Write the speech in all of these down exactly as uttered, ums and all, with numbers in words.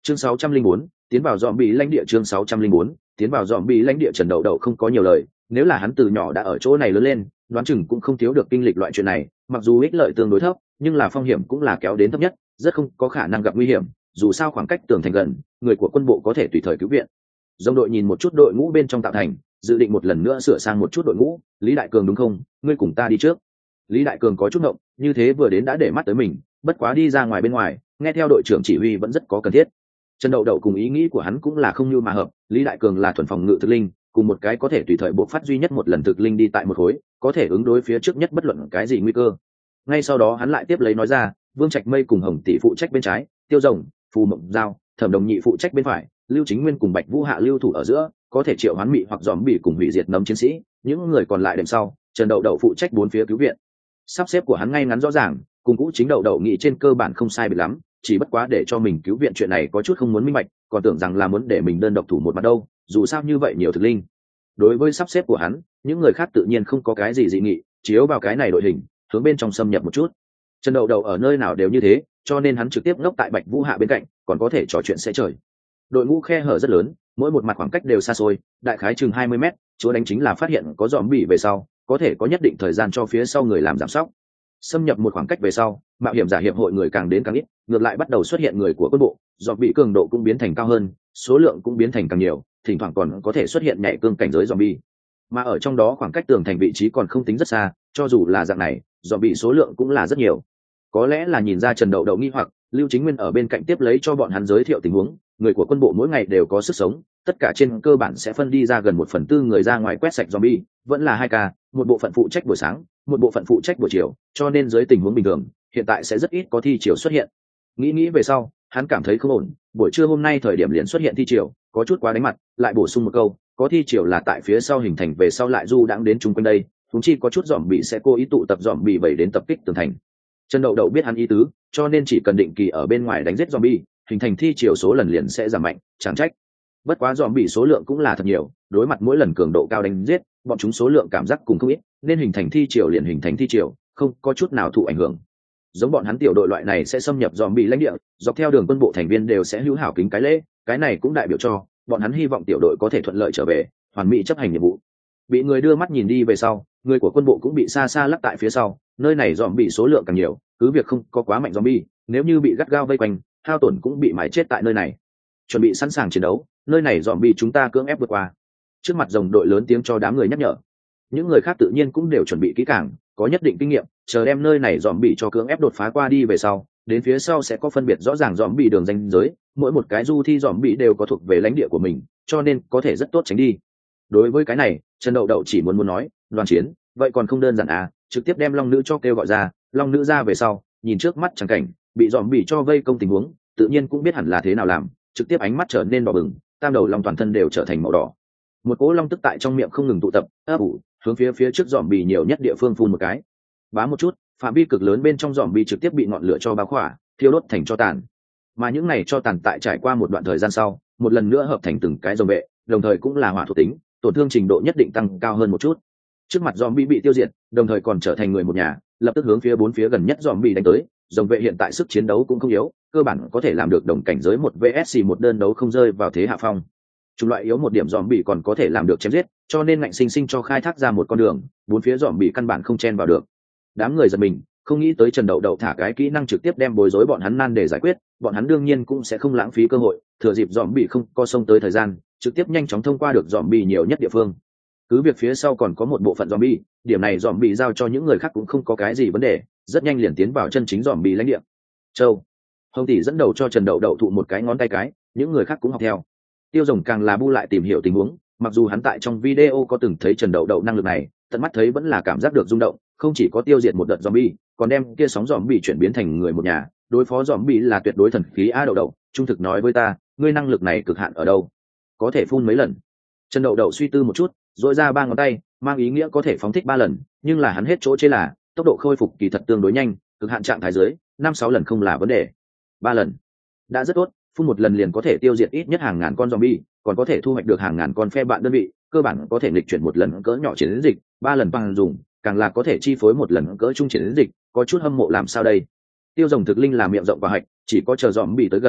Chương sáu trăm linh bốn, tiến vào dòm bị lãnh địa. Chương sáu trăm linh bốn, tiến vào dòm bị lãnh địa. Trần Đậu Đậu không có nhiều lời, nếu là hắn từ nhỏ đã ở chỗ này lớn lên, đoán chừng cũng không thiếu được kinh lịch loại chuyện này, mặc dù ích lợi tương đối thấp, nhưng là phong hiểm cũng là kéo đến thấp nhất, rất không có khả năng gặp nguy hiểm, dù sao khoảng cách tường thành gần, người của quân bộ có thể tùy thời cứu viện. Dòng đội nhìn một chút đội ngũ bên trong tạo thành, dự định một lần nữa sửa sang một chút đội ngũ. Lý Đại Cường đúng không? Ngươi cùng ta đi trước. Lý Đại Cường có chút ngộng, như thế vừa đến đã để mắt tới mình, bất quá đi ra ngoài bên ngoài, nghe theo đội trưởng chỉ huy vẫn rất có cần thiết. Trần Đậu Đậu cùng ý nghĩ của hắn cũng là không như mà hợp, Lý Đại Cường là thuần phòng ngự thực linh, cùng một cái có thể tùy thời bộc phát duy nhất một lần thực linh đi tại một khối, có thể ứng đối phía trước nhất bất luận cái gì nguy cơ. Ngay sau đó hắn lại tiếp lấy nói ra, Vương Trạch Mây cùng Hồng Tỷ phụ trách bên trái, Tiêu Rồng, Phù Mộng Giao, Thẩm Đồng Nhị phụ trách bên phải, Lưu Chính Nguyên cùng Bạch Vũ Hạ lưu thủ ở giữa, có thể triệu hoán mị hoặc dòm bị cùng hủy diệt nấm chiến sĩ, những người còn lại đằng sau, Trần Đậu Đậu phụ trách bốn phía cứu viện. Sắp xếp của hắn ngay ngắn rõ ràng, cùng cũ chính Đậu Đậu nghĩ trên cơ bản không sai biệt lắm, chỉ bất quá để cho mình cứu viện chuyện này có chút không muốn minh bạch, còn tưởng rằng là muốn để mình đơn độc thủ một mặt đâu, dù sao như vậy nhiều thực linh. Đối với sắp xếp của hắn, những người khác tự nhiên không có cái gì dị nghị, chiếu vào cái này đội hình, hướng bên trong xâm nhập một chút. Trần Đậu Đậu ở nơi nào đều như thế, cho nên hắn trực tiếp ngốc tại Bạch Vũ Hạ bên cạnh, còn có thể trò chuyện sẽ trời. Đội ngũ khe hở rất lớn, mỗi một mặt khoảng cách đều xa xôi, đại khái chừng hai mươi mét, chúa đánh chính là phát hiện có dòm bị về sau, có thể có nhất định thời gian cho phía sau người làm giảm sóc. Xâm nhập một khoảng cách về sau, mạo hiểm giả hiệp hội người càng đến càng ít, ngược lại bắt đầu xuất hiện người của quân bộ, dòm bị cường độ cũng biến thành cao hơn, số lượng cũng biến thành càng nhiều, thỉnh thoảng còn có thể xuất hiện nhảy cương cảnh giới dòm bị. Mà ở trong đó khoảng cách tường thành vị trí còn không tính rất xa, cho dù là dạng này, dòm bị số lượng cũng là rất nhiều. Có lẽ là nhìn ra Trần Đậu Đậu nghi hoặc, Lưu Chính Nguyên ở bên cạnh tiếp lấy cho bọn hắn giới thiệu tình huống. Người của quân bộ mỗi ngày đều có sức sống, tất cả trên cơ bản sẽ phân đi ra gần một phần tư người ra ngoài quét sạch zombie, vẫn là hai ca, một bộ phận phụ trách buổi sáng, một bộ phận phụ trách buổi chiều, cho nên dưới tình huống bình thường, hiện tại sẽ rất ít có thi chiều xuất hiện. Nghĩ nghĩ về sau, hắn cảm thấy không ổn, buổi trưa hôm nay thời điểm liền xuất hiện thi chiều, có chút quá đánh mặt, lại bổ sung một câu, có thi chiều là tại phía sau hình thành về sau lại du đãng đến chung quanh đây, chúng chi có chút zombie sẽ cố ý tụ tập zombie bảy đến tập kích tường thành. Trần Đậu Đậu biết hắn ý tứ, cho nên chỉ cần định kỳ ở bên ngoài đánh giết zombie, hình thành thi chiều số lần liền sẽ giảm mạnh, chẳng trách. Bất quá zombie số lượng cũng là thật nhiều, đối mặt mỗi lần cường độ cao đánh giết, bọn chúng số lượng cảm giác cùng không ít, nên hình thành thi chiều liền hình thành thi chiều, không có chút nào thụ ảnh hưởng. Giống bọn hắn tiểu đội loại này sẽ xâm nhập zombie lãnh địa, dọc theo đường quân bộ thành viên đều sẽ hữu hảo kính cái lễ, cái này cũng đại biểu cho bọn hắn hy vọng tiểu đội có thể thuận lợi trở về, hoàn mỹ chấp hành nhiệm vụ. Bị người đưa mắt nhìn đi về sau, người của quân bộ cũng bị xa xa lắc tại phía sau, nơi này zombie số lượng càng nhiều, cứ việc không có quá mạnh zombie, nếu như bị gắt gao vây quanh, hao tổn cũng bị mái chết tại nơi này. Chuẩn bị sẵn sàng chiến đấu, nơi này zombie chúng ta cưỡng ép vượt qua. Trước mặt rồng đội lớn tiếng cho đám người nhắc nhở. Những người khác tự nhiên cũng đều chuẩn bị kỹ càng, có nhất định kinh nghiệm, chờ đem nơi này zombie cho cưỡng ép đột phá qua đi về sau, đến phía sau sẽ có phân biệt rõ ràng zombie đường ranh giới, mỗi một cái du thi zombie đều có thuộc về lãnh địa của mình, cho nên có thể rất tốt tránh đi. Đối với cái này, Trần Đậu Đậu chỉ muốn muốn nói, đoàn chiến, vậy còn không đơn giản à, trực tiếp đem long nữ cho kêu gọi ra, long nữ ra về sau, nhìn trước mắt chẳng cảnh, bị zombie cho vây công tình huống, tự nhiên cũng biết hẳn là thế nào làm, trực tiếp ánh mắt trở nên đỏ bừng, tam đầu long toàn thân đều trở thành màu đỏ. Một cỗ long tức tại trong miệng không ngừng tụ tập, ấp ủ, hướng phía phía trước zombie nhiều nhất địa phương phun một cái. Bá một chút, phạm vi cực lớn bên trong zombie trực tiếp bị ngọn lửa cho bao khỏa, thiêu đốt thành tro tàn. Mà những này cho tàn tại trải qua một đoạn thời gian sau, một lần nữa hợp thành từng cái rồng vệ, đồng thời cũng là hỏa thuộc tính, tổn thương trình độ nhất định tăng cao hơn một chút. Trước mặt zombie bị tiêu diệt, đồng thời còn trở thành người một nhà, lập tức hướng phía bốn phía gần nhất zombie đánh tới. Rồng vệ hiện tại sức chiến đấu cũng không yếu, cơ bản có thể làm được đồng cảnh giới một vs một đơn đấu không rơi vào thế hạ phong. Chủng loại yếu một điểm zombie còn có thể làm được chém giết, cho nên ngạnh sinh sinh cho khai thác ra một con đường, bốn phía zombie căn bản không chen vào được. Đám người giật mình, không nghĩ tới Trần Đậu Đậu thả cái kỹ năng trực tiếp đem bối rối bọn hắn nan để giải quyết, bọn hắn đương nhiên cũng sẽ không lãng phí cơ hội, thừa dịp zombie không co sông tới thời gian, trực tiếp nhanh chóng thông qua được zombie nhiều nhất địa phương. Cứ việc phía sau còn có một bộ phận zombie, điểm này zombie giao cho những người khác cũng không có cái gì vấn đề, rất nhanh liền tiến vào chân chính zombie lãnh địa. Châu, Hồng Tỷ dẫn đầu cho Trần Đậu Đậu thụ một cái ngón tay cái, những người khác cũng học theo. Tiêu Rồng càng là bu lại tìm hiểu tình huống, mặc dù hắn tại trong video có từng thấy Trần Đậu Đậu năng lực này, tận mắt thấy vẫn là cảm giác được rung động, không chỉ có tiêu diệt một đợt zombie, còn đem kia sóng zombie chuyển biến thành người một nhà, đối phó zombie là tuyệt đối thần khí a. Đậu Đậu, trung thực nói với ta, ngươi năng lực này cực hạn ở đâu? Có thể phun mấy lần? Trần Đậu Đậu suy tư một chút, dội ra ba ngón tay, mang ý nghĩa có thể phóng thích ba lần, nhưng là hắn hết chỗ chế là tốc độ khôi phục kỳ thật tương đối nhanh, cực hạn trạng thái dưới năm sáu lần không là vấn đề. Ba lần đã rất tốt, phun một lần liền có thể tiêu diệt ít nhất hàng ngàn con zombie, còn có thể thu hoạch được hàng ngàn con phe bạn đơn vị, cơ bản có thể nghịch chuyển một lần cỡ nhỏ chiến dịch, ba lần bằng dùng, càng là có thể chi phối một lần cỡ trung chiến dịch, có chút hâm mộ làm sao đây. Tiêu Rồng thực linh là miệng rộng và hạch, chỉ có chờ zombie tới gần,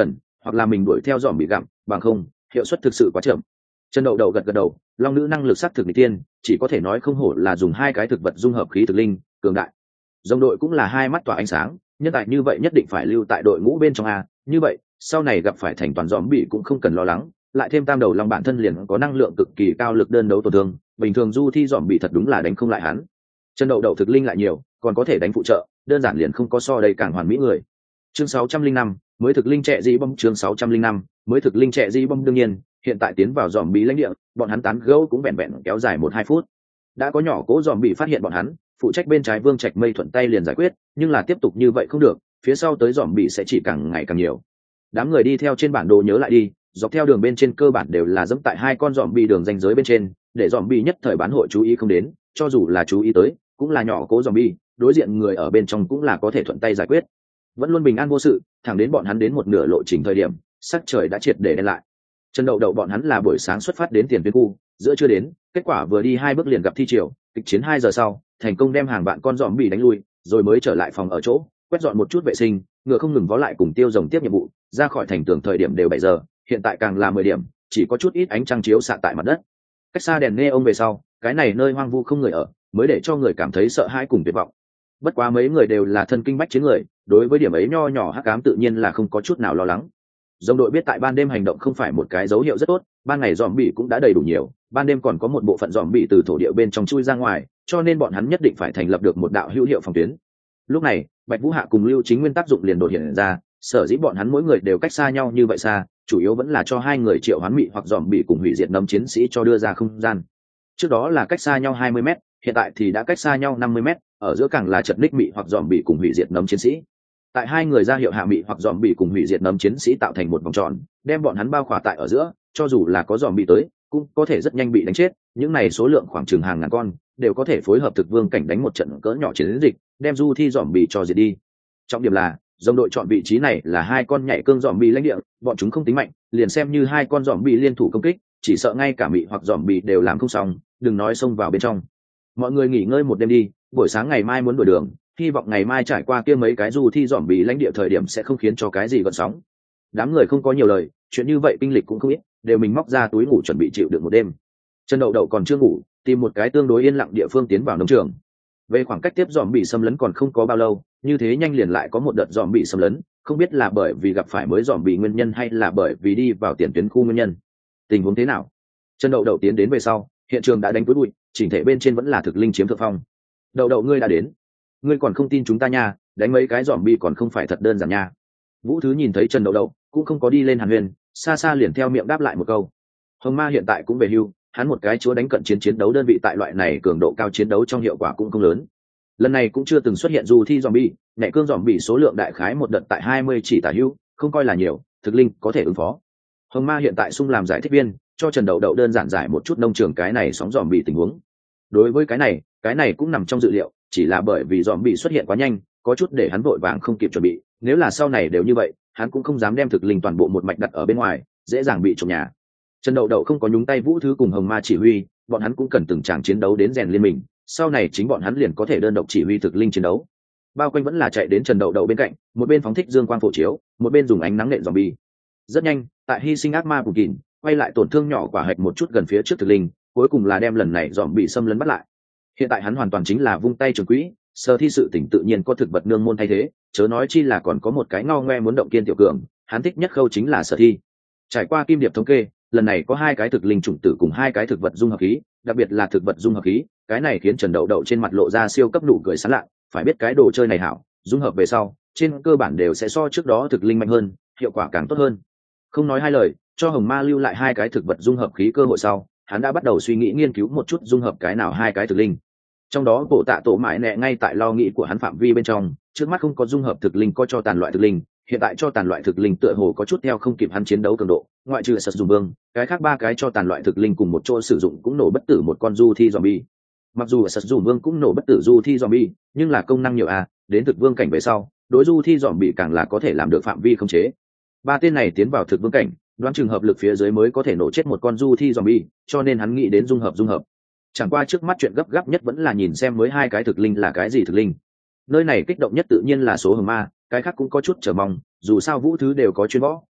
hoặc là mình đuổi theo dòm bị gặm, bằng không hiệu suất thực sự quá chậm. Trần Đậu Đậu gật gật đầu, long nữ năng lực sắc thực mỹ tiên, chỉ có thể nói không hổ là dùng hai cái thực vật dung hợp khí thực linh cường đại. Dòng đội cũng là hai mắt tỏa ánh sáng, nhân tài như vậy nhất định phải lưu tại đội ngũ bên trong a, như vậy sau này gặp phải thành toàn dòm bị cũng không cần lo lắng, lại thêm tam đầu long bản thân liền có năng lượng cực kỳ cao lực đơn đấu tổn thương, bình thường du thi dòm bị thật đúng là đánh không lại hắn. Trần Đậu Đậu thực linh lại nhiều, còn có thể đánh phụ trợ, đơn giản liền không có so đây càng hoàn mỹ người. Chương sáu trăm linh năm mới thực linh trẻ di bom chương sáu trăm linh năm mới thực linh trẻ di bom đương nhiên, hiện tại tiến vào dòm bị lãnh địa, bọn hắn tán gẫu cũng vẹn vẹn kéo dài một hai phút. Đã có nhỏ cố dòm bị phát hiện bọn hắn, phụ trách bên trái Vương Trạch Mây thuận tay liền giải quyết, nhưng là tiếp tục như vậy không được, phía sau tới dòm bị sẽ chỉ càng ngày càng nhiều. Đám người đi theo trên bản đồ nhớ lại đi, dọc theo đường bên trên cơ bản đều là dẫm tại hai con dòm bị đường ranh giới bên trên, để dòm bị nhất thời bán hội chú ý không đến, cho dù là chú ý tới, cũng là nhỏ cố dòm bị, đối diện người ở bên trong cũng là có thể thuận tay giải quyết. Vẫn luôn bình an vô sự, thẳng đến bọn hắn đến một nửa lộ trình thời điểm, sắc trời đã triệt để đen lại. Trần Đậu Đậu bọn hắn là buổi sáng xuất phát đến tiền tuyến khu, giữa chưa đến, kết quả vừa đi hai bước liền gặp thi triều, kịch chiến hai giờ sau, thành công đem hàng vạn con dòm bị đánh lui, rồi mới trở lại phòng ở chỗ, quét dọn một chút vệ sinh, ngựa không ngừng vó lại cùng tiêu rồng tiếp nhiệm vụ, ra khỏi thành tường thời điểm đều bảy giờ, hiện tại càng là mười điểm, chỉ có chút ít ánh trăng chiếu xạ tại mặt đất. Cách xa đèn neon về sau, cái này nơi hoang vu không người ở, mới để cho người cảm thấy sợ hãi cùng tuyệt vọng. Bất quá mấy người đều là thân kinh bách chiến người, đối với điểm ấy nho nhỏ hắc ám tự nhiên là không có chút nào lo lắng. Dòng đội biết tại ban đêm hành động không phải một cái dấu hiệu rất tốt, ban ngày dòm bị cũng đã đầy đủ nhiều, ban đêm còn có một bộ phận dòm bị từ thổ địa bên trong chui ra ngoài, cho nên bọn hắn nhất định phải thành lập được một đạo hữu hiệu phòng tuyến. Lúc này, Bạch Vũ Hạ cùng Lưu Chính Nguyên tác dụng liền đột hiện ra, sở dĩ bọn hắn mỗi người đều cách xa nhau như vậy xa, chủ yếu vẫn là cho hai người triệu hoán mị hoặc dòm bị cùng hủy diệt nấm chiến sĩ cho đưa ra không gian. Trước đó là cách xa nhau hai mươi mét, hiện tại thì đã cách xa nhau năm mươi mét, ở giữa càng là chật ních mị hoặc dòm bị cùng hủy diệt nấm chiến sĩ. Tại hai người ra hiệu hạ mị hoặc dòm bị cùng hủy diệt nấm chiến sĩ tạo thành một vòng tròn, đem bọn hắn bao khỏa tại ở giữa, cho dù là có dòm bị tới, cũng có thể rất nhanh bị đánh chết. Những này số lượng khoảng chừng hàng ngàn con, đều có thể phối hợp thực vương cảnh đánh một trận cỡ nhỏ chiến dịch, đem du thi dòm bị cho diệt đi. Trọng điểm là, dòng đội chọn vị trí này là hai con nhảy cương dòm bị lãnh địa, bọn chúng không tính mạnh, liền xem như hai con dòm bị liên thủ công kích, chỉ sợ ngay cả mị hoặc dòm bị đều làm không xong, đừng nói xông vào bên trong. Mọi người nghỉ ngơi một đêm đi, buổi sáng ngày mai muốn đổi đường, hy vọng ngày mai trải qua kia mấy cái du thi dòm bị lãnh địa thời điểm sẽ không khiến cho cái gì gợn sóng. Đám người không có nhiều lời, chuyện như vậy kinh lịch cũng không ít, đều mình móc ra túi ngủ chuẩn bị chịu được một đêm. Trần Đậu Đậu còn chưa ngủ, tìm một cái tương đối yên lặng địa phương tiến vào nông trường. Về khoảng cách tiếp dòm bị xâm lấn còn không có bao lâu, như thế nhanh liền lại có một đợt dòm bị xâm lấn, không biết là bởi vì gặp phải mới dòm bị nguyên nhân hay là bởi vì đi vào tiền tuyến khu nguyên nhân. Tình huống thế nào? Trần Đậu Đậu tiến đến về sau, hiện trường đã đánh túi bụi, chỉnh thể bên trên vẫn là thực linh chiếm thượng phong. Đậu Đậu ngươi đã đến, ngươi còn không tin chúng ta nha, đánh mấy cái dòm bi còn không phải thật đơn giản nha. Vũ Thứ nhìn thấy Trần Đậu Đậu cũng không có đi lên hàn huyền, xa xa liền theo miệng đáp lại một câu. Hồng Ma hiện tại cũng về hưu, hắn một cái chúa đánh cận chiến chiến đấu đơn vị tại loại này cường độ cao chiến đấu trong hiệu quả cũng không lớn. Lần này cũng chưa từng xuất hiện dù thi zombie, nhảy cương zombie số lượng đại khái một đợt tại hai mươi chỉ tả hưu, không coi là nhiều, thực linh có thể ứng phó. Hồng Ma hiện tại sung làm giải thích viên, cho Trần Đậu Đậu đơn giản giải một chút nông trường cái này sóng zombie tình huống. Đối với cái này, cái này cũng nằm trong dự liệu, chỉ là bởi vì zombie xuất hiện quá nhanh, có chút để hắn vội vàng không kịp chuẩn bị, nếu là sau này đều như vậy, hắn cũng không dám đem thực linh toàn bộ một mạch đặt ở bên ngoài, dễ dàng bị trộm nhà. Trần Đậu Đậu không có nhúng tay Vũ Thứ cùng Hồng Ma chỉ huy, bọn hắn cũng cần từng tràng chiến đấu đến rèn liên mình, sau này chính bọn hắn liền có thể đơn độc chỉ huy thực linh chiến đấu. Bao quanh vẫn là chạy đến Trần Đậu Đậu bên cạnh, một bên phóng thích dương quang phổ chiếu, một bên dùng ánh nắng nện zombie. Rất nhanh, tại hy sinh ác ma bùn kìn, quay lại tổn thương nhỏ quả hạch một chút gần phía trước thực linh, cuối cùng là đem lần này zombie xâm lấn bắt lại. Hiện tại hắn hoàn toàn chính là vung tay trường quỹ, sơ thi sự tỉnh tự nhiên có thực vật nương môn thay thế, chớ nói chi là còn có một cái ngao ngoe muốn động kiên tiểu cường, hắn thích nhất khâu chính là sở thi. Trải qua kim điệp thống kê, lần này có hai cái thực linh chủng tử cùng hai cái thực vật dung hợp khí, đặc biệt là thực vật dung hợp khí, cái này khiến Trần Đậu Đậu trên mặt lộ ra siêu cấp nụ cười sảng lạ, phải biết cái đồ chơi này hảo, dung hợp về sau, trên cơ bản đều sẽ so trước đó thực linh mạnh hơn, hiệu quả càng tốt hơn. Không nói hai lời, cho Hồng Ma lưu lại hai cái thực vật dung hợp khí cơ hội sau, hắn đã bắt đầu suy nghĩ nghiên cứu một chút dung hợp cái nào hai cái thực linh. Trong đó bộ tạ tổ mãi nẹ ngay tại lo nghĩ của hắn phạm vi bên trong, trước mắt không có dung hợp thực linh có cho tàn loại thực linh, hiện tại cho tàn loại thực linh tựa hồ có chút theo không kịp hắn chiến đấu cường độ, ngoại trừ sật dùng vương, cái khác ba cái cho tàn loại thực linh cùng một chỗ sử dụng cũng nổ bất tử một con du thi zombie. Mặc dù sật dùng vương cũng nổ bất tử du thi zombie, nhưng là công năng nhiều à, đến thực vương cảnh về sau, đối du thi zombie càng là có thể làm được phạm vi khống chế. Ba tên này tiến vào thực vương cảnh, đoán chừng hợp lực phía dưới mới có thể nổ chết một con du thi zombie, cho nên hắn nghĩ đến dung hợp dung hợp. Chẳng qua trước mắt chuyện gấp gáp nhất vẫn là nhìn xem mới hai cái thực linh là cái gì thực linh. Nơi này kích động nhất tự nhiên là số Hồng Ma, cái khác cũng có chút chờ mong, dù sao Vũ Thứ đều có chuyên võ,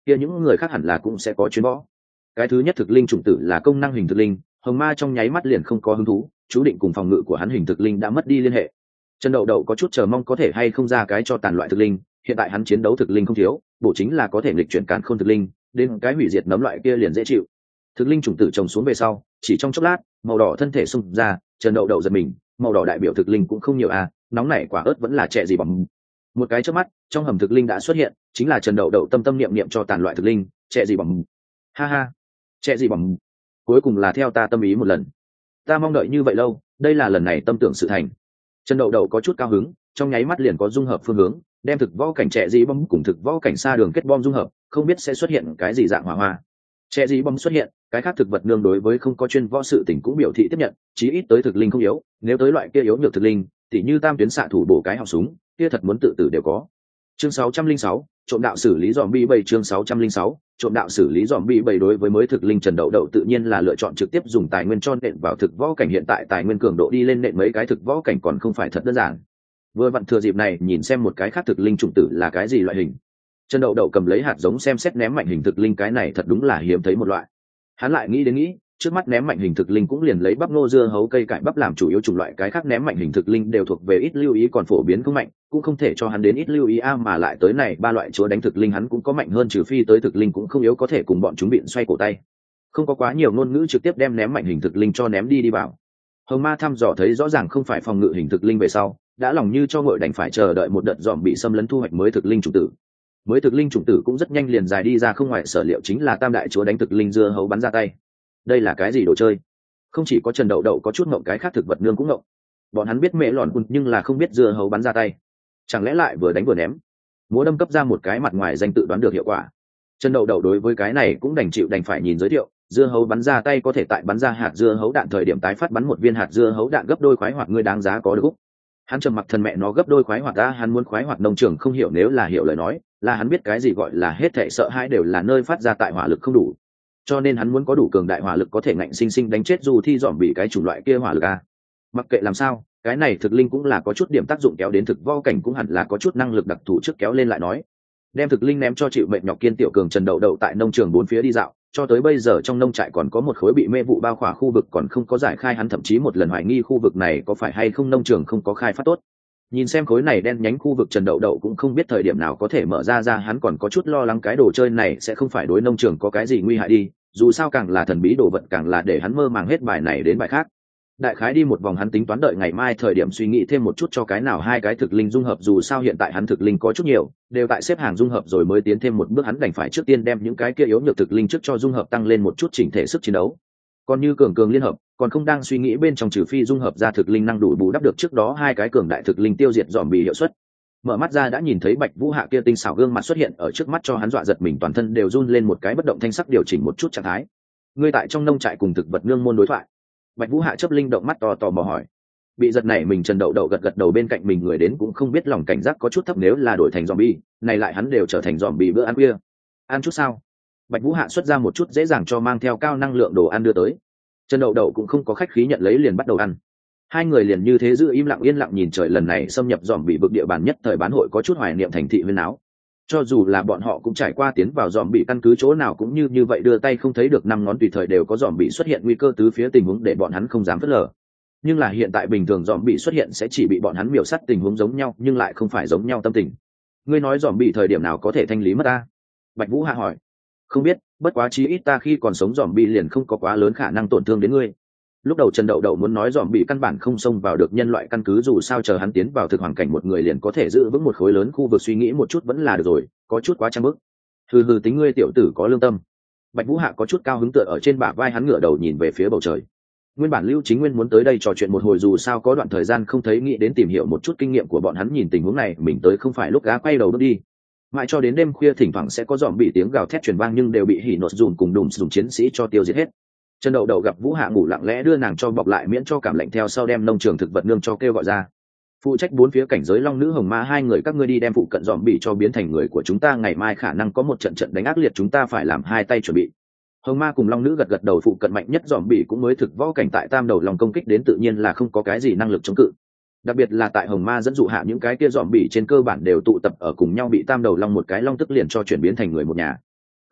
kia những người khác hẳn là cũng sẽ có chuyến võ. Cái thứ nhất thực linh chủng tử là công năng hình thực linh, hồng ma trong nháy mắt liền không có hứng thú, chú định cùng phòng ngự của hắn hình thực linh đã mất đi liên hệ. Trần Đậu Đậu có chút chờ mong có thể hay không ra cái cho tàn loại thực linh, hiện tại hắn chiến đấu thực linh không thiếu, bổ chính là có thể nghịch chuyển càn khôn thực linh, đến cái hủy diệt nấm loại kia liền dễ chịu. Thực linh chủng tử trồng xuống về sau, chỉ trong chốc lát, màu đỏ thân thể xung ra, Trần Đậu Đậu giật mình, màu đỏ đại biểu thực linh cũng không nhiều à, nóng nảy quả ớt vẫn là trẻ gì bằng. Một cái chớp mắt, trong hầm thực linh đã xuất hiện, chính là Trần Đậu Đậu tâm tâm niệm niệm cho tàn loại thực linh, trẻ gì bằng. Ha ha, trẻ gì bằng. Cuối cùng là theo ta tâm ý một lần. Ta mong đợi như vậy lâu, đây là lần này tâm tưởng sự thành. Trần Đậu Đậu có chút cao hứng, trong nháy mắt liền có dung hợp phương hướng, đem thực võ cảnh trẻ gì bom cùng thực võ cảnh xa đường kết bom dung hợp, không biết sẽ xuất hiện cái gì dạng hỏa hoa. Trẻ gì bom xuất hiện, cái khác thực vật nương đối với không có chuyên võ sự tình cũng biểu thị tiếp nhận, chí ít tới thực linh không yếu, nếu tới loại kia yếu nhược thực linh, tỉ như tam tuyến xạ thủ bổ cái họng súng, kia thật muốn tự tử đều có. Chương sáu trăm linh sáu, trộm đạo xử lý zombie bảy chương sáu trăm linh sáu, trộm đạo xử lý zombie bảy đối với mới thực linh Trần Đậu Đậu tự nhiên là lựa chọn trực tiếp dùng tài nguyên cho nện vào thực võ cảnh, hiện tại tài nguyên cường độ đi lên nện mấy cái thực võ cảnh còn không phải thật đơn giản. Vừa vặn thừa dịp này nhìn xem một cái khác thực linh chủng tử là cái gì loại hình. Trần Đậu Đậu cầm lấy hạt giống xem xét ném mạnh hình thực linh, cái này thật đúng là hiếm thấy một loại. Hắn lại nghĩ đến nghĩ, trước mắt ném mạnh hình thực linh cũng liền lấy bắp ngô dưa hấu cây cải bắp làm chủ yếu chủng loại, cái khác ném mạnh hình thực linh đều thuộc về ít lưu ý còn phổ biến không mạnh, cũng không thể cho hắn đến ít lưu ý a, mà lại tới này ba loại chúa đánh thực linh hắn cũng có mạnh hơn, trừ phi tới thực linh cũng không yếu có thể cùng bọn chúng biện xoay cổ tay. Không có quá nhiều ngôn ngữ, trực tiếp đem ném mạnh hình thực linh cho ném đi đi vào. Hồng ma thăm dò thấy rõ ràng không phải phòng ngự hình thực linh về sau, đã lòng như cho ngội đành phải chờ đợi một đợt dòm bị xâm lấn thu hoạch mới thực linh chủng tử. Mới thực linh chủng tử cũng rất nhanh liền dài đi ra, không ngoài sở liệu chính là tam đại chúa đánh thực linh dưa hấu bắn ra tay. Đây là cái gì đồ chơi? Không chỉ có Trần Đậu Đậu có chút ngộng, cái khác thực vật nương cũng ngộng. Bọn hắn biết mẹ lòn cùn nhưng là không biết dưa hấu bắn ra tay, chẳng lẽ lại vừa đánh vừa ném, múa đâm cấp ra một cái mặt ngoài danh tự đoán được hiệu quả. Trần Đậu Đậu đối với cái này cũng đành chịu đành phải nhìn giới thiệu, dưa hấu bắn ra tay có thể tại bắn ra hạt dưa hấu đạn thời điểm tái phát bắn một viên hạt dưa hấu đạn gấp đôi khoái hoạt, ngươi đáng giá có được. Hắn trầm mặc, thần mẹ nó gấp đôi khoái hoạt ta, hắn muốn khoái hoạt nông trường không hiểu, nếu là hiểu lời nói là hắn biết cái gì gọi là hết thảy sợ hãi đều là nơi phát ra tại hỏa lực không đủ, cho nên hắn muốn có đủ cường đại hỏa lực có thể ngạnh sinh sinh đánh chết dù thi dọn bị cái chủng loại kia hỏa lực a. Mặc kệ làm sao, cái này thực linh cũng là có chút điểm tác dụng, kéo đến thực võ cảnh cũng hẳn là có chút năng lực đặc thù, trước kéo lên lại nói. Đem thực linh ném cho chịu mệnh nhọc kiên tiểu cường Trần Đậu Đậu tại nông trường bốn phía đi dạo, cho tới bây giờ trong nông trại còn có một khối bị mê vụ bao khỏa khu vực còn không có giải khai, hắn thậm chí một lần hoài nghi khu vực này có phải hay không nông trường không có khai phát tốt. Nhìn xem khối này đen nhánh khu vực, Trần Đậu Đậu cũng không biết thời điểm nào có thể mở ra ra, hắn còn có chút lo lắng cái đồ chơi này sẽ không phải đối nông trường có cái gì nguy hại đi, dù sao càng là thần bí đồ vật càng là để hắn mơ màng hết bài này đến bài khác. Đại khái đi một vòng hắn tính toán đợi ngày mai thời điểm suy nghĩ thêm một chút cho cái nào hai cái thực linh dung hợp, dù sao hiện tại hắn thực linh có chút nhiều, đều tại xếp hàng dung hợp rồi mới tiến thêm một bước, hắn đành phải trước tiên đem những cái kia yếu nhược thực linh trước cho dung hợp tăng lên một chút chỉnh thể sức chiến đấu. Còn như cường cường liên hợp, còn không đang suy nghĩ bên trong, trừ phi dung hợp ra thực linh năng đủ bù đắp được trước đó hai cái cường đại thực linh tiêu diệt dòm bị hiệu suất. Mở mắt ra đã nhìn thấy Bạch Vũ Hạ kia tinh xảo gương mặt xuất hiện ở trước mắt, cho hắn dọa giật mình, toàn thân đều run lên một cái, bất động thanh sắc điều chỉnh một chút trạng thái. Ngươi tại trong nông trại cùng thực vật nương môn đối thoại? Bạch Vũ Hạ chớp linh động mắt to tò mò hỏi. Bị giật này mình Trần Đậu Đậu gật gật đầu, bên cạnh mình người đến cũng không biết lòng cảnh giác có chút thấp, nếu là đổi thành zombie, này lại hắn đều trở thành zombie bữa ăn khuya. Ăn chút sao? Bạch Vũ Hạ xuất ra một chút dễ dàng cho mang theo cao năng lượng đồ ăn đưa tới. Trần Đậu Đậu cũng không có khách khí nhận lấy liền bắt đầu ăn. Hai người liền như thế giữ im lặng yên lặng nhìn trời, lần này xâm nhập zombie vực địa bàn nhất thời bán hội có chút hoài niệm thành thị huyên áo. Cho dù là bọn họ cũng trải qua tiến vào dòm bị căn cứ, chỗ nào cũng như như vậy đưa tay không thấy được năm ngón, tùy thời đều có dòm bị xuất hiện, nguy cơ tứ phía tình huống để bọn hắn không dám phớt lờ. Nhưng là hiện tại bình thường dòm bị xuất hiện sẽ chỉ bị bọn hắn miểu sát, tình huống giống nhau nhưng lại không phải giống nhau tâm tình. Ngươi nói dòm bị thời điểm nào có thể thanh lý mất ta? Bạch Vũ Hạ hỏi. Không biết, bất quá chí ít ta khi còn sống dòm bị liền không có quá lớn khả năng tổn thương đến ngươi. Lúc đầu Trần Đậu Đậu muốn nói dòm bị căn bản không xông vào được nhân loại căn cứ, dù sao chờ hắn tiến vào thực hoàn cảnh một người liền có thể giữ vững một khối lớn khu vực, suy nghĩ một chút vẫn là được rồi, có chút quá trang bức. Hừ hừ, tính ngươi tiểu tử có lương tâm. Bạch Vũ Hạ có chút cao hứng tựa ở trên bả vai hắn, ngửa đầu nhìn về phía bầu trời. Nguyên bản Lưu Chính Nguyên muốn tới đây trò chuyện một hồi, dù sao có đoạn thời gian không thấy, nghĩ đến tìm hiểu một chút kinh nghiệm của bọn hắn, nhìn tình huống này mình tới không phải lúc gã quay đầu bước đi. Mãi cho đến đêm khuya thỉnh thoảng sẽ có dòm bị tiếng gào thét truyền vang, nhưng đều bị hỉ nột dùn cùng đùm dùng chiến sĩ cho tiêu diệt hết. Trần Đậu Đậu gặp Vũ Hạ ngủ lặng lẽ đưa nàng cho bọc lại miễn cho cảm lạnh, theo sau đem nông trường thực vật nương cho kêu gọi ra. Phụ trách bốn phía cảnh giới long nữ hồng ma hai người, các ngươi đi đem phụ cận dòm bị cho biến thành người của chúng ta, ngày mai khả năng có một trận trận đánh ác liệt, chúng ta phải làm hai tay chuẩn bị. Hồng ma cùng long nữ gật gật đầu, phụ cận mạnh nhất dòm bị cũng mới thực võ cảnh, tại tam đầu lòng công kích đến tự nhiên là không có cái gì năng lực chống cự. Đặc biệt là tại hồng ma dẫn dụ hạ, những cái kia dòm bị trên cơ bản đều tụ tập ở cùng nhau, bị tam đầu long một cái long tức liền cho chuyển biến thành người một nhà.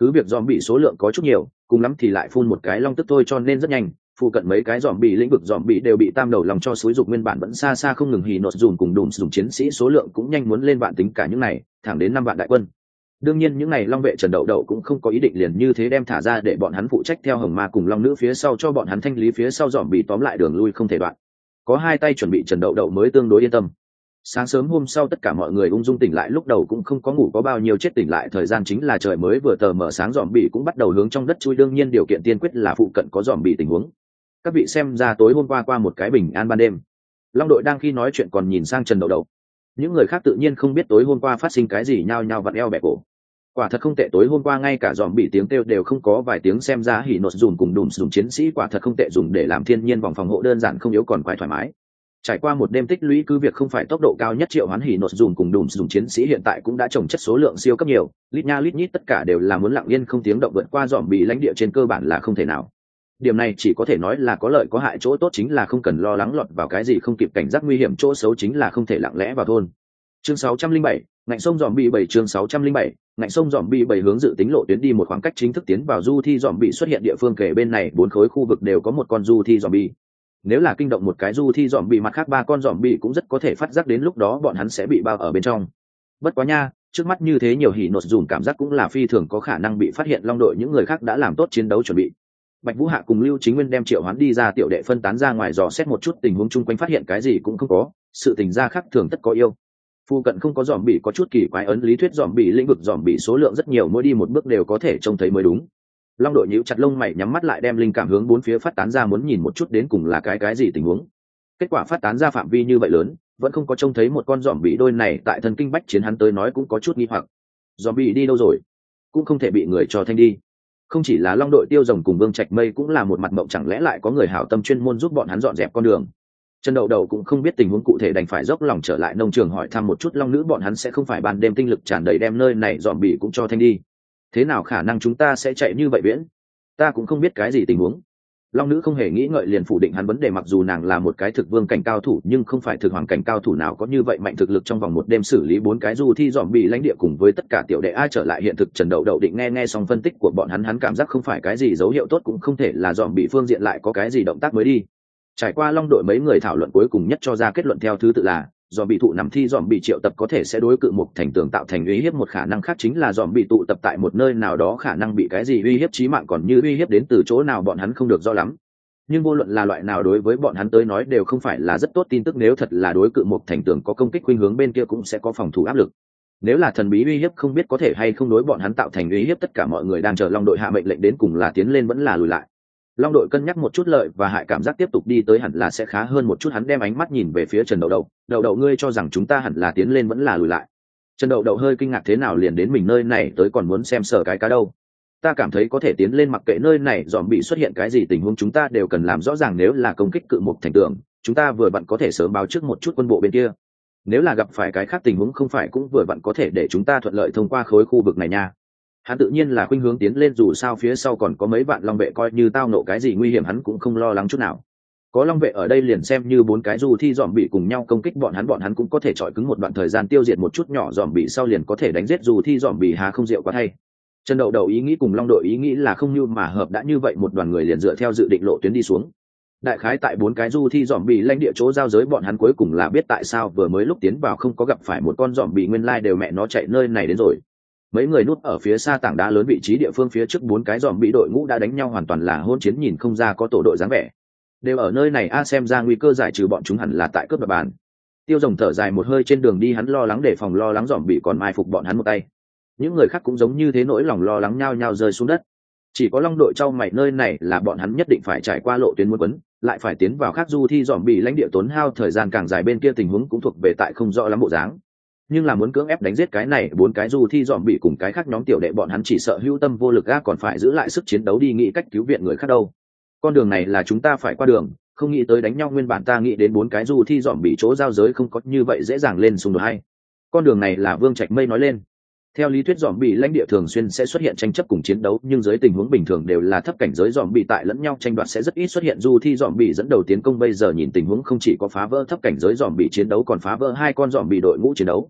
cứ việc dòm bị số lượng có chút nhiều, cùng lắm thì lại phun một cái long tức thôi, cho nên rất nhanh phụ cận mấy cái dòm bị lĩnh vực dòm bị đều bị tam đầu lòng cho xúi dục, nguyên bản vẫn xa xa không ngừng hì nốt dùn cùng đùm dùng chiến sĩ số lượng cũng nhanh muốn lên vạn, tính cả những này thẳng đến năm vạn đại quân. Đương nhiên những này long vệ Trần Đậu Đậu cũng không có ý định liền như thế đem thả ra để bọn hắn phụ trách theo hồng ma cùng long nữ phía sau cho bọn hắn thanh lý phía sau dòm bị, tóm lại đường lui không thể đoạn, có hai tay chuẩn bị Trần Đậu Đậu mới tương đối yên tâm. Sáng sớm hôm sau tất cả mọi người ung dung tỉnh lại, lúc đầu cũng không có ngủ có bao nhiêu, chết tỉnh lại thời gian chính là trời mới vừa tờ mở sáng, dòm bị cũng bắt đầu hướng trong đất chui, đương nhiên điều kiện tiên quyết là phụ cận có dòm bị tình huống. Các vị xem ra tối hôm qua qua một cái bình an ban đêm. Long đội đang khi nói chuyện còn nhìn sang Trần Đậu Đậu. Những người khác tự nhiên không biết tối hôm qua phát sinh cái gì, nhao nhao vặn eo bẻ cổ. Quả thật không tệ, tối hôm qua ngay cả dòm bị tiếng kêu đều không có vài tiếng, xem ra hỉ nốt dùn cùng đùm dùng chiến sĩ quả thật không tệ, dùng để làm thiên nhiên vòng phòng hộ đơn giản không yếu còn quái thoải mái. Trải qua một đêm tích lũy, cứ việc không phải tốc độ cao nhất triệu hoán hỉ nốt dùn cùng đùm dùng chiến sĩ hiện tại cũng đã trồng chất số lượng siêu cấp nhiều, lít nha lít nhít, tất cả đều là muốn lặng yên không tiếng động vượt qua dòm bị lãnh địa trên cơ bản là không thể nào. Điểm này chỉ có thể nói là có lợi có hại, chỗ tốt chính là không cần lo lắng lọt vào cái gì không kịp cảnh giác nguy hiểm, chỗ xấu chính là không thể lặng lẽ vào thôn. Chương sáu trăm linh bảy, ngạnh sông dòm bị bảy, chương sáu trăm linh bảy, ngạnh sông dòm bị bảy hướng dự tính lộ tuyến đi một khoảng cách chính thức tiến vào du thi dòm bị xuất hiện địa phương kể bên này, bốn khối khu vực đều có một con du thi dòm bị. Nếu là kinh động một cái du thi dòm bị, mặt khác ba con dòm bị cũng rất có thể phát giác, đến lúc đó bọn hắn sẽ bị bao ở bên trong. Bất quá nha, trước mắt như thế nhiều hỉ nốt dùn cảm giác cũng là phi thường có khả năng bị phát hiện. Long đội những người khác đã làm tốt chiến đấu chuẩn bị. Bạch Vũ Hạ cùng Lưu Chính Nguyên đem triệu hoán đi ra tiểu đệ phân tán ra ngoài dò xét một chút tình huống chung quanh, phát hiện cái gì cũng không có, sự tình ra khác thường tất có yêu. Phu cận không có dòm bị có chút kỳ quái, ấn lý thuyết dòm bị lĩnh vực dòm bị số lượng rất nhiều, mỗi đi một bước đều có thể trông thấy mới đúng. Long đội nhíu chặt lông mày, nhắm mắt lại đem linh cảm hướng bốn phía phát tán ra, muốn nhìn một chút đến cùng là cái cái gì tình huống. Kết quả phát tán ra phạm vi như vậy lớn, vẫn không có trông thấy một con dòm bị, đôi này tại thần kinh bách chiến hắn tới nói cũng có chút nghi hoặc. Dòm bị đi đâu rồi? Cũng không thể bị người cho thanh đi. Không chỉ là Long đội, Tiêu Rồng cùng Vương Trạch Mây cũng là một mặt mộng, chẳng lẽ lại có người hảo tâm chuyên môn giúp bọn hắn dọn dẹp con đường. Trần Đậu Đậu cũng không biết tình huống cụ thể, đành phải dốc lòng trở lại nông trường hỏi thăm một chút long nữ bọn hắn sẽ không phải ban đêm tinh lực tràn đầy đem nơi này dọn bị cũng cho thanh đi. Thế nào khả năng chúng ta sẽ chạy như vậy viễn? Ta cũng không biết cái gì tình huống. Long nữ không hề nghĩ ngợi liền phủ định hắn vấn đề, mặc dù nàng là một cái thực vương cảnh cao thủ nhưng không phải thực hoàng cảnh cao thủ nào có như vậy mạnh thực lực trong vòng một đêm xử lý bốn cái du thi dọn bị lãnh địa cùng với tất cả tiểu đệ. Ai trở lại hiện thực, Trần Đậu Đậu định nghe nghe xong phân tích của bọn hắn, hắn cảm giác không phải cái gì dấu hiệu tốt, cũng không thể là dọn bị phương diện lại có cái gì động tác mới đi. Trải qua Long đội mấy người thảo luận, cuối cùng nhất cho ra kết luận theo thứ tự là dòm bị thụ nằm thi dòm bị triệu tập có thể sẽ đối cự mục thành tường tạo thành uy hiếp, một khả năng khác chính là dòm bị tụ tập tại một nơi nào đó, khả năng bị cái gì uy hiếp chí mạng, còn như uy hiếp đến từ chỗ nào bọn hắn không được rõ lắm. Nhưng vô luận là loại nào đối với bọn hắn tới nói đều không phải là rất tốt tin tức, nếu thật là đối cự mục thành tường có công kích khuynh hướng, bên kia cũng sẽ có phòng thủ áp lực. Nếu là thần bí uy hiếp không biết có thể hay không đối bọn hắn tạo thành uy hiếp. Tất cả mọi người đang chờ Long đội hạ mệnh lệnh, đến cùng là tiến lên vẫn là lùi lại. Long đội cân nhắc một chút lợi và hại, cảm giác tiếp tục đi tới hẳn là sẽ khá hơn một chút. Hắn đem ánh mắt nhìn về phía Trần Đậu Đậu. Đậu Đậu, ngươi cho rằng chúng ta hẳn là tiến lên vẫn là lùi lại? Trần Đậu Đậu hơi kinh ngạc, thế nào liền đến mình nơi này tới còn muốn xem sờ cái cá đâu? Ta cảm thấy có thể tiến lên, mặc kệ nơi này dòm bị xuất hiện cái gì tình huống chúng ta đều cần làm rõ ràng. Nếu là công kích cự mục thành tường, chúng ta vừa vặn có thể sớm báo trước một chút quân bộ bên kia. Nếu là gặp phải cái khác tình huống không phải cũng vừa vặn có thể để chúng ta thuận lợi thông qua khối khu vực này nha. Hắn tự nhiên là khuynh hướng tiến lên, dù sao phía sau còn có mấy vạn long vệ, coi như tao nộ cái gì nguy hiểm hắn cũng không lo lắng chút nào. Có long vệ ở đây liền xem như bốn cái du thi dòm bị cùng nhau công kích bọn hắn, bọn hắn cũng có thể chọi cứng một đoạn thời gian, tiêu diệt một chút nhỏ dòm bị sau liền có thể đánh giết dù thi dòm bị, hà không rượu quá thay. Trần Đậu Đậu ý nghĩ cùng Long đội ý nghĩ là không như mà hợp, đã như vậy một đoàn người liền dựa theo dự định lộ tuyến đi xuống. Đại khái tại bốn cái du thi dòm bị lãnh địa chỗ giao giới, bọn hắn cuối cùng là biết tại sao vừa mới lúc tiến vào không có gặp phải một con dòm bị, nguyên lai đều mẹ nó chạy nơi này đến rồi. Mấy người núp ở phía xa tảng đá lớn vị trí địa phương phía trước, bốn cái dòm bị đội ngũ đã đánh nhau, hoàn toàn là hôn chiến, nhìn không ra có tổ đội dáng vẻ. Đều ở nơi này a à, xem ra nguy cơ giải trừ, bọn chúng hẳn là tại cướp đoạt bàn. Tiêu Rồng thở dài một hơi, trên đường đi hắn lo lắng để phòng lo lắng dòm bị còn mai phục bọn hắn một tay. Những người khác cũng giống như thế, nỗi lòng lo lắng nhao nhao rơi xuống đất. Chỉ có Long đội trao mày, nơi này là bọn hắn nhất định phải trải qua lộ tuyến muốn quấn, lại phải tiến vào khác du thi dòm bị lãnh địa, tốn hao thời gian càng dài, bên kia tình huống cũng thuộc về tại không rõ lắm bộ dáng. Nhưng là muốn cưỡng ép đánh giết cái này bốn cái du thi dòm bị cùng cái khác nhóm tiểu đệ, bọn hắn chỉ sợ hữu tâm vô lực ga, còn phải giữ lại sức chiến đấu đi nghĩ cách cứu viện người khác đâu. Con đường này là chúng ta phải qua đường, không nghĩ tới đánh nhau, nguyên bản ta nghĩ đến bốn cái du thi dòm bị chỗ giao giới không có như vậy dễ dàng lên xung đột hay. Con đường này là Vương Trạch Mây nói lên. Theo lý thuyết dòm bị lãnh địa thường xuyên sẽ xuất hiện tranh chấp cùng chiến đấu, nhưng dưới tình huống bình thường đều là thấp cảnh giới dòm bị tại lẫn nhau tranh đoạt, sẽ rất ít xuất hiện du thi dòm bị dẫn đầu tiến công. Bây giờ nhìn tình huống không chỉ có phá vỡ thấp cảnh giới dòm bị chiến đấu, còn phá vỡ hai con dòm bị đội ngũ chiến đấu.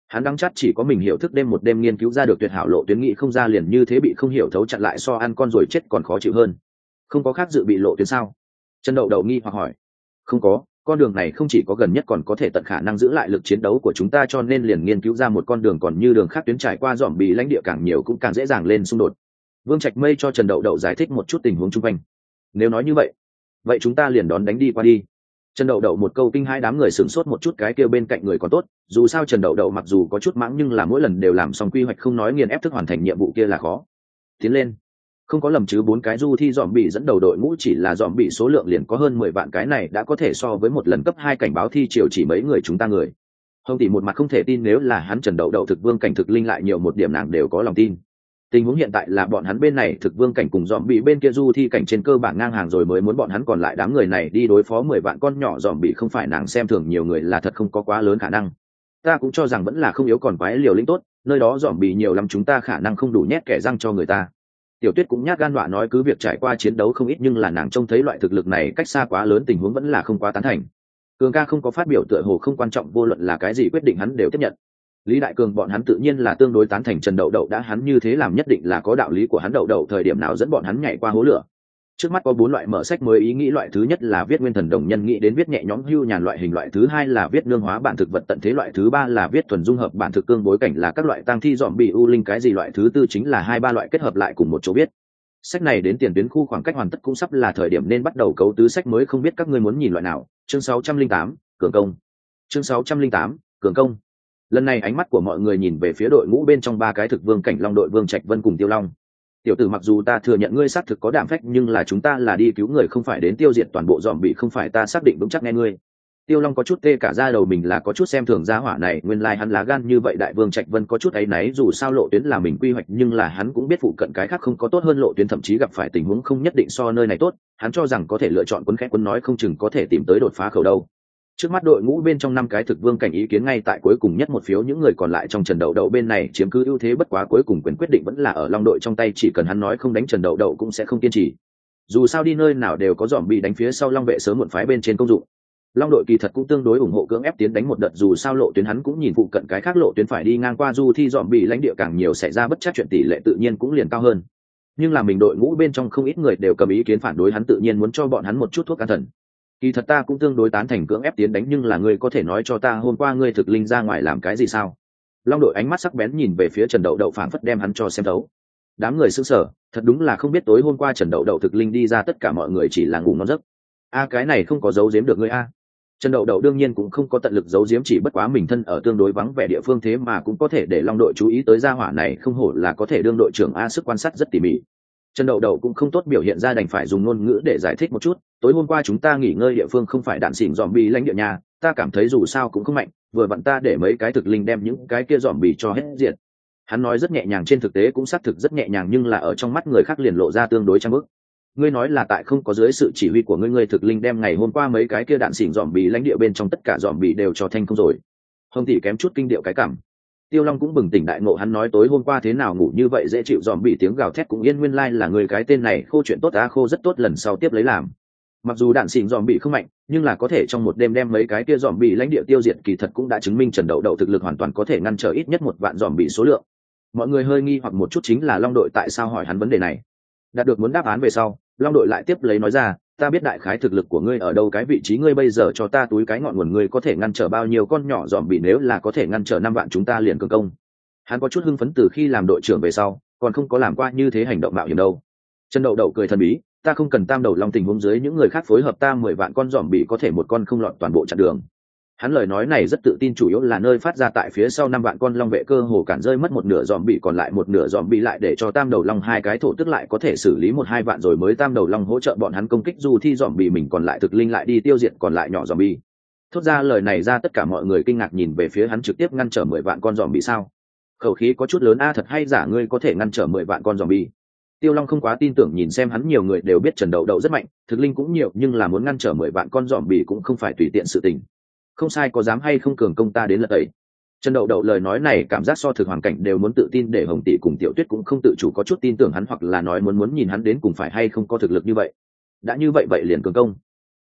Hắn đắng chắt chỉ có mình hiểu thức đêm một đêm nghiên cứu ra được tuyệt hảo lộ tuyến, nghị không ra liền như thế bị không hiểu thấu chặn lại, so ăn con rồi chết còn khó chịu hơn. Không có khác dự bị lộ tuyến sao? Trần Đậu Đậu nghi hoặc hỏi. Không có, con đường này không chỉ có gần nhất còn có thể tận khả năng giữ lại lực chiến đấu của chúng ta, cho nên liền nghiên cứu ra một con đường còn như đường khác tuyến trải qua dòm bị lãnh địa càng nhiều cũng càng dễ dàng lên xung đột. Vương Trạch Mây cho Trần Đậu Đậu giải thích một chút tình huống chung quanh. Nếu nói như vậy, vậy chúng ta liền đón đánh đi qua đi. Trần Đậu Đậu một câu kinh hai đám người sửng sốt một chút, cái kia bên cạnh người còn tốt, dù sao Trần Đậu Đậu mặc dù có chút mãng nhưng là mỗi lần đều làm xong quy hoạch, không nói nghiền ép thức hoàn thành nhiệm vụ kia là khó. Tiến lên. Không có lầm chứ, bốn cái du thi dòm bị dẫn đầu đội ngũ chỉ là dòm bị số lượng liền có hơn mười vạn, cái này đã có thể so với một lần cấp hai cảnh báo thi triều chỉ mấy người chúng ta người. Hồng tỷ một mặt không thể tin, nếu là hắn Trần Đậu Đậu thực vương cảnh thực linh lại nhiều một điểm nàng đều có lòng tin. Tình huống hiện tại là bọn hắn bên này thực vương cảnh cùng dòm bị bên kia du thi cảnh trên cơ bản ngang hàng rồi, mới muốn bọn hắn còn lại đám người này đi đối phó mười vạn con nhỏ dòm bị, không phải nàng xem thường nhiều người là thật không có quá lớn khả năng. Ta cũng cho rằng vẫn là không yếu còn quái liều lĩnh tốt, nơi đó dòm bị nhiều lắm, chúng ta khả năng không đủ nhét kẻ răng cho người ta. Tiểu Tuyết cũng nhát gan đoạ nói, cứ việc trải qua chiến đấu không ít nhưng là nàng trông thấy loại thực lực này cách xa quá lớn, tình huống vẫn là không quá tán thành. Cường ca không có phát biểu, tựa hồ không quan trọng, vô luận là cái gì quyết định hắn đều tiếp nhận. Lý Đại Cường bọn hắn tự nhiên là tương đối tán thành Trần Đậu Đậu, đã hắn như thế làm nhất định là có đạo lý của hắn. Đậu Đậu thời điểm nào dẫn bọn hắn nhảy qua hố lửa. Trước mắt có bốn loại mở sách mới ý nghĩ, loại thứ nhất là viết nguyên thần đồng nhân, nghĩ đến viết nhẹ nhõm hưu nhàn loại hình, loại thứ hai là viết nương hóa bản thực vật tận thế, loại thứ ba là viết thuần dung hợp bản thực cương bối cảnh là các loại tang thi dòm bị u linh cái gì, loại thứ tư chính là hai ba loại kết hợp lại cùng một chỗ viết. Sách này đến tiền tuyến khu khoảng cách hoàn tất, cũng sắp là thời điểm nên bắt đầu cấu tứ sách mới, không biết các ngươi muốn nhìn loại nào. Chương sáu trăm linh tám, cường công. Chương sáu trăm linh tám, cường công. Lần này ánh mắt của mọi người nhìn về phía đội ngũ bên trong ba cái thực vương cảnh long đội Vương Trạch Vân cùng Tiêu Long. Tiểu tử, mặc dù ta thừa nhận ngươi xác thực có đảm phách, nhưng là chúng ta là đi cứu người không phải đến tiêu diệt toàn bộ dòm bị, không phải ta xác định vững chắc nghe ngươi. Tiêu Long có chút tê cả da đầu, mình là có chút xem thường gia hỏa này, nguyên lai like hắn lá gan như vậy. Đại Vương Trạch Vân có chút áy náy, dù sao lộ tuyến là mình quy hoạch nhưng là hắn cũng biết phụ cận cái khác không có tốt hơn lộ tuyến, thậm chí gặp phải tình huống không nhất định so nơi này tốt, hắn cho rằng có thể lựa chọn quấn khẽ quấn, nói không chừng có thể tìm tới đột phá khẩu đâu. Trước mắt đội ngũ bên trong năm cái thực vương cảnh ý kiến ngay tại cuối cùng nhất một phiếu, những người còn lại trong Trần Đậu Đậu bên này chiếm cứ ưu thế, bất quá cuối cùng quyền quyết định vẫn là ở Long đội trong tay, chỉ cần hắn nói không đánh Trần Đậu Đậu cũng sẽ không kiên trì. Dù sao đi nơi nào đều có dòm bị đánh phía sau, Long vệ sớm muộn phái bên trên công dụng. Long đội kỳ thật cũng tương đối ủng hộ cưỡng ép tiến đánh một đợt, dù sao lộ tuyến hắn cũng nhìn phụ cận cái khác lộ tuyến phải đi ngang qua du thi dòm bị lãnh địa càng nhiều, xảy ra bất chắc chuyện tỷ lệ tự nhiên cũng liền cao hơn. Nhưng là mình đội ngũ bên trong không ít người đều cầm ý kiến phản đối, hắn tự nhiên muốn cho bọn hắn một chút thuốc an thần. Kỳ thật ta cũng tương đối tán thành cưỡng ép tiến đánh, nhưng là ngươi có thể nói cho ta hôm qua ngươi thực linh ra ngoài làm cái gì sao? Long đội ánh mắt sắc bén nhìn về phía Trần Đậu Đậu, phảng phất đem hắn cho xem thấu. Đám người sững sờ, thật đúng là không biết tối hôm qua Trần Đậu Đậu thực linh đi ra, tất cả mọi người chỉ là ngủ ngon giấc. A cái này không có giấu giếm được ngươi a. Trần Đậu Đậu đương nhiên cũng không có tận lực giấu giếm, chỉ bất quá mình thân ở tương đối vắng vẻ địa phương, thế mà cũng có thể để Long đội chú ý tới gia hỏa này, không hổ là có thể đương đội trưởng a, sức quan sát rất tỉ mỉ. Trần Đậu Đậu cũng không tốt biểu hiện ra, đành phải dùng ngôn ngữ để giải thích một chút. Tối hôm qua chúng ta nghỉ ngơi địa phương không phải đạn xỉn dòm bì lãnh địa nhà, ta cảm thấy dù sao cũng không mạnh, vừa vặn ta để mấy cái thực linh đem những cái kia dòm bì cho hết diệt. Hắn nói rất nhẹ nhàng, trên thực tế cũng xác thực rất nhẹ nhàng, nhưng là ở trong mắt người khác liền lộ ra tương đối trang bức. Ngươi nói là tại không có dưới sự chỉ huy của ngươi, ngươi thực linh đem ngày hôm qua mấy cái kia đạn xỉn dòm bì lãnh địa bên trong tất cả dòm bì đều cho thanh không rồi. Hồng tỷ kém chút kinh điệu cái cảm. Tiêu Long cũng bừng tỉnh đại ngộ, hắn nói tối hôm qua thế nào ngủ như vậy dễ chịu, dòm bị tiếng gào thét cũng yên, nguyên lai like là người cái tên này khô chuyện tốt á, khô rất tốt, lần sau tiếp lấy làm. Mặc dù đạn xỉn dòm bị không mạnh, nhưng là có thể trong một đêm đem mấy cái kia dòm bị lãnh địa tiêu diệt, kỳ thật cũng đã chứng minh Trần Đậu Đậu thực lực hoàn toàn có thể ngăn trở ít nhất một vạn dòm bị số lượng. Mọi người hơi nghi hoặc một chút, chính là Long đội tại sao hỏi hắn vấn đề này. Đạt được muốn đáp án về sau, Long đội lại tiếp lấy nói ra, ta biết đại khái thực lực của ngươi ở đâu, cái vị trí ngươi bây giờ cho ta túi cái ngọn nguồn, ngươi có thể ngăn trở bao nhiêu con nhỏ dòm bị, nếu là có thể ngăn trở năm vạn chúng ta liền cường công. Hắn có chút hưng phấn, từ khi làm đội trưởng về sau còn không có làm qua như thế hành động mạo hiểm đâu. Trần Đậu Đậu cười thần bí, ta không cần tam đầu long tình huống dưới những người khác phối hợp ta mười vạn con dòm bị có thể một con không lọt toàn bộ chặn đường. Hắn lời nói này rất tự tin, chủ yếu là nơi phát ra tại phía sau năm vạn con long vệ cơ hồ cản rơi mất một nửa dòm bị, còn lại một nửa dòm bị lại để cho tam đầu long hai cái thổ tức lại có thể xử lý một hai vạn, rồi mới tam đầu long hỗ trợ bọn hắn công kích dù thi dòm bị, mình còn lại thực linh lại đi tiêu diệt còn lại nhỏ dòm bị. Thốt ra lời này ra, tất cả mọi người kinh ngạc nhìn về phía hắn, trực tiếp ngăn trở mười vạn con dòm bị sao? Khẩu khí có chút lớn a, thật hay giả ngươi có thể ngăn trở mười vạn con dòm bị? Tiêu Long không quá tin tưởng, nhìn xem hắn, nhiều người đều biết Trần Đậu Đậu rất mạnh, thực linh cũng nhiều, nhưng là muốn ngăn trở mười vạn con dòm bị cũng không phải tùy tiện sự tình. Không sai, có dám hay không cường công ta đến lật tẩy. Trần Đậu Đậu lời nói này cảm giác so thực hoàn cảnh đều muốn tự tin, để Hồng tỷ cùng Tiểu Tuyết cũng không tự chủ có chút tin tưởng hắn, hoặc là nói muốn muốn nhìn hắn đến cùng phải hay không có thực lực như vậy. Đã như vậy vậy liền cường công.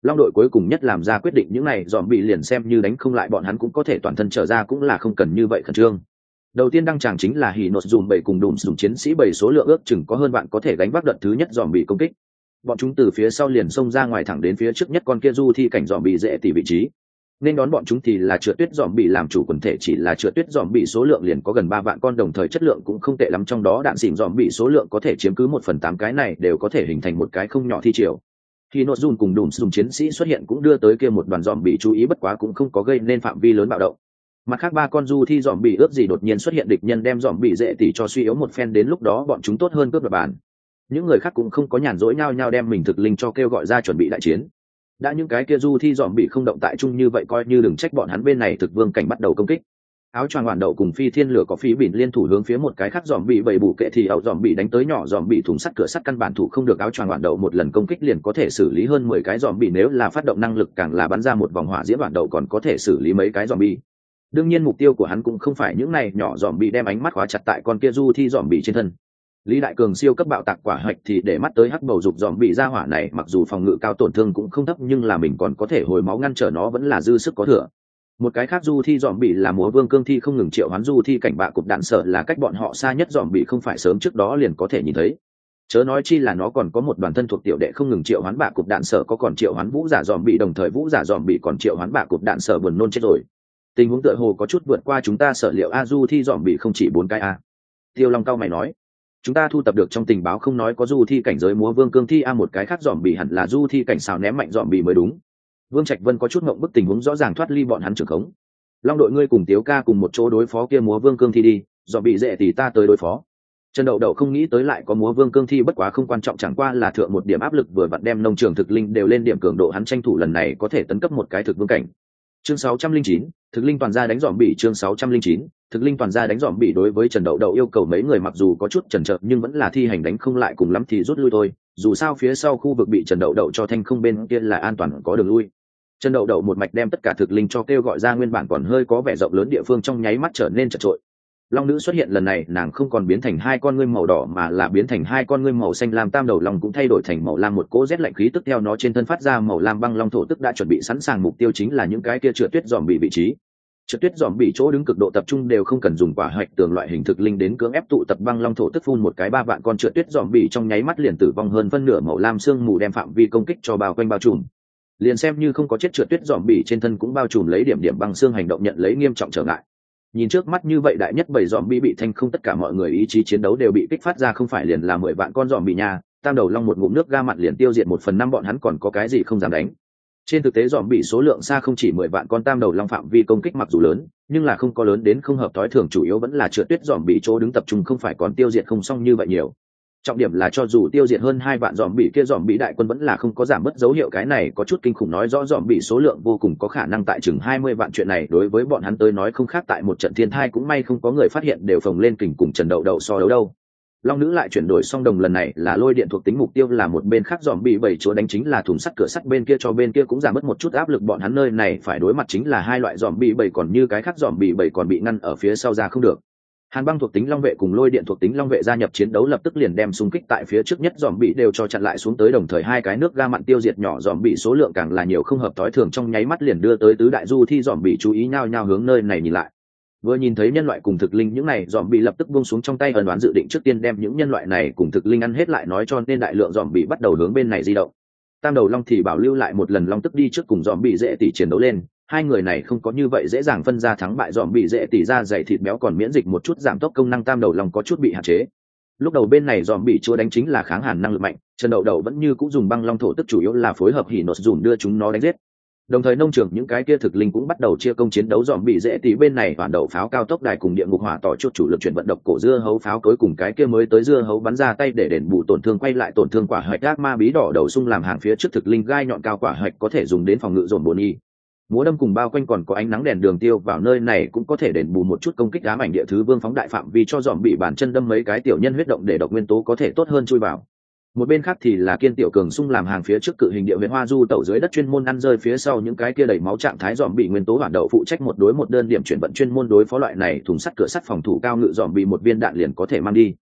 long đội cuối cùng nhất làm ra quyết định những này dòm bị liền xem như đánh không lại bọn hắn cũng có thể toàn thân trở ra, cũng là không cần như vậy khẩn trương. Đầu tiên đăng tràng chính là hỉ nốt dùm bảy cùng đùm dùm chiến sĩ bảy, số lượng ước chừng có hơn bạn có thể gánh vác đợt thứ nhất dòm bị công kích. Bọn chúng từ phía sau liền xông ra ngoài thẳng đến phía trước nhất con kia du thi cảnh dòm bị dễ tỉ vị trí. Nên đón bọn chúng thì là trượt tuyết dòm bị làm chủ quần thể, chỉ là trượt tuyết dòm bị số lượng liền có gần ba vạn con, đồng thời chất lượng cũng không tệ lắm, trong đó đạn xỉn dòm bị số lượng có thể chiếm cứ một phần tám, cái này đều có thể hình thành một cái không nhỏ thi triều. Khi nốt dùn cùng đùm dùm chiến sĩ xuất hiện cũng đưa tới kia một đoàn dòm bị chú ý, bất quá cũng không có gây nên phạm vi lớn bạo động. Mặt khác ba con du thi dòm bị ước gì đột nhiên xuất hiện, địch nhân đem dòm bị dễ tỉ cho suy yếu một phen, đến lúc đó bọn chúng tốt hơn cướp đoạt bàn. Những người khác cũng không có nhàn rỗi nhau nhau đem mình thực linh cho kêu gọi ra chuẩn bị đại chiến. Đã những cái kia du thi dòm bị không động tại chung như vậy, coi như đừng trách bọn hắn bên này thực vương cảnh bắt đầu công kích. Áo choàng hoàn đậu cùng phi thiên lửa có phí bỉn liên thủ hướng phía một cái khác dòm bị bầy bù kệ thì ảo dòm bị đánh tới, nhỏ dòm bị thùng sắt cửa sắt căn bản thủ không được, áo choàng hoàn đậu một lần công kích liền có thể xử lý hơn mười cái dòm bị, nếu là phát động năng lực càng là bắn ra một vòng hỏa diễm hoàn đậu còn có thể xử lý mấy cái dòm bị. Đương nhiên mục tiêu của hắn cũng không phải những này nhỏ dòm bị, đem ánh mắt khóa chặt tại con kia du thi dòm bị trên thân. Lý Đại Cường siêu cấp bạo tạc quả hạch thì để mắt tới hắc bầu dục dòm bị ra hỏa này, mặc dù phòng ngự cao tổn thương cũng không thấp, nhưng là mình còn có thể hồi máu ngăn trở nó vẫn là dư sức có thừa. Một cái khác du thi dòm bị là múa vương cương thi không ngừng triệu hoán du thi cảnh bạ cục đạn sợ, là cách bọn họ xa nhất dòm bị không phải sớm trước đó liền có thể nhìn thấy. Chớ nói chi là nó còn có một đoàn thân thuộc tiểu đệ không ngừng triệu hoán bạ cục đạn sợ, có còn triệu hoán vũ giả dòm bị, đồng thời vũ giả dòm bị còn triệu hoán bạ cục đạn sợ, buồn nôn chết rồi. Tình huống tựa hồ có chút vượt qua chúng ta sở liệu a, du thi dòm bị không chỉ bốn cái a. Tiêu Long cao mày nói, chúng ta thu tập được trong tình báo không nói có du thi cảnh giới múa vương cương thi a, một cái khác dòm bị hẳn là du thi cảnh xào ném mạnh dòm bị mới đúng. Vương Trạch Vân có chút ngộng bức, tình huống rõ ràng thoát ly bọn hắn trưởng khống. Long đội ngươi cùng Tiếu ca cùng một chỗ đối phó kia múa vương cương thi đi, dòm bị dễ thì ta tới đối phó. Trần Đậu Đậu không nghĩ tới lại có múa vương cương thi, bất quá không quan trọng, chẳng qua là thượng một điểm áp lực vừa vặn đem nông trường thực linh đều lên điểm cường độ, hắn tranh thủ lần này có thể tấn cấp một cái thực vương cảnh. Chương sáu trăm linh chín, thực linh toàn gia đánh dòm bị. Chương sáu trăm linh chín, thực linh toàn gia đánh dòm bị. Đối với Trần Đậu Đậu yêu cầu, mấy người mặc dù có chút chần chờ nhưng vẫn là thi hành, đánh không lại cùng lắm thì rút lui thôi, dù sao phía sau khu vực bị Trần Đậu Đậu cho thanh không, bên kia là an toàn có đường lui. Trần Đậu Đậu một mạch đem tất cả thực linh cho kêu gọi ra, nguyên bản còn hơi có vẻ rộng lớn địa phương trong nháy mắt trở nên chật trội. Long nữ xuất hiện lần này, nàng không còn biến thành hai con ngươi màu đỏ mà là biến thành hai con ngươi màu xanh lam, tam đầu long cũng thay đổi thành màu lam, một cỗ rét lạnh khí tức theo nó trên thân phát ra, màu lam băng long thổ tức đã chuẩn bị sẵn sàng, mục tiêu chính là những cái kia trượt tuyết dòm bị vị trí. Trượt tuyết dòm bị chỗ đứng cực độ tập trung, đều không cần dùng quả hoạch tường loại hình thực linh đến cưỡng ép tụ tập, băng long thổ tức phun một cái, ba vạn con trượt tuyết dòm bị trong nháy mắt liền tử vong, hơn phân nửa màu lam sương mù đem phạm vi công kích cho bao quanh bao trùm. Liền xem như không có chết, trượt tuyết dòm bị trên thân cũng bao trùm lấy điểm điểm băng xương, hành động nhận lấy nghiêm trọng trở ngại. Nhìn trước mắt như vậy đại nhất bầy dòm bị bị thanh không, tất cả mọi người ý chí chiến đấu đều bị kích phát ra, không phải liền là mười vạn con dòm bị nhà, tam đầu long một ngụm nước ga mặn liền tiêu diệt một phần năm, bọn hắn còn có cái gì không dám đánh. Trên thực tế dòm bị số lượng xa không chỉ mười vạn con, tam đầu long phạm vi công kích mặc dù lớn nhưng là không có lớn đến không hợp tối thường, chủ yếu vẫn là trượt tuyết dòm bị chỗ đứng tập trung, không phải còn tiêu diệt không xong như vậy nhiều. Trọng điểm là cho dù tiêu diệt hơn hai vạn dòm bị, kia dòm bị đại quân vẫn là không có giảm bớt dấu hiệu, cái này có chút kinh khủng, nói rõ dòm bị số lượng vô cùng có khả năng tại chừng hai mươi vạn, chuyện này đối với bọn hắn tới nói không khác tại một trận thiên thai, cũng may không có người phát hiện, đều phồng lên kình cùng Trần Đậu Đậu so đấu đâu. Long nữ lại chuyển đổi song đồng, lần này là lôi điện thuộc tính, mục tiêu là một bên khác dòm bị bảy chỗ đánh chính là thùng sắt cửa sắt, bên kia cho bên kia cũng giảm bớt một chút áp lực, bọn hắn nơi này phải đối mặt chính là hai loại dòm bị bảy, còn như cái khác dòm bị bảy còn bị ngăn ở phía sau ra không được. Hàn băng thuộc tính long vệ cùng lôi điện thuộc tính long vệ gia nhập chiến đấu, lập tức liền đem xung kích tại phía trước nhất dòm bị đều cho chặn lại xuống tới, đồng thời hai cái nước ga mặn tiêu diệt nhỏ dòm bị số lượng càng là nhiều không hợp tối thường, trong nháy mắt liền đưa tới tứ đại du thi dòm bị chú ý nhao nhao hướng nơi này nhìn lại. Vừa nhìn thấy nhân loại cùng thực linh, những này dòm bị lập tức buông xuống trong tay ẩn đoán, dự định trước tiên đem những nhân loại này cùng thực linh ăn hết lại nói, cho nên đại lượng dòm bị bắt đầu hướng bên này di động. Tam đầu long thì bảo lưu lại một lần long tức đi trước cùng dòm bị dễ tỉ chiến đấu lên, hai người này không có như vậy dễ dàng phân ra thắng bại, dòm bị dễ tỉ ra dày thịt béo còn miễn dịch một chút giảm tốc công năng, tam đầu long có chút bị hạn chế. Lúc đầu bên này dòm bị chúa đánh chính là kháng hàn năng lực mạnh, Trần Đậu Đậu vẫn như cũng dùng băng long thổ tức chủ yếu là phối hợp hỉ nốt dùm đưa chúng nó đánh giết. Đồng thời nông trường những cái kia thực linh cũng bắt đầu chia công chiến đấu, dòm bị dễ tỉ bên này toàn đậu pháo cao tốc đài cùng địa ngục hỏa tỏ chút chủ lực chuyển vận độc cổ dưa hấu pháo cối, cùng cái kia mới tới dưa hấu bắn ra tay để đền bù tổn thương, quay lại tổn thương quả hạch ác ma bí đỏ đầu sung làm hàng phía trước thực linh gai nhọn cao quả hạch có thể dùng đến phòng ngự dồn bồn y. Múa đâm cùng bao quanh còn có ánh nắng đèn đường tiêu vào nơi này cũng có thể đền bù một chút công kích, ám ảnh địa thứ vương phóng đại phạm vi cho dòm bị bàn chân đâm mấy cái tiểu nhân huyết động để độc nguyên tố có thể tốt hơn chui vào. Một bên khác thì là Kiên Tiểu Cường sung làm hàng phía trước cự hình địa huyễn hoa du tẩu dưới đất, chuyên môn ăn rơi phía sau những cái kia đầy máu trạng thái dòm bị nguyên tố bản đậu, phụ trách một đối một đơn điểm chuyển vận, chuyên môn đối phó loại này thùng sắt cửa sắt phòng thủ cao ngự dòm bị, một viên đạn liền có thể mang đi.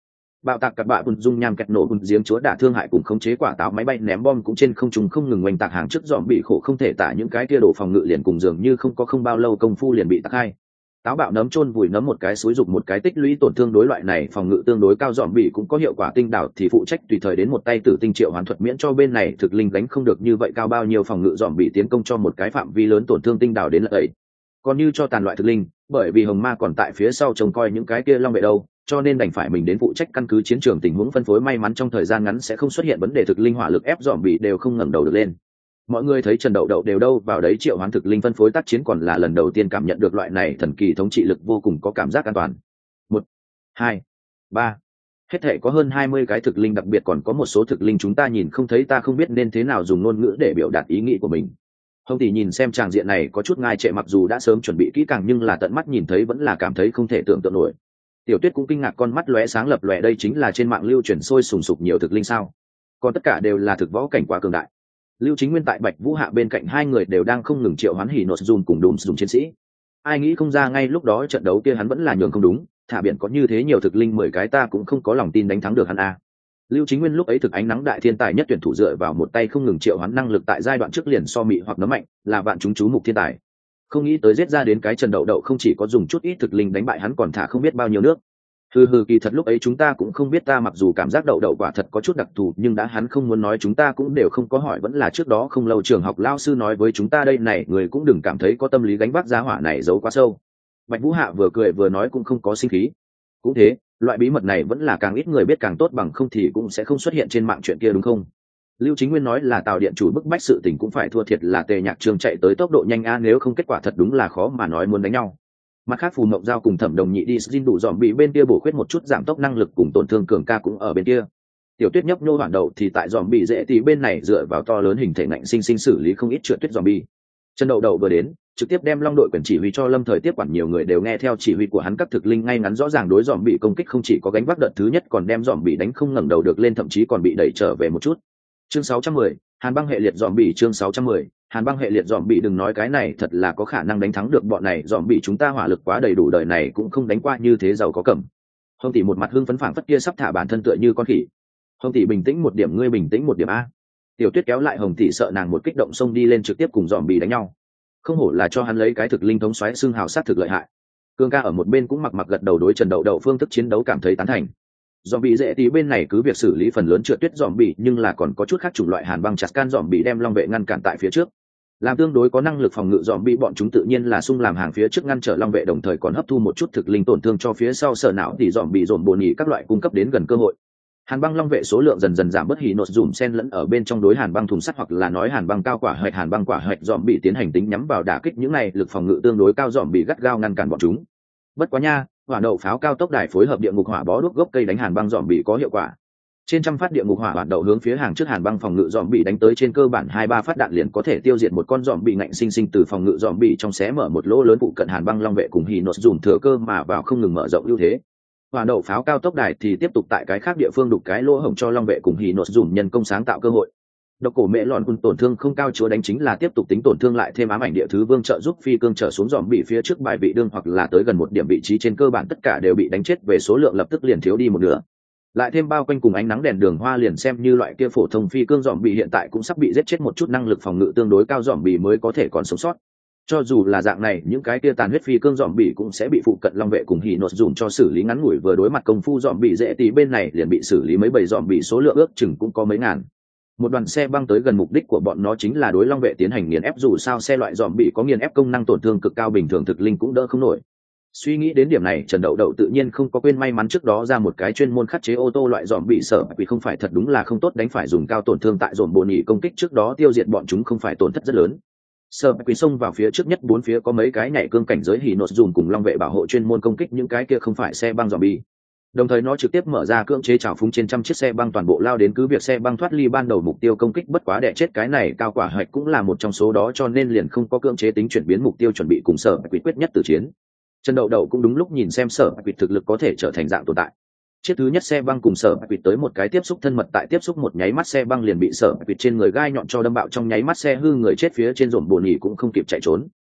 Bạo tạc cặp bạ bùn dung nham kẹt nổ bùn giếng chúa đả thương hại cùng khống chế quả táo máy bay ném bom cũng trên không trung không ngừng oanh tạc hàng trước dòm bị khổ không thể tả những cái kia đổ phòng ngự liền cùng dường như không có không bao lâu công phu liền bị tạc hai. Táo bạo nấm chôn vùi nấm một cái xúi dục một cái tích lũy tổn thương đối loại này phòng ngự tương đối cao dòm bị cũng có hiệu quả tinh đảo thì phụ trách tùy thời đến một tay tử tinh triệu hoán thuật miễn cho bên này thực linh đánh không được như vậy cao bao nhiêu phòng ngự dòm bị tiến công cho một cái phạm vi lớn tổn thương tinh đảo đến lợi. Còn như cho tàn loại thực linh, bởi vì hồng ma còn tại phía sau trông coi những cái kia long vệ đâu, cho nên đành phải mình đến phụ trách căn cứ chiến trường tình huống phân phối may mắn trong thời gian ngắn sẽ không xuất hiện vấn đề thực linh hỏa lực ép dòm bị đều không ngẩng đầu được lên. Mọi người thấy Trần Đậu Đậu đều đâu vào đấy triệu hoán thực linh phân phối tác chiến còn là lần đầu tiên cảm nhận được loại này thần kỳ thống trị lực vô cùng có cảm giác an toàn. Một, hai, ba, hết thể có hơn hai mươi cái thực linh, đặc biệt còn có một số thực linh chúng ta nhìn không thấy, ta không biết nên thế nào dùng ngôn ngữ để biểu đạt ý nghĩ của mình. Hồng Tỷ nhìn xem tràng diện này có chút ngai trệ, mặc dù đã sớm chuẩn bị kỹ càng nhưng là tận mắt nhìn thấy vẫn là cảm thấy không thể tưởng tượng nổi. Tiểu Tuyết cũng kinh ngạc, con mắt lóe sáng lập lòe, đây chính là trên mạng lưu truyền sôi sùng sục nhiều thực linh sao? Còn tất cả đều là thực võ cảnh quá cường đại. Lưu Chính Nguyên tại Bạch Vũ Hạ bên cạnh hai người đều đang không ngừng triệu hoán hỉ nốt dùm cùng đùm dùng chiến sĩ. Ai nghĩ không ra ngay lúc đó trận đấu kia hắn vẫn là nhường không đúng, thả biển có như thế nhiều thực linh mười cái ta cũng không có lòng tin đánh thắng được hắn a. Lưu Chính Nguyên lúc ấy thực ánh nắng đại thiên tài nhất tuyển thủ dựa vào một tay không ngừng triệu hoán năng lực tại giai đoạn trước liền so mị hoặc nấm mạnh, là vạn chúng chú mục thiên tài. Không nghĩ tới giết ra đến cái Trần Đậu Đậu không chỉ có dùng chút ít thực linh đánh bại hắn còn thả không biết bao nhiêu nước. Hừ hừ, kỳ thật lúc ấy chúng ta cũng không biết, ta mặc dù cảm giác Đậu Đậu quả thật có chút đặc thù nhưng đã hắn không muốn nói chúng ta cũng đều không có hỏi, vẫn là trước đó không lâu trường học lao sư nói với chúng ta đây này, người cũng đừng cảm thấy có tâm lý gánh vác giá hỏa này giấu quá sâu. Bạch Vũ Hạ vừa cười vừa nói cũng không có sinh khí. Cũng thế, loại bí mật này vẫn là càng ít người biết càng tốt, bằng không thì cũng sẽ không xuất hiện trên mạng chuyện kia đúng không? Lưu Chính Nguyên nói là Tào điện chủ bức bách sự tình cũng phải thua thiệt là Tề Nhạc Trường chạy tới tốc độ nhanh a, nếu không kết quả thật đúng là khó mà nói muốn đánh nhau. Mặt khác Phù Mộng Giao cùng Thẩm Đồng Nhị đi xin đủ dòm bị bên kia bổ khuyết một chút giảm tốc năng lực cùng tổn thương cường ca cũng ở bên kia. Tiểu Tuyết nhấp nhô hoảng đầu thì tại dòm bị dễ thì bên này dựa vào to lớn hình thể ngạnh sinh sinh xử lý không ít trượt tuyết dòm bị. Trần Đậu Đậu vừa đến, trực tiếp đem long đội quyền chỉ huy cho Lâm Thời tiếp quản, nhiều người đều nghe theo chỉ huy của hắn, các thực linh ngay ngắn rõ ràng đối dòm bị công kích không chỉ có gánh vác đợt thứ nhất còn đem dòm bị đánh không ngẩng đầu được lên, thậm chí còn bị đẩy trở về một chút. Chương sáu trăm mười, Hàn băng hệ liệt dòm bị. Chương sáu trăm mười, Hàn băng hệ liệt dòm bị. Đừng nói cái này thật là có khả năng đánh thắng được bọn này dòm bị, chúng ta hỏa lực quá đầy đủ, đời này cũng không đánh qua như thế giàu có cẩm. Hồng Tỷ một mặt hưng phấn phảng phất kia sắp thả bản thân tựa như con khỉ. Hồng Tỷ bình tĩnh một điểm, ngươi bình tĩnh một điểm a. Tiểu Tuyết kéo lại Hồng Tỷ sợ nàng một kích động xông đi lên trực tiếp cùng dòm bị đánh nhau. Không hổ là cho hắn lấy cái thực linh thống xoáy xương hào sát thực lợi hại. Cương ca ở một bên cũng mặc mặc gật đầu, đối Trần Đậu Đậu phương thức chiến đấu cảm thấy tán thành. Dòm bị dễ tí bên này cứ việc xử lý phần lớn trượt tuyết dòm bị nhưng là còn có chút khác chủng loại hàn băng chặt can dòm bị đem long vệ ngăn cản tại phía trước, làm tương đối có năng lực phòng ngự dòm bị bọn chúng tự nhiên là sung làm hàng phía trước ngăn trở long vệ, đồng thời còn hấp thu một chút thực linh tổn thương cho phía sau sở não thì dòm bị dồn bồn nhỉ các loại cung cấp đến gần cơ hội. Hàn băng long vệ số lượng dần dần giảm bớt, hỉ nốt dùm sen lẫn ở bên trong đối hàn băng thùng sắt hoặc là nói hàn băng cao quả hạch hàn băng quả hạch dòm bị tiến hành tính nhắm vào đả kích những này lực phòng ngự tương đối cao dòm bị gắt gao ngăn cản bọn chúng. Bất quá nha, hỏa đậu pháo cao tốc đài phối hợp địa ngục hỏa bó đuốc gốc cây đánh hàn băng dòm bị có hiệu quả. Trên trăm phát địa ngục hỏa hoạt đậu hướng phía hàng trước hàn băng phòng ngự dòm bị đánh tới, trên cơ bản hai ba phát đạn liền có thể tiêu diệt một con dòm bị ngạnh sinh sinh từ phòng ngự dòm bị trong xé mở một lỗ lớn, phụ cận hàn băng long vệ cùng hỉ nốt dùm thừa cơ mà vào không ngừng mở rộng ưu thế. Hỏa đậu pháo cao tốc đài thì tiếp tục tại cái khác địa phương đục cái lỗ hổng cho long vệ cùng hỉ nốt dùm nhân công sáng tạo cơ hội. Độc cổ mẹ lọn quân tổn thương không cao, chúa đánh chính là tiếp tục tính tổn thương, lại thêm ám ảnh địa thứ vương trợ giúp phi cương trở xuống dòm bị phía trước bài vị đương hoặc là tới gần một điểm vị trí, trên cơ bản tất cả đều bị đánh chết, về số lượng lập tức liền thiếu đi một nửa. Lại thêm bao quanh cùng ánh nắng đèn đường hoa, liền xem như loại kia phổ thông phi cương dòm bị hiện tại cũng sắp bị giết chết, một chút năng lực phòng ngự tương đối cao dòm bị mới có thể còn sống sót. Cho dù là dạng này, những cái kia tàn huyết phi cương dòm bị cũng sẽ bị phụ cận long vệ cùng hỉ nốt dùm cho xử lý ngắn ngủi, vừa đối mặt công phu dòm bị dễ tí bên này liền bị xử lý mấy bầy dòm bị, số lượng ước chừng cũng có mấy ngàn. Một đoàn xe băng tới gần, mục đích của bọn nó chính là đối long vệ tiến hành nghiền ép, dù sao xe loại dòm bị có nghiền ép công năng tổn thương cực cao, bình thường thực linh cũng đỡ không nổi. Suy nghĩ đến điểm này, Trần Đậu Đậu tự nhiên không có quên may mắn trước đó ra một cái chuyên môn khắc chế ô tô loại dòm bị, sợ vì không phải thật đúng là không tốt đánh, phải dùng cao tổn thương tại dòm bồn nhị công kích trước đó tiêu diệt bọn chúng không phải tổn thất rất lớn. Sợ quỷ xông vào phía trước nhất, bốn phía có mấy cái nhảy cương cảnh giới hỉ nốt dùm cùng long vệ bảo hộ chuyên môn công kích những cái kia không phải xe băng dòm bị. Đồng thời nó trực tiếp mở ra cưỡng chế trào phúng, trên trăm chiếc xe băng toàn bộ lao đến, cứ việc xe băng thoát ly ban đầu mục tiêu công kích, bất quá đẻ chết cái này cao quả hạch cũng là một trong số đó, cho nên liền không có cưỡng chế tính chuyển biến mục tiêu, chuẩn bị cùng Sở Quỷ quyết nhất từ chiến. Trần Đậu Đậu cũng đúng lúc nhìn xem Sở Quỷ thực lực có thể trở thành dạng tồn tại. Chiếc thứ nhất xe băng cùng Sở Quỷ tới một cái tiếp xúc thân mật, tại tiếp xúc một nháy mắt xe băng liền bị Sở Quỷ trên người gai nhọn cho đâm bạo, trong nháy mắt xe hư người chết, phía trên dồn bồn nhỉ cũng không kịp chạy trốn.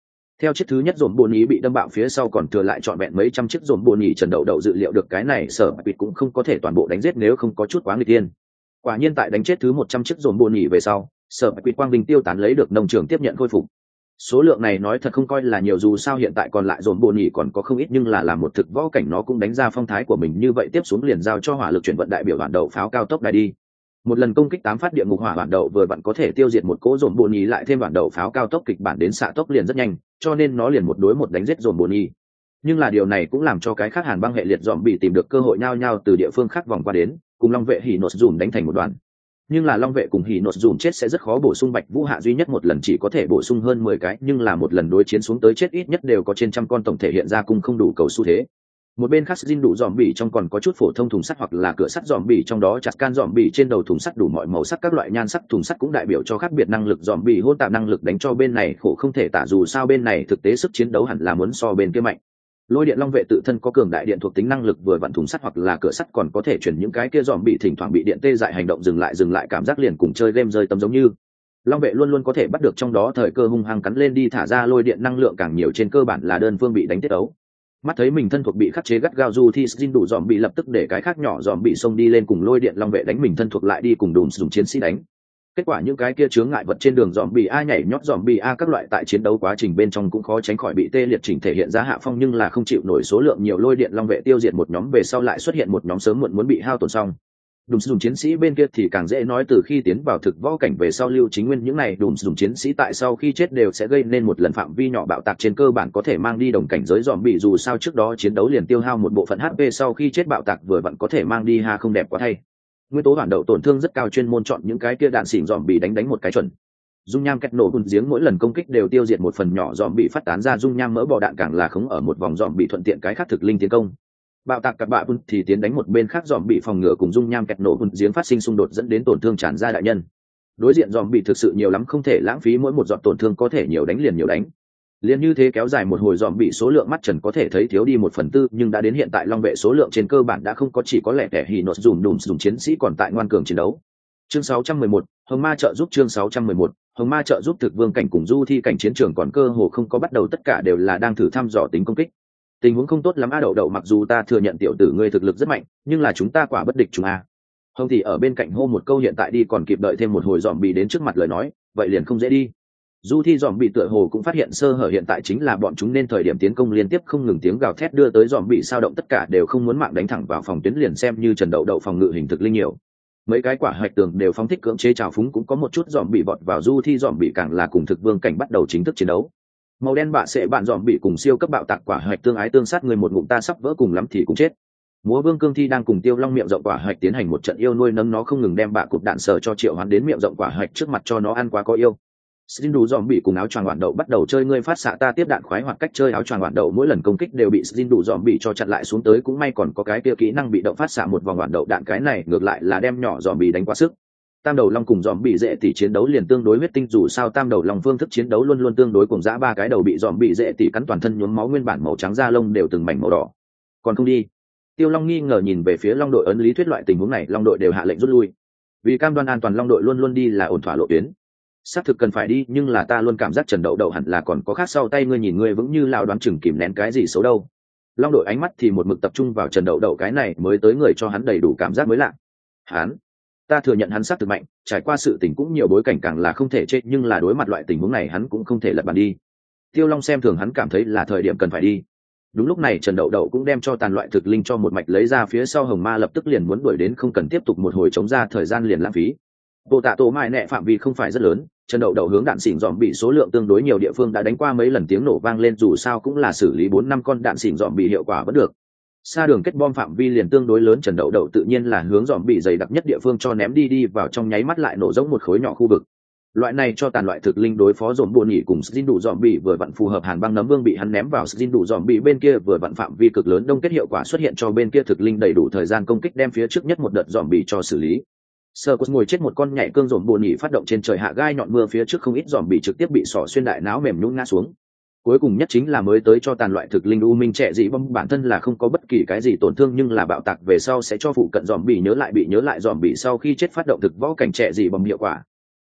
Theo chiếc thứ nhất dồn bồn nhì bị đâm bạo phía sau còn thừa lại trọn vẹn mấy trăm chiếc dồn bồn nhì, Trần Đậu Đậu dự liệu được cái này Sở Bịt cũng không có thể toàn bộ đánh giết nếu không có chút quá người tiên. Quả nhiên tại đánh chết thứ một trăm chiếc dồn bồn nhì về sau, Sở Bịt quang vinh tiêu tán lấy được nông trường tiếp nhận khôi phục. Số lượng này nói thật không coi là nhiều, dù sao hiện tại còn lại dồn bồn nhì còn có không ít, nhưng là làm một thực võ cảnh nó cũng đánh ra phong thái của mình, như vậy tiếp xuống liền giao cho hỏa lực chuyển vận đại biểu bản đậu pháo cao tốc đài đi. Một lần công kích tám phát địa ngục hỏa bản đậu vừa vặn có thể tiêu diệt một cỗ dồn bồn nhì, lại thêm bản đậu pháo cao tốc kịch bản đến xạ tốc liền rất nhanh, cho nên nó liền một đối một đánh giết dồn bồn nhì. Nhưng là điều này cũng làm cho cái khác Hàn Băng hệ liệt dòm bị tìm được cơ hội nhao nhao từ địa phương khác vòng qua đến, cùng Long vệ Hỉ Nột Dùm đánh thành một đoàn. Nhưng là Long vệ cùng Hỉ Nột Dùm chết sẽ rất khó bổ sung, Bạch Vũ Hạ duy nhất một lần chỉ có thể bổ sung hơn mười cái, nhưng là một lần đối chiến xuống tới chết ít nhất đều có trên trăm con, tổng thể hiện ra cùng không đủ cầu xu thế. Một bên khác Jin đủ dòm bỉ trong còn có chút phổ thông thùng sắt hoặc là cửa sắt dòm bỉ, trong đó chặt can dòm bỉ trên đầu thùng sắt đủ mọi màu sắc, các loại nhan sắc thùng sắt cũng đại biểu cho khác biệt năng lực dòm bỉ hôn tạp năng lực, đánh cho bên này khổ không thể tả, dù sao bên này thực tế sức chiến đấu hẳn là muốn so bên kia mạnh. Lôi điện long vệ tự thân có cường đại điện thuộc tính năng lực, vừa vặn thùng sắt hoặc là cửa sắt còn có thể chuyển những cái kia dòm bị thỉnh thoảng bị điện tê dại hành động dừng lại dừng lại, cảm giác liền cùng chơi game rơi tấm giống như. Long vệ luôn luôn có thể bắt được trong đó thời cơ hung hăng cắn lên đi, thả ra lôi điện năng lượng càng nhiều, trên cơ bản là đơn phương bị đánh tiết ấu. Mắt thấy mình thân thuộc bị khắc chế gắt gao, Du Thi Jin đủ dòm bị lập tức để cái khác nhỏ dòm bị xông đi lên cùng lôi điện long vệ đánh, mình thân thuộc lại đi cùng đùm dùng chiến sĩ đánh. Kết quả những cái kia chướng ngại vật trên đường dòm bị a nhảy nhót dòm bị a các loại tại chiến đấu quá trình bên trong cũng khó tránh khỏi bị tê liệt, chỉnh thể hiện ra hạ phong, nhưng là không chịu nổi số lượng nhiều lôi điện long vệ tiêu diệt một nhóm về sau lại xuất hiện một nhóm sớm muộn muốn bị hao tổn xong. Đùm dùng chiến sĩ bên kia thì càng dễ nói, từ khi tiến vào thực võ cảnh về sau Lưu Chính Nguyên những này đùm dùng chiến sĩ tại sau khi chết đều sẽ gây nên một lần phạm vi nhỏ bạo tạc, trên cơ bản có thể mang đi đồng cảnh giới dòm bị, dù sao trước đó chiến đấu liền tiêu hao một bộ phận hát pê, sau khi chết bạo tạc vừa vặn có thể mang đi ha, không đẹp quá thay. Nguyên tố bản đậu tổn thương rất cao, chuyên môn chọn những cái kia đạn xỉn dòm bị đánh đánh một cái chuẩn. Dung nham kẹt nổ hùn giếng mỗi lần công kích đều tiêu diệt một phần nhỏ dòm bị phát tán ra dung nham mỡ bò đạn, càng là khống ở một vòng dòm bị thuận tiện cái khác thực linh tiến công. Bạo tạc cặp bạ bun thì tiến đánh một bên khác dòm bị phòng ngừa cùng dung nham kẹt nổ hùn giếng phát sinh xung đột dẫn đến tổn thương tràn ra đại nhân. Đối diện dòm bị thực sự nhiều lắm, không thể lãng phí mỗi một giọt tổn thương, có thể nhiều đánh liền nhiều đánh. Liên như thế kéo dài một hồi dòm bị số lượng mắt trần có thể thấy thiếu đi một phần tư, nhưng đã đến hiện tại Long vệ số lượng trên cơ bản đã không có, chỉ có lẻ tẻ Hỉ Nột dùm đùm dùng chiến sĩ còn tại ngoan cường chiến đấu. Chương sáu trăm mười một, Hồng Ma trợ giúp. Chương sáu trăm mười một, Hồng Ma trợ giúp. Thực vương cảnh cùng du thi cảnh chiến trường còn cơ hồ không có bắt đầu, tất cả đều là đang thử thăm dò tính công kích. Tình huống không tốt lắm a Đậu Đậu, mặc dù ta thừa nhận tiểu tử ngươi thực lực rất mạnh, nhưng là chúng ta quả bất địch chúng a. Hồng thì ở bên cạnh hô một câu, hiện tại đi còn kịp đợi thêm một hồi dòm bị đến trước mặt lời nói, vậy liền không dễ đi. Du thi dòm bị tựa hồ cũng phát hiện sơ hở, hiện tại chính là bọn chúng nên thời điểm tiến công, liên tiếp không ngừng tiếng gào thét đưa tới dòm bị sao động, tất cả đều không muốn mạng đánh thẳng vào phòng tuyến, liền xem như Trần Đậu Đậu phòng ngự hình thực linh nhiều, mấy cái quả hạch tường đều phóng thích cưỡng chế trào phúng, cũng có một chút dòm bị vọt vào. Du thi dòm bị càng là cùng thực vương cảnh bắt đầu chính thức chiến đấu. Màu đen bạ sẽ bạn dòm bị cùng siêu cấp bạo tạc quả hạch tương ái tương sát, người một ngụm ta sắp vỡ, cùng lắm thì cũng chết. Múa vương cương thi đang cùng tiêu long miệng rộng quả hạch tiến hành một trận yêu nuôi nấng, nó không ngừng đem bạ cụt đạn sờ cho triệu hoán đến miệng rộng quả hạch trước mặt cho nó ăn, quá có yêu. Xin đủ dòm bị cùng áo choàng hoạn đậu bắt đầu chơi ngươi phát xạ ta tiếp đạn khoái hoạt cách chơi. Áo choàng hoạn đậu mỗi lần công kích đều bị xin đủ dòm bị cho chặn lại xuống tới, cũng may còn có cái kia kỹ năng bị động phát xạ một vòng hoạn đậu đạn, cái này ngược lại là đem nhỏ dòm bị đánh quá sức. Tam đầu long cùng dòm bị dễ tỉ chiến đấu liền tương đối huyết tinh, dù sao tam đầu long phương thức chiến đấu luôn luôn tương đối cùng dã, ba cái đầu bị dòm bị dễ tỉ cắn toàn thân nhuốm máu, nguyên bản màu trắng da lông đều từng mảnh màu đỏ. Còn không đi? Tiêu Long nghi ngờ nhìn về phía long đội, ấn lý thuyết loại tình huống này long đội đều hạ lệnh rút lui, vì cam đoan an toàn long đội luôn luôn đi là ổn thỏa lộ tuyến. Xác thực cần phải đi, nhưng là ta luôn cảm giác Trần Đậu Đậu hẳn là còn có khác sau tay, ngươi nhìn ngươi vững như lão đoán chừng kìm nén cái gì xấu đâu. Long đội ánh mắt thì một mực tập trung vào Trần Đậu Đậu, cái này mới tới người cho hắn đầy đủ cảm giác mới lạ. Hắn, ta thừa nhận hắn xác thực mạnh, trải qua sự tình cũng nhiều, bối cảnh càng là không thể chết, nhưng là đối mặt loại tình huống này hắn cũng không thể lật bàn đi. Tiêu Long xem thường hắn, cảm thấy là thời điểm cần phải đi. Đúng lúc này Trần Đậu Đậu cũng đem cho tàn loại thực linh cho một mạch lấy ra, phía sau Hồng Ma lập tức liền muốn đuổi đến, không cần tiếp tục một hồi chống ra thời gian liền lãng phí. Bộ tạ tổ mại nẹ phạm vi không phải rất lớn, Trần Đậu Đậu hướng đạn xỉn dòm bị số lượng tương đối nhiều địa phương đã đánh qua mấy lần, tiếng nổ vang lên, dù sao cũng là xử lý bốn năm con đạn xỉn dòm bị, hiệu quả vẫn được. Xa đường kết bom phạm vi liền tương đối lớn, Trần Đậu Đậu tự nhiên là hướng dòm bị dày đặc nhất địa phương cho ném đi, đi vào trong nháy mắt lại nổ giống một khối nhỏ khu vực. Loại này cho tàn loại thực linh đối phó dòm buồn nhỉ cùng Jin đủ dòm bị vừa vặn phù hợp, Hàn băng nấm vương bị hắn ném vào Jin đủ dòm bị bên kia vừa vặn phạm vi cực lớn đông kết, hiệu quả xuất hiện cho bên kia thực linh đầy đủ thời gian công kích đem phía trước nhất một đợt dòm bị cho xử lý. Sơ Cốt ngồi chết một con nhảy cương dòm buồn nhỉ phát động trên trời hạ gai nhọn mưa, phía trước không ít dòm bị trực tiếp bị sỏ xuyên đại não mềm nhũn ngã xuống. Cuối cùng nhất chính là mới tới cho tàn loại thực linh u minh trẻ dị bom, bản thân là không có bất kỳ cái gì tổn thương, nhưng là bạo tạc về sau sẽ cho phụ cận dòm bị nhớ lại, bị nhớ lại dòm bị sau khi chết phát động thực võ cảnh trẻ dị bom hiệu quả.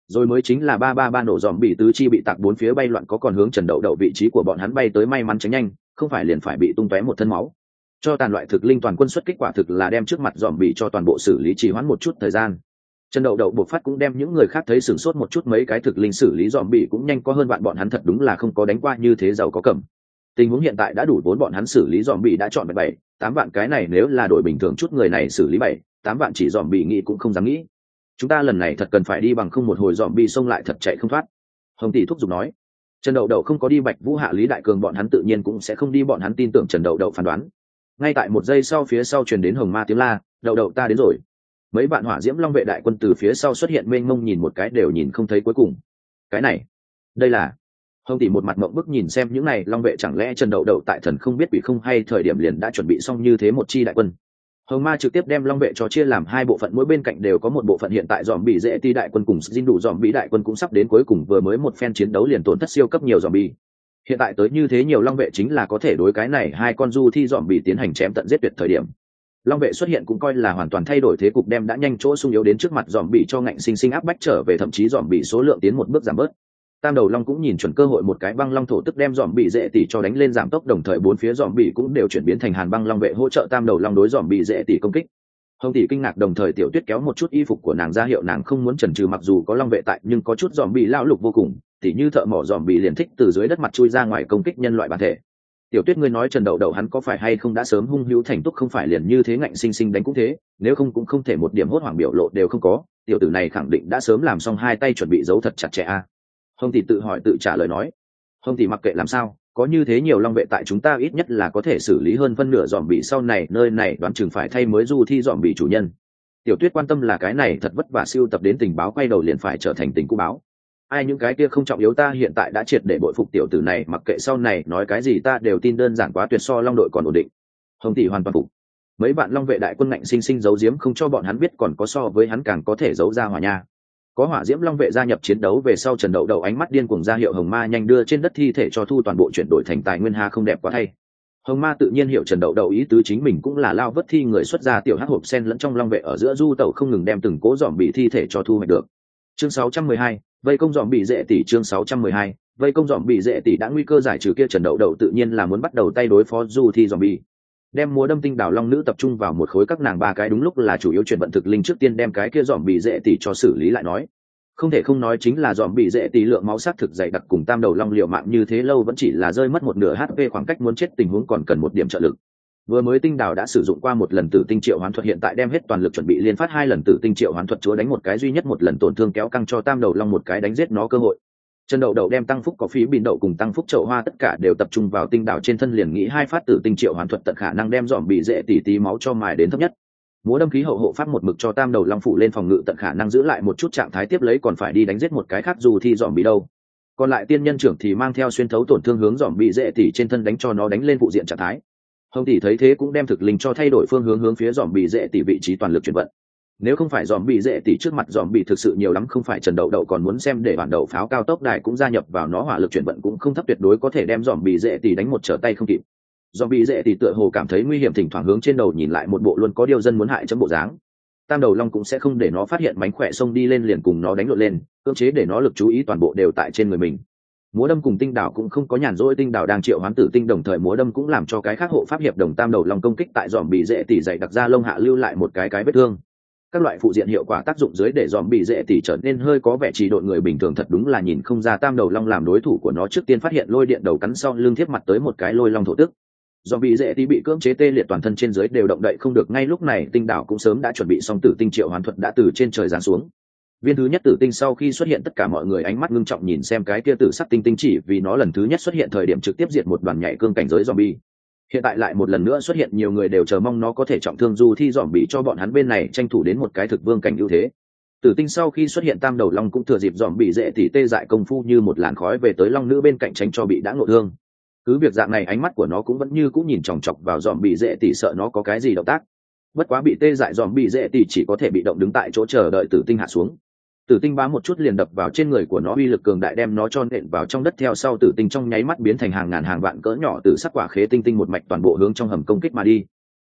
rồi mới chính là ba ba ba nổ dòm bị tứ chi bị tạc bốn phía bay loạn, có còn hướng Trần Đậu Đậu vị trí của bọn hắn bay tới, may mắn tránh nhanh, không phải liền phải bị tung tóe một thân máu. Cho tàn loại thực linh toàn quân xuất kích quả thực là đem trước mặt dòm bị cho toàn bộ xử lý trì hoãn một chút thời gian. Trần Đậu Đậu bộc phát cũng đem những người khác thấy sửng sốt một chút, mấy cái thực linh xử lý dòm bị cũng nhanh có hơn bạn bọn hắn, thật đúng là không có đánh qua như thế giàu có cầm. Tình huống hiện tại đã đủ vốn bọn hắn xử lý dòm bị đã chọn bảy tám vạn, cái này nếu là đội bình thường chút người này xử lý bảy tám vạn chỉ dòm bị nghĩ cũng không dám nghĩ. Chúng ta lần này thật cần phải đi bằng không, một hồi dòm bị xông lại thật chạy không thoát. Hồng tỷ thúc giục nói. Trần Đậu Đậu không có đi Bạch Vũ Hạ Lý Đại Cường bọn hắn tự nhiên cũng sẽ không đi, bọn hắn tin tưởng Trần Đậu Đậu phán đoán. Ngay tại một giây sau, phía sau truyền đến Hồng Ma tiếng la, Đậu Đậu ta đến rồi. Mấy bạn hỏa diễm long vệ đại quân từ phía sau xuất hiện, mênh mông nhìn một cái đều nhìn không thấy cuối cùng. Cái này, đây là Hồng tỷ một mặt mộng bức nhìn xem những này long vệ, chẳng lẽ Trần Đậu Đậu tại thần không biết quỷ không hay thời điểm liền đã chuẩn bị xong như thế một chi đại quân. Hồng Ma trực tiếp đem long vệ cho chia làm hai bộ phận, mỗi bên cạnh đều có một bộ phận. Hiện tại dòm bị dễ ti đại quân cùng Jin đủ dòm bị đại quân cũng sắp đến cuối cùng, vừa mới một phen chiến đấu liền tổn thất siêu cấp nhiều dòm bị. Hiện tại tới như thế nhiều long vệ chính là có thể đối cái này hai con du thi dòm bị tiến hành chém tận giết tuyệt. Thời điểm long vệ xuất hiện cũng coi là hoàn toàn thay đổi thế cục, đem đã nhanh chỗ sung yếu đến trước mặt dòm bị cho ngạnh sinh sinh áp bách trở về, thậm chí dòm bị số lượng tiến một bước giảm bớt. Tam đầu long cũng nhìn chuẩn cơ hội, một cái băng long thổ tức đem dòm bị dễ tỷ cho đánh lên giảm tốc, đồng thời bốn phía dòm bị cũng đều chuyển biến thành hàn băng long vệ hỗ trợ tam đầu long đối dòm bị dễ tỷ công kích. Hồng tỷ kinh ngạc, đồng thời Tiểu Tuyết kéo một chút y phục của nàng ra hiệu nàng không muốn chần chừ, mặc dù có long vệ tại nhưng có chút dòm bị lão lục vô cùng, tỉ như thợ mỏ dòm bị liền thích từ dưới đất mặt chui ra ngoài công kích nhân loại bản thể. Tiểu Tuyết ngươi nói Trần Đậu Đậu hắn có phải hay không đã sớm hung hữu thành túc, không phải liền như thế ngạnh sinh sinh đánh cũng thế, nếu không cũng không thể một điểm hốt hoảng biểu lộ đều không có, tiểu tử này khẳng định đã sớm làm xong hai tay chuẩn bị giấu thật chặt chẽ a. Hồng tỷ tự hỏi tự trả lời nói. Hồng tỷ mặc kệ làm sao, có như thế nhiều long vệ tại chúng ta ít nhất là có thể xử lý hơn phân nửa dòm bị, sau này nơi này đoán chừng phải thay mới du thi dòm bị chủ nhân. Tiểu Tuyết quan tâm là cái này thật vất vả siêu tập đến tình báo, quay đầu liền phải trở thành tình cũ báo. Ai những cái kia không trọng yếu, ta hiện tại đã triệt để bội phục tiểu tử này, mặc kệ sau này nói cái gì ta đều tin, đơn giản quá tuyệt, so long đội còn ổn định. Hồng tỷ hoàn toàn phục. Mấy bạn long vệ đại quân ngạnh sinh sinh giấu giếm không cho bọn hắn biết, còn có so với hắn càng có thể giấu ra hỏa nha. Có hỏa diễm long vệ gia nhập chiến đấu về sau, Trần Đậu Đậu ánh mắt điên cuồng ra hiệu Hồng Ma nhanh đưa trên đất thi thể cho thu toàn bộ chuyển đổi thành tài nguyên, ha không đẹp quá thay. Hồng Ma tự nhiên hiểu Trần Đậu Đậu ý tứ, chính mình cũng là lao vất thi người xuất ra, tiểu hắc hộp sen lẫn trong long vệ ở giữa du tẩu không ngừng đem từng cố dòm bị thi thể cho thu hoạch được. Chương sáu trăm mười hai, vây công dòm bị dễ tỷ. Chương sáu trăm mười hai, vây công dòm bị dễ tỷ đã nguy cơ giải trừ kia, Trần Đậu Đậu tự nhiên là muốn bắt đầu tay đối phó du thi dòm bị. Đem múa đâm tinh đảo long nữ tập trung vào một khối, các nàng ba cái đúng lúc là chủ yếu chuyển vận thực linh, trước tiên đem cái kia dòm bị dễ tỷ cho xử lý lại nói. Không thể không nói chính là dòm bị dễ tỷ lượng máu sát thực dày đặc, cùng tam đầu long liều mạng như thế lâu vẫn chỉ là rơi mất một nửa hát pê, khoảng cách muốn chết tình huống còn cần một điểm trợ lực. Vừa mới tinh đảo đã sử dụng qua một lần tử tinh triệu hoán thuật, hiện tại đem hết toàn lực chuẩn bị liên phát hai lần tử tinh triệu hoán thuật, chúa đánh một cái duy nhất một lần tổn thương, kéo căng cho tam đầu long một cái đánh giết nó cơ hội. Trần Đậu Đậu đem tăng phúc có phí bìn đậu cùng tăng phúc chậu hoa tất cả đều tập trung vào tinh đảo trên thân, liền nghĩ hai phát tử tinh triệu hoán thuật tận khả năng đem dòm bị dễ tỷ tí máu cho mài đến thấp nhất. Múa đâm khí hậu hộ pháp một mực cho tam đầu long phủ lên phòng ngự, tận khả năng giữ lại một chút trạng thái tiếp lấy còn phải đi đánh giết một cái khác dù thi dòm bị đâu. Còn lại tiên nhân trưởng thì mang theo xuyên thấu tổn thương hướng dòm bị dễ tỷ trên thân đánh cho nó đánh lên phụ diện trạng thái. Hồng tỷ thấy thế cũng đem thực linh cho thay đổi phương hướng, hướng phía dòm bị dễ tỷ vị trí toàn lực chuyển vận. Nếu không phải dòm bị dễ tỷ trước mặt dòm bị thực sự nhiều lắm, không phải Trần Đậu Đậu còn muốn xem để bản đậu pháo cao tốc đài cũng gia nhập vào, nó hỏa lực chuyển vận cũng không thấp, tuyệt đối có thể đem dòm bị dễ tỷ đánh một trở tay không kịp. Dòm bị dễ tỷ tựa hồ cảm thấy nguy hiểm, thỉnh thoảng hướng trên đầu nhìn lại, một bộ luôn có điều dân muốn hại chấm bộ dáng. Tam đầu long cũng sẽ không để nó phát hiện mánh khỏe, xông đi lên liền cùng nó đánh lộn lên, cưỡng chế để nó lực chú ý toàn bộ đều tại trên người mình. Múa đâm cùng tinh đảo cũng không có nhàn rỗi, tinh đảo đang triệu hoán tử tinh, đồng thời múa đâm cũng làm cho cái khác hộ pháp hiệp đồng tam đầu long công kích tại dòm bị dễ tỷ dày đặc ra lông hạ lưu lại một cái cái vết thương. Các loại phụ diện hiệu quả tác dụng dưới để dòm bị dễ tỷ trở nên hơi có vẻ trì độn, người bình thường thật đúng là nhìn không ra tam đầu long làm đối thủ của nó. Trước tiên phát hiện lôi điện đầu cắn sau lưng thiếp mặt tới một cái lôi long thổ tức, dòm bị dễ tỷ bị cưỡng chế tê liệt, toàn thân trên dưới đều động đậy không được. Ngay lúc này tinh đảo cũng sớm đã chuẩn bị xong tử tinh triệu hoán thuật đã từ trên trời giáng xuống. Viên thứ nhất tử tinh sau khi xuất hiện, tất cả mọi người ánh mắt ngưng trọng nhìn xem cái kia tử sắc tinh tinh, chỉ vì nó lần thứ nhất xuất hiện thời điểm trực tiếp diệt một đoàn nhảy cương cảnh giới zombie. Hiện tại lại một lần nữa xuất hiện, nhiều người đều chờ mong nó có thể trọng thương du thi zombie, cho bọn hắn bên này tranh thủ đến một cái thực vương cảnh ưu thế. Tử tinh sau khi xuất hiện, tam đầu long cũng thừa dịp zombie dễ tỉ tê dại công phu như một làn khói về tới long nữ bên cạnh tránh cho bị đã ngộ thương. Cứ việc dạng này ánh mắt của nó cũng vẫn như cũng nhìn chòng chọc vào zombie dễ tỉ, sợ nó có cái gì động tác. Bất quá bị tê dại zombie dễ tỉ chỉ có thể bị động đứng tại chỗ chờ đợi tử tinh hạ xuống. Tử tinh bá một chút liền đập vào trên người của nó, uy lực cường đại đem nó cho nện vào trong đất, theo sau tử tinh trong nháy mắt biến thành hàng ngàn hàng vạn cỡ nhỏ từ sắc quả khế tinh tinh một mạch toàn bộ hướng trong hầm công kích mà đi.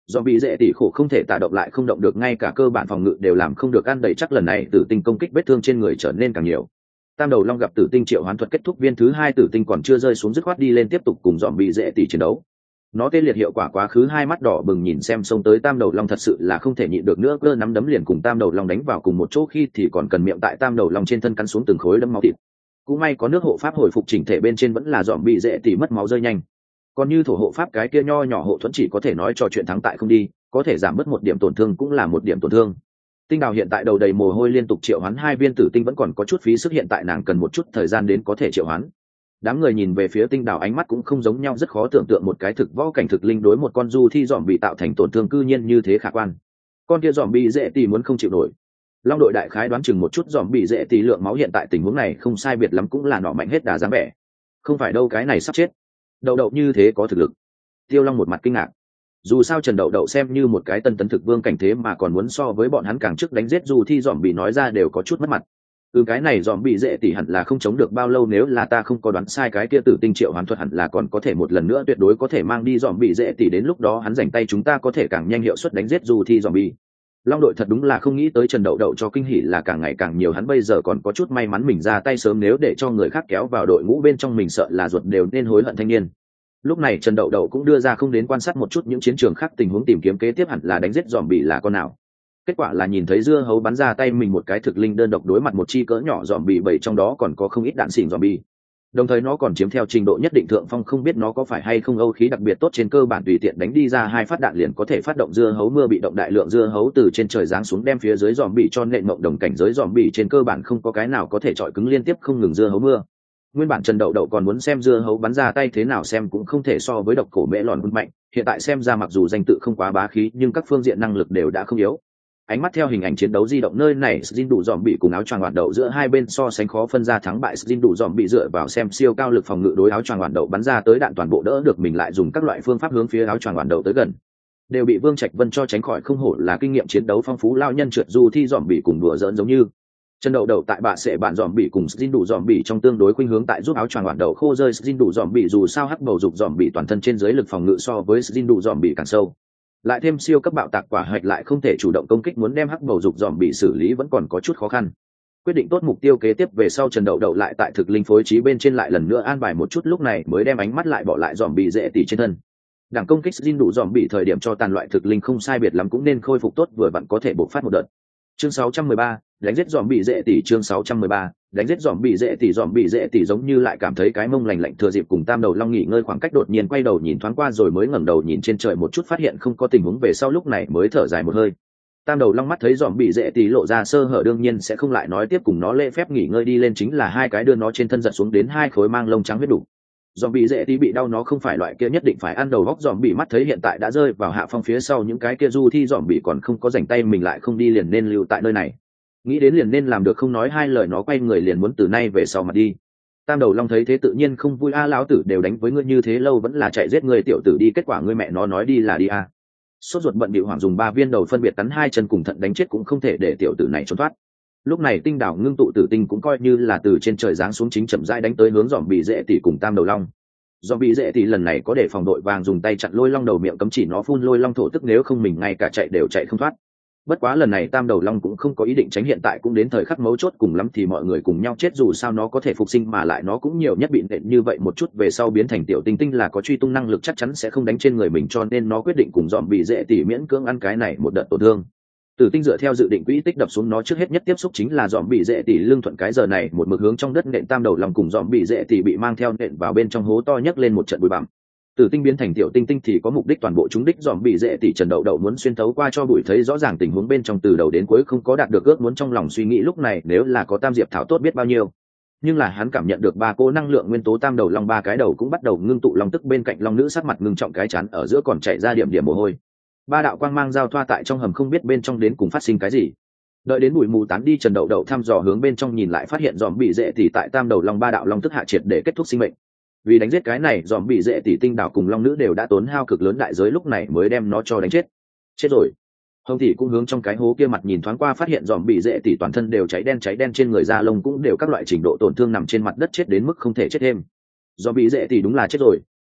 do bị dễ tỉ khổ không thể tạ động lại không động được, ngay cả cơ bản phòng ngự đều làm không được ăn đầy, chắc lần này tử tinh công kích vết thương trên người trở nên càng nhiều. Tam đầu long gặp tử tinh triệu hoán thuật kết thúc, viên thứ hai tử tinh còn chưa rơi xuống dứt khoát đi lên tiếp tục cùng dòm bị dễ tỉ chiến đấu. Nó tê liệt hiệu quả quá khứ, hai mắt đỏ bừng nhìn xem xông tới tam đầu long thật sự là không thể nhịn được nữa, cơ nắm đấm liền cùng tam đầu long đánh vào cùng một chỗ, khi thì còn cần miệng tại tam đầu long trên thân cắn xuống từng khối đấm máu thịt. Cũng may có nước hộ pháp hồi phục chỉnh thể, bên trên vẫn là dòm bị dễ tỉ mất máu rơi nhanh, còn như thổ hộ pháp cái kia nho nhỏ hộ thuẫn chỉ có thể nói cho chuyện thắng tại không đi, có thể giảm bớt một điểm tổn thương cũng là một điểm tổn thương. Tinh đào hiện tại đầu đầy mồ hôi, liên tục triệu hoán hai viên tử tinh vẫn còn có chút phí sức, hiện tại nàng cần một chút thời gian đến có thể triệu hoán. Đám người nhìn về phía tinh đào ánh mắt cũng không giống nhau, rất khó tưởng tượng một cái thực võ cảnh thực linh đối một con du thi dòm bị tạo thành tổn thương cư nhiên như thế khả quan. Con kia dòm bị dễ tỉ muốn không chịu nổi. Long đội đại khái đoán chừng một chút dòm bị dễ tỉ lượng máu hiện tại tình huống này không sai biệt lắm cũng là nọ mạnh hết đà dáng vẻ. Không phải đâu, cái này sắp chết. Đậu đậu như thế có thực lực. Tiêu Long một mặt kinh ngạc. Dù sao Trần Đậu Đậu xem như một cái tân tấn thực vương cảnh, thế mà còn muốn so với bọn hắn càng trước đánh giết dù thi dòm bị, nói ra đều có chút mất mặt. Ừ, cái này dòm bị dễ tỉ hẳn là không chống được bao lâu, nếu là ta không có đoán sai cái kia tử tinh triệu hoán thuật hẳn là còn có thể một lần nữa tuyệt đối có thể mang đi dòm bị dễ tỉ, đến lúc đó hắn giành tay chúng ta có thể càng nhanh hiệu suất đánh giết dù thi dòm bị. Long đội thật đúng là không nghĩ tới Trần Đậu Đậu cho kinh hỉ là càng ngày càng nhiều, hắn bây giờ còn có chút may mắn mình ra tay sớm, nếu để cho người khác kéo vào đội ngũ bên trong mình sợ là ruột đều nên hối hận thanh niên. Lúc này Trần Đậu Đậu cũng đưa ra không đến quan sát một chút những chiến trường khác tình huống, tìm kiếm kế tiếp hẳn là đánh giết dòm bị là con nào. Kết quả là nhìn thấy dưa hấu bắn ra tay mình một cái thực linh đơn độc đối mặt một chi cỡ nhỏ dòm bị bảy, trong đó còn có không ít đạn xỉn dòm bị, đồng thời nó còn chiếm theo trình độ nhất định thượng phong, không biết nó có phải hay không âu khí đặc biệt tốt, trên cơ bản tùy tiện đánh đi ra hai phát đạn liền có thể phát động dưa hấu mưa, bị động đại lượng dưa hấu từ trên trời giáng xuống đem phía dưới dòm bị cho nện mộng đồng, cảnh giới dòm bị trên cơ bản không có cái nào có thể chọi cứng, liên tiếp không ngừng dưa hấu mưa. Nguyên bản Trần Đậu Đậu còn muốn xem dưa hấu bắn ra tay thế nào, xem cũng không thể so với độc cổ mễ lòn hung mạnh, hiện tại xem ra mặc dù danh tự không quá bá khí nhưng các phương diện năng lực đều đã không yếu. Ánh mắt theo hình ảnh chiến đấu di động nơi này, Jin đủ dòm bị cùng áo choàng hoạt đậu giữa hai bên so sánh khó phân ra thắng bại. Jin đủ dòm bị dựa vào xem siêu cao lực phòng ngự đối áo choàng hoạt đậu bắn ra tới đạn toàn bộ đỡ được, mình lại dùng các loại phương pháp hướng phía áo choàng hoạt đậu tới gần, đều bị Vương Trạch Vân cho tránh khỏi, không hổ là kinh nghiệm chiến đấu phong phú lao nhân trượt du thi dòm bị cùng đùa giỡn giống như. Trần Đậu Đậu tại bạ sẽ bạn dòm bị cùng Jin đủ dòm bị trong tương đối khuynh hướng tại giúp áo choàng hoạt đậu khô rơi Jin đủ dòm bị, dù sao hắc bầu dục dòm bị toàn thân trên dưới lực phòng ngự so với Jin đủ dòm bị càng sâu, lại thêm siêu cấp bạo tạc quả hạch lại không thể chủ động công kích, muốn đem hắc bầu dục dòm bị xử lý vẫn còn có chút khó khăn. Quyết định tốt mục tiêu kế tiếp về sau, Trần Đậu Đậu lại tại thực linh phối trí bên trên lại lần nữa an bài một chút, lúc này mới đem ánh mắt lại bỏ lại dòm bị dễ tỉ trên thân. Đảng công kích Jin đủ dòm bị thời điểm cho tàn loại thực linh không sai biệt lắm cũng nên khôi phục tốt, vừa vặn có thể bộc phát một đợt. Chương sáu trăm mười ba, đánh giết dòm bị dễ tỉ. Chương sáu trăm mười ba, đánh giết dòm bị dễ tỉ. Dòm bị dễ tỉ giống như lại cảm thấy cái mông lành lạnh, thừa dịp cùng tam đầu long nghỉ ngơi khoảng cách đột nhiên quay đầu nhìn thoáng qua, rồi mới ngẩng đầu nhìn trên trời một chút, phát hiện không có tình huống về sau lúc này mới thở dài một hơi. Tam đầu long mắt thấy dòm bị dễ tỉ lộ ra sơ hở đương nhiên sẽ không lại nói tiếp, cùng nó lễ phép nghỉ ngơi đi lên chính là hai cái đưa nó trên thân giật xuống đến hai khối mang lông trắng huyết đủ. Dòm bị dễ tỉ bị đau nó không phải loại kia nhất định phải ăn đầu góc dòm bị, mắt thấy hiện tại đã rơi vào hạ phong phía sau những cái kia du thi dòm bị còn không có rảnh tay mình lại không đi liền nên lưu tại nơi này, nghĩ đến liền nên làm được, không nói hai lời nó quay người liền muốn từ nay về sau mặt đi. Tam đầu long thấy thế tự nhiên không vui, a lão tử đều đánh với ngươi như thế lâu vẫn là chạy giết ngươi tiểu tử đi, kết quả ngươi mẹ nó nói đi là đi a. À. Sốt ruột bận bịu hoảng dùng ba viên đầu phân biệt cắn hai chân cùng thận đánh chết cũng không thể để tiểu tử này trốn thoát. Lúc này tinh đảo ngưng tụ tử tinh cũng coi như là từ trên trời giáng xuống, chính chậm rãi đánh tới hướng dòm bị dễ tỉ cùng tam đầu long. Dòm bị dễ tỉ lần này có để phòng đội vàng dùng tay chặn lôi long đầu miệng, cấm chỉ nó phun lôi long thổ tức, nếu không mình ngay cả chạy đều chạy không thoát. Bất quá lần này tam đầu long cũng không có ý định tránh, hiện tại cũng đến thời khắc mấu chốt, cùng lắm thì mọi người cùng nhau chết, dù sao nó có thể phục sinh, mà lại nó cũng nhiều nhất bị nện như vậy một chút về sau biến thành tiểu tinh tinh là có truy tung năng lực, chắc chắn sẽ không đánh trên người mình, cho nên nó quyết định cùng dòm bị dễ tỉ miễn cưỡng ăn cái này một đợt tổn thương. Tử tinh dựa theo dự định quỹ tích đập xuống, nó trước hết nhất tiếp xúc chính là dòm bị dễ tỉ lưng thuận, cái giờ này một mực hướng trong đất nện, tam đầu long cùng dòm bị dễ tỉ bị mang theo nện vào bên trong hố to, nhấc lên một trận bụi bặm. Tử tinh biến thành tiểu tinh tinh thì có mục đích toàn bộ trúng đích dòm bị dễ tỉ. Trần Đậu Đậu muốn xuyên thấu qua cho bụi thấy rõ ràng tình huống bên trong từ đầu đến cuối, không có đạt được ước muốn, trong lòng suy nghĩ lúc này nếu là có tam diệp thảo tốt biết bao nhiêu. Nhưng là hắn cảm nhận được ba cô năng lượng nguyên tố tam đầu long ba cái đầu cũng bắt đầu ngưng tụ long tức, bên cạnh long nữ sắc mặt ngưng trọng, cái chán ở giữa còn chạy ra điểm điểm mồ hôi. Ba đạo quang mang giao thoa tại trong hầm, không biết bên trong đến cùng phát sinh cái gì. Đợi đến bụi mù tán đi, Trần Đậu Đậu thăm dò hướng bên trong nhìn lại, phát hiện dòm bị dễ tỉ tại tam đầu long ba đạo long tức hạ triệt để kết thúc sinh mệnh. Vì đánh giết cái này dòm bị dễ tỉ, tinh đảo cùng long nữ đều đã tốn hao cực lớn đại giới, lúc này mới đem nó cho đánh chết. Chết rồi. Hồng Thị cũng hướng trong cái hố kia mặt nhìn thoáng qua, phát hiện dòm bị dễ tỉ toàn thân đều cháy đen cháy đen, trên người da lông cũng đều các loại trình độ tổn thương, nằm trên mặt đất chết đến mức không thể chết thêm. Dòm bị dễ tỉ đúng là chết rồi,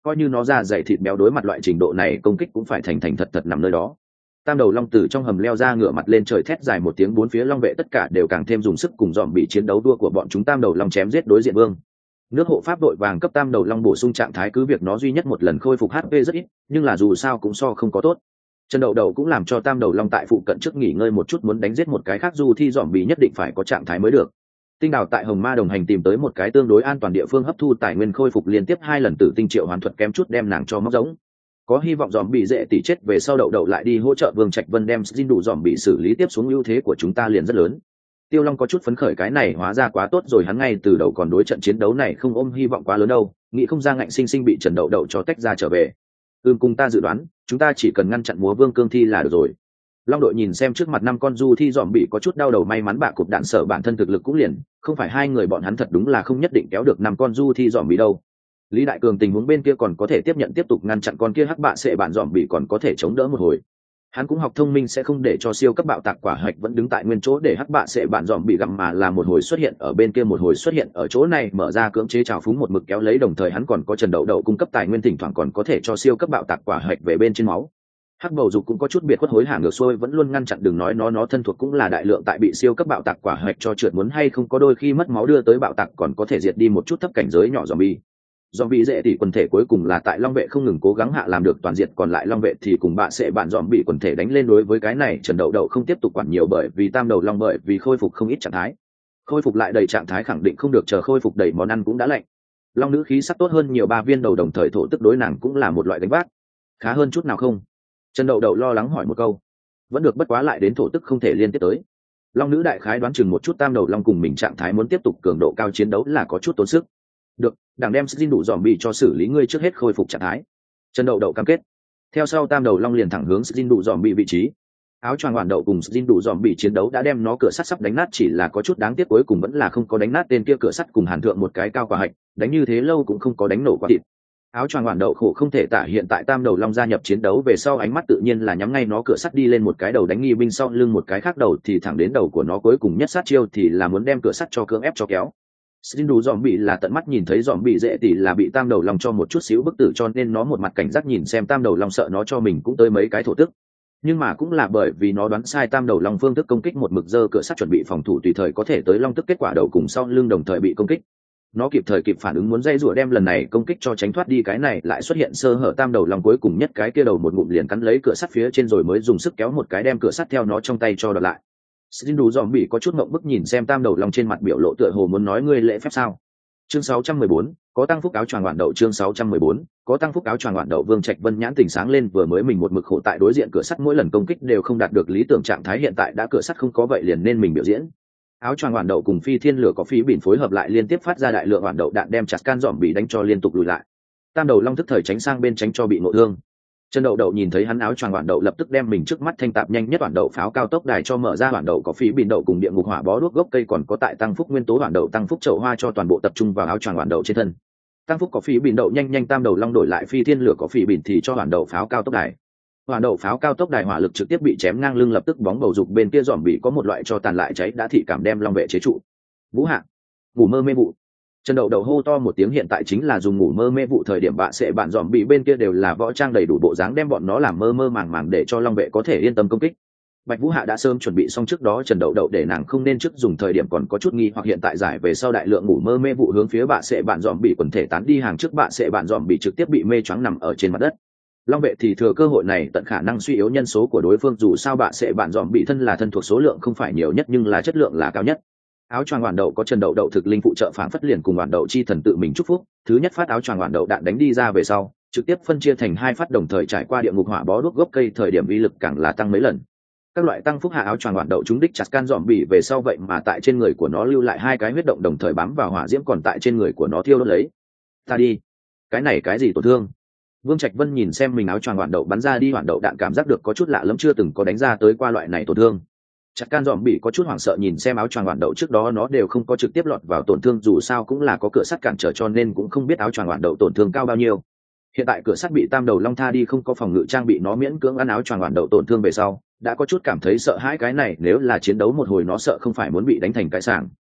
coi như nó ra dày thịt béo đối mặt loại trình độ này công kích cũng phải thành thành thật thật nằm nơi đó. Tam đầu long từ trong hầm leo ra ngửa mặt lên trời thét dài một tiếng, bốn phía long vệ tất cả đều càng thêm dùng sức cùng dòm bị chiến đấu đua của bọn chúng. Tam đầu long chém giết đối diện vương nước hộ pháp đội vàng cấp tam đầu long bổ sung trạng thái, cứ việc nó duy nhất một lần khôi phục hát pê rất ít, nhưng là dù sao cũng so không có tốt. Trần Đậu Đậu cũng làm cho tam đầu long tại phụ cận trước nghỉ ngơi một chút, muốn đánh giết một cái khác du thi dòm bị nhất định phải có trạng thái mới được. Tinh đào tại Hồng Ma đồng hành tìm tới một cái tương đối an toàn địa phương hấp thu tài nguyên, khôi phục liên tiếp hai lần tử tinh triệu hoàn thuật kém chút đem nàng cho móc giống. Có hy vọng dòm bị dễ tỉ chết về sau, Đậu Đậu lại đi hỗ trợ Vương Trạch Vân đem Jin đủ dòm bị xử lý tiếp xuống, ưu thế của chúng ta liền rất lớn. Tiêu Long có chút phấn khởi, cái này hóa ra quá tốt rồi, hắn ngay từ đầu còn đối trận chiến đấu này không ôm hy vọng quá lớn đâu, nghĩ không ra ngạnh sinh sinh bị Trần Đậu Đậu cho tách ra trở về. Ừm, cùng ta dự đoán, chúng ta chỉ cần ngăn chặn múa vương cương thi là được rồi. Long đội nhìn xem trước mặt năm con du thi dòm bị có chút đau đầu, may mắn bạ cục đạn sở bản thân thực lực cũng liền, không phải hai người bọn hắn thật đúng là không nhất định kéo được năm con du thi dòm bị đâu. Lý Đại Cường tình huống bên kia còn có thể tiếp nhận, tiếp tục ngăn chặn con kia hắc bạ sệ bản dòm bị còn có thể chống đỡ một hồi. Hắn cũng học thông minh, sẽ không để cho siêu cấp bạo tạc quả hạch vẫn đứng tại nguyên chỗ để hắc bạ sệ bản dòm bị gặm, mà là một hồi xuất hiện ở bên kia một hồi xuất hiện ở chỗ này, mở ra cưỡng chế trào phúng một mực kéo lấy, đồng thời hắn còn có Trần Đậu Đậu cung cấp tài nguyên, thỉnh thoảng còn có thể cho siêu cấp bạo tạc quả hạch về bên trên máu. Hắc bầu dục cũng có chút biệt khuất hối hả ngược xuôi, vẫn luôn ngăn chặn, đừng nói nó nó thân thuộc cũng là đại lượng tại bị siêu cấp bạo tạc quả hạch cho trượt, muốn hay không có đôi khi mất máu đưa tới bạo tạc còn có thể diệt đi một chút thấp cảnh giới nhỏ zombie. Zombie dễ tỷ quần thể cuối cùng là tại long vệ không ngừng cố gắng hạ làm được toàn diệt, còn lại long vệ thì cùng bạn sẽ bạn zombie quần thể đánh lên. Đối với cái này Trần Đậu Đậu không tiếp tục quản nhiều, bởi vì tam đầu long bởi vì khôi phục không ít trạng thái, khôi phục lại đầy trạng thái khẳng định không được, chờ khôi phục đầy món ăn cũng đã lạnh. Long nữ khí sắc tốt hơn nhiều, ba viên đầu đồng thời thổ tức đối nàng cũng là một loại đánh vác. Khá hơn chút nào không? Trần Đậu Đậu lo lắng hỏi một câu. Vẫn được, bất quá lại đến thổ tức không thể liên tiếp tới. Long nữ đại khái đoán chừng một chút tam đầu long cùng mình trạng thái muốn tiếp tục cường độ cao chiến đấu là có chút tốn sức. Được, đảng đem Jin đủ dòm bị cho xử lý, ngươi trước hết khôi phục trạng thái. Trần Đậu Đậu cam kết. Theo sau tam đầu long liền thẳng hướng Jin đủ dòm bị vị trí. Áo choàng hoàn đậu cùng Jin đủ dòm bị chiến đấu đã đem nó cửa sắt sắp đánh nát, chỉ là có chút đáng tiếc cuối cùng vẫn là không có đánh nát tên kia cửa sắt cùng hàn thượng một cái cao quả hạch, đánh như thế lâu cũng không có đánh nổ quả thịt. Áo choàng hoàn đậu khổ không thể tả, hiện tại tam đầu long gia nhập chiến đấu về sau ánh mắt tự nhiên là nhắm ngay nó cửa sắt đi lên một cái đầu đánh nghi binh, sau lưng một cái khác đầu thì thẳng đến đầu của nó, cuối cùng nhất sát chiêu thì là muốn đem cửa sắt cho cưỡng ép cho kéo. Xin đủ dòm bị là tận mắt nhìn thấy dòm bị dễ tỷ là bị tam đầu long cho một chút xíu bức tử, cho nên nó một mặt cảnh giác nhìn xem tam đầu long, sợ nó cho mình cũng tới mấy cái thổ tức. Nhưng mà cũng là bởi vì nó đoán sai tam đầu long phương thức công kích, một mực dơ cửa sắt chuẩn bị phòng thủ tùy thời có thể tới long tức, kết quả đầu cùng sau lưng đồng thời bị công kích. Nó kịp thời kịp phản ứng muốn dây rủa đem lần này công kích cho tránh thoát đi, cái này lại xuất hiện sơ hở, tam đầu long cuối cùng nhất cái kia đầu một ngụm liền cắn lấy cửa sắt phía trên rồi mới dùng sức kéo một cái đem cửa sắt theo nó trong tay cho đợt lại. Xin đủ dòm bị có chút ngậm bức nhìn xem tam đầu long, trên mặt biểu lộ tựa hồ muốn nói ngươi lễ phép sao. Chương sáu trăm mười bốn, có tăng phúc áo choàng loạn đậu. Chương sáu trăm mười bốn, có tăng phúc áo choàng loạn đậu. Vương Trạch Vân nhãn tỉnh sáng lên, vừa mới mình một mực khổ tại đối diện cửa sắt, mỗi lần công kích đều không đạt được lý tưởng trạng thái, hiện tại đã cửa sắt không có vậy liền nên mình biểu diễn. Áo choàng loạn đậu cùng phi thiên lửa có phí bỉn phối hợp lại liên tiếp phát ra đại lượng loạn đậu đạn, đem chặt can dòm bị đánh cho liên tục lùi lại. Tam đầu long thức thời tránh sang bên tránh cho bị ngộ thương. Trần Đậu Đậu nhìn thấy hắn áo choàng loạn đậu lập tức đem mình trước mắt thanh tạp nhanh nhất loạn đậu pháo cao tốc đài cho mở ra, loạn đậu có phí bỉn đậu cùng địa ngục hỏa bó đuốc gốc cây còn có tại tăng phúc nguyên tố loạn đậu tăng phúc chậu hoa cho toàn bộ tập trung vào áo choàng loạn đậu trên thân. Tăng phúc có phí bỉn đậu nhanh nhanh tam đầu long đổi lại phi thiên lửa có phí bỉn thì cho loạn đậu pháo cao tốc đài. Loạn đậu pháo cao tốc đài hỏa lực trực tiếp bị chém ngang lưng, lập tức bóng bầu dục bên kia dòm bị có một loại cho tàn lại cháy đã thị cảm đem long vệ chế trụ. Vũ Hạ, ngủ mơ mê vụ. Trần Đậu Đậu hô to một tiếng, hiện tại chính là dùng ngủ mơ mê vụ thời điểm, bạ sẽ bạn dòm bị bên kia đều là võ trang đầy đủ bộ dáng, đem bọn nó làm mơ mơ màng màng để cho long vệ có thể yên tâm công kích. Bạch Vũ Hạ đã sớm chuẩn bị xong trước đó Trần Đậu Đậu để nàng không nên trước dùng thời điểm còn có chút nghi hoặc, hiện tại giải về sau đại lượng ngủ mơ mê vụ hướng phía bạ sẽ bạn dòm bị quần thể tán đi, hàng trước bạ sẽ bạn dòm bị trực tiếp bị mê choáng nằm ở trên mặt đất. Long vệ thì thừa cơ hội này tận khả năng suy yếu nhân số của đối phương, dù sao bạ sẽ bạn dòm bị thân là thân thuộc số lượng không phải nhiều nhất nhưng là chất lượng là cao nhất. Áo choàng hoàn đậu có Trần Đậu Đậu thực linh phụ trợ phản phất liền cùng hoàn đậu chi thần tự mình chúc phúc, thứ nhất phát áo choàng hoàn đậu đạn đánh đi ra về sau trực tiếp phân chia thành hai phát, đồng thời trải qua địa ngục hỏa bó đuốc gốc cây thời điểm uy lực càng là tăng mấy lần. Các loại tăng phúc hạ áo choàng hoàn đậu chúng đích chặt can dòm bị về sau vậy mà tại trên người của nó lưu lại hai cái huyết động, đồng thời bám vào hỏa diễm còn tại trên người của nó thiêu đốt lấy. Ta đi, cái này cái gì tổn thương? Vương Trạch Vân nhìn xem mình áo choàng hoàn đậu bắn ra đi hoàn đậu đạn cảm giác được có chút lạ lẫm, chưa từng có đánh ra tới qua loại này tổn thương. Chặt can dòm bị có chút hoảng sợ nhìn xem áo choàng hoàn đậu, trước đó nó đều không có trực tiếp lọt vào tổn thương, dù sao cũng là có cửa sắt cản trở cho nên cũng không biết áo choàng hoàn đậu tổn thương cao bao nhiêu. Hiện tại cửa sắt bị tam đầu long tha đi, không có phòng ngự trang bị, nó miễn cưỡng ăn áo choàng hoàn đậu tổn thương về sau đã có chút cảm thấy sợ hãi, cái này nếu là chiến đấu một hồi nó sợ không phải muốn bị đánh thành cái sảng.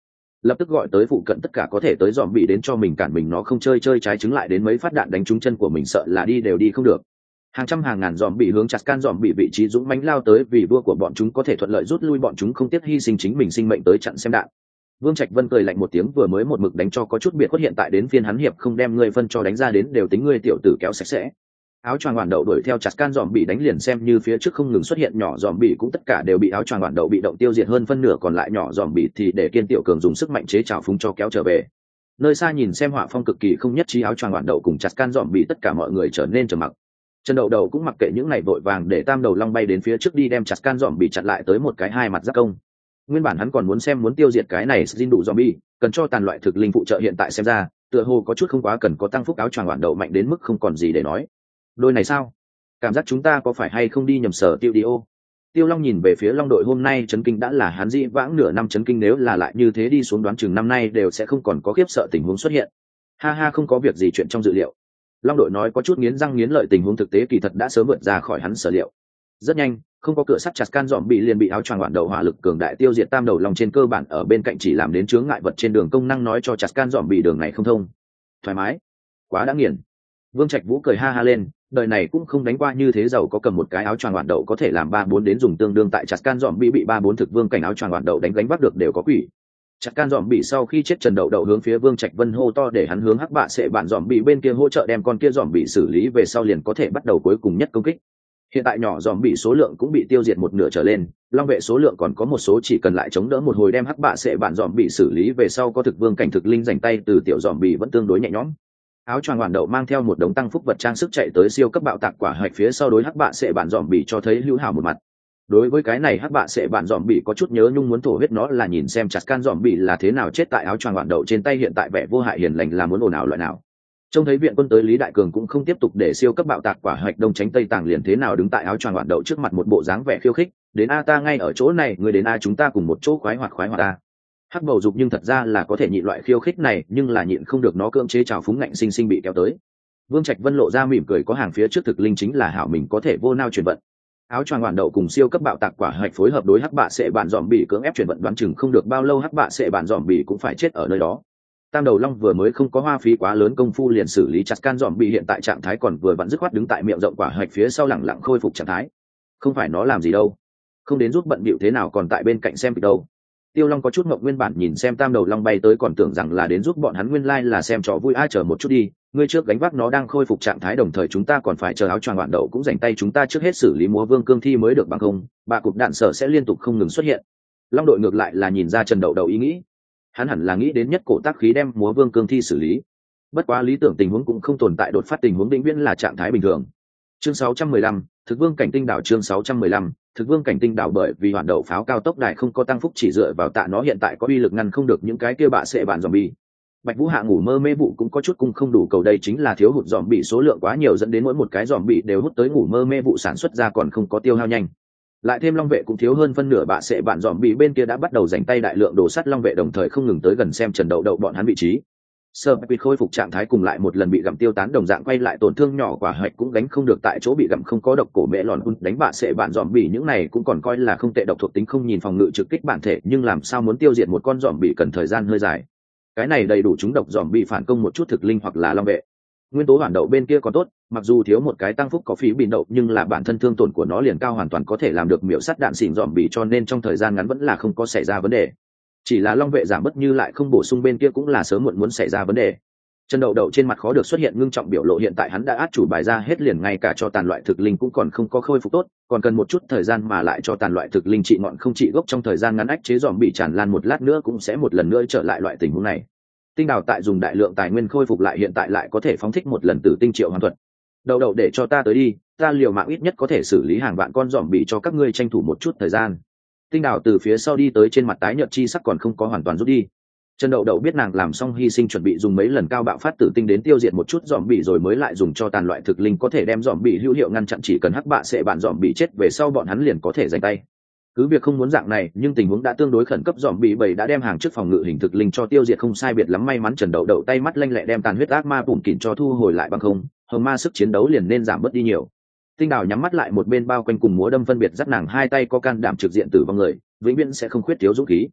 lập tức gọi tới phụ cận tất cả có thể tới dòm bị đến cho mình cản mình, nó không chơi chơi trái trứng lại đến mấy phát đạn đánh trúng chân của mình, sợ là đi đều đi không được. Hàng trăm hàng ngàn dòm bị hướng chặt can dòm bị vị trí dũng mãnh lao tới, vì vua của bọn chúng có thể thuận lợi rút lui, bọn chúng không tiếc hy sinh chính mình sinh mệnh tới chặn xem đạn. Vương Trạch Vân cười lạnh một tiếng, vừa mới một mực đánh cho có chút biệt khuất, hiện tại đến phiên hắn hiệp không đem ngươi phân cho đánh ra đến, đều tính ngươi tiểu tử kéo sạch sẽ. Áo choàng hoàn đậu đuổi theo chặt can dòm bị đánh liền, xem như phía trước không ngừng xuất hiện nhỏ dòm bị cũng tất cả đều bị áo choàng hoàn đậu bị động tiêu diệt hơn phân nửa, còn lại nhỏ dòm bị thì để Kiên Tiểu Cường dùng sức mạnh chế trào phúng cho kéo trở về. Nơi xa nhìn xem họa phong cực kỳ không nhất trí áo choàng hoàn đậu cùng chặt can dòm bị, tất cả mọi người trở nên trầm mặc. Trần Đậu Đậu cũng mặc kệ những này, vội vàng để Tam Đầu Long bay đến phía trước đi đem chặt can dòm bị chặn lại tới một cái hai mặt giáp công. Nguyên bản hắn còn muốn xem muốn tiêu diệt cái này xin đủ zombie, cần cho tàn loại thực linh phụ trợ, hiện tại xem ra tựa hồ có chút không quá cần có tăng phúc. Áo choàng hoàn đậu mạnh đến mức không còn gì để nói. Đôi này sao? Cảm giác chúng ta có phải hay không đi nhầm sở tiêu đi ô? Tiêu Long nhìn về phía Long đội, hôm nay chấn kinh đã là hắn dĩ vãng nửa năm chấn kinh, nếu là lại như thế đi xuống đoán chừng năm nay đều sẽ không còn có khiếp sợ tình huống xuất hiện. Ha ha, không có việc gì, chuyện trong dự liệu. Long đội nói có chút nghiến răng nghiến lợi, tình huống thực tế kỳ thật đã sớm vượt ra khỏi hắn sở liệu. Rất nhanh, không có cửa sắt chặt can dòm bị liền bị áo choàng hoàn đậu hỏa lực cường đại tiêu diệt. Tam Đầu Long trên cơ bản ở bên cạnh chỉ làm đến chướng ngại vật trên đường, công năng nói cho chặt can dòm bị đường này không thông. Thoải mái, quá đã nghiền. Vương Trạch Vũ cười ha ha lên, đời này cũng không đánh qua như thế, giàu có cầm một cái áo choàng hoàn đậu có thể làm ba bốn đến dùng tương đương, tại chặt can dòm bị bị ba bốn thực vương cảnh áo choàng hoàn đậu đánh gánh vác được đều có quỷ. Chặt can dòm bị sau khi chết, Trần Đậu Đậu hướng phía Vương Trạch Vân hô to để hắn hướng hắc bạ sẽ bản dòm bị bên kia hỗ trợ, đem con kia dòm bị xử lý về sau liền có thể bắt đầu cuối cùng nhất công kích. Hiện tại nhỏ dòm bị số lượng cũng bị tiêu diệt một nửa trở lên, long vệ số lượng còn có một số, chỉ cần lại chống đỡ một hồi đem hắc bạ sẽ bản dòm bị xử lý về sau, có thực vương cảnh thực linh giành tay từ tiểu dòm bị vẫn tương đối nhẹ nhõm. Áo choàng hoàn đậu mang theo một đống tăng phúc vật trang sức chạy tới siêu cấp bạo tạc quả hạch phía sau, đối hắc bạ sẽ bản dòm bị cho thấy hữu hảo một mặt. Đối với cái này hắc bạ sẽ bản dòm bị có chút nhớ nhung muốn thổ huyết, nó là nhìn xem chặt can dòm bị là thế nào chết tại áo choàng hoàn đậu trên tay, hiện tại vẻ vô hại hiền lành là muốn ồn ào loại nào. Trông thấy viện quân tới, Lý Đại Cường cũng không tiếp tục để siêu cấp bạo tạc quả hạch đông tránh tây tàng, liền thế nào đứng tại áo choàng hoàn đậu trước mặt một bộ dáng vẻ khiêu khích, đến a ta ngay ở chỗ này, người đến a chúng ta cùng một chỗ khoái hoạt khoái hoạt ta. Hắc bầu dục nhưng thật ra là có thể nhịn loại khiêu khích này, nhưng là nhịn không được, nó cưỡng chế trào phúng ngạnh sinh sinh bị kéo tới. Vương Trạch Vân lộ ra mỉm cười, có hàng phía trước thực linh chính là hảo, mình có thể vô nao chuyển vận. Áo choàng hoàn đậu cùng siêu cấp bạo tạc quả hạch phối hợp đối hắc bạ sẽ bản dòm bị cưỡng ép chuyển vận, đoán chừng không được bao lâu hắc bạ sẽ bản dòm bị cũng phải chết ở nơi đó. Tam Đầu Long vừa mới không có hoa phí quá lớn công phu liền xử lý chặt can dòm bị, hiện tại trạng thái còn vừa vặn dứt khoát đứng tại miệng rộng quả hạch phía sau lẳng lặng khôi phục trạng thái. Không phải nó làm gì đâu, không đến giúp bận bịu thế nào còn tại bên cạnh xem kịch đâu. Tiêu Long có chút ngộng, nguyên bản nhìn xem Tam Đầu Long bay tới còn tưởng rằng là đến giúp bọn hắn, nguyên lai là xem trò vui. Ai, chờ một chút đi, ngươi trước gánh vác nó đang khôi phục trạng thái, đồng thời chúng ta còn phải chờ áo choàng hoàn đậu cũng rảnh tay, chúng ta trước hết xử lý múa vương cương thi mới được, bằng không ba cục đạn sở sẽ liên tục không ngừng xuất hiện. Long đội ngược lại là nhìn ra Trần Đậu Đậu ý nghĩ, hắn hẳn là nghĩ đến nhất cổ tác khí đem múa vương cương thi xử lý. Bất quá lý tưởng tình huống cũng không tồn tại đột phát tình huống, định viễn là trạng thái bình thường. Chương sáu trăm mười lăm, thực vương cảnh tinh đảo. Chương sáu trăm mười lăm, thực vương cảnh tinh đảo. Bởi vì hoàn đậu pháo cao tốc đài không có tăng phúc, chỉ dựa vào tạ nó hiện tại có uy lực ngăn không được những cái kia bạ sẽ bản zombie. Bạch Vũ Hạ ngủ mơ mê vụ cũng có chút cung không đủ cầu, đây chính là thiếu hụt zombie số lượng quá nhiều, dẫn đến mỗi một cái zombie đều hút tới ngủ mơ mê vụ sản xuất ra còn không có tiêu hao nhanh. Lại thêm long vệ cũng thiếu hơn phân nửa, bạ sẽ bản zombie bên kia đã bắt đầu giành tay đại lượng đồ sắt, long vệ đồng thời không ngừng tới gần xem Trần Đậu Đậu bọn hắn vị trí. Sơ Bạch khôi phục trạng thái cùng lại một lần bị gặm tiêu tán đồng dạng, quay lại tổn thương nhỏ quả hạch cũng đánh không được, tại chỗ bị gặm không có độc cổ mẹ lòn hun đánh bạ sẽ bản dòm bỉ, những này cũng còn coi là không tệ, độc thuộc tính không nhìn phòng ngự trực kích bản thể, nhưng làm sao muốn tiêu diệt một con dòm bỉ cần thời gian hơi dài. Cái này đầy đủ chúng độc dòm bỉ phản công một chút thực linh hoặc là long vệ. Nguyên tố hoàn đậu bên kia còn tốt, mặc dù thiếu một cái tăng phúc có phí bị đậu, nhưng là bản thân thương tổn của nó liền cao, hoàn toàn có thể làm được miểu sát đạn xỉn dòm bỉ, cho nên trong thời gian ngắn vẫn là không có xảy ra vấn đề. Chỉ là long vệ giảm bớt như lại không bổ sung bên kia cũng là sớm muộn muốn xảy ra vấn đề. Trần Đậu Đậu trên mặt khó được xuất hiện ngưng trọng biểu lộ, hiện tại hắn đã át chủ bài ra hết, liền ngay cả cho tàn loại thực linh cũng còn không có khôi phục tốt, còn cần một chút thời gian mà lại cho tàn loại thực linh trị ngọn không trị gốc, trong thời gian ngắn ách chế dòm bị tràn lan một lát nữa cũng sẽ một lần nữa trở lại loại tình huống này. Tinh đào tại dùng đại lượng tài nguyên khôi phục lại, hiện tại lại có thể phóng thích một lần tử tinh triệu hoàn thuật. Đậu Đậu để cho ta tới đi, ta liều mạng ít nhất có thể xử lý hàng vạn con dòm bị, cho các ngươi tranh thủ một chút thời gian. Tinh đào từ phía sau đi tới, trên mặt tái nhợt chi sắc còn không có hoàn toàn rút đi. Trần Đậu Đậu biết nàng làm xong hy sinh, chuẩn bị dùng mấy lần cao bạo phát tử tinh đến tiêu diệt một chút dòm bị rồi mới lại dùng cho tàn loại thực linh có thể đem dòm bị hữu hiệu ngăn chặn, chỉ cần hắc bạ sẽ bản dòm bị chết về sau bọn hắn liền có thể giành tay. Cứ việc không muốn dạng này, nhưng tình huống đã tương đối khẩn cấp, dòm bị bầy đã đem hàng trước phòng ngự hình thực linh cho tiêu diệt không sai biệt lắm, may mắn Trần Đậu Đậu tay mắt lanh lẹ đem tàn huyết ác ma bùn kỉn cho thu hồi lại, bằng không hồng ma sức chiến đấu liền nên giảm bớt đi nhiều. Tinh đào nhắm mắt lại, một bên bao quanh cùng múa đâm phân biệt dắt nàng hai tay có can đảm trực diện tử vong người, vĩnh viễn sẽ không khuyết thiếu dũng khí.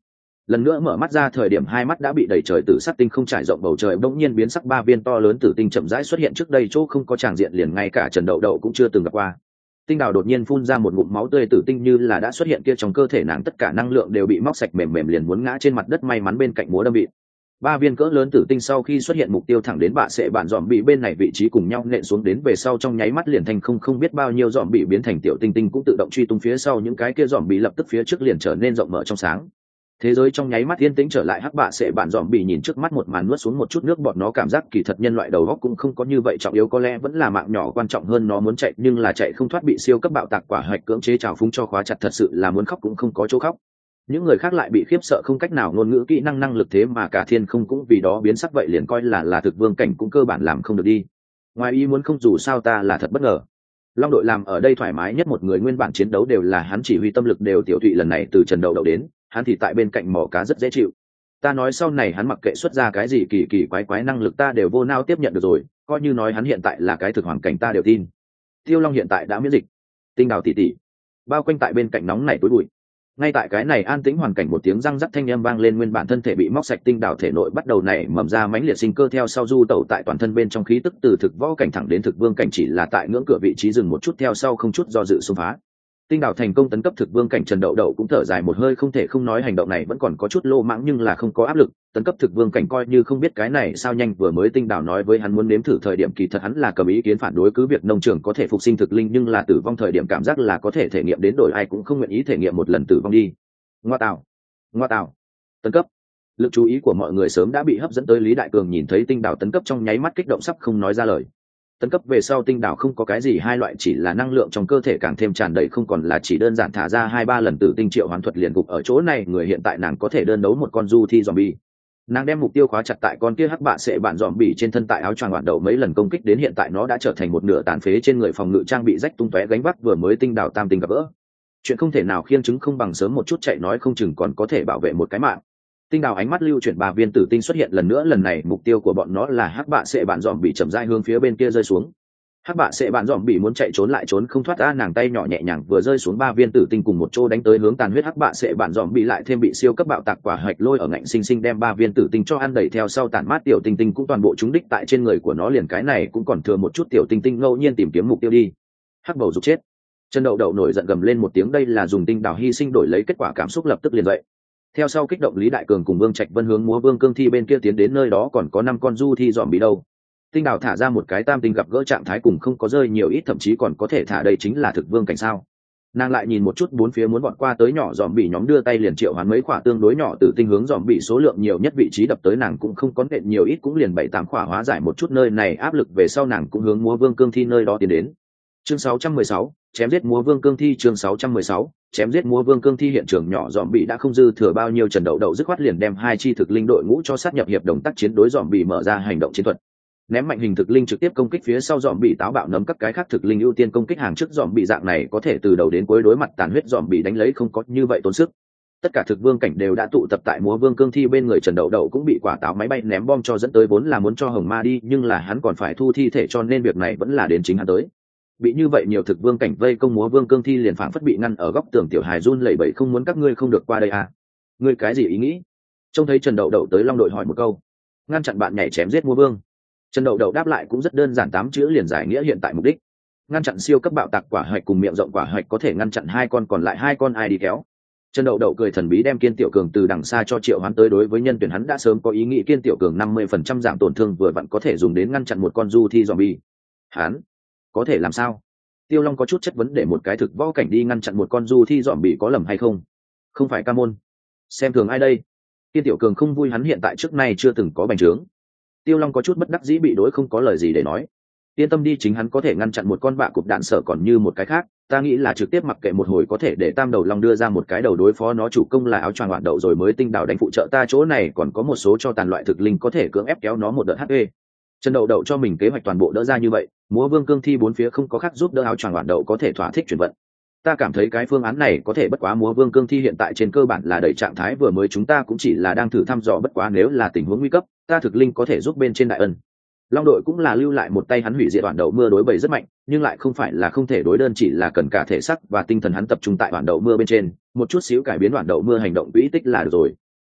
lần nữa mở mắt ra thời điểm hai mắt đã bị đầy trời tử sắc tinh không trải rộng bầu trời bỗng nhiên biến sắc, ba viên to lớn tử tinh chậm rãi xuất hiện trước đây chỗ không có tràng diện, liền ngay cả Trần Đậu Đậu cũng chưa từng gặp qua. Tinh Đào đột nhiên phun ra một ngụm máu tươi, tử tinh như là đã xuất hiện kia trong cơ thể nàng, tất cả năng lượng đều bị móc sạch, mềm mềm liền muốn ngã trên mặt đất, may mắn bên cạnh múa đâm bị. Ba viên cỡ lớn tử tinh sau khi xuất hiện mục tiêu thẳng đến bạ sệ bạn dòm bị bên này vị trí cùng nhau nện xuống đến, về sau trong nháy mắt liền thành không không biết bao nhiêu dòm bị biến thành tiểu tinh tinh cũng tự động truy tung phía sau những cái kia dòm bị, lập tức phía trước liền trở nên rộng mở trong sáng. Thế giới trong nháy mắt yên tĩnh trở lại, hắc bạ sệ bạn dòm bị nhìn trước mắt một màn nuốt xuống một chút nước bọt, nó cảm giác kỳ thật nhân loại đầu óc cũng không có như vậy trọng yếu, có lẽ vẫn là mạng nhỏ quan trọng hơn, nó muốn chạy nhưng là chạy không thoát, bị siêu cấp bạo tạc quả hạch cưỡng chế trào phúng cho khóa chặt, thật sự là muốn khóc cũng không có chỗ khóc. Những người khác lại bị khiếp sợ không cách nào ngôn ngữ, kỹ năng năng lực thế mà cả thiên không cũng vì đó biến sắc, vậy liền coi là là thực vương cảnh cũng cơ bản làm không được đi. Ngoài ý muốn không, dù sao ta là thật bất ngờ. Long đội làm ở đây thoải mái nhất một người, nguyên bản chiến đấu đều là hắn chỉ huy, tâm lực đều tiểu thụy, lần này từ Trần Đậu Đậu đến hắn thì tại bên cạnh mỏ cá rất dễ chịu. Ta nói sau này hắn mặc kệ xuất ra cái gì kỳ kỳ quái quái năng lực ta đều vô nao tiếp nhận được rồi, coi như nói hắn hiện tại là cái thực hoàn cảnh ta đều tin. Tiêu Long hiện tại đã miễn dịch. Tinh Đào tỉ tỉ bao quanh tại bên cạnh nóng nảy tối bụi. Ngay tại cái này an tĩnh hoàn cảnh, một tiếng răng rắc thanh âm vang lên, nguyên bản thân thể bị móc sạch Tinh Đào thể nội bắt đầu nảy mầm ra mãnh liệt sinh cơ, theo sau du tẩu tại toàn thân bên trong, khí tức từ thực võ cảnh thẳng đến thực vương cảnh, chỉ là tại ngưỡng cửa vị trí dừng một chút, theo sau không chút do dự xông phá. Tinh Đào thành công tấn cấp thực vương cảnh, Trần Đậu Đậu cũng thở dài một hơi, không thể không nói hành động này vẫn còn có chút lô mãng nhưng là không có áp lực, tấn cấp thực vương cảnh coi như không biết cái này sao nhanh. Vừa mới Tinh Đào nói với hắn muốn nếm thử thời điểm, kỳ thật hắn là cầm ý kiến phản đối, cứ việc nông trường có thể phục sinh thực linh nhưng là tử vong thời điểm cảm giác là có thể thể nghiệm đến, đổi ai cũng không nguyện ý thể nghiệm một lần tử vong đi. Ngoa tạo, ngoa tạo, tấn cấp. Lực chú ý của mọi người sớm đã bị hấp dẫn tới Lý Đại Cường, nhìn thấy Tinh Đào tấn cấp trong nháy mắt kích động sắp không nói ra lời. Tấn cấp về sau Tinh Đào không có cái gì hai loại, chỉ là năng lượng trong cơ thể càng thêm tràn đầy, không còn là chỉ đơn giản thả ra hai ba lần tử tinh triệu hoán thuật liền gục ở chỗ này. Người hiện tại nàng có thể đơn đấu một con du thi zombie. Nàng đem mục tiêu khóa chặt tại con kia hắc bạ sệ bạn zombie trên thân, tại áo choàng hoạt đầu mấy lần công kích đến hiện tại nó đã trở thành một nửa tàn phế, trên người phòng ngự trang bị rách tung tóe, gánh vác vừa mới Tinh Đào tam tinh gặp gỡ. Chuyện không thể nào khiêng chứng không bằng sớm một chút chạy, nói không chừng còn có thể bảo vệ một cái mạng. Tinh Đào ánh mắt lưu chuyển, ba viên tử tinh xuất hiện lần nữa, lần này mục tiêu của bọn nó là hắc bạ sệ bạn dòm bị chậm rãi hướng phía bên kia rơi xuống. Hắc bạ sệ bạn dòm bị muốn chạy trốn lại trốn không thoát, a nàng tay nhỏ nhẹ nhàng vừa rơi xuống, ba viên tử tinh cùng một chỗ đánh tới hướng tàn huyết hắc bạ sệ bạn dòm bị, lại thêm bị siêu cấp bạo tạc quả hạch lôi ở ngạnh sinh sinh đem ba viên tử tinh cho ăn đẩy, theo sau tàn mát tiểu tinh tinh cũng toàn bộ trúng đích tại trên người của nó, liền cái này cũng còn thừa một chút tiểu tinh tinh ngẫu nhiên tìm kiếm mục tiêu đi. Hắc bầu dục chết. Trần Đậu Đậu nổi giận gầm lên một tiếng, đây là dùng Tinh Đào hy sinh đổi lấy kết quả, cảm xúc lập tức liền dậy. Theo sau kích động Lý Đại Cường cùng Vương Trạch Vân hướng múa vương cương thi bên kia tiến đến, nơi đó còn có năm con du thi dòm bị đâu. Tinh Đào thả ra một cái tam tinh gặp gỡ trạng thái cùng không có rơi nhiều ít, thậm chí còn có thể thả, đây chính là thực vương cảnh sao. Nàng lại nhìn một chút bốn phía muốn bọn qua tới nhỏ dòm bị nhóm, đưa tay liền triệu hoán mấy khỏa tương đối nhỏ tử tinh hướng dòm bị số lượng nhiều nhất vị trí đập tới, nàng cũng không có nện nhiều ít, cũng liền bảy tám khỏa hóa giải một chút nơi này áp lực, về sau nàng cũng hướng múa vương cương thi nơi đó tiến đến. Chương sáu trăm mười sáu, chém giết múa vương cương thi. Chương sáu trăm mười sáu, chém giết múa vương cương thi. Hiện trường nhỏ dòm bị đã không dư thừa bao nhiêu, Trần Đậu Đậu dứt khoát liền đem hai chi thực linh đội ngũ cho sát nhập hiệp đồng tác chiến, đối dòm bị mở ra hành động chiến thuật. Ném mạnh hình thực linh trực tiếp công kích phía sau dòm bị, táo bạo nấm các cái khác thực linh ưu tiên công kích hàng trước dòm bị, dạng này có thể từ đầu đến cuối đối mặt tàn huyết dòm bị đánh lấy không có như vậy tốn sức. Tất cả thực vương cảnh đều đã tụ tập tại múa vương cương thi bên người, Trần Đậu Đậu cũng bị quả táo máy bay ném bom cho dẫn tới, vốn là muốn cho hồng ma đi nhưng là hắn còn phải thu thi thể, cho nên việc này vẫn là đến chính hắn tới. Bị như vậy nhiều thực vương cảnh vây công, múa vương cương thi liền phảng phất bị ngăn ở góc tường, tiểu hài run lẩy bẩy, không muốn các ngươi không được qua đây à? Ngươi cái gì ý nghĩ? Trông thấy Trần Đậu Đậu tới, Long đội hỏi một câu. Ngăn chặn bạn nhảy chém giết múa vương. Trần Đậu Đậu đáp lại cũng rất đơn giản, tám chữ liền giải nghĩa hiện tại mục đích. Ngăn chặn siêu cấp bạo tạc quả hạch cùng miệng rộng quả hạch, có thể ngăn chặn hai con, còn lại hai con ai đi kéo. Trần Đậu Đậu cười thần bí đem Kiên Tiểu Cường từ đằng xa cho triệu hoán tới, đối với nhân tuyển hắn đã sớm có ý nghĩ, Kiên Tiểu Cường năm mươi phần trăm giảm tổn thương vừa vặn có thể dùng đến ngăn chặn một con du thi zombie. Hắn có thể làm sao? Tiêu Long có chút chất vấn, để một cái thực võ cảnh đi ngăn chặn một con du thi dọn bị có lầm hay không? Không phải ca môn. Xem thường ai đây? Kiên Tiểu Cường không vui, hắn hiện tại trước nay chưa từng có bành trướng. Tiêu Long có chút bất đắc dĩ bị đối không có lời gì để nói. Yên tâm đi, chính hắn có thể ngăn chặn một con bạ cụp đạn sở còn như một cái khác, ta nghĩ là trực tiếp mặc kệ một hồi có thể để tam đầu long đưa ra một cái đầu đối phó nó, chủ công là áo choàng hoạn đậu rồi mới Tinh Đào đánh phụ trợ ta, chỗ này còn có một số cho tàn loại thực linh có thể cưỡng ép kéo nó một đợt hát pê. Trần Đậu Đậu cho mình kế hoạch toàn bộ đỡ ra như vậy, múa vương cương thi bốn phía không có khác giúp đỡ, áo choàng hoạn đậu có thể thỏa thích chuyển vận. Ta cảm thấy cái phương án này có thể, bất quá múa vương cương thi hiện tại trên cơ bản là đẩy trạng thái, vừa mới chúng ta cũng chỉ là đang thử thăm dò, bất quá nếu là tình huống nguy cấp ta thực linh có thể giúp bên trên đại ân. Long đội cũng là lưu lại một tay, hắn hủy diệt đoạn đậu mưa đối bầy rất mạnh nhưng lại không phải là không thể đối đơn, chỉ là cần cả thể xác và tinh thần hắn tập trung tại đoạn đậu mưa bên trên, một chút xíu cải biến đoạn đậu mưa hành động quỹ tích là được rồi.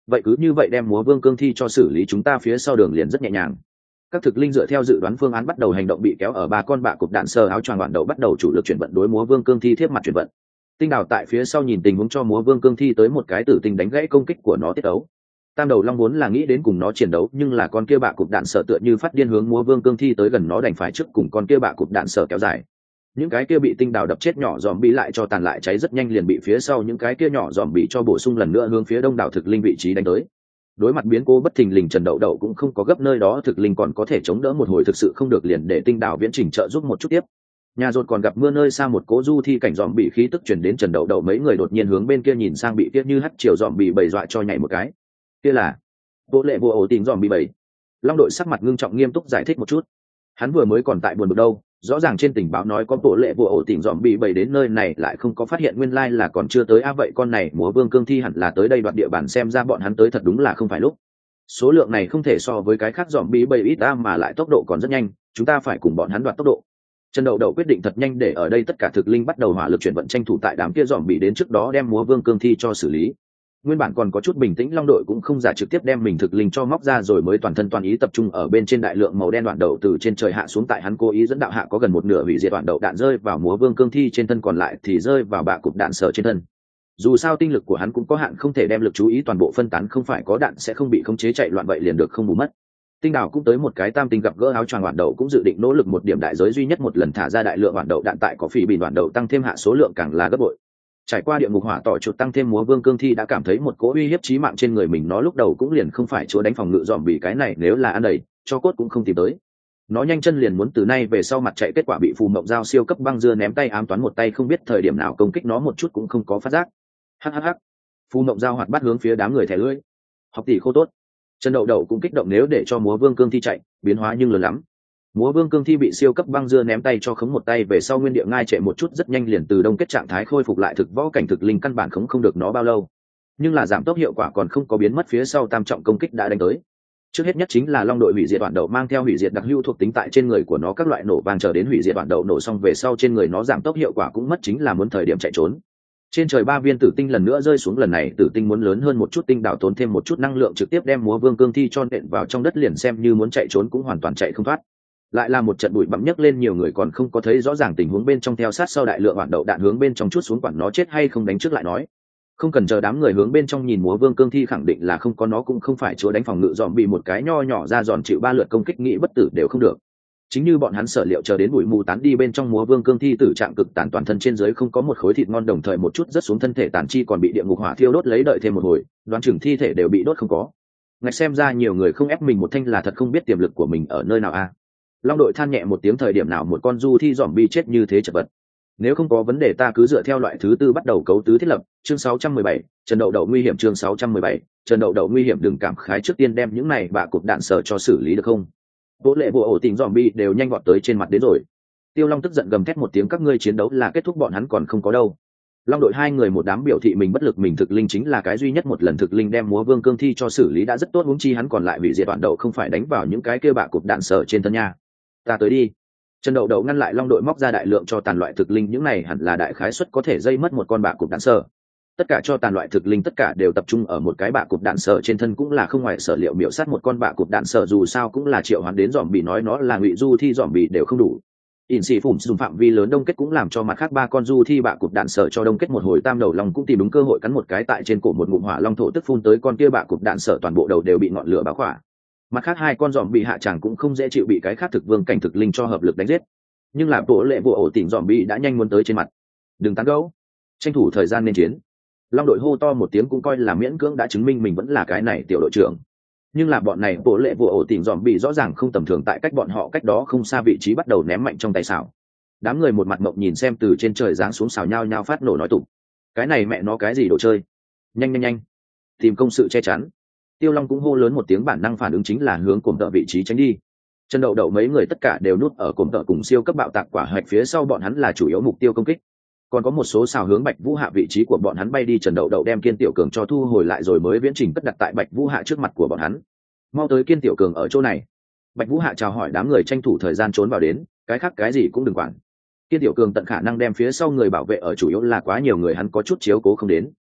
vậy cứ như vậy đem múa vương cương thi cho xử lý, chúng ta phía sau đường liền rất nhẹ nhàng. Các thực linh dựa theo dự đoán phương án bắt đầu hành động, bị kéo ở ba con bạ cục đạn sờ áo choàng đoạn đầu bắt đầu chủ lực chuyển vận đối múa vương cương thi thiết mặt chuyển vận. Tinh đào tại phía sau nhìn tình huống cho múa vương cương thi tới một cái tử tinh đánh gãy công kích của nó tiết đấu. Tam đầu long vốn là nghĩ đến cùng nó chiến đấu, nhưng là con kia bạ cục đạn sở tựa như phát điên hướng múa vương cương thi tới gần, nó đành phải trước cùng con kia bạ cục đạn sở kéo dài. Những cái kia bị tinh đào đập chết nhỏ dòm bị lại cho tàn lại cháy rất nhanh liền bị phía sau những cái kia nhỏ dòm bị cho bổ sung lần nữa hướng phía đông đảo thực linh vị trí đánh tới. Đối mặt biến cố bất thình lình, Trần Đậu Đậu cũng không có gấp, nơi đó thực linh còn có thể chống đỡ một hồi, thực sự không được liền để tinh đào viễn trình trợ giúp một chút tiếp. Nhà rột còn gặp mưa, nơi xa một cố du thi cảnh dòm bị khí tức chuyển đến Trần Đậu Đậu mấy người đột nhiên hướng bên kia nhìn sang, bị tiếc như hắt chiều dòm bị bầy dọa cho nhảy một cái. Kia là bộ lệ bộ ổ tình dòm bị bầy. Long đội sắc mặt ngưng trọng nghiêm túc giải thích một chút. Hắn vừa mới còn tại buồn bực đâu, rõ ràng trên tình báo nói có bộ lệ bộ ổ tình dòm bị bầy đến nơi này lại không có phát hiện, nguyên lai là còn chưa tới. A vậy con này múa vương cương thi hẳn là tới đây đoạt địa bàn, xem ra bọn hắn tới thật đúng là không phải lúc. Số lượng này không thể so với cái khác dòm bị bầy ít ra, mà lại tốc độ còn rất nhanh, chúng ta phải cùng bọn hắn đoạt tốc độ. Trần Đậu Đậu quyết định thật nhanh, để ở đây tất cả thực linh bắt đầu hỏa lực chuyển vận, tranh thủ tại đám kia dòm bị đến trước đó đem múa vương cương thi cho xử lý. Nguyên bản còn có chút bình tĩnh, Long đội cũng không giả trực tiếp đem mình thực linh cho móc ra, rồi mới toàn thân toàn ý tập trung ở bên trên. Đại lượng màu đen đoạn đậu từ trên trời hạ xuống, tại hắn cố ý dẫn đạo hạ có gần một nửa hủy diệt đoạn đậu đạn rơi vào múa vương cương thi trên thân, còn lại thì rơi vào bạ cục đạn sở trên thân. Dù sao tinh lực của hắn cũng có hạn, không thể đem lực chú ý toàn bộ phân tán, không phải có đạn sẽ không bị khống chế chạy loạn, vậy liền được không bù mất. Tinh đào cũng tới một cái tam tinh gặp gỡ áo choàng đoạn đậu, cũng dự định nỗ lực một điểm đại giới duy nhất một lần thả ra đại lượng đoạn đậu đạn, tại có phỉ bị đoạn đậu tăng thêm hạ số lượng càng là gấp bội. Trải qua địa ngục hỏa tỏ chuột tăng thêm múa vương cương thi đã cảm thấy một cỗ uy hiếp chí mạng trên người mình, nó lúc đầu cũng liền không phải chỗ đánh phòng ngự dòm bị, cái này nếu là ăn đầy cho cốt cũng không tìm tới. Nó nhanh chân liền muốn từ nay về sau mặt chạy, kết quả bị phù mộng dao siêu cấp băng dưa ném tay ám toán một tay, không biết thời điểm nào công kích nó một chút cũng không có phát giác. Hhh, phù mộng dao hoạt bắt hướng phía đám người thẻ lưỡi. Học tỷ khô tốt. Trần Đậu Đậu cũng kích động, nếu để cho múa vương cương thi chạy biến hóa nhưng lớn lắm. Múa vương cương thi bị siêu cấp băng dưa ném tay cho khống một tay về sau, nguyên địa ngai trệ một chút, rất nhanh liền từ đông kết trạng thái khôi phục lại, thực võ cảnh thực linh căn bản khống không được nó bao lâu. Nhưng là giảm tốc hiệu quả còn không có biến mất, phía sau tam trọng công kích đã đánh tới. Trước hết nhất chính là long đội hủy diệt đoạn đậu, mang theo hủy diệt đặc hữu thuộc tính tại trên người của nó, các loại nổ vang, chờ đến hủy diệt đoạn đậu nổ xong về sau trên người nó giảm tốc hiệu quả cũng mất, chính là muốn thời điểm chạy trốn. Trên trời ba viên tử tinh lần nữa rơi xuống, lần này tử tinh muốn lớn hơn một chút, tinh đảo tốn thêm một chút năng lượng trực tiếp đem múa vương cương thi cho nện vào trong đất, liền xem như muốn chạy trốn cũng hoàn toàn chạy không thoát. Lại là một trận bụi bặm nhấc lên, nhiều người còn không có thấy rõ ràng tình huống bên trong, theo sát sau đại lượng đoạn đậu đạn hướng bên trong chút xuống, quản nó chết hay không đánh trước lại nói. Không cần chờ đám người hướng bên trong nhìn, múa vương cương thi khẳng định là không có, nó cũng không phải chúa đánh phòng ngự dòm bị, một cái nho nhỏ ra giòn chịu ba lượt công kích nghĩ bất tử đều không được. Chính như bọn hắn sở liệu, chờ đến bụi mù tán đi, bên trong múa vương cương thi tử trạng cực tàn, toàn thân trên dưới không có một khối thịt ngon, đồng thời một chút rất xuống thân thể tàn chi còn bị địa ngục hỏa thiêu đốt lấy, đợi thêm một hồi đoán chừng thi thể đều bị đốt không có. Ngạch xem ra nhiều người không ép mình một thanh là thật không biết tiềm lực của mình ở nơi nào a. Long đội than nhẹ một tiếng, thời điểm nào một con du thi dòm bi chết như thế chật vật. Nếu không có vấn đề ta cứ dựa theo loại thứ tư bắt đầu cấu tứ thiết lập. Chương sáu trăm mười bảy, Trần Đậu Đậu nguy hiểm. Chương sáu trăm mười bảy, Trần Đậu Đậu nguy hiểm. Đừng cảm khái, trước tiên đem những này bạ cục đạn sở cho xử lý được không? Vô lệ bộ ổ tình dòm bi đều nhanh vọt tới trên mặt đến rồi. Tiêu Long tức giận gầm thét một tiếng, các ngươi chiến đấu là kết thúc, bọn hắn còn không có đâu. Long đội hai người một đám biểu thị mình bất lực, mình thực linh chính là cái duy nhất một lần thực linh đem múa vương cương thi cho xử lý đã rất tốt, huống chi hắn còn lại hủy diệt đoạn đậu, không phải đánh vào những cái kia bạ cục đạn sở trên thân nha. Ta tới đi. Trần Đậu Đậu ngăn lại Long đội, móc ra đại lượng cho tàn loại thực linh, những này hẳn là đại khái suất có thể dây mất một con bạ cục đạn sở. Tất cả cho tàn loại thực linh tất cả đều tập trung ở một cái bạ cục đạn sở trên thân, cũng là không ngoài sở liệu, miểu sát một con bạ cục đạn sở dù sao cũng là triệu hoán đến dòm bị, nói nó là ngụy du thi dòm bị đều không đủ. In xì phủm dùng phạm vi lớn đông kết cũng làm cho mặt khác ba con du thi bạ cục đạn sở cho đông kết một hồi. Tam đầu long cũng tìm đúng cơ hội cắn một cái tại trên cổ, một ngụm hỏa long thổ tức phun tới, con kia bạ cục đạn sở toàn bộ đầu đều bị ngọn lửa báo khỏa. Mặt khác hai con dòm bị hạ tràng cũng không dễ chịu, bị cái khác thực vương cảnh thực linh cho hợp lực đánh giết. Nhưng là bộ lệ bộ ổ tỉnh dòm bị đã nhanh muốn tới trên mặt. Đừng tán gẫu, tranh thủ thời gian nên chiến. Long đội hô to một tiếng, cũng coi là miễn cưỡng đã chứng minh mình vẫn là cái này tiểu đội trưởng. Nhưng là bọn này bộ lệ bộ ổ tỉnh dòm bị rõ ràng không tầm thường, tại cách bọn họ cách đó không xa vị trí bắt đầu ném mạnh trong tay xảo. Đám người một mặt mộng nhìn xem từ trên trời giáng xuống xảo, nhao nhao phát nổ nói tục. Cái này mẹ nó cái gì đồ chơi? Nhanh nhanh nhanh, tìm công sự che chắn. Tiêu Long cũng hô lớn một tiếng, bản năng phản ứng chính là hướng cổm tợ vị trí tránh đi. Trần Đậu Đậu mấy người tất cả đều núp ở cổm tợ cùng siêu cấp bạo tạc quả hạch phía sau, bọn hắn là chủ yếu mục tiêu công kích. Còn có một số xào hướng Bạch Vũ Hạ vị trí của bọn hắn bay đi. Trần Đậu Đậu đem Kiên Tiểu Cường cho thu hồi lại, rồi mới viễn trình cất đặt tại Bạch Vũ Hạ trước mặt của bọn hắn. Mau tới, Kiên Tiểu Cường ở chỗ này. Bạch Vũ Hạ chào hỏi đám người tranh thủ thời gian trốn vào đến, cái khác cái gì cũng đừng quản. Kiên Tiểu Cường tận khả năng đem phía sau người bảo vệ ở, chủ yếu là quá nhiều người hắn có chút chiếu cố không đến.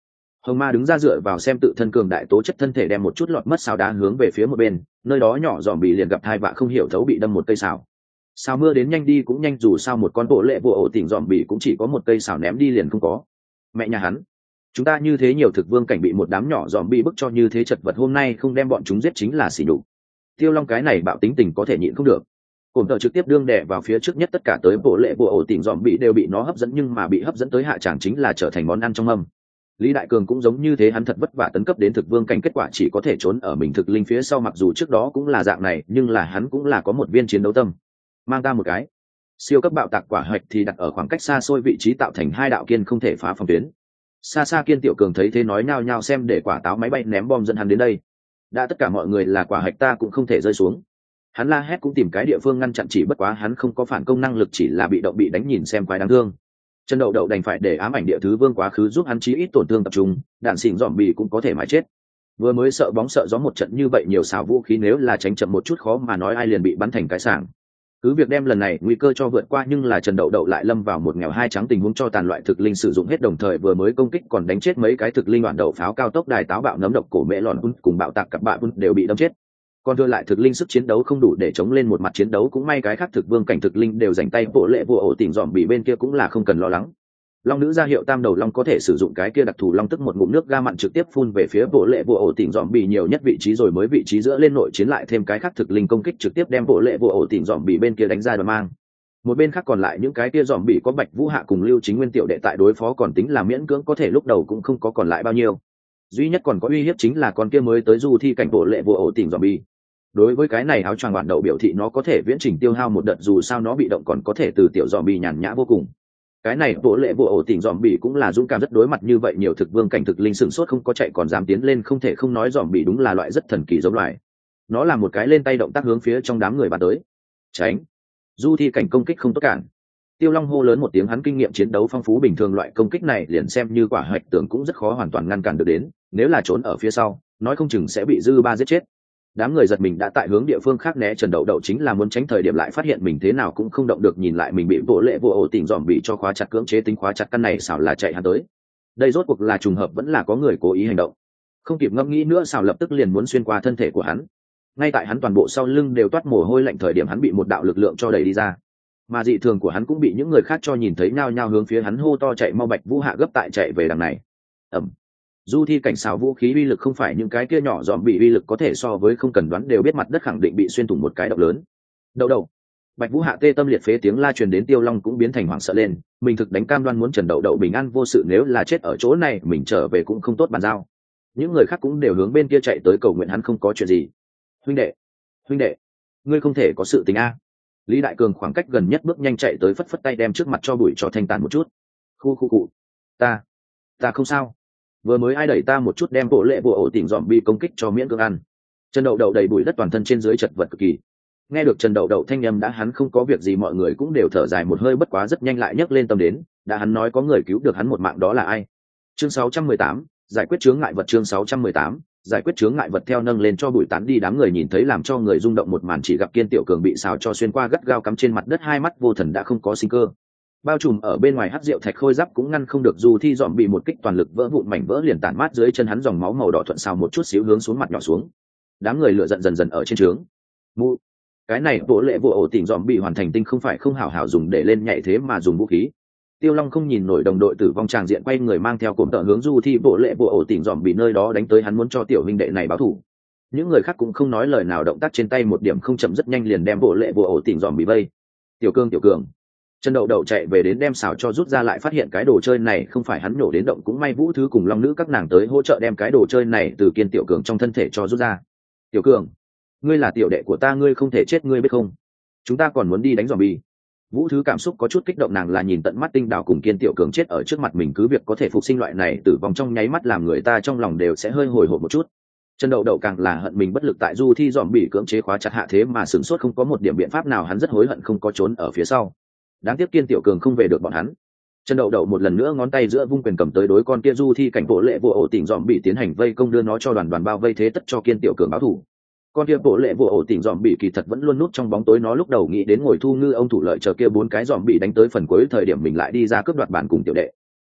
Hồng Ma đứng ra dựa vào xem tự thân cường đại tố chất thân thể đem một chút lọt mất xào đá hướng về phía một bên, nơi đó nhỏ dòm bị liền gặp hai vạ không hiểu thấu bị đâm một cây xào. Sao mưa đến nhanh đi cũng nhanh, dù sao một con bộ lệ vụ ổ tỉnh dòm bị cũng chỉ có một cây xào ném đi liền không có. Mẹ nhà hắn, chúng ta như thế nhiều thực vương cảnh bị một đám nhỏ dòm bị bức cho như thế chật vật, hôm nay không đem bọn chúng giết chính là xỉ nhục. Tiêu Long cái này bạo tính tình có thể nhịn không được. Cổn tợ trực tiếp đương đè vào phía trước nhất, tất cả tới bộ lệ bộ ổ tỉnh dòm bị đều bị nó hấp dẫn, nhưng mà bị hấp dẫn tới hạ tràng chính là trở thành món ăn trong mâm. Lý Đại Cường cũng giống như thế, hắn thật vất vả tấn cấp đến thực vương cảnh, kết quả chỉ có thể trốn ở mình thực linh phía sau, mặc dù trước đó cũng là dạng này nhưng là hắn cũng là có một viên chiến đấu tâm. Mang ta một cái siêu cấp bạo tạc quả hạch thì đặt ở khoảng cách xa xôi vị trí, tạo thành hai đạo kiên không thể phá phòng tuyến. Xa xa Kiên Tiểu Cường thấy thế nói nhao nhao xem để quả táo máy bay ném bom dẫn hắn đến đây. Đã tất cả mọi người là quả hạch ta cũng không thể rơi xuống. Hắn la hét cũng tìm cái địa phương ngăn chặn, chỉ bất quá hắn không có phản công năng lực, chỉ là bị động bị đánh, nhìn xem quái đáng thương. Trần Đậu Đậu đành phải để ám ảnh địa thứ vương quá khứ giúp hắn chí ít tổn thương tập trung, đạn xỉn dòm bì cũng có thể mãi chết. Vừa mới sợ bóng sợ gió một trận như vậy, nhiều xào vũ khí nếu là tránh chậm một chút khó mà nói ai liền bị bắn thành cái sảng. Cứ việc đem lần này nguy cơ cho vượt qua, nhưng là Trần Đậu Đậu lại lâm vào một nghèo hai trắng tình huống, cho tàn loại thực linh sử dụng hết, đồng thời vừa mới công kích còn đánh chết mấy cái thực linh, đoạn đậu pháo cao tốc đài táo bạo nấm độc cổ mẹ lòn cùng bạo tạc cặp bạ đều bị đâm chết. Còn đưa lại thực linh sức chiến đấu không đủ để chống lên một mặt chiến đấu, cũng may cái khác thực vương cảnh thực linh đều dành tay, bộ lệ vụ ổ tỉnh dòm bị bên kia cũng là không cần lo lắng. Long nữ ra hiệu tam đầu long có thể sử dụng cái kia đặc thù long tức, một ngụm nước ga mặn trực tiếp phun về phía bộ lệ vụ ổ tỉnh dòm bị nhiều nhất vị trí, rồi mới vị trí giữa lên nội chiến lại thêm cái khác thực linh công kích trực tiếp đem bộ lệ vụ ổ tỉnh dòm bị bên kia đánh ra đoàn mang. Một bên khác còn lại những cái kia dòm bị có Bạch Vũ Hạ cùng Lưu Chính Nguyên tiểu đệ tại đối phó, còn tính là miễn cưỡng có thể, lúc đầu cũng không có còn lại bao nhiêu. Duy nhất còn có uy hiếp chính là con kia mới tới du thi cảnh bộ lệ vụ ổ tỉnh dòm bị. Đối với cái này áo choàng bản đậu biểu thị nó có thể viễn trình tiêu hao một đợt, dù sao nó bị động còn có thể từ tiểu dòm bị nhàn nhã vô cùng. Cái này bộ lệ bộ ổ tỉnh dòm bị cũng là dũng cảm rất, đối mặt như vậy nhiều thực vương cảnh thực linh sửng sốt không có chạy còn dám tiến lên, không thể không nói dòm bị đúng là loại rất thần kỳ giống loài. Nó là một cái lên tay động tác hướng phía trong đám người bàn tới. Tránh. Du thi cảnh công kích không tốt cản. Tiêu Long hô lớn một tiếng, hắn kinh nghiệm chiến đấu phong phú, bình thường loại công kích này liền xem như quả hạch tưởng cũng rất khó hoàn toàn ngăn cản được đến, nếu là trốn ở phía sau nói không chừng sẽ bị dư ba giết chết. Đám người giật mình đã tại hướng địa phương khác né, Trần Đậu Đậu chính là muốn tránh thời điểm lại phát hiện mình thế nào cũng không động được, nhìn lại mình bị bộ lệ vô ổ tỉnh dòm bị cho khóa chặt, cưỡng chế tính khóa chặt, căn này xảo là chạy hắn tới. Đây rốt cuộc là trùng hợp vẫn là có người cố ý hành động. Không kịp ngẫm nghĩ nữa, xảo lập tức liền muốn xuyên qua thân thể của hắn. Ngay tại hắn toàn bộ sau lưng đều toát mồ hôi lạnh thời điểm, hắn bị một đạo lực lượng cho đẩy đi ra, mà dị thường của hắn cũng bị những người khác cho nhìn thấy, nhao nhao hướng phía hắn hô to chạy mau. Bạch Vũ Hạ gấp tại chạy về đằng này. Ẩm. Du thi cảnh xào vũ khí uy lực không phải những cái kia nhỏ dòm bị uy lực có thể so với, không cần đoán đều biết mặt đất khẳng định bị xuyên thủng một cái động lớn. Đậu đậu. Bạch Vũ Hạ tê tâm liệt phế, tiếng la truyền đến, Tiêu Long cũng biến thành hoảng sợ lên, mình thực đánh cam đoan muốn Trần Đậu Đậu bình an vô sự, nếu là chết ở chỗ này mình trở về cũng không tốt bàn giao. Những người khác cũng đều hướng bên kia chạy tới cầu nguyện hắn không có chuyện gì. Huynh đệ, huynh đệ, ngươi không thể có sự tình a. Lý Đại Cường khoảng cách gần nhất bước nhanh chạy tới, phất phất tay đem trước mặt cho bụi cho thanh tàn một chút. Khu khu cụ, ta, ta không sao. Vừa mới ai đẩy ta một chút đem bộ lệ bộ ổ tỉnh dòm bi công kích cho miễn cưỡng ăn. Trần Đậu Đậu đầy bụi đất, toàn thân trên dưới chật vật cực kỳ. Nghe được Trần Đậu Đậu thanh âm đã hắn không có việc gì, mọi người cũng đều thở dài một hơi, bất quá rất nhanh lại nhấc lên tâm đến, đã hắn nói có người cứu được hắn một mạng, đó là ai? Chương sáu trăm mười tám, giải quyết chướng ngại vật. Chương sáu trăm mười tám, giải quyết chướng ngại vật. Theo nâng lên cho bụi tán đi, đám người nhìn thấy làm cho người rung động một màn, chỉ gặp Kiên Tiểu Cường bị xào cho xuyên qua, gắt gao cắm trên mặt đất, hai mắt vô thần đã không có sinh cơ. Bao trùm ở bên ngoài hắc rượu thạch khôi giáp cũng ngăn không được dù thi dòm bị một kích toàn lực, vỡ vụn mảnh vỡ liền tản mát dưới chân hắn, dòng máu màu đỏ thuận xào một chút xíu hướng xuống mặt nhỏ xuống. Đám người lửa giận dần dần ở trên trướng. Mu, cái này bộ lệ vụ ổ tỉnh dòm bị hoàn thành tinh không phải không hảo hảo dùng để lên nhảy thế mà dùng vũ khí. Tiêu Long không nhìn nổi đồng đội tử vong tràng diện, quay người mang theo cụm tợ hướng du thi bộ lệ bộ ổ tỉnh dòm bị nơi đó đánh tới, hắn muốn cho tiểu huynh đệ này báo thù. Những người khác cũng không nói lời nào, động tác trên tay một điểm không chậm, rất nhanh liền đem bộ lệ bộ ổ tỉnh dòm bị vây. Tiểu Cương, Tiểu Cường. Trần Đậu Đậu chạy về đến đem xảo cho rút ra, lại phát hiện cái đồ chơi này không phải hắn nổ đến động, cũng may Vũ Thứ cùng Long Nữ các nàng tới hỗ trợ đem cái đồ chơi này từ Kiên Tiểu Cường trong thân thể cho rút ra. Tiểu Cường, ngươi là tiểu đệ của ta, ngươi không thể chết, ngươi biết không? Chúng ta còn muốn đi đánh zombie. Vũ Thứ cảm xúc có chút kích động, nàng là nhìn tận mắt Tinh Đào cùng Kiên Tiểu Cường chết ở trước mặt mình, cứ việc có thể phục sinh loại này tử vong trong nháy mắt làm người ta trong lòng đều sẽ hơi hồi hộp một chút. Trần Đậu Đậu càng là hận mình bất lực tại du thi dòm bị cưỡng chế khóa chặt hạ thế mà sửng sốt không có một điểm biện pháp nào, hắn rất hối hận không có trốn ở phía sau. Đáng tiếc Kiên Tiểu Cường không về được bọn hắn. Trần Đậu Đậu một lần nữa ngón tay giữa vung quyền cầm tới đối con kia du thi cảnh bộ lệ vụ ổ tỉnh dòm bị tiến hành vây công, đưa nó cho đoàn đoàn bao vây, thế tất cho Kiên Tiểu Cường báo thù. Con kia bộ lệ vụ ổ tỉnh dòm bị kỳ thật vẫn luôn núp trong bóng tối, nó lúc đầu nghĩ đến ngồi thu ngư ông thủ lợi chờ kia bốn cái dòm bị đánh tới phần cuối thời điểm mình lại đi ra cướp đoạt bản cùng tiểu đệ.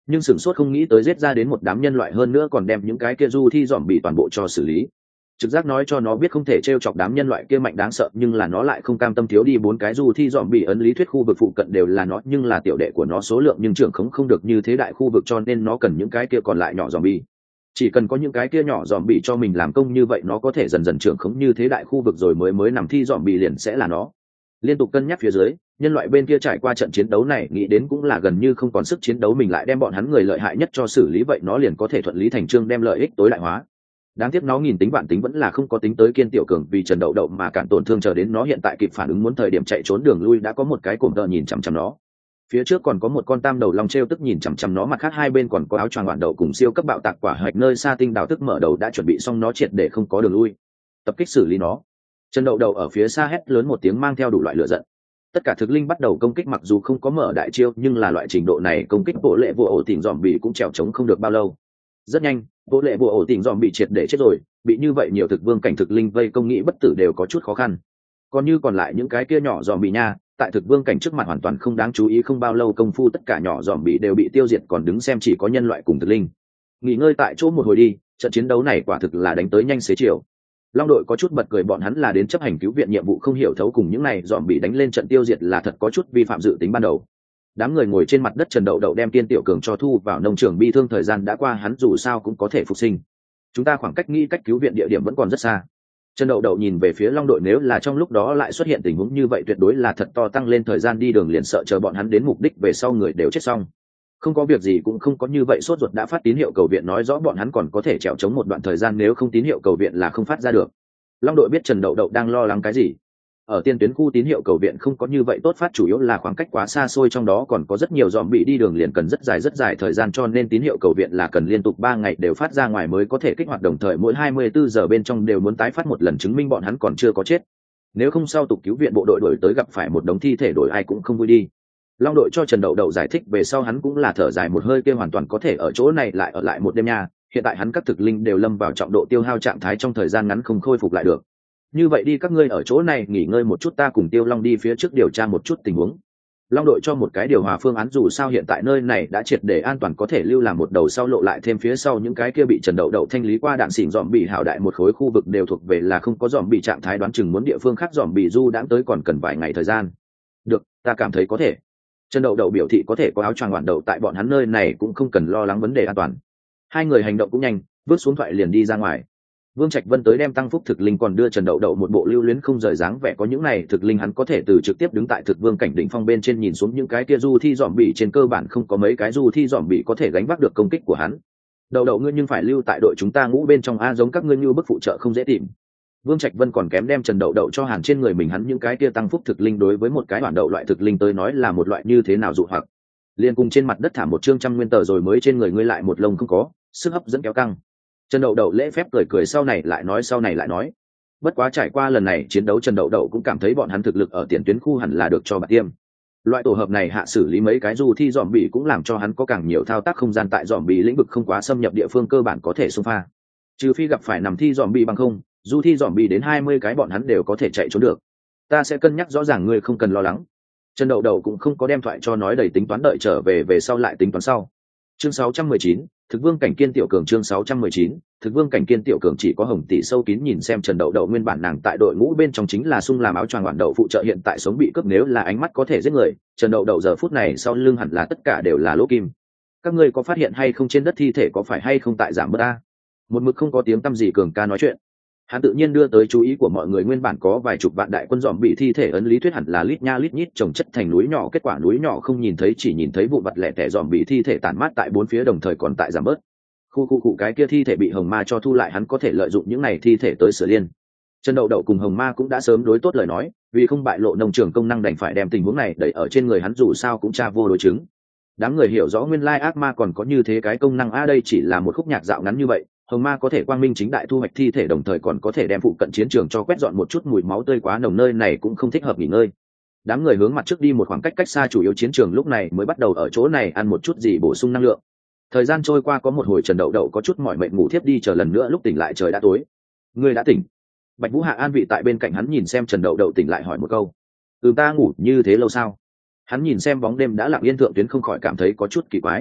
nhưng sửng sốt không nghĩ tới giết ra đến một đám nhân loại, hơn nữa còn đem những cái kia du thi dòm bị toàn bộ cho xử lý. Trực giác nói cho nó biết không thể t r e o chọc đám nhân loại kia mạnh đáng sợ, nhưng là nó lại không cam tâm thiếu đi bốn cái du thi dòm bị ấn lý thuyết khu vực phụ cận đều là nó, nhưng là tiểu đệ của nó số lượng nhưng trưởng khống không được như thế đại khu vực, cho nên nó cần những cái kia còn lại nhỏ dòm bị. Chỉ cần có những cái kia nhỏ dòm bị cho mình làm công, như vậy nó có thể dần dần trưởng khống như thế đại khu vực, rồi mới mới nằm thi dòm bị liền sẽ là nó. Liên tục cân nhắc phía dưới, nhân loại bên kia trải qua trận chiến đấu này nghĩ đến cũng là gần như không còn sức chiến đấu, mình lại đem bọn hắn người lợi hại nhất cho xử lý, vậy nó liền có thể thuận lý thành trương đem lợi ích tối đại hóa. Đáng tiếc nó nghìn tính vạn tính vẫn là không có tính tới Kiên Tiểu Cường, vì Trần Đậu Đậu mà cản tổn thương, chờ đến nó hiện tại kịp phản ứng muốn thời điểm chạy trốn đường lui đã có một cái cụm tợ nhìn chằm chằm nó. Phía trước còn có một con tam đầu long treo tức nhìn chằm chằm nó, mặt khác hai bên còn có áo choàng bạn đậu cùng siêu cấp bạo tạc quả hạch nơi xa tinh đào tức mở đầu đã chuẩn bị xong, nó triệt để không có đường lui. Tập kích xử lý nó. Trần Đậu Đậu ở phía xa hét lớn một tiếng mang theo đủ loại lửa giận. Tất cả thực linh bắt đầu công kích, mặc dù không có mở đại chiêu nhưng là loại trình độ này công kích bộ lệ vô ổ tỉnh dòm bị cũng trèo trống không được bao lâu. Rất nhanh, bộ lệ bộ ổ tỉnh dòm bị triệt để chết rồi, bị như vậy nhiều thực vương cảnh thực linh vây công nghĩ bất tử đều có chút khó khăn. Còn như còn lại những cái kia nhỏ dòm bị nha, tại thực vương cảnh trước mặt hoàn toàn không đáng chú ý, không bao lâu công phu tất cả nhỏ dòm bị đều bị tiêu diệt, còn đứng xem chỉ có nhân loại cùng thực linh. Nghỉ ngơi tại chỗ một hồi đi, trận chiến đấu này quả thực là đánh tới nhanh xế chiều. Long đội có chút bật cười, bọn hắn là đến chấp hành cứu viện nhiệm vụ, không hiểu thấu cùng những này dòm bị đánh lên trận tiêu diệt là thật có chút vi phạm dự tính ban đầu. Đám người ngồi trên mặt đất, Trần Đậu Đậu đem Kiên Tiểu Cường cho thu vào nông trường bi thương, thời gian đã qua, hắn dù sao cũng có thể phục sinh. Chúng ta khoảng cách nghĩ cách cứu viện địa điểm vẫn còn rất xa. Trần Đậu Đậu nhìn về phía Long đội, nếu là trong lúc đó lại xuất hiện tình huống như vậy tuyệt đối là thật to tăng lên thời gian đi đường, liền sợ chờ bọn hắn đến mục đích về sau người đều chết xong. Không có việc gì cũng không có như vậy sốt ruột, đã phát tín hiệu cầu viện nói rõ bọn hắn còn có thể trèo chống một đoạn thời gian, nếu không tín hiệu cầu viện là không phát ra được. Long đội biết Trần Đậu Đậu đang lo lắng cái gì. Ở tiên tuyến khu tín hiệu cầu viện không có như vậy tốt phát, chủ yếu là khoảng cách quá xa xôi, trong đó còn có rất nhiều dòm bị đi đường liền cần rất dài rất dài thời gian, cho nên tín hiệu cầu viện là cần liên tục ba ngày đều phát ra ngoài mới có thể kích hoạt, đồng thời mỗi hai mươi bốn giờ bên trong đều muốn tái phát một lần chứng minh bọn hắn còn chưa có chết. Nếu không sau tục cứu viện bộ đội đổi tới gặp phải một đống thi thể đổi ai cũng không vui đi. Long đội cho Trần Đậu Đậu giải thích về sau hắn cũng là thở dài một hơi, kêu hoàn toàn có thể ở chỗ này lại ở lại một đêm nha, hiện tại hắn các thực linh đều lâm vào trọng độ tiêu hao trạng thái, trong thời gian ngắn không khôi phục lại được. Như vậy đi, các ngươi ở chỗ này nghỉ ngơi một chút, ta cùng Tiêu Long đi phía trước điều tra một chút tình huống. Long đội cho một cái điều hòa phương án, dù sao hiện tại nơi này đã triệt để an toàn, có thể lưu làm một đầu sau lộ, lại thêm phía sau những cái kia bị Trần Đậu Đậu thanh lý qua đạn xỉn dòm bị hảo đại một khối khu vực đều thuộc về là không có dòm bị trạng thái, đoán chừng muốn địa phương khác dòm bị du đãng tới còn cần vài ngày thời gian. Được, ta cảm thấy có thể. Trần Đậu Đậu biểu thị có thể có áo choàng ngoạn đậu tại bọn hắn nơi này cũng không cần lo lắng vấn đề an toàn. Hai người hành động cũng nhanh, vứt xuống thoại liền đi ra ngoài. Vương Trạch Vân tới đem tăng phúc thực linh, còn đưa Trần Đậu Đậu một bộ lưu luyến không rời dáng vẻ, có những này thực linh hắn có thể từ trực tiếp đứng tại thực vương cảnh đỉnh phong bên trên nhìn xuống những cái kia du thi dòm bị, trên cơ bản không có mấy cái du thi dòm bị có thể gánh vác được công kích của hắn. Đậu Đậu ngươi nhưng phải lưu tại đội chúng ta ngũ bên trong a, giống các ngươi như bức phụ trợ không dễ tìm. Vương Trạch Vân còn kém đem Trần Đậu Đậu cho hàn trên người mình, hắn những cái kia tăng phúc thực linh đối với một cái bản đậu loại thực linh tới nói là một loại như thế nào dụ hoặc. Liên cùng trên mặt đất thả một chương trăm nguyên tờ rồi mới trên người ngươi lại một lông không có, sức hấp dẫn kéo căng. Trần Đậu Đậu lễ phép cười cười, sau này lại nói sau này lại nói. Bất quá trải qua lần này chiến đấu, Trần Đậu Đậu cũng cảm thấy bọn hắn thực lực ở tiền tuyến khu hẳn là được cho bạt tiêm. Loại tổ hợp này hạ xử lý mấy cái du thi dòm bị cũng làm cho hắn có càng nhiều thao tác không gian, tại dòm bị lĩnh vực không quá xâm nhập địa phương cơ bản có thể xung pha. Trừ phi gặp phải nằm thi dòm bị bằng không, du thi dòm bị đến hai mươi cái bọn hắn đều có thể chạy trốn được. Ta sẽ cân nhắc rõ ràng, ngươi không cần lo lắng. Trần Đậu Đậu cũng không có đem thoại cho nói đầy, tính toán đợi trở về về sau lại tính toán sau. Chương sáu trăm mười chín, thực vương cảnh Kiên Tiểu Cường. Chương sáu trăm mười chín, thực vương cảnh Kiên Tiểu Cường. Chỉ có Hồng Tỷ sâu kín nhìn xem Trần Đậu Đậu, nguyên bản nàng tại đội ngũ bên trong chính là sung làm áo choàng quản đậu phụ trợ, hiện tại sống bị cướp, nếu là ánh mắt có thể giết người, Trần Đậu Đậu giờ phút này sau lưng hẳn là tất cả đều là lỗ kim. Các ngươi có phát hiện hay không, trên đất thi thể có phải hay không tại giảm bớt a? Một mực không có tiếng tăm gì Cường ca nói chuyện. Hắn tự nhiên đưa tới chú ý của mọi người, nguyên bản có vài chục vạn đại quân dòm bị thi thể ấn lý thuyết hẳn là lít nha lít nhít chồng chất thành núi nhỏ, kết quả núi nhỏ không nhìn thấy, chỉ nhìn thấy vụn vặt lẻ tẻ dòm bị thi thể tản mát tại bốn phía, đồng thời còn tại giảm bớt. Khu khu cụ cái kia thi thể bị Hồng Ma cho thu lại, hắn có thể lợi dụng những này thi thể tới sửa liên. Trần Đậu Đậu cùng Hồng Ma cũng đã sớm đối tốt lời nói, vì không bại lộ nông trường công năng đành phải đem tình huống này đẩy ở trên người hắn, dù sao cũng tra vô đối chứng. Đám người hiểu rõ nguyên lai ác ma còn có như thế cái công năng a, đây chỉ là một khúc nhạc dạo ngắn như vậy, Hồng Ma có thể quang minh chính đại thu hoạch thi thể, đồng thời còn có thể đem phụ cận chiến trường cho quét dọn một chút, mùi máu tươi quá nồng, nơi này cũng không thích hợp nghỉ ngơi. Đám người hướng mặt trước đi một khoảng cách cách xa chủ yếu chiến trường, lúc này mới bắt đầu ở chỗ này ăn một chút gì bổ sung năng lượng. Thời gian trôi qua có một hồi, Trần Đậu Đậu có chút mỏi mệt ngủ thiếp đi, chờ lần nữa lúc tỉnh lại trời đã tối. Ngươi đã tỉnh? Bạch Vũ Hạ an vị tại bên cạnh hắn, nhìn xem Trần Đậu Đậu tỉnh lại hỏi một câu. Ừ, ta ngủ như thế lâu sao? Hắn nhìn xem bóng đêm đã lặng yên thượng tuyến, không khỏi cảm thấy có chút kỳ quái.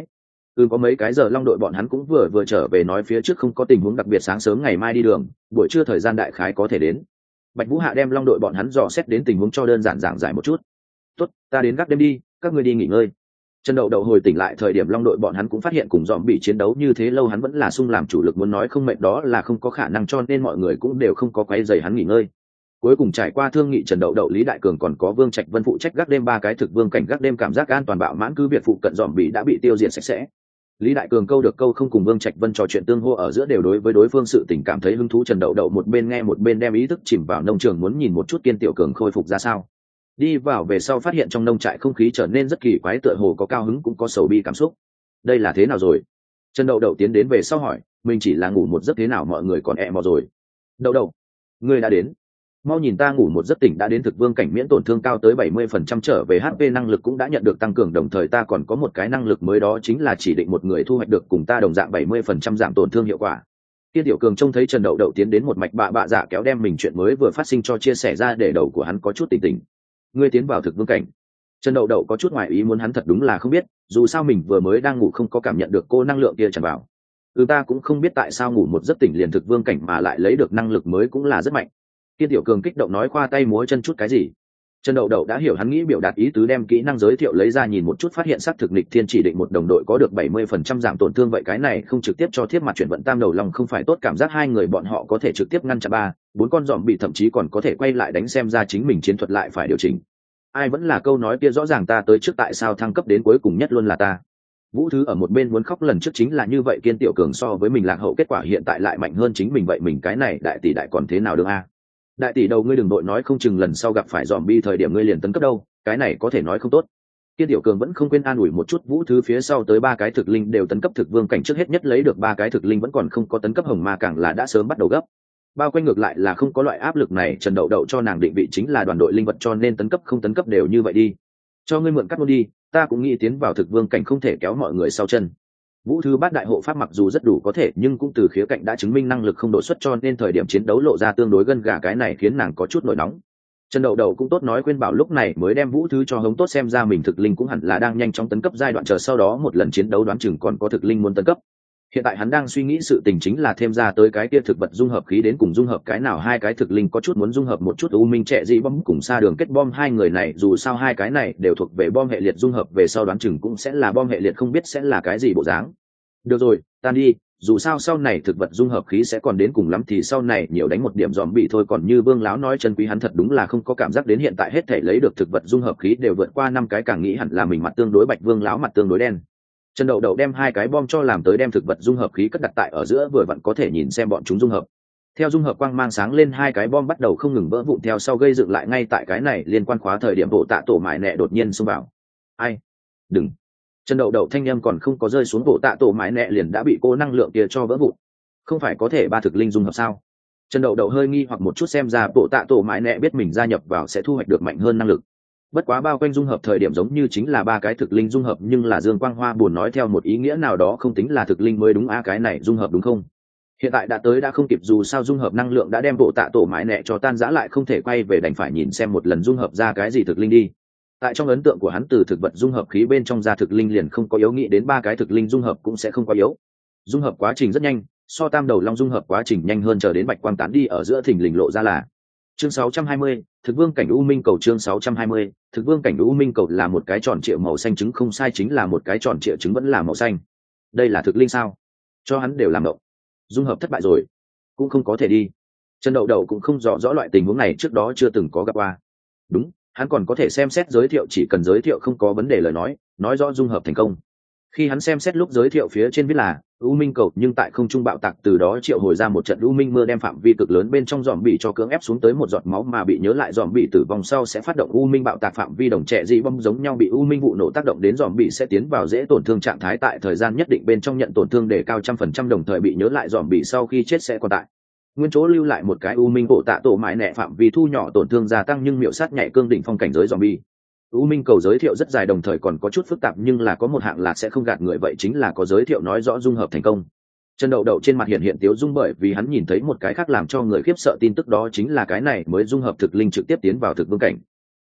Ừ, có mấy cái giờ long đội bọn hắn cũng vừa vừa trở về nói phía trước không có tình huống đặc biệt, sáng sớm ngày mai đi đường, buổi trưa thời gian đại khái có thể đến. Bạch Vũ Hạ đem long đội bọn hắn dò xét đến tình huống cho đơn giản giảng giải một chút. Tốt, ta đến gác đêm đi, các ngươi đi nghỉ ngơi. Trần Đậu Đậu hồi tỉnh lại thời điểm long đội bọn hắn cũng phát hiện cùng dòm bị chiến đấu như thế lâu hắn vẫn là sung làm chủ lực, muốn nói không mệt đó là không có khả năng, cho nên mọi người cũng đều không có quấy rầy hắn nghỉ ngơi. Cuối cùng trải qua thương nghị, Trần Đậu Đậu, Lý Đại Cường còn có Vương Trạch Vân phụ trách gác đêm ba cái thực vương cảnh gác đêm, cảm giác an toàn bạo mãn, cứ việc phụ cận dòm bị đã bị tiêu diệt sạch sẽ. Lý Đại Cường câu được câu không cùng Vương Trạch Vân trò chuyện tương hô ở giữa, đều đối với đối phương sự tình cảm thấy hứng thú. Trần Đậu Đậu một bên nghe một bên đem ý thức chìm vào nông trường, muốn nhìn một chút Kiên Tiểu Cường khôi phục ra sao. Đi vào về sau phát hiện trong nông trại không khí trở nên rất kỳ quái, tựa hồ có cao hứng cũng có sầu bi cảm xúc. Đây là thế nào rồi? Trần Đậu Đậu tiến đến về sau hỏi, mình chỉ là ngủ một giấc thế nào mọi người còn ẹ mò rồi. Đậu Đậu, ngươi đã đến. Mau nhìn, ta ngủ một giấc tỉnh đã đến thực vương cảnh, miễn tổn thương cao tới bảy mươi phần trăm, trở về hát pê năng lực cũng đã nhận được tăng cường, đồng thời ta còn có một cái năng lực mới, đó chính là chỉ định một người thu hoạch được cùng ta đồng dạng bảy mươi phần trăm giảm tổn thương hiệu quả. Kiên Tiểu Cường trông thấy Trần Đậu Đậu tiến đến, một mạch bạ bạ dạ kéo đem mình chuyện mới vừa phát sinh cho chia sẻ ra, để đầu của hắn có chút tỉnh tỉnh. Ngươi tiến vào thực vương cảnh? Trần Đậu Đậu có chút ngoài ý muốn, hắn thật đúng là không biết, dù sao mình vừa mới đang ngủ không có cảm nhận được cô năng lượng kia tràn vào. Ừ, ta cũng không biết tại sao ngủ một giấc tỉnh liền thực vương cảnh mà lại lấy được năng lực mới, cũng là rất mạnh. Kiên Tiểu Cường kích động nói, khoa tay múa chân chút cái gì. Trần Đậu Đậu đã hiểu hắn nghĩ biểu đạt ý tứ, đem kỹ năng giới thiệu lấy ra nhìn một chút, phát hiện xác thực nghịch thiên chỉ định một đồng đội có được bảy mươi phần trăm giảm tổn thương, vậy cái này không trực tiếp cho thiết mặt chuyển vận tam đầu lòng không phải tốt, cảm giác hai người bọn họ có thể trực tiếp ngăn chặn ba bốn con dòm bị, thậm chí còn có thể quay lại đánh, xem ra chính mình chiến thuật lại phải điều chỉnh. Ai vẫn là câu nói kia, rõ ràng ta tới trước tại sao thăng cấp đến cuối cùng nhất luôn là ta. Vũ Thứ ở một bên muốn khóc, lần trước chính là như vậy, Kiên Tiểu Cường so với mình lạc hậu, kết quả hiện tại lại mạnh hơn chính mình, vậy mình cái này đại tỷ đại còn thế nào được a? Đại tỷ đầu, ngươi đừng đội nói không chừng lần sau gặp phải dòm bi thời điểm ngươi liền tấn cấp đâu, cái này có thể nói không tốt. Kiên Tiểu Cường vẫn không quên an ủi một chút Vũ Thứ, phía sau tới ba cái thực linh đều tấn cấp thực vương cảnh, trước hết nhất lấy được ba cái thực linh vẫn còn không có tấn cấp, hồng ma càng là đã sớm bắt đầu gấp. Bao quanh ngược lại là không có loại áp lực này, Trần Đậu Đậu cho nàng định vị chính là đoàn đội linh vật, cho nên tấn cấp không tấn cấp đều như vậy đi. Cho ngươi mượn cắt luôn đi, ta cũng nghĩ tiến vào thực vương cảnh, không thể kéo mọi người sau chân. Vũ Thứ bát đại hộ pháp mặc dù rất đủ có thể, nhưng cũng từ khía cạnh đã chứng minh năng lực không độ xuất, cho nên thời điểm chiến đấu lộ ra tương đối gân gà, cái này khiến nàng có chút nổi nóng. Trần Đậu Đậu cũng tốt nói khuyên bảo, lúc này mới đem Vũ Thứ cho hống tốt, xem ra mình thực linh cũng hẳn là đang nhanh chóng tấn cấp giai đoạn, chờ sau đó một lần chiến đấu đoán chừng còn có thực linh muốn tấn cấp. Hiện tại hắn đang suy nghĩ sự tình chính là thêm ra tới cái kia thực vật dung hợp khí, đến cùng dung hợp cái nào, hai cái thực linh có chút muốn dung hợp một chút. U Minh Trẻ Dị Bom cùng Sa Đường Kết Bom, hai người này dù sao hai cái này đều thuộc về bom hệ liệt, dung hợp về sau đoán chừng cũng sẽ là bom hệ liệt, không biết sẽ là cái gì bộ dáng. Được rồi, tan đi, dù sao sau này thực vật dung hợp khí sẽ còn đến, cùng lắm thì sau này nhiều đánh một điểm dòm bị thôi, còn như Vương lão nói chân quý hắn thật đúng là không có cảm giác đến, hiện tại hết thể lấy được thực vật dung hợp khí đều vượt qua năm cái, càng nghĩ hẳn là mình mặt tương đối bạch, Vương lão mặt tương đối đen. Trần Đậu Đậu đem hai cái bom cho làm tới, đem thực vật dung hợp khí cất đặt tại ở giữa, vừa vặn có thể nhìn xem bọn chúng dung hợp. Theo dung hợp quang mang sáng lên, hai cái bom bắt đầu không ngừng vỡ vụn, theo sau gây dựng lại, ngay tại cái này liên quan khóa thời điểm, bộ tạ tổ mại nẹ đột nhiên xông vào. Ai? Đừng! Trần Đậu Đậu thanh âm còn không có rơi xuống, bộ tạ tổ mái nẹ liền đã bị cô năng lượng kia cho vỡ vụn. Không phải có thể ba thực linh dung hợp sao? Trần Đậu Đậu hơi nghi hoặc một chút, xem ra bộ tạ tổ mái nẹ biết mình gia nhập vào sẽ thu hoạch được mạnh hơn năng lực. Bất quá bao quanh dung hợp thời điểm giống như chính là ba cái thực linh dung hợp, nhưng là Dương Quang Hoa buồn nói theo một ý nghĩa nào đó không tính là thực linh mới đúng a, cái này dung hợp đúng không? Hiện tại đã tới đã không kịp, dù sao dung hợp năng lượng đã đem bộ tạ tổ mái nẹ cho tan rã lại, không thể quay về, đành phải nhìn xem một lần dung hợp ra cái gì thực linh đi. Tại trong ấn tượng của hắn, từ thực vật dung hợp khí bên trong ra thực linh liền không có yếu, nghĩ đến ba cái thực linh dung hợp cũng sẽ không quá yếu. Dung hợp quá trình rất nhanh, so tam đầu long dung hợp quá trình nhanh hơn, chờ đến bạch quang tán đi ở giữa thình lình lộ ra là chương sáu trăm hai mươi, thực vương cảnh u minh cầu. Chương sáu trăm hai mươi, thực vương cảnh u minh cầu là một cái tròn trịa màu xanh trứng, không sai, chính là một cái tròn trịa trứng vẫn là màu xanh. Đây là thực linh sao? Cho hắn đều làm động, dung hợp thất bại rồi, cũng không có thể đi. Trần Đậu Đậu cũng không rõ rõ loại tình huống này trước đó chưa từng có gặp qua. Đúng, hắn còn có thể xem xét giới thiệu, chỉ cần giới thiệu không có vấn đề lời nói, nói rõ dung hợp thành công. Khi hắn xem xét lúc giới thiệu phía trên viết là u minh cầu, nhưng tại không trung bạo tạc, từ đó triệu hồi ra một trận u minh mưa, đem phạm vi cực lớn bên trong dòm bị cho cưỡng ép xuống tới một giọt máu, mà bị nhớ lại dòm bị tử vong sau sẽ phát động u minh bạo tạc, phạm vi đồng trẻ dị bom giống nhau, bị u minh vụ nổ tác động đến dòm bị sẽ tiến vào dễ tổn thương trạng thái, tại thời gian nhất định bên trong nhận tổn thương để cao trăm phần trăm, đồng thời bị nhớ lại dòm bị sau khi chết sẽ còn tại nguyên chỗ lưu lại một cái u minh bộ tạ tổ mại nẹ, phạm vi thu nhỏ tổn thương gia tăng nhưng miệu sát nhạy cương đỉnh phong cảnh giới zombie. U minh cầu giới thiệu rất dài, đồng thời còn có chút phức tạp, nhưng là có một hạng là sẽ không gạt người, vậy chính là có giới thiệu nói rõ dung hợp thành công. Trần Đậu Đậu trên mặt hiện hiện tiếu dung, bởi vì hắn nhìn thấy một cái khác làm cho người khiếp sợ tin tức, đó chính là cái này mới dung hợp thực linh trực tiếp tiến vào thực vương cảnh.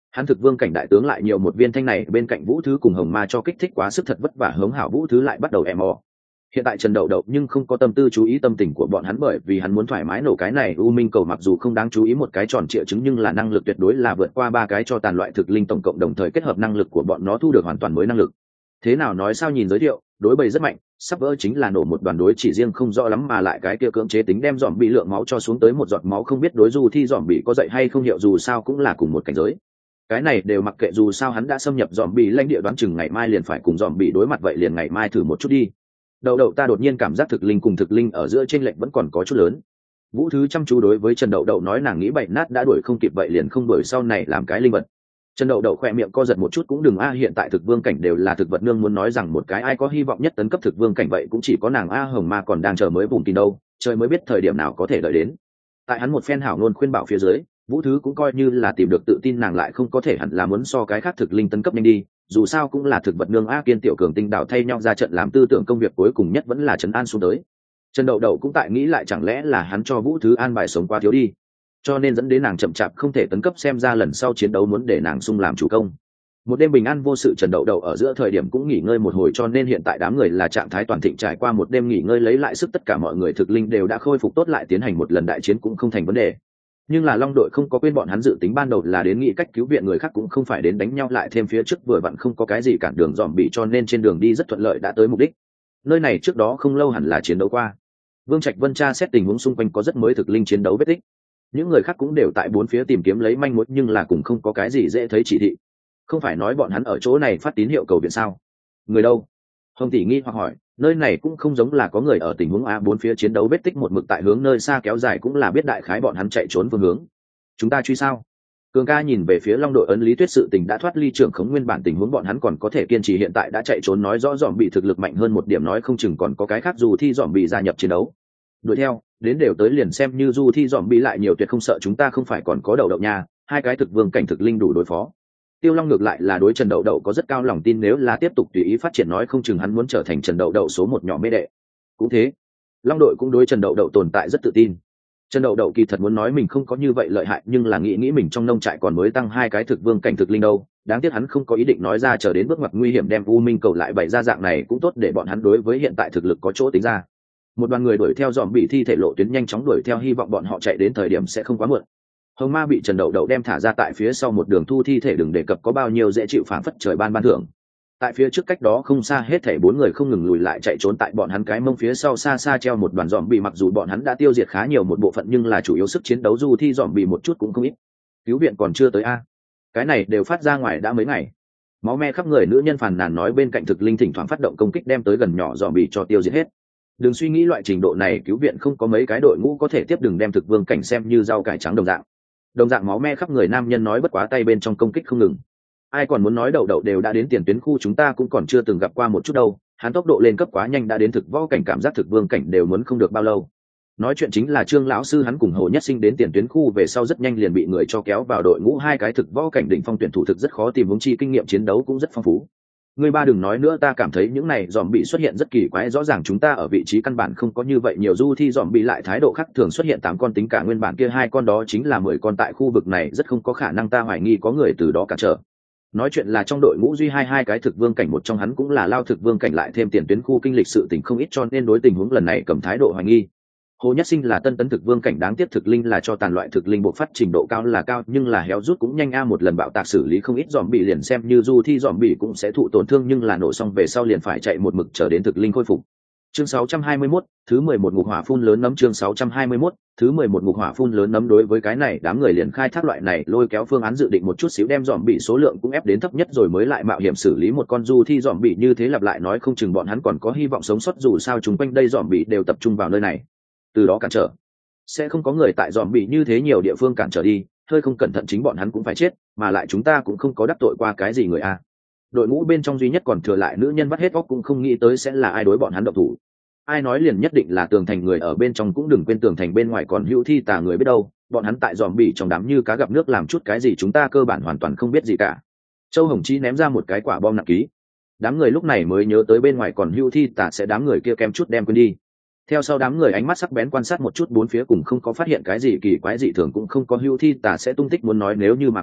Hắn thực vương cảnh đại tướng lại nhiều một viên thanh này bên cạnh Vũ Thứ cùng Hồng Ma cho kích thích quá sức thật vất vả hống hảo Vũ Thứ lại bắt đầu em mò. Hiện tại Trần Đậu Đậu nhưng không có tâm tư chú ý tâm tình của bọn hắn, bởi vì hắn muốn thoải mái nổ cái này U Minh cầu mặc dù không đáng chú ý một cái tròn triệu chứng nhưng là năng lực tuyệt đối là vượt qua ba cái cho tàn loại thực linh tổng cộng đồng thời kết hợp năng lực của bọn nó thu được hoàn toàn mới năng lực. Thế nào nói sao nhìn giới thiệu, đối bầy rất mạnh, sắp vỡ chính là nổ một đoàn đối chỉ riêng không rõ lắm mà lại cái kia cưỡng chế tính đem dòm bị lượng máu cho xuống tới một giọt máu không biết đối du thi dòm bị có dậy hay không hiệu dù sao cũng là cùng một cảnh giới. Cái này đều mặc kệ dù sao hắn đã xâm nhập dòm bị lãnh địa đoán chừng ngày mai liền phải cùng dòm bị đối mặt vậy liền ngày mai thử một chút đi. Đậu đậu ta đột nhiên cảm giác thực linh cùng thực linh ở giữa chênh lệch vẫn còn có chút lớn. Vũ Thứ chăm chú đối với Trần Đậu Đậu nói nàng nghĩ bậy nát đã đuổi không kịp vậy liền không đuổi sau này làm cái linh vật. Trần Đậu Đậu khỏe miệng co giật một chút cũng đừng a hiện tại thực vương cảnh đều là thực vật nương muốn nói rằng một cái ai có hy vọng nhất tấn cấp thực vương cảnh vậy cũng chỉ có nàng a Hồng Ma còn đang chờ mới vùng kỳ đâu, trời mới biết thời điểm nào có thể đợi đến. Tại hắn một phen hảo ngôn khuyên bảo phía dưới, Vũ Thứ cũng coi như là tìm được tự tin nàng lại không có thể hẳn là muốn so cái khác thực linh tấn cấp nhanh đi, dù sao cũng là thực vật nương a Kiên tiểu cường tinh đảo thay nhau ra trận làm tư tưởng công việc cuối cùng nhất vẫn là trấn an xuống tới. Trần Đậu Đậu cũng tại nghĩ lại chẳng lẽ là hắn cho Vũ Thứ an bài sống quá thiếu đi, cho nên dẫn đến nàng chậm chạp không thể tấn cấp xem ra lần sau chiến đấu muốn để nàng sung làm chủ công. Một đêm bình an vô sự Trần Đậu Đậu ở giữa thời điểm cũng nghỉ ngơi một hồi cho nên hiện tại đám người là trạng thái toàn thịnh trải qua một đêm nghỉ ngơi lấy lại sức tất cả mọi người thực linh đều đã khôi phục tốt lại tiến hành một lần đại chiến cũng không thành vấn đề. Nhưng là Long đội không có quên bọn hắn dự tính ban đầu là đến nghĩ cách cứu viện người khác cũng không phải đến đánh nhau lại thêm phía trước vừa vặn không có cái gì cản đường dòm bị cho nên trên đường đi rất thuận lợi đã tới mục đích. Nơi này trước đó không lâu hẳn là chiến đấu qua. Vương Trạch Vân tra xét tình huống xung quanh có rất mới thực linh chiến đấu vết tích. Những người khác cũng đều tại bốn phía tìm kiếm lấy manh mối nhưng là cũng không có cái gì dễ thấy chỉ thị. Không phải nói bọn hắn ở chỗ này phát tín hiệu cầu viện sao? Người đâu? Hồng tỷ nghi hoặc hỏi, nơi này cũng không giống là có người ở tình huống a bốn phía chiến đấu vết tích một mực tại hướng nơi xa kéo dài cũng là biết đại khái bọn hắn chạy trốn phương hướng. Chúng ta truy sao? Cường ca nhìn về phía Long đội ấn Lý Tuyết sự tình đã thoát ly trưởng khống nguyên bản tình huống bọn hắn còn có thể kiên trì hiện tại đã chạy trốn nói rõ dòm bị thực lực mạnh hơn một điểm nói không chừng còn có cái khác dù thi dòm bị gia nhập chiến đấu. Đuổi theo, đến đều tới liền xem như du thi dòm bị lại nhiều tuyệt không sợ chúng ta không phải còn có Đậu Đậu nha, hai cái thực vương cảnh thực linh đủ đối phó. Tiêu Long ngược lại là đối Trần Đậu Đậu có rất cao lòng tin nếu là tiếp tục tùy ý phát triển nói không chừng hắn muốn trở thành Trần Đậu Đậu số một nhỏ mê đệ. Cũng thế, Long đội cũng đối Trần Đậu Đậu tồn tại rất tự tin. Trần Đậu Đậu kỳ thật muốn nói mình không có như vậy lợi hại nhưng là nghĩ nghĩ mình trong nông trại còn mới tăng hai cái thực vương cảnh thực linh đâu, đáng tiếc hắn không có ý định nói ra chờ đến bước ngoặt nguy hiểm đem U Minh cầu lại bày ra dạng này cũng tốt để bọn hắn đối với hiện tại thực lực có chỗ tính ra. Một đoàn người đuổi theo dòm bị thi thể lộ tuyến nhanh chóng đuổi theo hy vọng bọn họ chạy đến thời điểm sẽ không quá muộn. Hồng Ma bị Trần Đậu Đậu đem thả ra tại phía sau một đường thu thi thể đừng đề cập có bao nhiêu dễ chịu phảng phất trời ban ban thưởng. Tại phía trước cách đó không xa hết thảy bốn người không ngừng lùi lại chạy trốn tại bọn hắn cái mông phía sau xa xa treo một đoàn dòm bị mặc dù bọn hắn đã tiêu diệt khá nhiều một bộ phận nhưng là chủ yếu sức chiến đấu du thi dòm bị một chút cũng không ít. Cứu viện còn chưa tới a. Cái này đều phát ra ngoài đã mấy ngày. Máu me khắp người nữ nhân phàn nàn nói bên cạnh thực linh thỉnh thoảng phát động công kích đem tới gần nhỏ dòm bị cho tiêu diệt hết. Đừng suy nghĩ loại trình độ này cứu viện không có mấy cái đội ngũ có thể tiếp đừng đem thực vương cảnh xem như rau cải trắng đồng dạng. Đồng dạng máu me khắp người nam nhân nói bất quá tay bên trong công kích không ngừng. Ai còn muốn nói Đậu Đậu đều đã đến tiền tuyến khu chúng ta cũng còn chưa từng gặp qua một chút đâu, hắn tốc độ lên cấp quá nhanh đã đến thực võ cảnh cảm giác thực vương cảnh đều muốn không được bao lâu. Nói chuyện chính là Trương lão sư hắn cùng Hồ Nhất Sinh đến tiền tuyến khu về sau rất nhanh liền bị người cho kéo vào đội ngũ hai cái thực võ cảnh đỉnh phong tuyển thủ thực rất khó tìm hướng chi kinh nghiệm chiến đấu cũng rất phong phú. Người ba đừng nói nữa ta cảm thấy những này dòm bị xuất hiện rất kỳ quái rõ ràng chúng ta ở vị trí căn bản không có như vậy nhiều du thi dòm bị lại thái độ khác thường xuất hiện tám con tính cả nguyên bản kia hai con đó chính là mười con tại khu vực này rất không có khả năng ta hoài nghi có người từ đó cản trở. Nói chuyện là trong đội ngũ duy hai hai cái thực vương cảnh một trong hắn cũng là lao thực vương cảnh lại thêm tiền tuyến khu kinh lịch sự tình không ít cho nên đối tình huống lần này cầm thái độ hoài nghi. Hồ Nhất Sinh là tân tấn thực vương cảnh đáng tiếc thực linh là cho tàn loại thực linh bộ phát trình độ cao là cao nhưng là héo rút cũng nhanh a một lần bạo tạc xử lý không ít dòm bị liền xem như du thi dòm bị cũng sẽ thụ tổn thương nhưng là nổ xong về sau liền phải chạy một mực chờ đến thực linh khôi phục. Chương sáu trăm hai mươi mốt, thứ mười một ngục hỏa phun lớn nấm chương sáu trăm hai mươi mốt, thứ mười một ngục hỏa phun lớn nấm đối với cái này đám người liền khai thác loại này lôi kéo phương án dự định một chút xíu đem dòm bị số lượng cũng ép đến thấp nhất rồi mới lại mạo hiểm xử lý một con du thi dòm bị như thế lặp lại nói không chừng bọn hắn còn có hy vọng sống sót dù sao chúng quanh đây dòm bị đều tập trung vào nơi này. Từ đó cản trở. Sẽ không có người tại dòm bị như thế nhiều địa phương cản trở đi, hơi không cẩn thận chính bọn hắn cũng phải chết, mà lại chúng ta cũng không có đắc tội qua cái gì người a. Đội ngũ bên trong duy nhất còn thừa lại nữ nhân bắt hết óc cũng không nghĩ tới sẽ là ai đối bọn hắn động thủ. Ai nói liền nhất định là tường thành người ở bên trong cũng đừng quên tường thành bên ngoài còn hữu thi tà người biết đâu, bọn hắn tại dòm bỉ trong đám như cá gặp nước làm chút cái gì chúng ta cơ bản hoàn toàn không biết gì cả. Châu Hồng Chi ném ra một cái quả bom nặng ký. Đám người lúc này mới nhớ tới bên ngoài còn hữu thi tà sẽ đám người kia kem chút đem quên đi. Theo sau đám người ánh mắt sắc bén quan sát một chút bốn phía cùng không có phát hiện cái gì kỳ quái dị thường cũng không có hữu thi tà sẽ tung tích muốn nói nếu như mà có,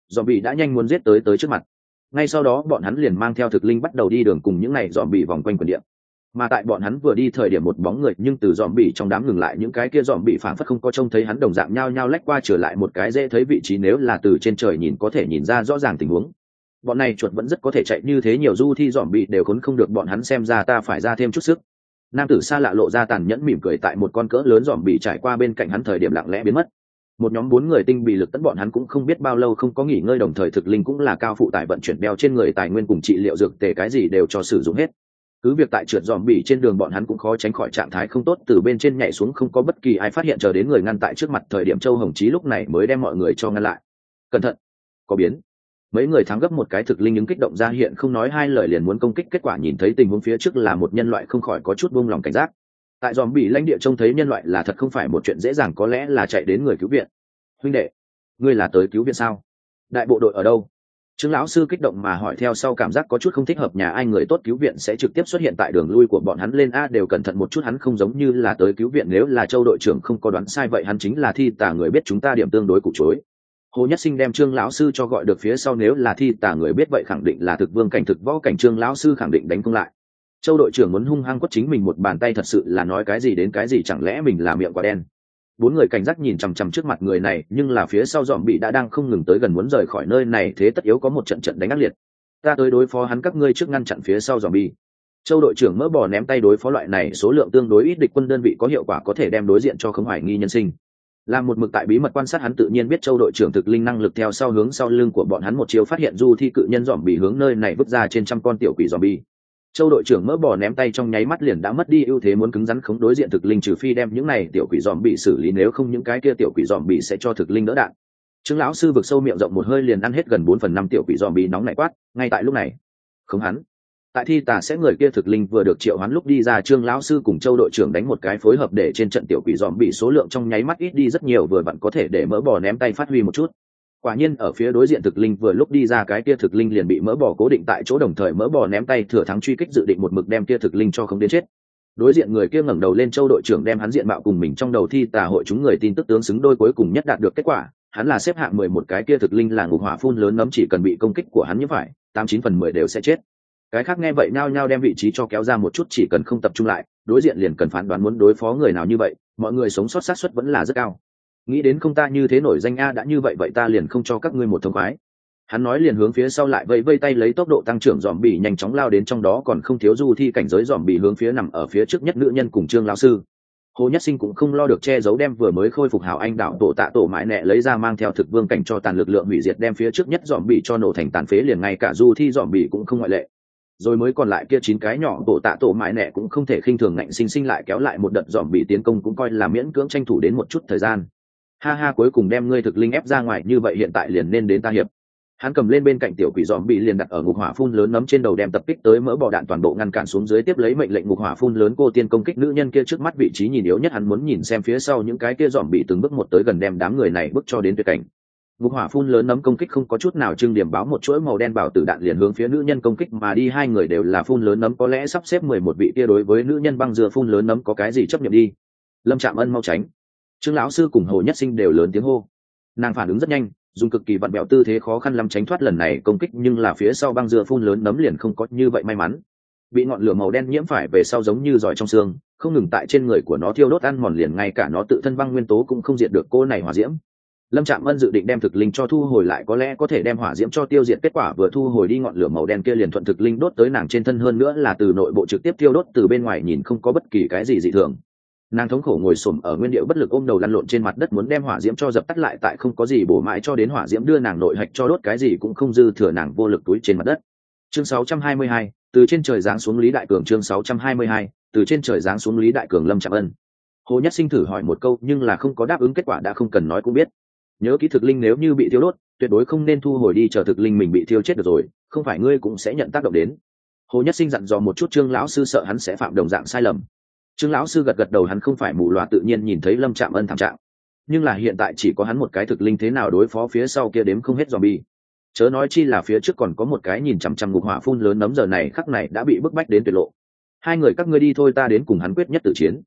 zombie đã nhanh muốn giết tới tới trước mặt. Ngay sau đó bọn hắn liền mang theo thực linh bắt đầu đi đường cùng những này zombie vòng quanh quần địa. Mà tại bọn hắn vừa đi thời điểm một bóng người nhưng từ zombie trong đám ngừng lại, những cái kia zombie phảng phất không có trông thấy hắn đồng dạng nhao nhao lách qua trở lại một cái dễ thấy vị trí, nếu là từ trên trời nhìn có thể nhìn ra rõ ràng tình huống. Bọn này chuột vẫn rất có thể chạy, như thế nhiều du thi zombie đều khốn không được bọn hắn, xem ra ta phải ra thêm chút sức. Nam tử xa lạ lộ ra tàn nhẫn mỉm cười tại một con cỡ lớn zombie trải qua bên cạnh hắn thời điểm lặng lẽ biến mất. Một nhóm bốn người tinh bị lực tấn bọn hắn cũng không biết bao lâu không có nghỉ ngơi, đồng thời thực linh cũng là cao phụ tải vận chuyển đeo trên người tài nguyên cùng trị liệu dược tề cái gì đều cho sử dụng hết. Cứ việc tại trượt dòm bỉ trên đường bọn hắn cũng khó tránh khỏi trạng thái không tốt, từ bên trên nhảy xuống không có bất kỳ ai phát hiện, chờ đến người ngăn tại trước mặt thời điểm Châu Hồng Chí lúc này mới đem mọi người cho ngăn lại. Cẩn thận, có biến. Mấy người thắng gấp một cái thực linh những kích động ra hiện, không nói hai lời liền muốn công kích, kết quả nhìn thấy tình huống phía trước là một nhân loại không khỏi có chút buông lòng cảnh giác. Tại dòm bỉ lãnh địa trông thấy nhân loại là thật không phải một chuyện dễ dàng, có lẽ là chạy đến người cứu viện. Huynh đệ, ngươi là tới cứu viện sao? Đại bộ đội ở đâu? Trương lão sư kích động mà hỏi, theo sau cảm giác có chút không thích hợp, nhà ai người tốt cứu viện sẽ trực tiếp xuất hiện tại đường lui của bọn hắn, lên a đều cẩn thận một chút, hắn không giống như là tới cứu viện, nếu là Châu đội trưởng không có đoán sai vậy hắn chính là thi tà người, biết chúng ta điểm tương đối củ chối. Hồ Nhất Sinh đem Trương lão sư cho gọi được phía sau, nếu là thi tà người biết vậy khẳng định là thực vương cảnh thực võ cảnh, Trương lão sư khẳng định đánh không lại. Châu đội trưởng muốn hung hăng quất chính mình một bàn tay, thật sự là nói cái gì đến cái gì, chẳng lẽ mình là miệng quả đen. Bốn người cảnh giác nhìn chằm chằm trước mặt người này, nhưng là phía sau dòm bị đã đang không ngừng tới gần, muốn rời khỏi nơi này, thế tất yếu có một trận trận đánh ác liệt. Ta tới đối phó hắn, các ngươi trước ngăn chặn phía sau dòm bị. Châu đội trưởng mỡ bò ném tay, đối phó loại này số lượng tương đối ít địch quân đơn vị có hiệu quả có thể đem đối diện cho không hoài nghi nhân sinh. Làm một mực tại bí mật quan sát hắn tự nhiên biết Châu đội trưởng thực linh năng lực, theo sau hướng sau lưng của bọn hắn một chiều phát hiện du thi cự nhân dòm bị hướng nơi này vứt ra trên trăm con tiểu quỷ dòm bị. Châu đội trưởng mỡ bò ném tay trong nháy mắt liền đã mất đi ưu thế, muốn cứng rắn khống đối diện thực linh, trừ phi đem những này tiểu quỷ dòm bị xử lý, nếu không những cái kia tiểu quỷ dòm bị sẽ cho thực linh đỡ đạn. Trương lão sư vực sâu miệng rộng một hơi liền ăn hết gần bốn phần năm tiểu quỷ dòm bị nóng nảy quát. Ngay tại lúc này, không hắn. Tại thi tà sẽ người kia thực linh vừa được triệu hoán lúc đi ra, Trương lão sư cùng Châu đội trưởng đánh một cái phối hợp để trên trận tiểu quỷ dòm bị số lượng trong nháy mắt ít đi rất nhiều, vừa vặn có thể để mỡ bò ném tay phát huy một chút. Quả nhiên ở phía đối diện thực linh vừa lúc đi ra, cái kia thực linh liền bị mỡ bò cố định tại chỗ, đồng thời mỡ bò ném tay thừa thắng truy kích, dự định một mực đem kia thực linh cho không đến chết. Đối diện người kia ngẩng đầu lên, Châu đội trưởng đem hắn diện mạo cùng mình trong đầu thi tà hội chúng người tin tức tướng xứng đôi, cuối cùng nhất đạt được kết quả, hắn là xếp hạng mười một, cái kia thực linh là ngục hỏa phun lớn nấm, chỉ cần bị công kích của hắn như phải tám chín phần mười đều sẽ chết. Cái khác nghe vậy nhao nhao đem vị trí cho kéo ra một chút, chỉ cần không tập trung lại đối diện liền cần phán đoán muốn đối phó người nào như vậy, mọi người sống sót xác suất vẫn là rất cao. Nghĩ đến không ta như thế nổi danh a, đã như vậy vậy ta liền không cho các ngươi một thông khoái. Hắn nói liền hướng phía sau lại vây vây tay, lấy tốc độ tăng trưởng dòm bỉ nhanh chóng lao đến, trong đó còn không thiếu du thi cảnh giới dòm bỉ hướng phía nằm ở phía trước nhất nữ nhân cùng Trương lão sư. Hồ Nhất Sinh cũng không lo được che giấu, đem vừa mới khôi phục hảo anh đạo tổ tạ tổ mãi nẹ lấy ra, mang theo thực vương cảnh cho tàn lực lượng hủy diệt, đem phía trước nhất dòm bỉ cho nổ thành tàn phế, liền ngay cả du thi dòm bỉ cũng không ngoại lệ. Rồi mới còn lại kia chín cái nhỏ tổ tạ tổ mãi nẹ cũng không thể khinh thường, ngạnh sinh sinh lại kéo lại một đợt dòm bỉ tiến công, cũng coi là miễn cưỡng tranh thủ đến một chút thời gian. Ha ha, cuối cùng đem ngươi thực linh ép ra ngoài như vậy, hiện tại liền nên đến ta hiệp. Hắn cầm lên bên cạnh tiểu quỷ dòm bị liền đặt ở ngục hỏa phun lớn nấm trên đầu, đem tập kích tới mỡ bò đạn toàn bộ ngăn cản xuống dưới, tiếp lấy mệnh lệnh ngục hỏa phun lớn cô tiên công kích nữ nhân kia trước mắt vị trí nhìn yếu nhất, hắn muốn nhìn xem phía sau những cái kia dòm bị từng bước một tới gần, đem đám người này bước cho đến tuyệt cảnh. Ngục hỏa phun lớn nấm công kích không có chút nào trưng điểm báo, một chuỗi màu đen bảo tử đạn liền hướng phía nữ nhân công kích mà đi, hai người đều là phun lớn nấm, có lẽ sắp xếp mười một vị kia đối với nữ nhân băng dừa phun lớn nấm có cái gì chấp nhận đi. Lâm Trạm Ân mau tránh. Trương lão sư cùng Hồ Nhất Sinh đều lớn tiếng hô. Nàng phản ứng rất nhanh, dùng cực kỳ vặn bẹo tư thế khó khăn lắm tránh thoát lần này công kích, nhưng là phía sau băng dừa phun lớn nấm liền không có như vậy may mắn, bị ngọn lửa màu đen nhiễm phải về sau giống như giỏi trong xương, không ngừng tại trên người của nó thiêu đốt ăn mòn, liền ngay cả nó tự thân băng nguyên tố cũng không diệt được cô này hỏa diễm. Lâm Trạm Ân dự định đem thực linh cho thu hồi lại, có lẽ có thể đem hỏa diễm cho tiêu diệt, kết quả vừa thu hồi đi ngọn lửa màu đen kia liền thuận thực linh đốt tới nàng trên thân, hơn nữa là từ nội bộ trực tiếp tiêu đốt, từ bên ngoài nhìn không có bất kỳ cái gì dị thường. Nàng thống khổ ngồi xổm ở nguyên địa bất lực ôm đầu lăn lộn trên mặt đất, muốn đem hỏa diễm cho dập tắt lại, tại không có gì bổ mãi cho đến hỏa diễm đưa nàng nội hạch cho đốt, cái gì cũng không dư thừa, nàng vô lực túi trên mặt đất. Chương sáu trăm hai mươi hai, từ trên trời giáng xuống Lý Đại Cường. Chương sáu trăm hai mươi hai, từ trên trời giáng xuống Lý Đại Cường. Lâm Trạm Ân. Hồ Nhất Sinh thử hỏi một câu nhưng là không có đáp ứng, kết quả đã không cần nói cũng biết. Nhớ kỹ thực linh nếu như bị thiêu đốt tuyệt đối không nên thu hồi đi, chờ thực linh mình bị thiêu chết được rồi không phải ngươi cũng sẽ nhận tác động đến. Hồ Nhất Sinh dặn dò một chút, Trương lão sư sợ hắn sẽ phạm đồng dạng sai lầm. Trương lão sư gật gật đầu, hắn không phải mù loà, tự nhiên nhìn thấy Lâm Trạm Ân thảm trạng, nhưng là hiện tại chỉ có hắn một cái thực linh, thế nào đối phó phía sau kia đếm không hết zombie, chớ nói chi là phía trước còn có một cái nhìn chằm chằm ngục hỏa phun lớn nấm, giờ này khắc này đã bị bức bách đến tuyệt lộ. Hai người các ngươi đi thôi, ta đến cùng hắn quyết nhất tử chiến.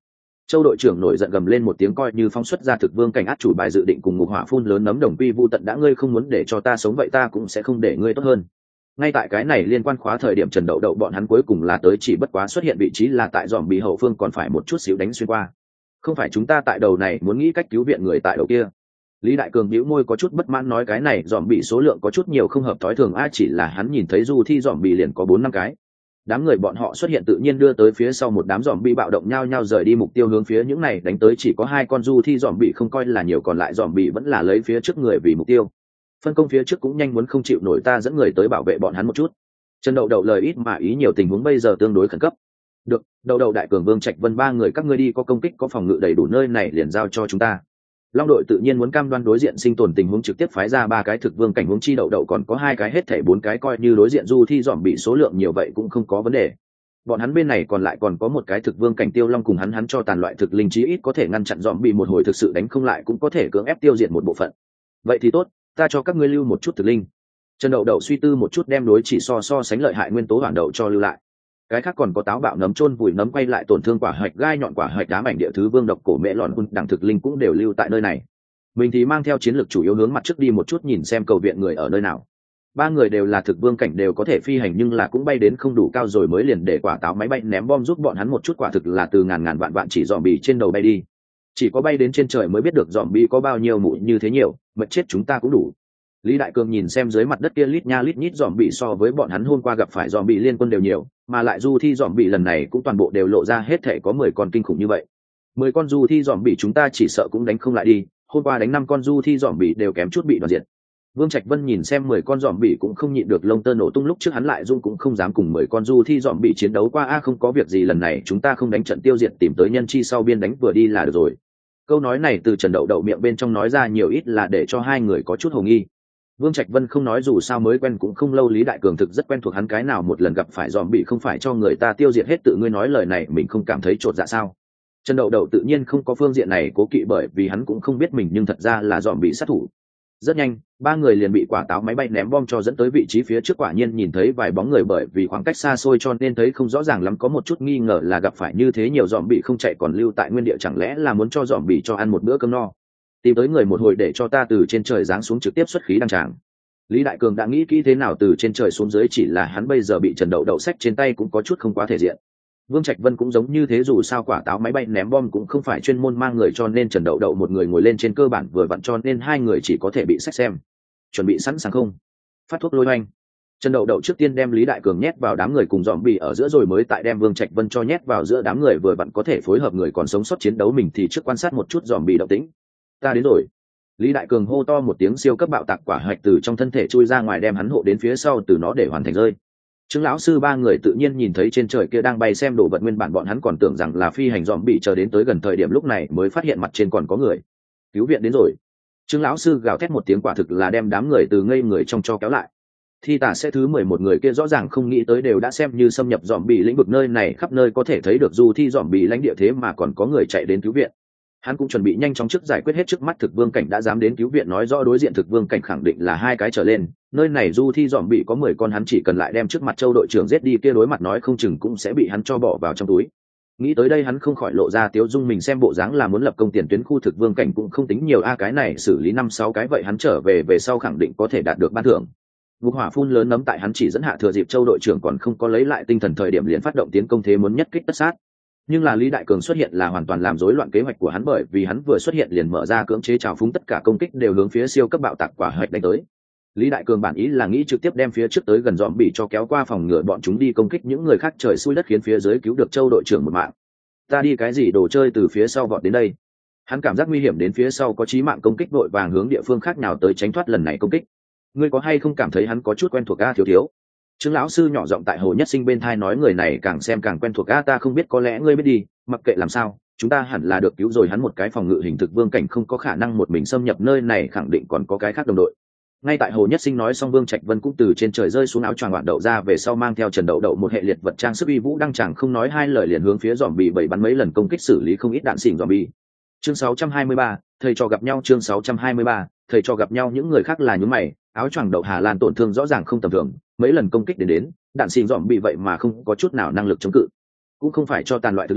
Châu đội trưởng nổi giận gầm lên một tiếng, coi như phóng xuất ra thực vương cảnh át chủ bài dự định cùng ngục hỏa phun lớn nấm đồng quy vu tận, đã ngươi không muốn để cho ta sống vậy ta cũng sẽ không để ngươi tốt hơn. Ngay tại cái này liên quan khóa thời điểm Trần Đậu Đậu bọn hắn cuối cùng là tới, chỉ bất quá xuất hiện vị trí là tại dòm bị hậu phương, còn phải một chút xíu đánh xuyên qua. Không phải chúng ta tại đầu này muốn nghĩ cách cứu viện người tại đầu kia. Lý Đại Cường bĩu môi có chút bất mãn nói cái này dòm bị số lượng có chút nhiều không hợp thói thường a, chỉ là hắn nhìn thấy du thi dòm bị liền có bốn năm cái. Đám người bọn họ xuất hiện tự nhiên đưa tới phía sau một đám dòm bị bạo động nhau nhau rời đi mục tiêu hướng phía những này đánh tới, chỉ có hai con du thi dòm bị không coi là nhiều, còn lại dòm bị vẫn là lấy phía trước người vì mục tiêu. Phân công phía trước cũng nhanh muốn không chịu nổi, ta dẫn người tới bảo vệ bọn hắn một chút. Trần Đậu Đậu lời ít mà ý nhiều, tình huống bây giờ tương đối khẩn cấp. Được, Đậu Đậu Đại Cường, Vương Trạch Vân ba người các ngươi đi, có công kích có phòng ngự đầy đủ, nơi này liền giao cho chúng ta. Long đội tự nhiên muốn cam đoan đối diện sinh tồn tình huống, trực tiếp phái ra ba cái thực vương cảnh huống chi Đậu Đậu còn có hai cái, hết thảy bốn cái, coi như đối diện du thi dòm bị số lượng nhiều vậy cũng không có vấn đề. Bọn hắn bên này còn lại còn có một cái thực vương cảnh Tiêu Long cùng hắn hắn cho tàn loại thực linh chí ít có thể ngăn chặn dòm bị một hồi, thực sự đánh không lại cũng có thể cưỡng ép tiêu diệt một bộ phận. Vậy thì tốt, ta cho các ngươi lưu một chút thực linh. Trần Đậu Đậu suy tư một chút, đem đối chỉ so so sánh lợi hại nguyên tố hoàn đậu cho lưu lại. Cái khác còn có táo bạo nấm, chôn vùi nấm, quay lại tổn thương quả hạch, gai nhọn quả hạch, đám ảnh địa thứ vương độc cổ mẹ lọn, đẳng thực linh cũng đều lưu tại nơi này. Mình thì mang theo chiến lược chủ yếu hướng mặt trước đi một chút, nhìn xem cầu viện người ở nơi nào. Ba người đều là thực vương cảnh, đều có thể phi hành, nhưng là cũng bay đến không đủ cao rồi mới liền để quả táo máy bay ném bom giúp bọn hắn một chút, quả thực là từ ngàn ngàn vạn vạn chỉ dòm bì trên đầu bay đi. Chỉ có bay đến trên trời mới biết được dòm bì có bao nhiêu mũi như thế nhiều, mệt chết chúng ta cũng đủ. Lý Đại Cường nhìn xem dưới mặt đất kia lít nha lít nhít dòm bì, so với bọn hắn hôm qua gặp phải dòm bì liên quân đều nhiều, mà lại du thi dòm bì lần này cũng toàn bộ đều lộ ra, hết thể có mười con kinh khủng như vậy. Mười con du thi dòm bì chúng ta chỉ sợ cũng đánh không lại đi, hôm qua đánh năm con du thi dòm bì đều kém chút bị đoàn diệt. Vương Trạch Vân nhìn xem mười con dòm bì cũng không nhịn được lông tơ nổ tung, lúc trước hắn lại dung cũng không dám cùng mười con du thi dòm bì chiến đấu qua a, không có việc gì, lần này chúng ta không đánh trận tiêu diệt, tìm tới nhân chi sau biên đánh vừa đi là được rồi. Câu nói này từ Trần Đậu Đậu miệng bên trong nói ra nhiều ít là để cho hai người có chút hồ nghi. Vương Trạch Vân không nói, dù sao mới quen cũng không lâu, Lý Đại Cường thực rất quen thuộc hắn, cái nào một lần gặp phải dòm bì không phải cho người ta tiêu diệt hết, tự ngươi nói lời này mình không cảm thấy chột dạ sao? Trần Đậu Đậu tự nhiên không có phương diện này cố kỵ, bởi vì hắn cũng không biết mình nhưng thật ra là dòm bì sát thủ. Rất nhanh, ba người liền bị quả táo máy bay ném bom cho dẫn tới vị trí phía trước, quả nhiên nhìn thấy vài bóng người, bởi vì khoảng cách xa xôi cho nên thấy không rõ ràng lắm, có một chút nghi ngờ là gặp phải như thế nhiều dòm bì không chạy còn lưu tại nguyên địa, chẳng lẽ là muốn cho dòm bì cho ăn một bữa cơm no. Tìm tới người một hồi để cho ta từ trên trời giáng xuống trực tiếp xuất khí đăng tràng. Lý Đại Cường đã nghĩ kỹ thế nào từ trên trời xuống dưới, chỉ là hắn bây giờ bị Trần Đậu Đậu xách trên tay cũng có chút không quá thể diện. Vương Trạch Vân cũng giống như thế, dù sao quả táo máy bay ném bom cũng không phải chuyên môn mang người, cho nên Trần Đậu Đậu một người ngồi lên trên cơ bản vừa vặn, cho nên hai người chỉ có thể bị xách xem. Chuẩn bị sẵn sàng không? Phát thuốc lôi oanh. Trần Đậu Đậu trước tiên đem Lý Đại Cường nhét vào đám người cùng dòm bì ở giữa, rồi mới tại đem Vương Trạch Vân cho nhét vào giữa đám người, vừa vặn có thể phối hợp người còn sống sót chiến đấu, mình thì trước quan sát một chút dòm bì động tĩnh. Ta đến rồi. Lý Đại Cường hô to một tiếng, siêu cấp bạo tạc quả hạch từ trong thân thể chui ra ngoài, đem hắn hộ đến phía sau từ nó để hoàn thành rơi. Trương lão sư ba người tự nhiên nhìn thấy trên trời kia đang bay xem đồ vật, nguyên bản bọn hắn còn tưởng rằng là phi hành dòm bị, chờ đến tới gần thời điểm lúc này mới phát hiện mặt trên còn có người. Cứu viện đến rồi. Trương lão sư gào thét một tiếng, quả thực là đem đám người từ ngây người trong cho kéo lại. Thi tả sẽ thứ mười một người kia rõ ràng không nghĩ tới, đều đã xem như xâm nhập dòm bị lĩnh vực, nơi này khắp nơi có thể thấy được du thi dòm bị lãnh địa, thế mà còn có người chạy đến cứu viện. Hắn cũng chuẩn bị nhanh chóng trước giải quyết hết trước mắt thực vương cảnh đã dám đến cứu viện, nói rõ đối diện thực vương cảnh khẳng định là hai cái trở lên, nơi này du thi dòm bị có mười con, hắn chỉ cần lại đem trước mặt Châu đội trưởng giết đi kia đối mặt nói không chừng cũng sẽ bị hắn cho bỏ vào trong túi. Nghĩ tới đây hắn không khỏi lộ ra tiếu dung, mình xem bộ dáng là muốn lập công tiền tuyến, khu thực vương cảnh cũng không tính nhiều a, cái này xử lý năm sáu cái vậy hắn trở về về sau khẳng định có thể đạt được ban thưởng. Ngục hỏa phun lớn nấm tại hắn chỉ dẫn hạ, thừa dịp Châu đội trưởng còn không có lấy lại tinh thần thời điểm liền phát động tiến công, thế muốn nhất kích tất sát. Nhưng là Lý Đại Cường xuất hiện là hoàn toàn làm rối loạn kế hoạch của hắn, bởi vì hắn vừa xuất hiện liền mở ra cưỡng chế trào phúng, tất cả công kích đều hướng phía siêu cấp bạo tạc quả hạch đánh tới. Lý Đại Cường bản ý là nghĩ trực tiếp đem phía trước tới gần dòm bị cho kéo qua, phòng ngừa bọn chúng đi công kích những người khác, trời xui đất khiến phía dưới cứu được Châu đội trưởng một mạng. Ta đi cái gì đồ chơi từ phía sau vọt đến đây. Hắn cảm giác nguy hiểm đến phía sau có chí mạng công kích, vội vàng hướng địa phương khác nào tới tránh thoát lần này công kích. Ngươi có hay không cảm thấy hắn có chút quen thuộc a thiếu thiếu? Trương lão sư nhỏ giọng tại Hồ Nhất Sinh bên thai nói, người này càng xem càng quen thuộc a, ta không biết, có lẽ ngươi biết đi, mặc kệ làm sao, chúng ta hẳn là được cứu rồi. Hắn một cái phòng ngự hình thực vương cảnh không có khả năng một mình xâm nhập nơi này, khẳng định còn có cái khác đồng đội. Ngay tại Hồ Nhất Sinh nói xong, Vương Trạch Vân cũng từ trên trời rơi xuống, áo choàng loạn đậu ra về sau mang theo Trần Đậu Đậu một hệ liệt vật trang sức uy vũ đăng tràng, không nói hai lời liền hướng phía dòm bì bảy bắn mấy lần công kích, xử lý không ít đạn xỉn dòm bì. Chương sáu trăm hai mươi ba, thầy trò gặp nhau. Chương sáu trăm hai mươi ba, thầy trò gặp nhau. Những người khác là nhướng mày, áo choàng đậu Hà Lan tổn thương rõ ràng không tầm thường, mấy lần công kích đến đến đạn xỉn dòm bì vậy mà không có chút nào năng lực chống cự. Cũng không phải cho tàn loại thực linh,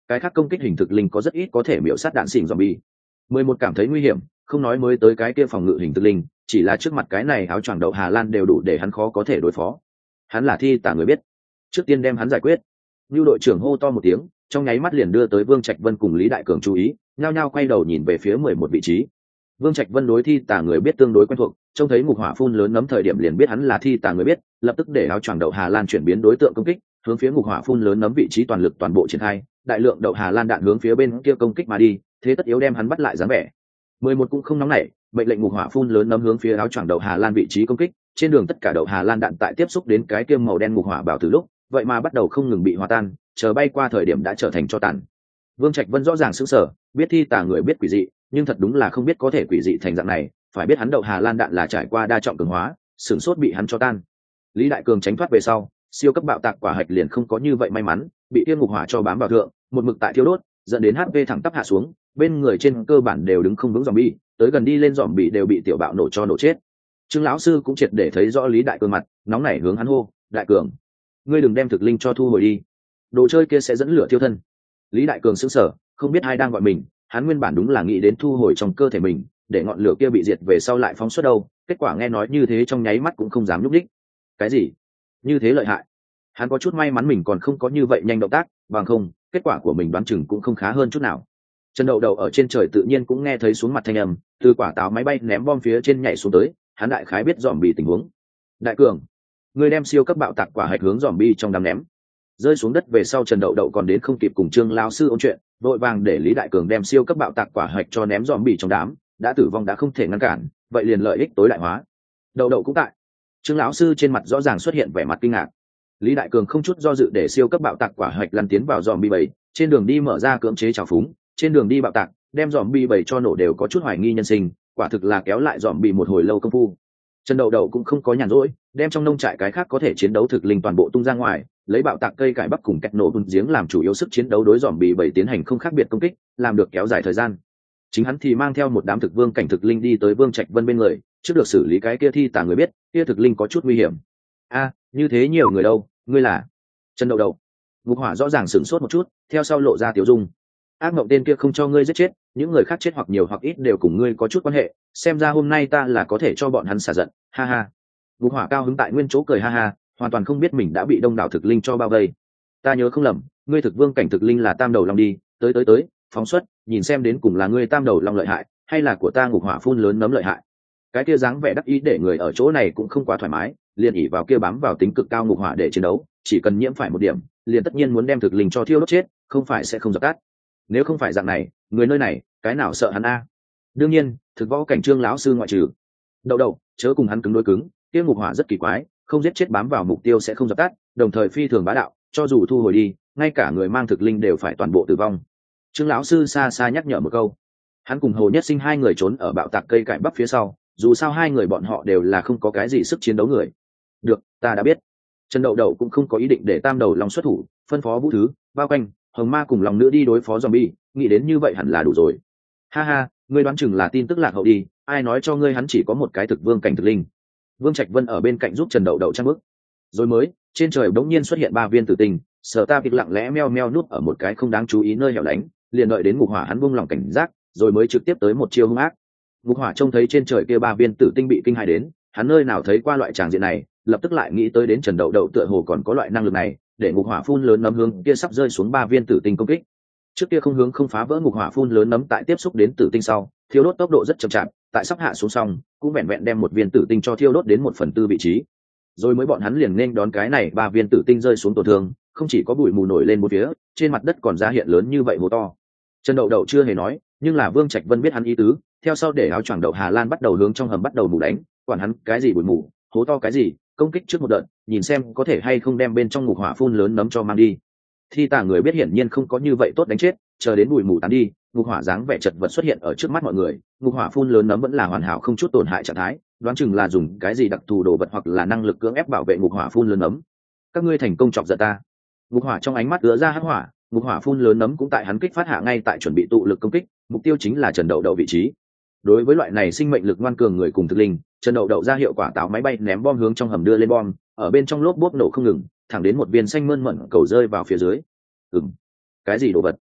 cái khác công kích hình thực linh có rất ít có thể miễu sát đạn xỉn zombie. Mười một cảm thấy nguy hiểm, không nói mới tới cái kia phòng ngự hình thực linh, chỉ là trước mặt cái này áo choàng đậu Hà Lan đều đủ để hắn khó có thể đối phó. Hắn là thi tả người biết, trước tiên đem hắn giải quyết. Lưu đội trưởng hô to một tiếng, trong nháy mắt liền đưa tới Vương Trạch Vân cùng Lý Đại Cường chú ý, nhao nhao quay đầu nhìn về phía mười một vị trí. Vương Trạch Vân đối thi tả người biết tương đối quen thuộc, trông thấy ngục hỏa phun lớn nấm thời điểm liền biết hắn là thi tả người biết, lập tức để áo choàng đậu Hà Lan chuyển biến đối tượng công kích, hướng phía ngục hỏa phun lớn nấm vị trí toàn lực toàn bộ triển khai, đại lượng đậu Hà Lan đạn hướng phía bên kia công kích mà đi, thế tất yếu đem hắn bắt lại dáng vẻ. Mười một cũng không nóng nảy, mệnh lệnh ngục hỏa phun lớn nấm hướng phía áo choàng đậu Hà Lan vị trí công kích, trên đường tất cả đậu Hà Lan đạn tại tiếp xúc đến cái kiêm màu đen ngục hỏa bảo từ lúc, vậy mà bắt đầu không ngừng bị hòa tan, chờ bay qua thời điểm đã trở thành tro tàn. Vương Trạch Vân rõ ràng sững sờ, biết thi tả người biết quỷ dị, nhưng thật đúng là không biết có thể quỷ dị thành dạng này, phải biết hắn đậu Hà Lan đạn là trải qua đa trọng cường hóa, sửng sốt bị hắn cho tan. Lý Đại Cường tránh thoát về sau, siêu cấp bạo tạc quả hạch liền không có như vậy may mắn, bị tiêm ngục hỏa cho bám vào thượng, một mực tại thiêu đốt, dẫn đến hát pê thẳng tắp hạ xuống, bên người trên cơ bản đều đứng không vững zombie, tới gần đi lên zombie đều bị tiểu bạo nổ cho nổ chết. Trương lão sư cũng triệt để thấy rõ Lý Đại Cường mặt, nóng nảy hướng hắn hô, "Đại Cường, ngươi đừng đem thực linh cho thu hồi đi, đồ chơi kia sẽ dẫn lửa thiêu thân." Lý Đại Cường sững sờ, không biết ai đang gọi mình, hắn nguyên bản đúng là nghĩ đến thu hồi trong cơ thể mình, để ngọn lửa kia bị diệt về sau lại phóng xuất đâu, kết quả nghe nói như thế trong nháy mắt cũng không dám nhúc nhích. Cái gì? Như thế lợi hại? Hắn có chút may mắn mình còn không có như vậy nhanh động tác, bằng không, kết quả của mình đoán chừng cũng không khá hơn chút nào. Trần Đậu Đậu ở trên trời tự nhiên cũng nghe thấy xuống mặt thanh âm, từ quả táo máy bay ném bom phía trên nhảy xuống tới, hắn đại khái biết dòm bị tình huống. Đại Cường, người đem siêu cấp bạo tạc quả hạch hướng dòm bi trong đám ném. Rơi xuống đất về sau Trần Đậu Đậu còn đến không kịp cùng Trương lão sư ôn chuyện, vội vàng để Lý Đại Cường đem siêu cấp bạo tạc quả hạch cho ném dòm bị trong đám, đã tử vong đã không thể ngăn cản, vậy liền lợi ích tối đại hóa. Đậu Đậu cũng tại. Trương lão sư trên mặt rõ ràng xuất hiện vẻ mặt kinh ngạc. Lý Đại Cường không chút do dự để siêu cấp bạo tạc quả hạch lăn tiến vào dòm bi bảy, trên đường đi mở ra cưỡng chế trào phúng, trên đường đi bạo tạc, đem dòm bi bảy cho nổ đều có chút hoài nghi nhân sinh, quả thực là kéo lại dòm bi một hồi lâu công phu. Trần Đậu Đậu cũng không có nhàn rỗi, đem trong nông trại cái khác có thể chiến đấu thực linh toàn bộ tung ra ngoài, lấy bạo tạc cây cải bắp cùng cách nổ bùn giếng làm chủ yếu sức chiến đấu đối dòm bị bảy tiến hành không khác biệt công kích, làm được kéo dài thời gian. Chính hắn thì mang theo một đám thực vương cảnh thực linh đi tới Vương Trạch Vân bên người, trước được xử lý cái kia thi tả người biết, kia thực linh có chút nguy hiểm. A, như thế nhiều người đâu, ngươi là? Trần Đậu Đậu. Ngục hỏa rõ ràng sửng sốt một chút, theo sau lộ ra tiểu dung. Ác mộng tên kia không cho ngươi giết chết, những người khác chết hoặc nhiều hoặc ít đều cùng ngươi có chút quan hệ, xem ra hôm nay ta là có thể cho bọn hắn xả giận, ha ha. Ngục hỏa cao hứng tại nguyên chỗ cười ha ha, hoàn toàn không biết mình đã bị đông đảo thực linh cho bao vây. Ta nhớ không lầm, ngươi thực vương cảnh thực linh là tam đầu long đi, tới tới tới, phóng xuất, nhìn xem đến cùng là ngươi tam đầu long lợi hại, hay là của ta ngục hỏa phun lớn nấm lợi hại. Cái kia dáng vẻ đắc ý để người ở chỗ này cũng không quá thoải mái, liền ỉ vào kia bám vào tính cực cao ngục hỏa để chiến đấu, chỉ cần nhiễm phải một điểm, liền tất nhiên muốn đem thực linh cho thiêu đốt chết, không phải sẽ không dập tắt. Nếu không phải dạng này, người nơi này, cái nào sợ hắn a? Đương nhiên, thực võ cảnh Trương lão sư ngoại trừ. Đậu Đậu, chớ cùng hắn cứng đối cứng, kia ngục hỏa rất kỳ quái, không giết chết bám vào mục tiêu sẽ không dập tắt, đồng thời phi thường bá đạo, cho dù thu hồi đi, ngay cả người mang thực linh đều phải toàn bộ tử vong. Trương lão sư xa xa nhắc nhở một câu. Hắn cùng Hồ Nhất Sinh hai người trốn ở bạo tạc cây cải bắp phía sau, dù sao hai người bọn họ đều là không có cái gì sức chiến đấu người. Được, ta đã biết. Trần Đậu Đậu cũng không có ý định để tam đầu long xuất thủ, phân phó Vũ Thứ, bao quanh, Hồng Ma cùng lòng nữa đi đối phó zombie, nghĩ đến như vậy hẳn là đủ rồi. Ha ha, ngươi đoán chừng là tin tức lạc hậu đi, ai nói cho ngươi hắn chỉ có một cái thực vương cảnh thực linh. Vương Trạch Vân ở bên cạnh giúp Trần Đậu Đậu trang bước. Rồi mới, trên trời đống nhiên xuất hiện ba viên tử tinh, Sở Ta Vịt lặng lẽ meo meo núp ở một cái không đáng chú ý nơi hẻo lánh, liền đợi đến ngục hỏa hắn buông lòng cảnh giác, rồi mới trực tiếp tới một chiêu hung ác. Ngục hỏa trông thấy trên trời kia ba viên tử tinh bị kinh hãi đến, hắn nơi nào thấy qua loại tràng diện này, lập tức lại nghĩ tới đến Trần Đậu Đậu tựa hồ còn có loại năng lực này, để ngục hỏa phun lớn nấm hướng kia sắp rơi xuống ba viên tử tinh công kích. Trước kia không hướng không phá vỡ ngục hỏa phun lớn nấm tại tiếp xúc đến tử tinh sau, thiêu đốt tốc độ rất chậm chạp, tại sắp hạ xuống xong, cũng vẹn vẹn đem một viên tử tinh cho thiêu đốt đến một phần tư vị trí. Rồi mới bọn hắn liền nên đón cái này ba viên tử tinh rơi xuống tổn thương, không chỉ có bụi mù nổi lên một phía, trên mặt đất còn ra hiện lớn như vậy hố to. Trần Đậu Đậu chưa hề nói, nhưng là Vương Trạch Vân biết hắn ý tứ, theo sau để áo choàng đậu Hà Lan bắt đầu hướng trong hầm bắt đầu mù đánh, quản hắn cái gì bụi mù, hố to cái gì, công kích trước một đợt, nhìn xem có thể hay không đem bên trong ngục hỏa phun lớn nấm cho mang đi. Thi tả người biết hiển nhiên không có như vậy tốt đánh chết, chờ đến bụi mù tán đi, ngục hỏa dáng vẻ chật vật xuất hiện ở trước mắt mọi người, ngục hỏa phun lớn nấm vẫn là hoàn hảo không chút tổn hại trạng thái, đoán chừng là dùng cái gì đặc thù đồ vật hoặc là năng lực cưỡng ép bảo vệ ngục hỏa phun lớn nấm. Các ngươi thành công chọc giận ta. Ngục hỏa trong ánh mắt ứa ra hắc hỏa, ngục hỏa phun lớn nấm cũng tại hắn kích phát hạ ngay tại chuẩn bị tụ lực công kích, mục tiêu chính là Trần Đậu Đậu vị trí. Đối với loại này sinh mệnh lực ngoan cường người cùng thực linh, Trần Đậu Đậu ra hiệu quả táo máy bay ném bom hướng trong hầm đưa lên bom, ở bên trong lốp bốp nổ không ngừng, thẳng đến một viên xanh mơn mởn cầu rơi vào phía dưới. Ừm, cái gì đồ vật?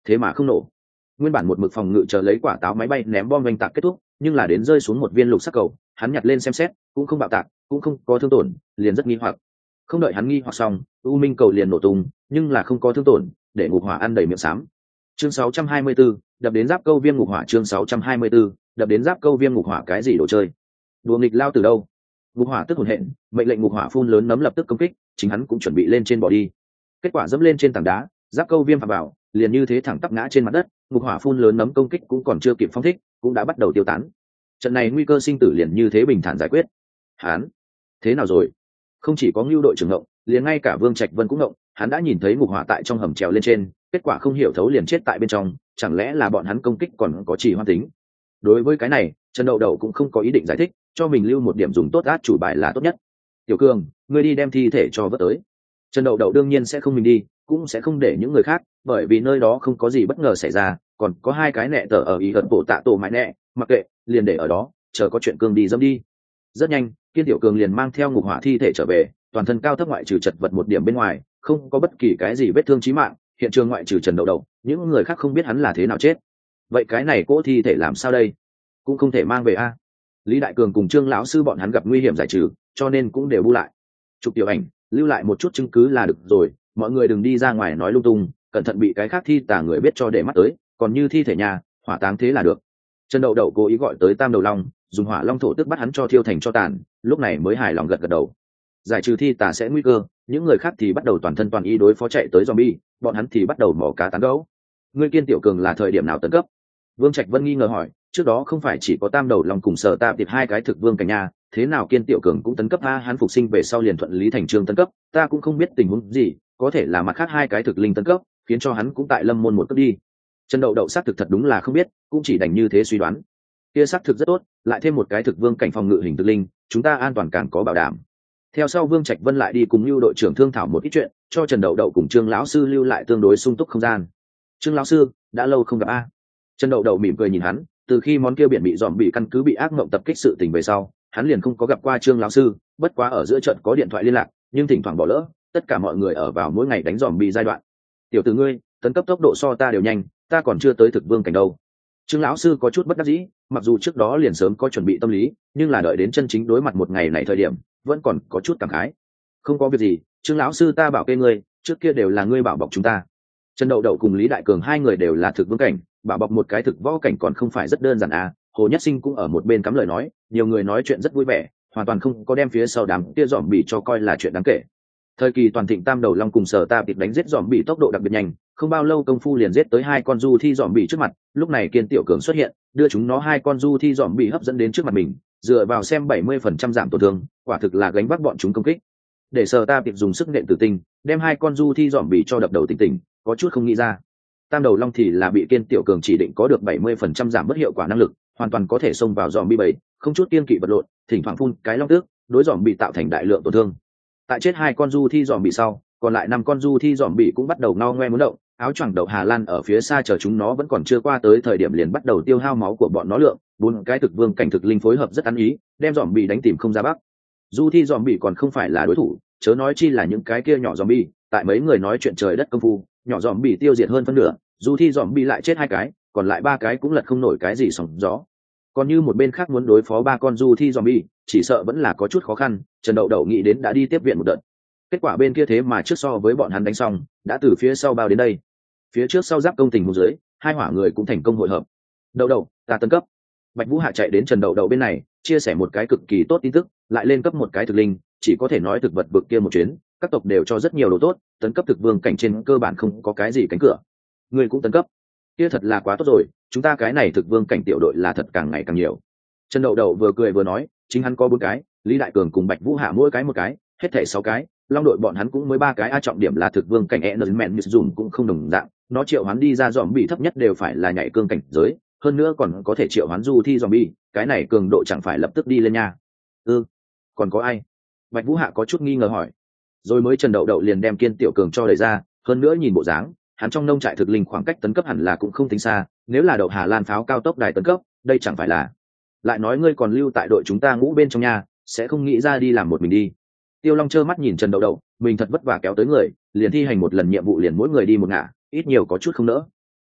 thế mà không nổ. Nguyên bản một mực phòng ngự chờ lấy quả táo máy bay ném bom oanh tạc kết thúc, nhưng là đến rơi xuống một viên lục sắc cầu, hắn nhặt lên xem xét, cũng không bạo tạc, cũng không có thương tổn, liền rất nghi hoặc. Không đợi hắn nghi hoặc xong, u minh cầu liền nổ tung, nhưng là không có thương tổn, để ngục hỏa ăn đầy miệng xám. Chương sáu trăm hai mươi tư, đập đến giáp câu viêm ngục hỏa. Chương sáu trăm hai mươi tư, đập đến giáp câu viêm ngục hỏa. Cái gì đồ chơi? Đùa nghịch lao từ đâu? Ngục hỏa tức hồn hện, mệnh lệnh ngục hỏa phun lớn nấm lập tức công kích, chính hắn cũng chuẩn bị lên trên bỏ đi. Kết quả dẫm lên trên tảng đá, giáp câu viêm phà vào, liền như thế thẳng tắp ngã trên mặt đất. Ngục hỏa phun lớn nấm công kích cũng còn chưa kịp phóng thích, cũng đã bắt đầu tiêu tán. Trận này nguy cơ sinh tử liền như thế bình thản giải quyết. Hắn thế nào rồi? Không chỉ có Ngưu đội trưởng ngộng, liền ngay cả Vương Trạch Vân cũng ngộng, hắn đã nhìn thấy ngục hỏa tại trong hầm trèo lên trên, kết quả không hiểu thấu liền chết tại bên trong, chẳng lẽ là bọn hắn công kích còn có chỉ hoan tính? Đối với cái này, Trần Đậu Đậu cũng không có ý định giải thích, cho mình lưu một điểm dùng tốt át chủ bài là tốt nhất. Tiểu Cường, ngươi đi đem thi thể cho vớt tới. Trần Đậu Đậu đương nhiên sẽ không mình đi, cũng sẽ không để những người khác, bởi vì nơi đó không có gì bất ngờ xảy ra, còn có hai cái nẹ tờ ở ý ẩn bộ tạ tổ mãi nẹ, mặc kệ, liền để ở đó, chờ có chuyện Cường đi dâm đi. Rất nhanh, Kiên Tiểu Cường liền mang theo ngục hỏa thi thể trở về, toàn thân cao thấp ngoại trừ chật vật một điểm bên ngoài, không có bất kỳ cái gì vết thương chí mạng, hiện trường ngoại trừ Trần Đậu Đậu, những người khác không biết hắn là thế nào chết. Vậy cái này cỗ thi thể làm sao đây? Cũng không thể mang về a. Lý Đại Cường cùng Trương lão sư bọn hắn gặp nguy hiểm giải trừ, cho nên cũng đều bu lại. Chụp tiểu ảnh, lưu lại một chút chứng cứ là được rồi, mọi người đừng đi ra ngoài nói lung tung, cẩn thận bị cái khác thi tà người biết cho để mắt tới, còn như thi thể nhà, hỏa táng thế là được. Trần Đậu Đậu cố ý gọi tới Tam Đầu Long, dùng hỏa long thổ tức bắt hắn cho thiêu thành cho tàn, lúc này mới hài lòng gật gật đầu. Giải trừ thi tà sẽ nguy cơ, những người khác thì bắt đầu toàn thân toàn ý đối phó chạy tới zombie, bọn hắn thì bắt đầu mò cá tán gấu. Ngươi Kiên Tiểu Cường là thời điểm nào tấn cấp? Vương Trạch Vân nghi ngờ hỏi, trước đó không phải chỉ có Tam Đầu Long cùng Sở Ta Tiệp hai cái thực vương cảnh nha, thế nào Kiên Tiểu Cường cũng tấn cấp a? Hắn phục sinh về sau liền thuận lý thành chương tấn cấp, ta cũng không biết tình huống gì, có thể là mặt khác hai cái thực linh tấn cấp, khiến cho hắn cũng tại Lâm môn một cấp đi. Trần Đậu Đậu xác thực thật đúng là không biết, cũng chỉ đành như thế suy đoán. Kia xác thực rất tốt, lại thêm một cái thực vương cảnh phòng ngự hình thực linh, chúng ta an toàn càng có bảo đảm. Theo sau Vương Trạch Vân lại đi cùng Lưu đội trưởng thương thảo một ít chuyện, cho Trần Đậu Đậu cùng Trương lão sư lưu lại tương đối sung túc không gian. Trương lão sư, đã lâu không gặp a. Trần Đậu Đậu mỉm cười nhìn hắn, từ khi món kia biển bị dòm bị căn cứ bị ác mộng tập kích sự tình về sau, hắn liền không có gặp qua Trương lão sư, bất quá ở giữa trận có điện thoại liên lạc, nhưng thỉnh thoảng bỏ lỡ, tất cả mọi người ở vào mỗi ngày đánh dòm bị giai đoạn. Tiểu tử ngươi, tấn cấp tốc độ so ta đều nhanh, ta còn chưa tới thực vương cảnh đâu. Trương lão sư có chút bất đắc dĩ, mặc dù trước đó liền sớm có chuẩn bị tâm lý, nhưng là đợi đến chân chính đối mặt một ngày này thời điểm, vẫn còn có chút cảm khái. Không có việc gì, Trương lão sư ta bảo kê ngươi, trước kia đều là ngươi bảo bọc chúng ta. Trần Đậu Đậu cùng Lý Đại Cường hai người đều là thực vương cảnh, bảo bọc một cái thực võ cảnh còn không phải rất đơn giản à. Hồ Nhất Sinh cũng ở một bên cắm lời nói, nhiều người nói chuyện rất vui vẻ, hoàn toàn không có đem phía sau đám kia dòm bị cho coi là chuyện đáng kể. Thời kỳ toàn thịnh Tam Đầu Long cùng Sở Ta Tiệp đánh giết dòm bị tốc độ đặc biệt nhanh, không bao lâu công phu liền giết tới hai con du thi dòm bị trước mặt. Lúc này Kiên Tiểu Cường xuất hiện, đưa chúng nó hai con du thi dòm bị hấp dẫn đến trước mặt mình, dựa vào xem bảy mươi phần trăm giảm tổn thương, quả thực là gánh vác bọn chúng công kích. Để Sở Ta Tiệp dùng sức nện tử tinh, đem hai con du thi dòm bị cho đập đầu tỉnh tỉnh, có chút không nghĩ ra. Tam Đầu Long thì là bị Kiên Tiểu Cường chỉ định có được bảy mươi phần trăm giảm bất hiệu quả năng lực, hoàn toàn có thể xông vào dòm bị bầy, không chút kiên kỵ vật lộn, thỉnh thoảng phun cái long tước, đối dòm bị tạo thành đại lượng tổn thương. Tại chết hai con du thi dòm bị sau, còn lại năm con du thi dòm bị cũng bắt đầu ngao ngoe muốn động, áo choàng đậu Hà Lan ở phía xa chờ chúng nó vẫn còn chưa qua tới thời điểm liền bắt đầu tiêu hao máu của bọn nó lượng, bốn cái thực vương cảnh thực linh phối hợp rất ăn ý, đem dòm bị đánh tìm không ra bắc. Du thi dòm bị còn không phải là đối thủ, chớ nói chi là những cái kia nhỏ dòm bị, tại mấy người nói chuyện trời đất công phu, nhỏ dòm bị tiêu diệt hơn phân nửa, du thi dòm bị lại chết hai cái, còn lại ba cái cũng lật không nổi cái gì sóng gió. Còn như một bên khác muốn đối phó ba con du thi zombie, chỉ sợ vẫn là có chút khó khăn. Trần Đậu Đậu nghĩ đến đã đi tiếp viện một đợt, kết quả bên kia thế mà trước so với bọn hắn đánh xong, đã từ phía sau bao đến đây. Phía trước sau giáp công tình một dưới, hai hỏa người cũng thành công hội hợp. Đậu Đậu, ta tấn cấp. Bạch Vũ Hạ chạy đến Trần Đậu Đậu bên này, chia sẻ một cái cực kỳ tốt tin tức, lại lên cấp một cái thực linh, chỉ có thể nói thực vật vực kia một chuyến, các tộc đều cho rất nhiều đồ tốt, tấn cấp thực vương cảnh trên cơ bản không có cái gì cánh cửa. Người cũng tấn cấp, kia thật là quá tốt rồi, chúng ta cái này thực vương cảnh tiểu đội là thật càng ngày càng nhiều. Trần Đậu Đậu vừa cười vừa nói, chính hắn có bốn cái, Lý Đại Cường cùng Bạch Vũ Hạ mỗi cái một cái, hết thảy sáu cái, long đội bọn hắn cũng mới ba cái, a trọng điểm là thực vương cảnh Enderman dùng cũng không đồng dạng, nó triệu hoán đi ra zombie thấp nhất đều phải là nhảy cương cảnh giới, hơn nữa còn có thể triệu hoán du thi zombie, cái này cường độ chẳng phải lập tức đi lên nha. Ừ, còn có ai? Bạch Vũ Hạ có chút nghi ngờ hỏi. Rồi mới Trần Đậu Đậu liền đem Kiên Tiểu Cường cho đẩy ra, hơn nữa nhìn bộ dáng, hắn trong nông trại thực linh khoảng cách tấn cấp hẳn là cũng không tính xa, nếu là đậu Hà Lan pháo cao tốc đài tấn cấp, đây chẳng phải là. Lại nói ngươi còn lưu tại đội chúng ta ngũ bên trong nhà, sẽ không nghĩ ra đi làm một mình đi. Tiêu Long trơ mắt nhìn Trần Đậu Đậu, mình thật vất vả kéo tới người, liền thi hành một lần nhiệm vụ liền mỗi người đi một ngả, ít nhiều có chút không nỡ.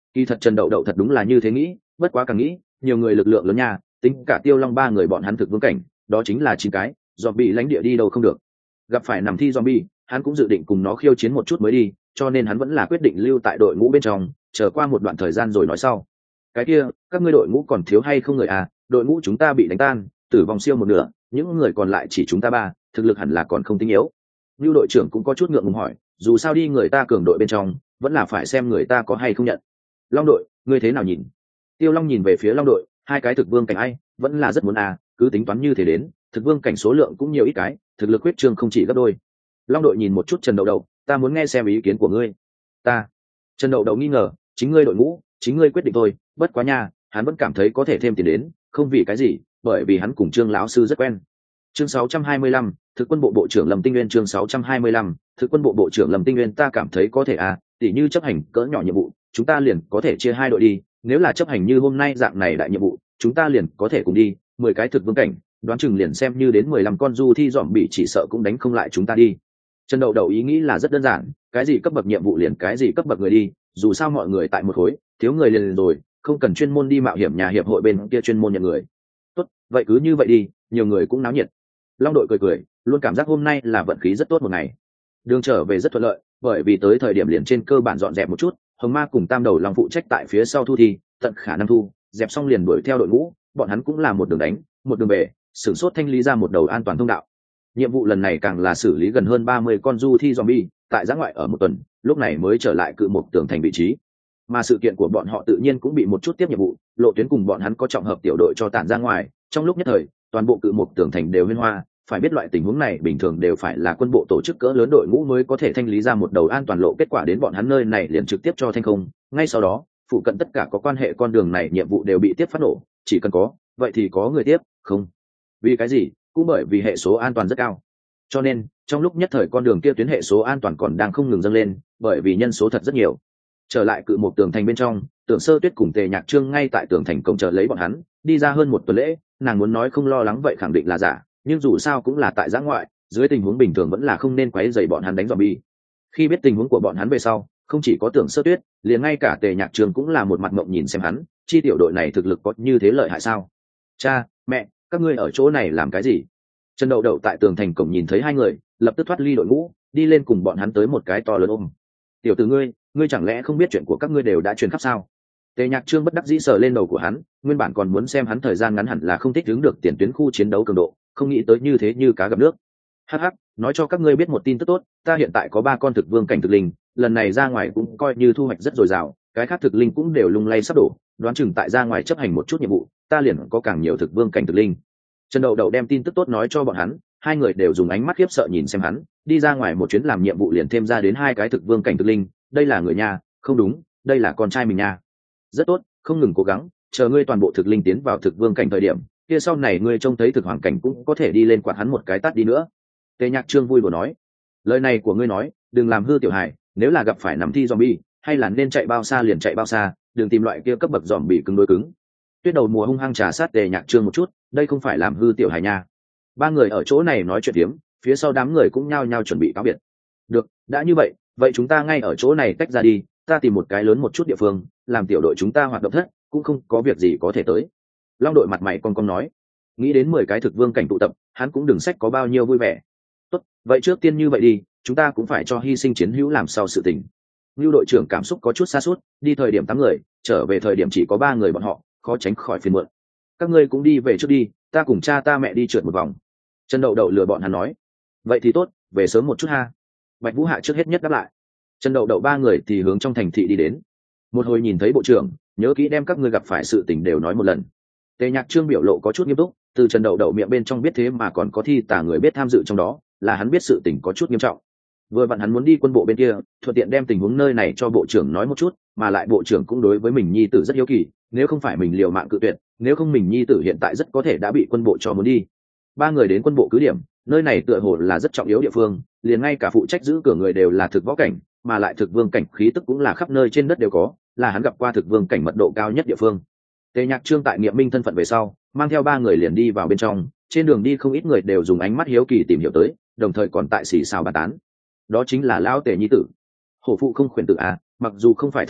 Kỳ thật Trần Đậu Đậu thật đúng là như thế nghĩ, bất quá càng nghĩ nhiều người lực lượng lớn nha, tính cả Tiêu Long ba người bọn hắn thực vương cảnh đó chính là chín cái, zombie lãnh địa đi đâu không được, gặp phải nằm thi zombie hắn cũng dự định cùng nó khiêu chiến một chút mới đi, cho nên hắn vẫn là quyết định lưu tại đội ngũ bên trong, chờ qua một đoạn thời gian rồi nói sau. Cái kia các ngươi đội ngũ còn thiếu hay không người à? Đội ngũ chúng ta bị đánh tan, tử vong siêu một nửa, những người còn lại chỉ chúng ta ba, thực lực hẳn là còn không tinh yếu. Lưu đội trưởng cũng có chút ngượng ngùng hỏi, dù sao đi người ta cường đội bên trong vẫn là phải xem người ta có hay không nhận. Long đội, ngươi thế nào nhìn? Tiêu Long nhìn về phía Long đội, hai cái thực vương cảnh ai vẫn là rất muốn à, cứ tính toán như thế đến thực vương cảnh số lượng cũng nhiều ít cái, thực lực huyết trương không chỉ gấp đôi. Long đội nhìn một chút Trần Đậu Đậu, ta muốn nghe xem ý kiến của ngươi. Ta Trần Đậu Đậu nghi ngờ, chính ngươi đội ngũ chính ngươi quyết định thôi, bất quá nha hắn vẫn cảm thấy có thể thêm tiền đến, không vì cái gì, bởi vì hắn cùng Trương lão sư rất quen. Chương sáu trăm hai mươi lăm, thực quân bộ bộ trưởng Lâm Tinh Nguyên. Chương sáu trăm hai mươi lăm, thực quân bộ bộ trưởng Lâm Tinh Nguyên. Ta cảm thấy có thể à, tỉ như chấp hành cỡ nhỏ nhiệm vụ chúng ta liền có thể chia hai đội đi, nếu là chấp hành như hôm nay dạng này đại nhiệm vụ chúng ta liền có thể cùng đi, mười cái thực vương cảnh đoán chừng liền xem như đến mười lăm con du thi dòm bị chỉ sợ cũng đánh không lại chúng ta đi. Trần Đậu Đậu ý nghĩ là rất đơn giản, cái gì cấp bậc nhiệm vụ liền cái gì cấp bậc người đi, dù sao mọi người tại một khối, thiếu người liền, liền rồi không cần chuyên môn đi mạo hiểm nhà hiệp hội bên kia chuyên môn nhận người. Tốt, vậy cứ như vậy đi, nhiều người cũng náo nhiệt. Long đội cười cười, luôn cảm giác hôm nay là vận khí rất tốt một ngày. Đường trở về rất thuận lợi, bởi vì tới thời điểm liền trên cơ bản dọn dẹp một chút, Hồng Ma cùng Tam Đầu Long phụ trách tại phía sau thu thi, tận khả năng thu, dẹp xong liền đuổi theo đội ngũ, bọn hắn cũng là một đường đánh, một đường về, sửng sốt thanh lý ra một đầu an toàn thông đạo. Nhiệm vụ lần này càng là xử lý gần hơn ba mươi con du thi zombie, tại giã ngoại ở một tuần, lúc này mới trở lại cự một tường thành vị trí. Mà sự kiện của bọn họ tự nhiên cũng bị một chút tiếp nhiệm vụ, lộ tuyến cùng bọn hắn có trọng hợp tiểu đội cho tản ra ngoài, trong lúc nhất thời, toàn bộ cự một tường thành đều huyên hoa, phải biết loại tình huống này bình thường đều phải là quân bộ tổ chức cỡ lớn đội ngũ mới có thể thanh lý ra một đầu an toàn lộ, kết quả đến bọn hắn nơi này liền trực tiếp cho thanh không, ngay sau đó, phụ cận tất cả có quan hệ con đường này nhiệm vụ đều bị tiếp phát nổ, chỉ cần có, vậy thì có người tiếp, không. Vì cái gì? Cũng bởi vì hệ số an toàn rất cao. Cho nên, trong lúc nhất thời con đường kia tuyến hệ số an toàn còn đang không ngừng dâng lên, bởi vì nhân số thật rất nhiều. Trở lại cự một tường thành bên trong, Tưởng Sơ Tuyết cùng Tề Nhạc Trương ngay tại tường thành cổng chờ lấy bọn hắn, đi ra hơn một tuần lễ, nàng muốn nói không lo lắng vậy khẳng định là giả, nhưng dù sao cũng là tại giã ngoại, dưới tình huống bình thường vẫn là không nên quấy rầy bọn hắn đánh zombie. Khi biết tình huống của bọn hắn về sau, không chỉ có Tưởng Sơ Tuyết, liền ngay cả Tề Nhạc Trương cũng là một mặt mộng nhìn xem hắn, chi tiểu đội này thực lực có như thế lợi hại sao? Cha, mẹ, các ngươi ở chỗ này làm cái gì? Trần Đậu Đậu tại tường thành cổng nhìn thấy hai người, lập tức thoát ly đội ngũ, đi lên cùng bọn hắn tới một cái to lớn ôm. Tiểu tử ngươi, ngươi chẳng lẽ không biết chuyện của các ngươi đều đã truyền khắp sao? Tề Nhạc Trương bất đắc dĩ sờ lên đầu của hắn, nguyên bản còn muốn xem hắn thời gian ngắn hẳn là không thích đứng được tiền tuyến khu chiến đấu cường độ, không nghĩ tới như thế như cá gặp nước. Hắc hắc, nói cho các ngươi biết một tin tức tốt, ta hiện tại có ba con thực vương cảnh thực linh, lần này ra ngoài cũng coi như thu hoạch rất dồi dào, cái khác thực linh cũng đều lung lay sắp đổ, đoán chừng tại ra ngoài chấp hành một chút nhiệm vụ, ta liền có càng nhiều thực vương cảnh thực linh. Trần Đậu Đậu đem tin tức tốt nói cho bọn hắn, hai người đều dùng ánh mắt khiếp sợ nhìn xem hắn, đi ra ngoài một chuyến làm nhiệm vụ liền thêm ra đến hai cái thực vương cảnh thực linh, đây là người nhà, không đúng, đây là con trai mình nha. Rất tốt, không ngừng cố gắng, chờ ngươi toàn bộ thực linh tiến vào thực vương cảnh thời điểm, kia sau này ngươi trông thấy thực hoàng cảnh cũng có thể đi lên quạt hắn một cái tát đi nữa. Tề Nhạc Trương vui đùa nói, lời này của ngươi nói, đừng làm hư tiểu hài, nếu là gặp phải nằm thi zombie, hay là nên chạy bao xa liền chạy bao xa, đừng tìm loại kia cấp bậc zombie cứng đối cứng. Tuyết Đầu Mùa hung hăng trà sát Tề Nhạc Trương một chút, đây không phải làm hư tiểu hài nha. Ba người ở chỗ này nói chuyện tiếm, phía sau đám người cũng nhao nhao chuẩn bị cáo biệt. Được, đã như vậy, vậy chúng ta ngay ở chỗ này tách ra đi, ta tìm một cái lớn một chút địa phương, làm tiểu đội chúng ta hoạt động thất, cũng không có việc gì có thể tới. Long đội mặt mày con con nói, nghĩ đến mười cái thực vương cảnh tụ tập, hắn cũng đừng sách có bao nhiêu vui vẻ. Tốt, vậy trước tiên như vậy đi, chúng ta cũng phải cho hy sinh chiến hữu làm sau sự tình. Lưu đội trưởng cảm xúc có chút xa suốt, đi thời điểm tám người, trở về thời điểm chỉ có ba người bọn họ, khó tránh khỏi phiền muộn. Các ngươi cũng đi về trước đi, ta cùng cha ta mẹ đi trượt một vòng. Trần Đậu Đậu lừa bọn hắn nói, vậy thì tốt, về sớm một chút ha. Bạch Vũ Hạ trước hết nhất đáp lại. Trần Đậu Đậu ba người thì hướng trong thành thị đi đến. Một hồi nhìn thấy bộ trưởng, nhớ kỹ đem các ngươi gặp phải sự tình đều nói một lần. Tề Nhạc Trương biểu lộ có chút nghiêm túc, từ Trần Đậu Đậu miệng bên trong biết thế mà còn có thi tả người biết tham dự trong đó, là hắn biết sự tình có chút nghiêm trọng. Vừa vặn hắn muốn đi quân bộ bên kia, thuận tiện đem tình huống nơi này cho bộ trưởng nói một chút, mà lại bộ trưởng cũng đối với mình nhi tử rất hiếu kỳ, nếu không phải mình liều mạng cự tuyệt, nếu không mình nhi tử hiện tại rất có thể đã bị quân bộ cho muốn đi. Ba người đến quân bộ cứ điểm, nơi này tựa hồ là rất trọng yếu địa phương, liền ngay cả phụ trách giữ cửa người đều là thực võ cảnh, mà lại thực vương cảnh khí tức cũng là khắp nơi trên đất đều có, là hắn gặp qua thực vương cảnh mật độ cao nhất địa phương. Tề Nhạc Trương tại nghiệm minh thân phận về sau, mang theo ba người liền đi vào bên trong, trên đường đi không ít người đều dùng ánh mắt hiếu kỳ tìm hiểu tới, đồng thời còn tại xì xào bàn tán. Đó chính là lão Tề nhi tử. Hổ phụ không khuyển tử à, mặc dù không phải thân sinh,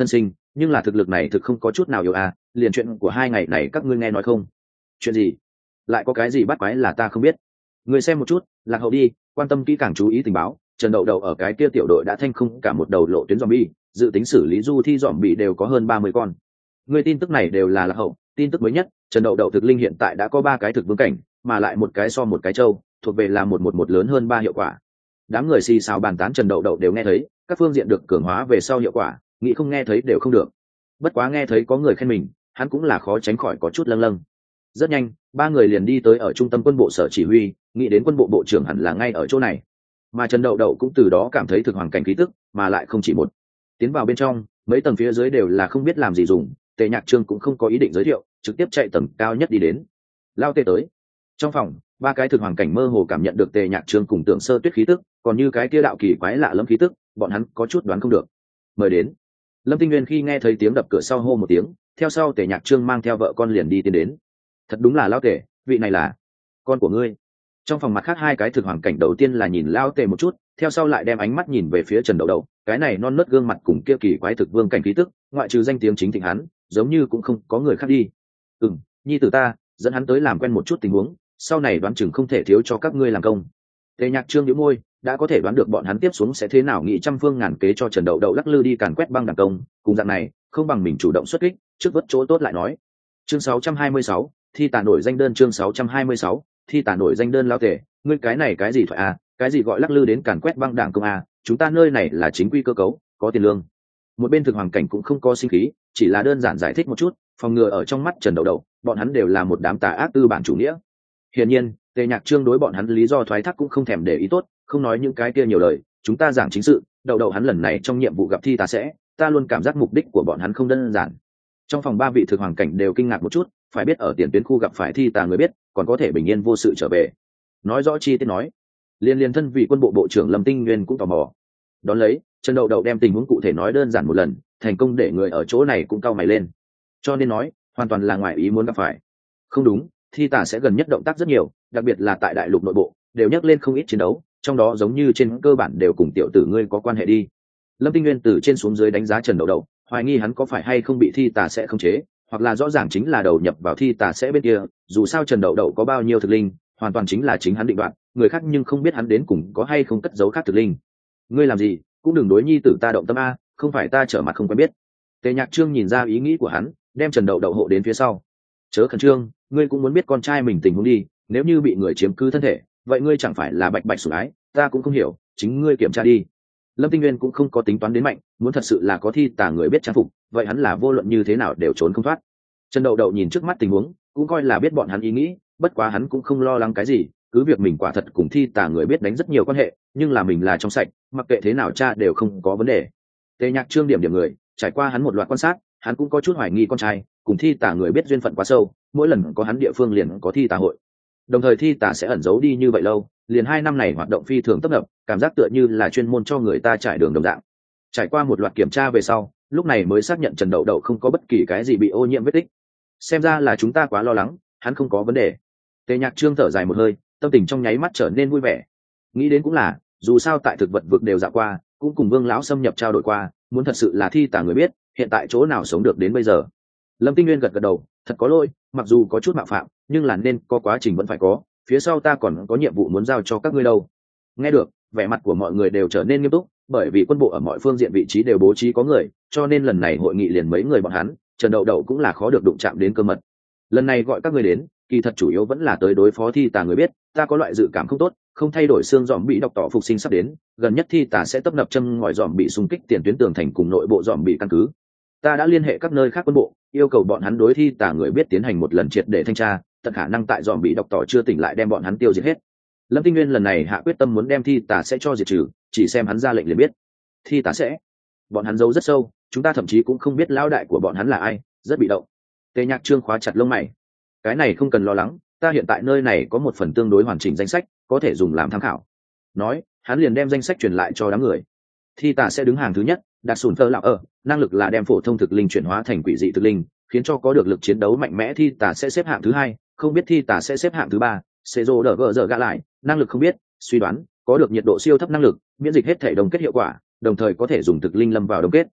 nhưng là thực lực này thực không có chút nào yếu à, liền chuyện của hai ngày này các ngươi nghe nói không? Chuyện gì? Lại có cái gì bắt quái là ta không biết? Ngươi xem một chút, lạc hậu đi, quan tâm kỹ càng chú ý tình báo. Trần Đậu Đậu ở cái kia tiểu đội đã thanh không cả một đầu lộ tuyến zombie, dự tính xử lý du thi zombie đều có hơn ba mươi con. Người tin tức này đều là lạc hậu, tin tức mới nhất, Trần Đậu Đậu thực linh hiện tại đã có ba cái thực vương cảnh, mà lại một cái so một cái trâu, thuộc về là một một một lớn hơn ba hiệu quả. Đám người xì xào bàn tán Trần Đậu Đậu đều nghe thấy, các phương diện được cường hóa về sau hiệu quả, nghĩ không nghe thấy đều không được. Bất quá nghe thấy có người khen mình, hắn cũng là khó tránh khỏi có chút lâng lâng. Rất nhanh, ba người liền đi tới ở trung tâm quân bộ sở chỉ huy, nghĩ đến quân bộ bộ trưởng hẳn là ngay ở chỗ này. Mà Trần Đậu Đậu cũng từ đó cảm thấy thực hoàng cảnh khí tức, mà lại không chỉ một. Tiến vào bên trong, mấy tầng phía dưới đều là không biết làm gì dùng, Tề Nhạc Trương cũng không có ý định giới thiệu, trực tiếp chạy tầng cao nhất đi đến. Lao Tề tới. Trong phòng, ba cái thực hoàng cảnh mơ hồ cảm nhận được Tề Nhạc Trương cùng Tưởng Sơ Tuyết khí tức, còn như cái kia đạo kỳ quái lạ lẫm khí tức, bọn hắn có chút đoán không được. Mời đến. Lâm Tinh Nguyên khi nghe thấy tiếng đập cửa sau hô một tiếng, theo sau Tề Nhạc Trương mang theo vợ con liền đi tiến đến. Thật đúng là Lao Tề, vị này là con của ngươi. Trong phòng mặt khác hai cái thực hoàng cảnh đầu tiên là nhìn Lao Tề một chút, theo sau lại đem ánh mắt nhìn về phía Trần Đậu Đậu, cái này non nớt gương mặt cùng kia kỳ quái thực vương cảnh khí tức, ngoại trừ danh tiếng chính thịnh hắn, giống như cũng không có người khác đi. Ừm, nhi tử ta, dẫn hắn tới làm quen một chút tình huống, sau này đoán chừng không thể thiếu cho các ngươi làm công. Tề Nhạc Trương nhíu môi, đã có thể đoán được bọn hắn tiếp xuống sẽ thế nào, nghĩ trăm phương ngàn kế cho Trần Đậu Đậu lắc lư đi càn quét băng đảng công, cùng dạng này, không bằng mình chủ động xuất kích, trước vất chỗ tốt lại nói. Chương sáu trăm hai mươi sáu, thi tả nổi danh đơn chương sáu trăm hai mươi sáu, thi tả nổi danh đơn. Lao Tề, ngươi cái này cái gì thoại à, cái gì gọi lắc lư đến càn quét băng đảng công à, chúng ta nơi này là chính quy cơ cấu, có tiền lương. Một bên thực hoàng cảnh cũng không có sinh khí, chỉ là đơn giản giải thích một chút, phòng ngừa ở trong mắt Trần Đậu Đậu, bọn hắn đều là một đám tà ác tư bản chủ nghĩa. Hiển nhiên, Tề Nhạc Trương đối bọn hắn lý do thoái thác cũng không thèm để ý tốt, không nói những cái kia nhiều lời, chúng ta giảng chính sự. Đậu Đậu hắn lần này trong nhiệm vụ gặp thi ta sẽ, ta luôn cảm giác mục đích của bọn hắn không đơn giản. Trong phòng ba vị thực hoàng cảnh đều kinh ngạc một chút, phải biết ở tiền tuyến khu gặp phải thi tà người biết, còn có thể bình yên vô sự trở về. Nói rõ chi tiết nói, liên liên thân vị quân bộ bộ trưởng Lâm Tinh Nguyên cũng tò mò. Đón lấy, Trần Đậu Đậu đem tình huống cụ thể nói đơn giản một lần, thành công để người ở chỗ này cũng cau mày lên. Cho nên nói, hoàn toàn là ngoài ý muốn gặp phải. Không đúng, thi tà sẽ gần nhất động tác rất nhiều, đặc biệt là tại đại lục nội bộ, đều nhắc lên không ít chiến đấu, trong đó giống như trên cơ bản đều cùng tiểu tử ngươi có quan hệ đi. Lâm Tinh Nguyên từ trên xuống dưới đánh giá Trần Đậu Đậu, hoài nghi hắn có phải hay không bị thi tà sẽ khống chế, hoặc là rõ ràng chính là đầu nhập vào thi tà sẽ bên kia. Dù sao Trần Đậu Đậu có bao nhiêu thực linh, hoàn toàn chính là chính hắn định đoạt, người khác nhưng không biết hắn đến cùng có hay không cất giấu khác thực linh. Ngươi làm gì, cũng đừng đối nhi tử ta động tâm a, không phải ta trở mặt không quen biết. Tề Nhạc Trương nhìn ra ý nghĩ của hắn, đem Trần Đậu Đậu hộ đến phía sau. Chớ khẩn trương, ngươi cũng muốn biết con trai mình tình huống đi, nếu như bị người chiếm cứ thân thể, vậy ngươi chẳng phải là bạch bạch sủng ái, ta cũng không hiểu, chính ngươi kiểm tra đi. Lâm Tinh Nguyên cũng không có tính toán đến mạnh, muốn thật sự là có thi tà người biết trang phục, vậy hắn là vô luận như thế nào đều trốn không thoát. Trần Đậu Đậu nhìn trước mắt tình huống, cũng coi là biết bọn hắn ý nghĩ, bất quá hắn cũng không lo lắng cái gì, cứ việc mình quả thật cùng thi tà người biết đánh rất nhiều quan hệ, nhưng là mình là trong sạch, mặc kệ thế nào cha đều không có vấn đề. Tề Nhạc Trương điểm điểm người, trải qua hắn một loạt quan sát, hắn cũng có chút hoài nghi con trai cùng thi tà người biết duyên phận quá sâu, mỗi lần có hắn địa phương liền có thi tà hội. Đồng thời thi tà sẽ ẩn giấu đi như vậy lâu, liền hai năm này hoạt động phi thường tấp nập, cảm giác tựa như là chuyên môn cho người ta trải đường đồng dạng. Trải qua một loạt kiểm tra về sau, lúc này mới xác nhận Trần Đậu Đậu không có bất kỳ cái gì bị ô nhiễm vết tích. Xem ra là chúng ta quá lo lắng, hắn không có vấn đề. Tề Nhạc Trương thở dài một hơi, tâm tình trong nháy mắt trở nên vui vẻ. Nghĩ đến cũng là, dù sao tại thực vật vực đều dạo qua, cũng cùng Vương lão xâm nhập trao đổi qua, muốn thật sự là thi tà người biết, hiện tại chỗ nào sống được đến bây giờ. Lâm Tinh Nguyên gật gật đầu, thật có lỗi, mặc dù có chút mạo phạm, nhưng là nên có quá trình vẫn phải có, phía sau ta còn có nhiệm vụ muốn giao cho các ngươi đâu. Nghe được, vẻ mặt của mọi người đều trở nên nghiêm túc, bởi vì quân bộ ở mọi phương diện vị trí đều bố trí có người, cho nên lần này hội nghị liền mấy người bọn hắn, Trần Đậu Đậu cũng là khó được đụng chạm đến cơ mật. Lần này gọi các ngươi đến, kỳ thật chủ yếu vẫn là tới đối phó thi tà người biết, ta có loại dự cảm không tốt, không thay đổi xương dòm bị độc tỏ phục sinh sắp đến, gần nhất thi tà sẽ tấp nập châm ngòi dòm bị xung kích tiền tuyến tường thành cùng nội bộ dòm bị căn cứ. Ta đã liên hệ các nơi khác quân bộ, yêu cầu bọn hắn đối thi tà người biết tiến hành một lần triệt để thanh tra, tận khả năng tại dòm bị độc tỏ chưa tỉnh lại đem bọn hắn tiêu diệt hết. Lâm Tinh Nguyên lần này hạ quyết tâm muốn đem thi tà sẽ cho diệt trừ, chỉ xem hắn ra lệnh liền biết. Thi tà sẽ, bọn hắn giấu rất sâu, chúng ta thậm chí cũng không biết lão đại của bọn hắn là ai, rất bị động. Tề Nhạc Trương khóa chặt lông mày. Cái này không cần lo lắng, ta hiện tại nơi này có một phần tương đối hoàn chỉnh danh sách, có thể dùng làm tham khảo. Nói, hắn liền đem danh sách truyền lại cho đám người. Thi tà sẽ đứng hàng thứ nhất, đạt sùn thơ lão ở, năng lực là đem phổ thông thực linh chuyển hóa thành quỷ dị thực linh, khiến cho có được lực chiến đấu mạnh mẽ. Thi tà sẽ xếp hạng thứ hai, không biết thi tà sẽ xếp hạng thứ ba. Xê rô đỡ gờ giờ gạ lại, năng lực không biết, suy đoán, có được nhiệt độ siêu thấp năng lực, miễn dịch hết thể đồng kết hiệu quả, đồng thời có thể dùng thực linh lâm vào đồng kết.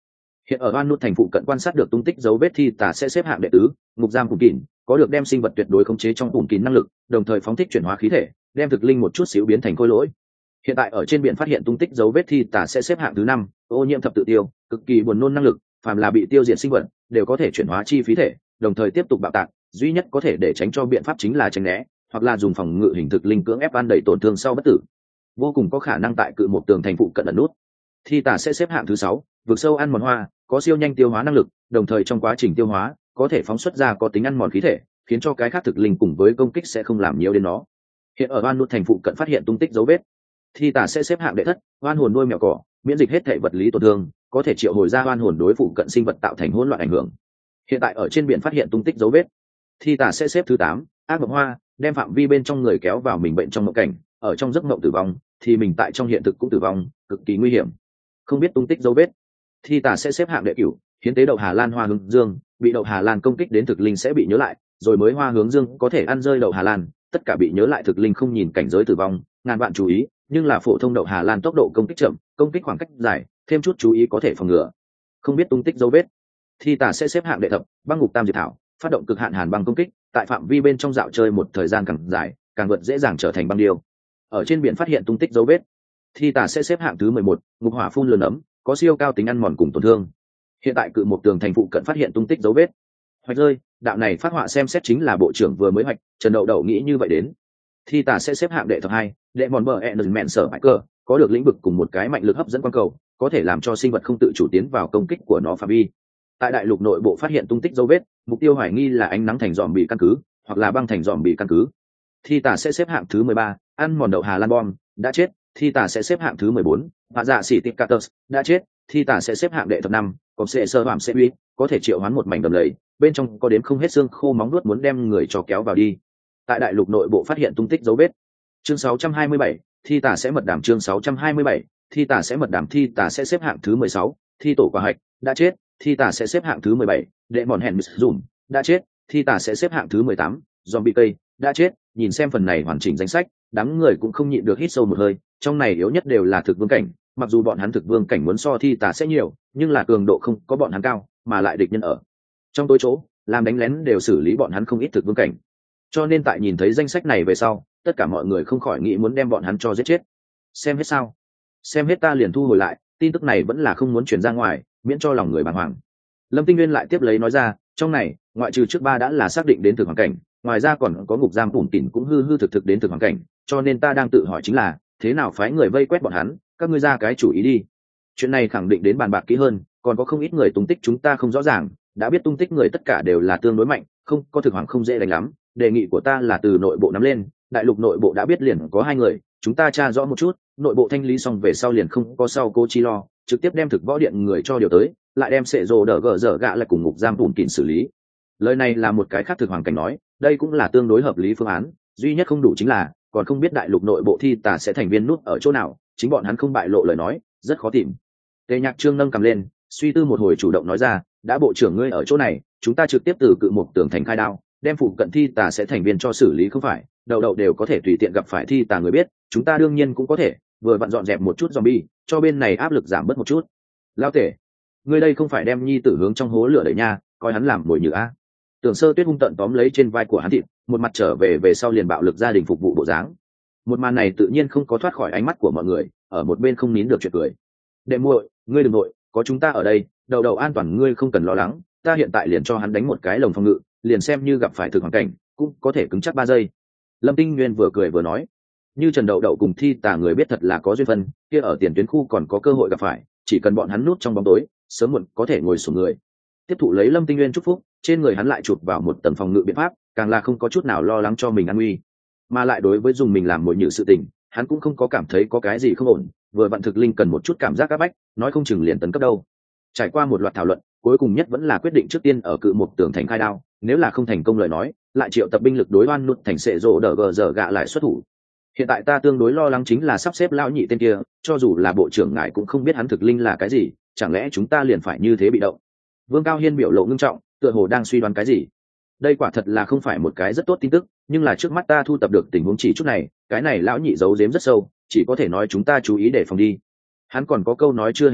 Hiện ở oan nút thành phụ cận quan sát được tung tích dấu vết thi tà sẽ xếp hạng đệ tứ ngục giam Pùn Kín, có được đem sinh vật tuyệt đối khống chế trong Pùn Kín năng lực, đồng thời phóng thích chuyển hóa khí thể, đem thực linh một chút xíu biến thành khối lỗi. Hiện tại ở trên biển phát hiện tung tích dấu vết thi tà sẽ xếp hạng thứ năm ô nhiễm thập tự tiêu, cực kỳ buồn nôn năng lực, phàm là bị tiêu diệt sinh vật đều có thể chuyển hóa chi phí thể, đồng thời tiếp tục bạo tạc, duy nhất có thể để tránh cho biện pháp chính là tránh né, hoặc là dùng phòng ngự hình thực linh cưỡng ép ăn đầy tổn thương sau bất tử, vô cùng có khả năng tại cự một tường thành phụ cận ẩn nút. Thi tà sẽ xếp hạng thứ sáu vực sâu ăn mòn hoa, có siêu nhanh tiêu hóa năng lực, đồng thời trong quá trình tiêu hóa có thể phóng xuất ra có tính ăn mòn khí thể, khiến cho cái khác thực linh cùng với công kích sẽ không làm nhiều đến nó. Hiện ở oan nút thành phụ cận phát hiện tung tích dấu vết thi tà sẽ xếp hạng đệ thất oan hồn nuôi mèo cỏ, miễn dịch hết thể vật lý tổn thương, có thể triệu hồi ra oan hồn đối phụ cận sinh vật tạo thành hỗn loạn ảnh hưởng. Hiện tại ở trên biển phát hiện tung tích dấu vết thi tà sẽ xếp thứ tám ác mộng hoa, đem phạm vi bên trong người kéo vào mình bệnh trong mộng cảnh, ở trong giấc mộng tử vong thì mình tại trong hiện thực cũng tử vong, cực kỳ nguy hiểm. Không biết tung tích dấu vết thi tà sẽ xếp hạng đệ cửu hiến tế đậu Hà Lan hoa hướng dương, bị đậu Hà Lan công kích đến thực linh sẽ bị nhớ lại, rồi mới hoa hướng dương có thể ăn rơi đậu Hà Lan, tất cả bị nhớ lại thực linh không nhìn cảnh giới tử vong, ngàn vạn chú ý, nhưng là phổ thông đậu Hà Lan tốc độ công kích chậm, công kích khoảng cách dài, thêm chút chú ý có thể phòng ngừa. Không biết tung tích dấu vết thi tà sẽ xếp hạng đệ thập băng ngục tam diệt thảo, phát động cực hạn hàn băng công kích, tại phạm vi bên trong dạo chơi một thời gian càng dài càng vượt dễ dàng trở thành băng điêu. Ở trên biển phát hiện tung tích dấu vết thi tà sẽ xếp hạng thứ mười một ngục hỏa phun lửa ấm, có siêu cao tính ăn mòn cùng tổn thương. Hiện tại cự một tường thành phụ cận phát hiện tung tích dấu vết hoạch rơi, đạo này phát họa xem xét chính là bộ trưởng vừa mới hoạch, Trần Đậu Đậu nghĩ như vậy đến. Thi tà sẽ xếp hạng đệ thập hai đệ mòn bờ e mẹn sở bại cơ, có được lĩnh vực cùng một cái mạnh lực hấp dẫn quang cầu, có thể làm cho sinh vật không tự chủ tiến vào công kích của nó phạm vi. Tại đại lục nội bộ phát hiện tung tích dấu vết, mục tiêu hoài nghi là ánh nắng thành dòm bị căn cứ hoặc là băng thành dòm bị căn cứ. Thi tà sẽ xếp hạng thứ mười ba ăn mòn đậu Hà Lan bom, đã chết. Thi tà sẽ xếp hạng thứ mười bốn hạ dạ xỉ tịp Carter, đã chết. Thi tà sẽ xếp hạng đệ thập năm còn sẽ sơ hàm sẽ uy, có thể triệu hoán một mảnh đầm lầy, bên trong có đến không hết xương khô móng nuốt muốn đem người cho kéo vào đi. Tại đại lục nội bộ phát hiện tung tích dấu vết. Chương sáu trăm hai mươi bảy thi tà sẽ mật đảm chương sáu trăm hai mươi bảy thi tà sẽ mật đảm thi tà sẽ xếp hạng thứ mười sáu thi tổ quả hạch, đã chết. Thi tà sẽ xếp hạng thứ mười bảy đệ mòn hẹn dùm, đã chết. Thi tà sẽ xếp hạng thứ mười tám zombie cây, đã chết. Nhìn xem phần này hoàn chỉnh danh sách, đám người cũng không nhịn được hít sâu một hơi, trong này yếu nhất đều là thực vương cảnh, mặc dù bọn hắn thực vương cảnh muốn so thi tà sẽ nhiều, nhưng là cường độ không có bọn hắn cao, mà lại địch nhân ở trong tối chỗ làm đánh lén đều xử lý bọn hắn không ít thực vương cảnh, cho nên tại nhìn thấy danh sách này về sau, tất cả mọi người không khỏi nghĩ muốn đem bọn hắn cho giết chết. Xem hết sao? Xem hết ta liền thu hồi lại, tin tức này vẫn là không muốn chuyển ra ngoài, miễn cho lòng người bàng hoàng. Lâm Tinh Nguyên lại tiếp lấy nói ra, trong này ngoại trừ trước ba đã là xác định đến thực hoàn cảnh, ngoài ra còn có ngục giam Pùn Kín cũng hư hư thực thực đến thực hoàn cảnh, cho nên ta đang tự hỏi chính là thế nào phái người vây quét bọn hắn, các ngươi ra cái chủ ý đi. Chuyện này khẳng định đến bàn bạc kỹ hơn, còn có không ít người tung tích chúng ta không rõ ràng, đã biết tung tích người tất cả đều là tương đối mạnh, không có thực hoàng không dễ đánh lắm. Đề nghị của ta là từ nội bộ nắm lên, đại lục nội bộ đã biết liền có hai người, chúng ta tra rõ một chút, nội bộ thanh lý xong về sau liền không có sau cô chi lo, trực tiếp đem thực võ điện người cho điều tới, lại đem sệ rồ đỡ gờ dở gạ lại cùng ngục giam Pùn Kín xử lý. Lời này là một cái khác thực hoàng cảnh nói, đây cũng là tương đối hợp lý phương án, duy nhất không đủ chính là còn không biết đại lục nội bộ thi tà sẽ thành viên nút ở chỗ nào, chính bọn hắn không bại lộ lời nói rất khó tìm. Tề Nhạc Trương nâng cầm lên, suy tư một hồi chủ động nói ra, đã bộ trưởng ngươi ở chỗ này, chúng ta trực tiếp từ cự một tường thành khai đao, đem phụ cận thi tà sẽ thành viên cho xử lý không phải, đầu đầu đều có thể tùy tiện gặp phải thi tà người biết, chúng ta đương nhiên cũng có thể vừa vặn dọn dẹp một chút zombie, cho bên này áp lực giảm bớt một chút. Lão Tể, ngươi đây không phải đem nhi tử hướng trong hố lửa đẩy nha, coi hắn làm mồi nhử a. Tưởng Sơ Tuyết hung tận tóm lấy trên vai của hắn thịt, một mặt trở về về sau liền bạo lực gia đình phục vụ bộ dáng. Một màn này tự nhiên không có thoát khỏi ánh mắt của mọi người, ở một bên không nín được chuyện cười. Đệ muội, ngươi đừng nội, có chúng ta ở đây, đầu đầu an toàn ngươi không cần lo lắng, ta hiện tại liền cho hắn đánh một cái lồng phòng ngự, liền xem như gặp phải thực hoàn cảnh, cũng có thể cứng chắc ba giây. Lâm Tinh Nguyên vừa cười vừa nói, như Trần Đậu Đậu cùng thi tà người biết thật là có duyên phân, kia ở tiền tuyến khu còn có cơ hội gặp phải, chỉ cần bọn hắn núp trong bóng tối, sớm muộn có thể ngồi xuống người. Tiếp thụ lấy Lâm Tinh Nguyên chúc phúc, trên người hắn lại chụp vào một tầng phòng ngự biện pháp, càng là không có chút nào lo lắng cho mình an nguy, mà lại đối với dùng mình làm mồi nhử sự tình, hắn cũng không có cảm thấy có cái gì không ổn, vừa vặn thực linh cần một chút cảm giác áp bách, nói không chừng liền tấn cấp đâu. Trải qua một loạt thảo luận, cuối cùng nhất vẫn là quyết định trước tiên ở cự một tường thành khai đao, nếu là không thành công lời nói, lại triệu tập binh lực đối oan nút thành sệ rộ đỡ gờ dở gạ lại xuất thủ. Hiện tại ta tương đối lo lắng chính là sắp xếp lão nhị tên kia, cho dù là bộ trưởng ngài cũng không biết hắn thực linh là cái gì, chẳng lẽ chúng ta liền phải như thế bị động? Vương Cao Hiên biểu lộ ngưng trọng, tựa hồ đang suy đoán cái gì. Đây quả thật là không phải một cái rất tốt tin tức, nhưng là trước mắt ta thu tập được tình huống chỉ chút này, cái này lão nhị giấu giếm rất sâu, chỉ có thể nói chúng ta chú ý để phòng đi. Hắn còn có câu nói chưa hề nói,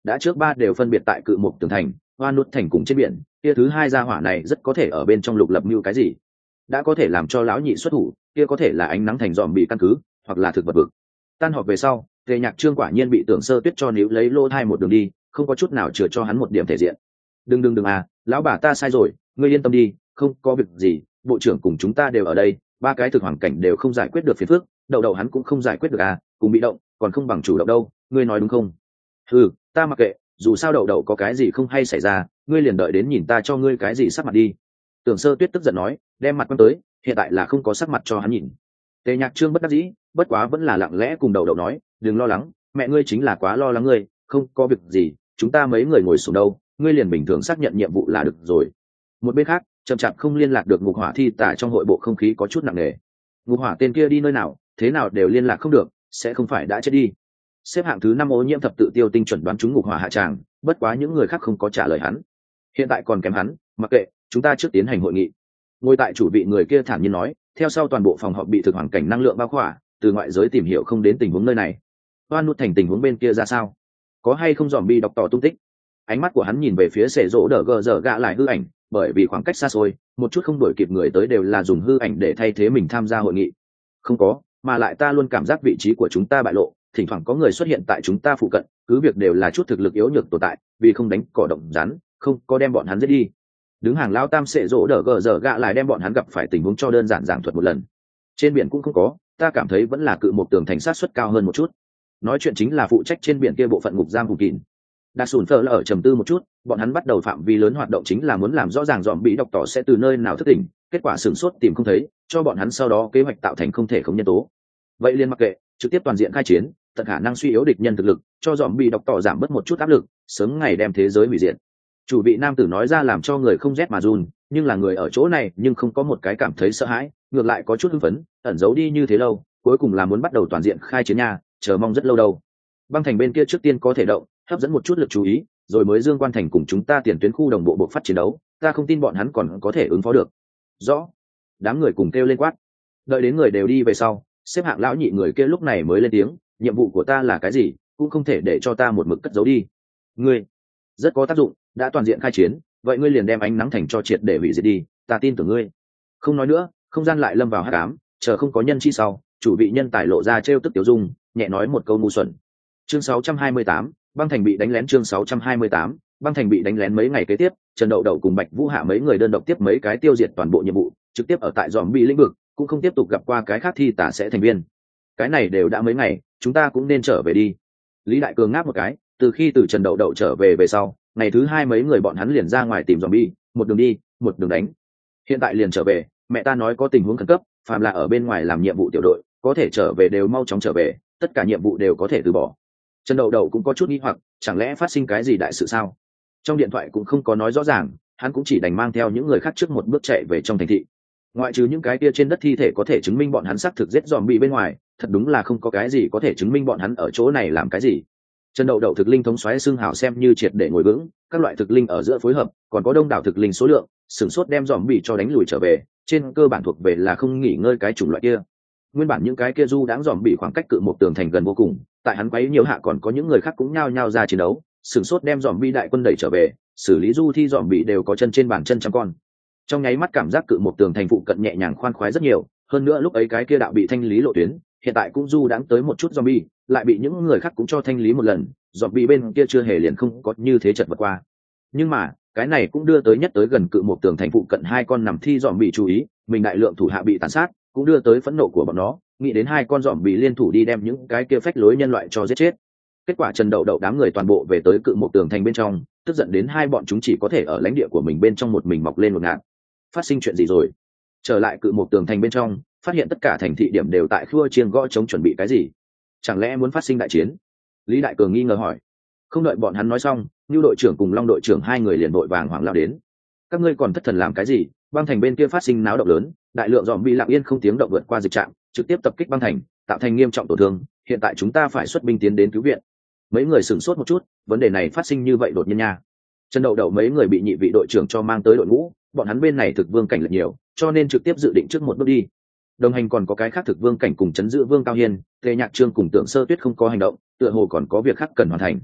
đã trước ba đều phân biệt tại cự mục tường thành, hoa nút thành cùng trên biển, kia thứ hai gia hỏa này rất có thể ở bên trong lục lập mưu cái gì, đã có thể làm cho lão nhị xuất thủ, kia có thể là ánh nắng thành dòm bị căn cứ, hoặc là thực vật vực. Tan họp về sau, Tề Nhạc Trương quả nhiên bị Tưởng Sơ Tuyết cho níu lấy lô thai một đường đi, không có chút nào chừa cho hắn một điểm thể diện. Đừng đừng đừng à, lão bà ta sai rồi, ngươi yên tâm đi, không có việc gì, bộ trưởng cùng chúng ta đều ở đây, ba cái thực hoàng cảnh đều không giải quyết được phiền phức, đậu đậu hắn cũng không giải quyết được à, cùng bị động, còn không bằng chủ động đâu, ngươi nói đúng không? Ừ, ta mặc kệ, dù sao đậu đậu có cái gì không hay xảy ra, ngươi liền đợi đến nhìn ta cho ngươi cái gì sắc mặt đi. Tưởng Sơ Tuyết tức giận nói, đem mặt quăng tới, hiện tại là không có sắc mặt cho hắn nhìn. Tề Nhạc Trương bất đắc dĩ, bất quá vẫn là lặng lẽ cùng đậu đậu nói, đừng lo lắng, mẹ ngươi chính là quá lo lắng ngươi, không có việc gì, chúng ta mấy người ngồi xuống đâu, ngươi liền bình thường xác nhận nhiệm vụ là được rồi. Một bên khác, chậm chạp không liên lạc được Ngục Hỏa thi tả trong hội bộ không khí có chút nặng nề. Ngục Hỏa tên kia đi nơi nào, thế nào đều liên lạc không được, sẽ không phải đã chết đi. Xếp hạng thứ năm ô nhiễm thập tự tiêu tinh chuẩn đoán chúng Ngục Hỏa hạ tràng, bất quá những người khác không có trả lời hắn. Hiện tại còn kém hắn, mặc kệ, chúng ta trước tiến hành hội nghị. Ngồi tại chủ vị người kia thản nhiên nói, theo sau toàn bộ phòng họp bị thực hoàn cảnh năng lượng bao khỏa, từ ngoại giới tìm hiểu không đến tình huống nơi này. Toan nút thành tình huống bên kia ra sao, có hay không dòm bi đọc tỏ tung tích. Ánh mắt của hắn nhìn về phía sệ rỗ đờ gờ giờ gạ lại hư ảnh, bởi vì khoảng cách xa xôi, một chút không đổi kịp người tới đều là dùng hư ảnh để thay thế mình tham gia hội nghị. Không có, mà lại ta luôn cảm giác vị trí của chúng ta bại lộ, thỉnh thoảng có người xuất hiện tại chúng ta phụ cận, cứ việc đều là chút thực lực yếu nhược tồn tại, vì không đánh cỏ động rắn, không có đem bọn hắn giết đi. Đứng hàng lao tam sệ rỗ đờ gờ giờ gạ lại đem bọn hắn gặp phải tình huống cho đơn giản giảng thuật một lần. Trên biển cũng không có, ta cảm thấy vẫn là cự một tường thành sát suất cao hơn một chút. Nói chuyện chính là phụ trách trên biển kia bộ phận ngục giam hùng kín. Đa sùn phở là ở trầm tư một chút, bọn hắn bắt đầu phạm vi lớn hoạt động chính là muốn làm rõ ràng dòm bị độc tỏ sẽ từ nơi nào thức tỉnh, kết quả sửng sốt tìm không thấy, cho bọn hắn sau đó kế hoạch tạo thành không thể không nhân tố. Vậy liền mặc kệ, trực tiếp toàn diện khai chiến, tận khả năng suy yếu địch nhân thực lực, cho dòm bị độc tỏ giảm bớt một chút áp lực, sớm ngày đem thế giới hủy diệt. Chủ vị nam tử nói ra làm cho người không rét mà run, nhưng là người ở chỗ này nhưng không có một cái cảm thấy sợ hãi, ngược lại có chút hưng phấn, ẩn giấu đi như thế lâu, cuối cùng là muốn bắt đầu toàn diện khai chiến nha, chờ mong rất lâu đâu. Băng thành bên kia trước tiên có thể động, hấp dẫn một chút lực chú ý, rồi mới dương quan thành cùng chúng ta tiền tuyến khu đồng bộ buộc phát chiến đấu, ta không tin bọn hắn còn có thể ứng phó được. Rõ. Đám người cùng kêu lên quát. Đợi đến người đều đi về sau, xếp hạng lão nhị người kia lúc này mới lên tiếng, nhiệm vụ của ta là cái gì, cũng không thể để cho ta một mực cất giấu đi. Ngươi rất có tác dụng, đã toàn diện khai chiến, vậy ngươi liền đem ánh nắng thành cho triệt để hủy diệt đi, ta tin tưởng ngươi. Không nói nữa, không gian lại lâm vào hắc ám, chờ không có nhân chi sau, chủ vị nhân tài lộ ra trêu tức tiểu dung, nhẹ nói một câu ngu xuẩn. Chương sáu trăm hai mươi tám, băng thành bị đánh lén. Chương sáu trăm hai mươi tám, băng thành bị đánh lén. Mấy ngày kế tiếp, Trần Đậu Đậu cùng Bạch Vũ Hạ mấy người đơn độc tiếp mấy cái tiêu diệt toàn bộ nhiệm vụ, trực tiếp ở tại dòm bị lĩnh vực, cũng không tiếp tục gặp qua cái khác thi tả sẽ thành viên. Cái này đều đã mấy ngày, chúng ta cũng nên trở về đi. Lý Đại Cường ngáp một cái, từ khi từ Trần Đậu Đậu trở về về sau, ngày thứ hai mấy người bọn hắn liền ra ngoài tìm zombie, một đường đi, một đường đánh. Hiện tại liền trở về, mẹ ta nói có tình huống khẩn cấp, phàm là ở bên ngoài làm nhiệm vụ tiểu đội, có thể trở về đều mau chóng trở về, tất cả nhiệm vụ đều có thể từ bỏ. Trần Đậu Đậu cũng có chút nghi hoặc, chẳng lẽ phát sinh cái gì đại sự sao? Trong điện thoại cũng không có nói rõ ràng, hắn cũng chỉ đành mang theo những người khác trước một bước chạy về trong thành thị. Ngoại trừ những cái kia trên đất thi thể có thể chứng minh bọn hắn xác thực giết zombie bên ngoài, thật đúng là không có cái gì có thể chứng minh bọn hắn ở chỗ này làm cái gì. Trần Đậu Đậu thực linh thống xoáy xương hào xem như triệt để ngồi vững, các loại thực linh ở giữa phối hợp, còn có đông đảo thực linh số lượng, sửng sốt đem zombie cho đánh lùi trở về, trên cơ bản thuộc về là không nghỉ ngơi cái chủng loại kia. Nguyên bản những cái kia du đãng zombie khoảng cách cự một tường thành gần vô cùng, tại hắn quấy nhiều hạ còn có những người khác cũng nhao nhao ra chiến đấu, sửng sốt đem zombie đại quân đẩy trở về, xử lý du thi zombie đều có chân trên bàn chân trăm con. Trong nháy mắt cảm giác cự một tường thành phụ cận nhẹ nhàng khoan khoái rất nhiều, hơn nữa lúc ấy cái kia đạo bị thanh lý lộ tuyến, hiện tại cũng du đãng tới một chút zombie, lại bị những người khác cũng cho thanh lý một lần, zombie bên kia chưa hề liền không có như thế chật vật qua. Nhưng mà, cái này cũng đưa tới nhất tới gần cự một tường thành phụ cận hai con nằm thi zombie chú ý, mình đại lượng thủ hạ bị tàn sát, cũng đưa tới phẫn nộ của bọn nó, nghĩ đến hai con zombie liên thủ đi đem những cái kia phách lối nhân loại cho giết chết. Kết quả Trần Đậu Đậu đám người toàn bộ về tới cự một tường thành bên trong, tức giận đến hai bọn chúng chỉ có thể ở lãnh địa của mình bên trong một mình mọc lên một ngạt. Phát sinh chuyện gì rồi? Trở lại cự một tường thành bên trong, phát hiện tất cả thành thị điểm đều tại khua chiêng gõ chống chuẩn bị cái gì? Chẳng lẽ muốn phát sinh đại chiến? Lý Đại Cường nghi ngờ hỏi. Không đợi bọn hắn nói xong, Nưu đội trưởng cùng Long đội trưởng hai người liền vội vàng hoảng lao đến. Các ngươi còn thất thần làm cái gì? Băng thành bên kia phát sinh náo động lớn, đại lượng zombie lặng yên không tiếng động vượt qua dịch trạm, trực tiếp tập kích băng thành, tạo thành nghiêm trọng tổn thương. Hiện tại chúng ta phải xuất binh tiến đến cứu viện. Mấy người sửng sốt một chút, vấn đề này phát sinh như vậy đột nhiên nha. Trần Đậu Đậu mấy người bị nhị vị đội trưởng cho mang tới đội ngũ, bọn hắn bên này thực vương cảnh lệch nhiều, cho nên trực tiếp dự định trước một bước đi. Đồng hành còn có cái khác thực vương cảnh cùng chấn giữ vương Cao Hiên, Tề Nhạc Trương cùng Tưởng Sơ Tuyết không có hành động, tựa hồ còn có việc khác cần hoàn thành.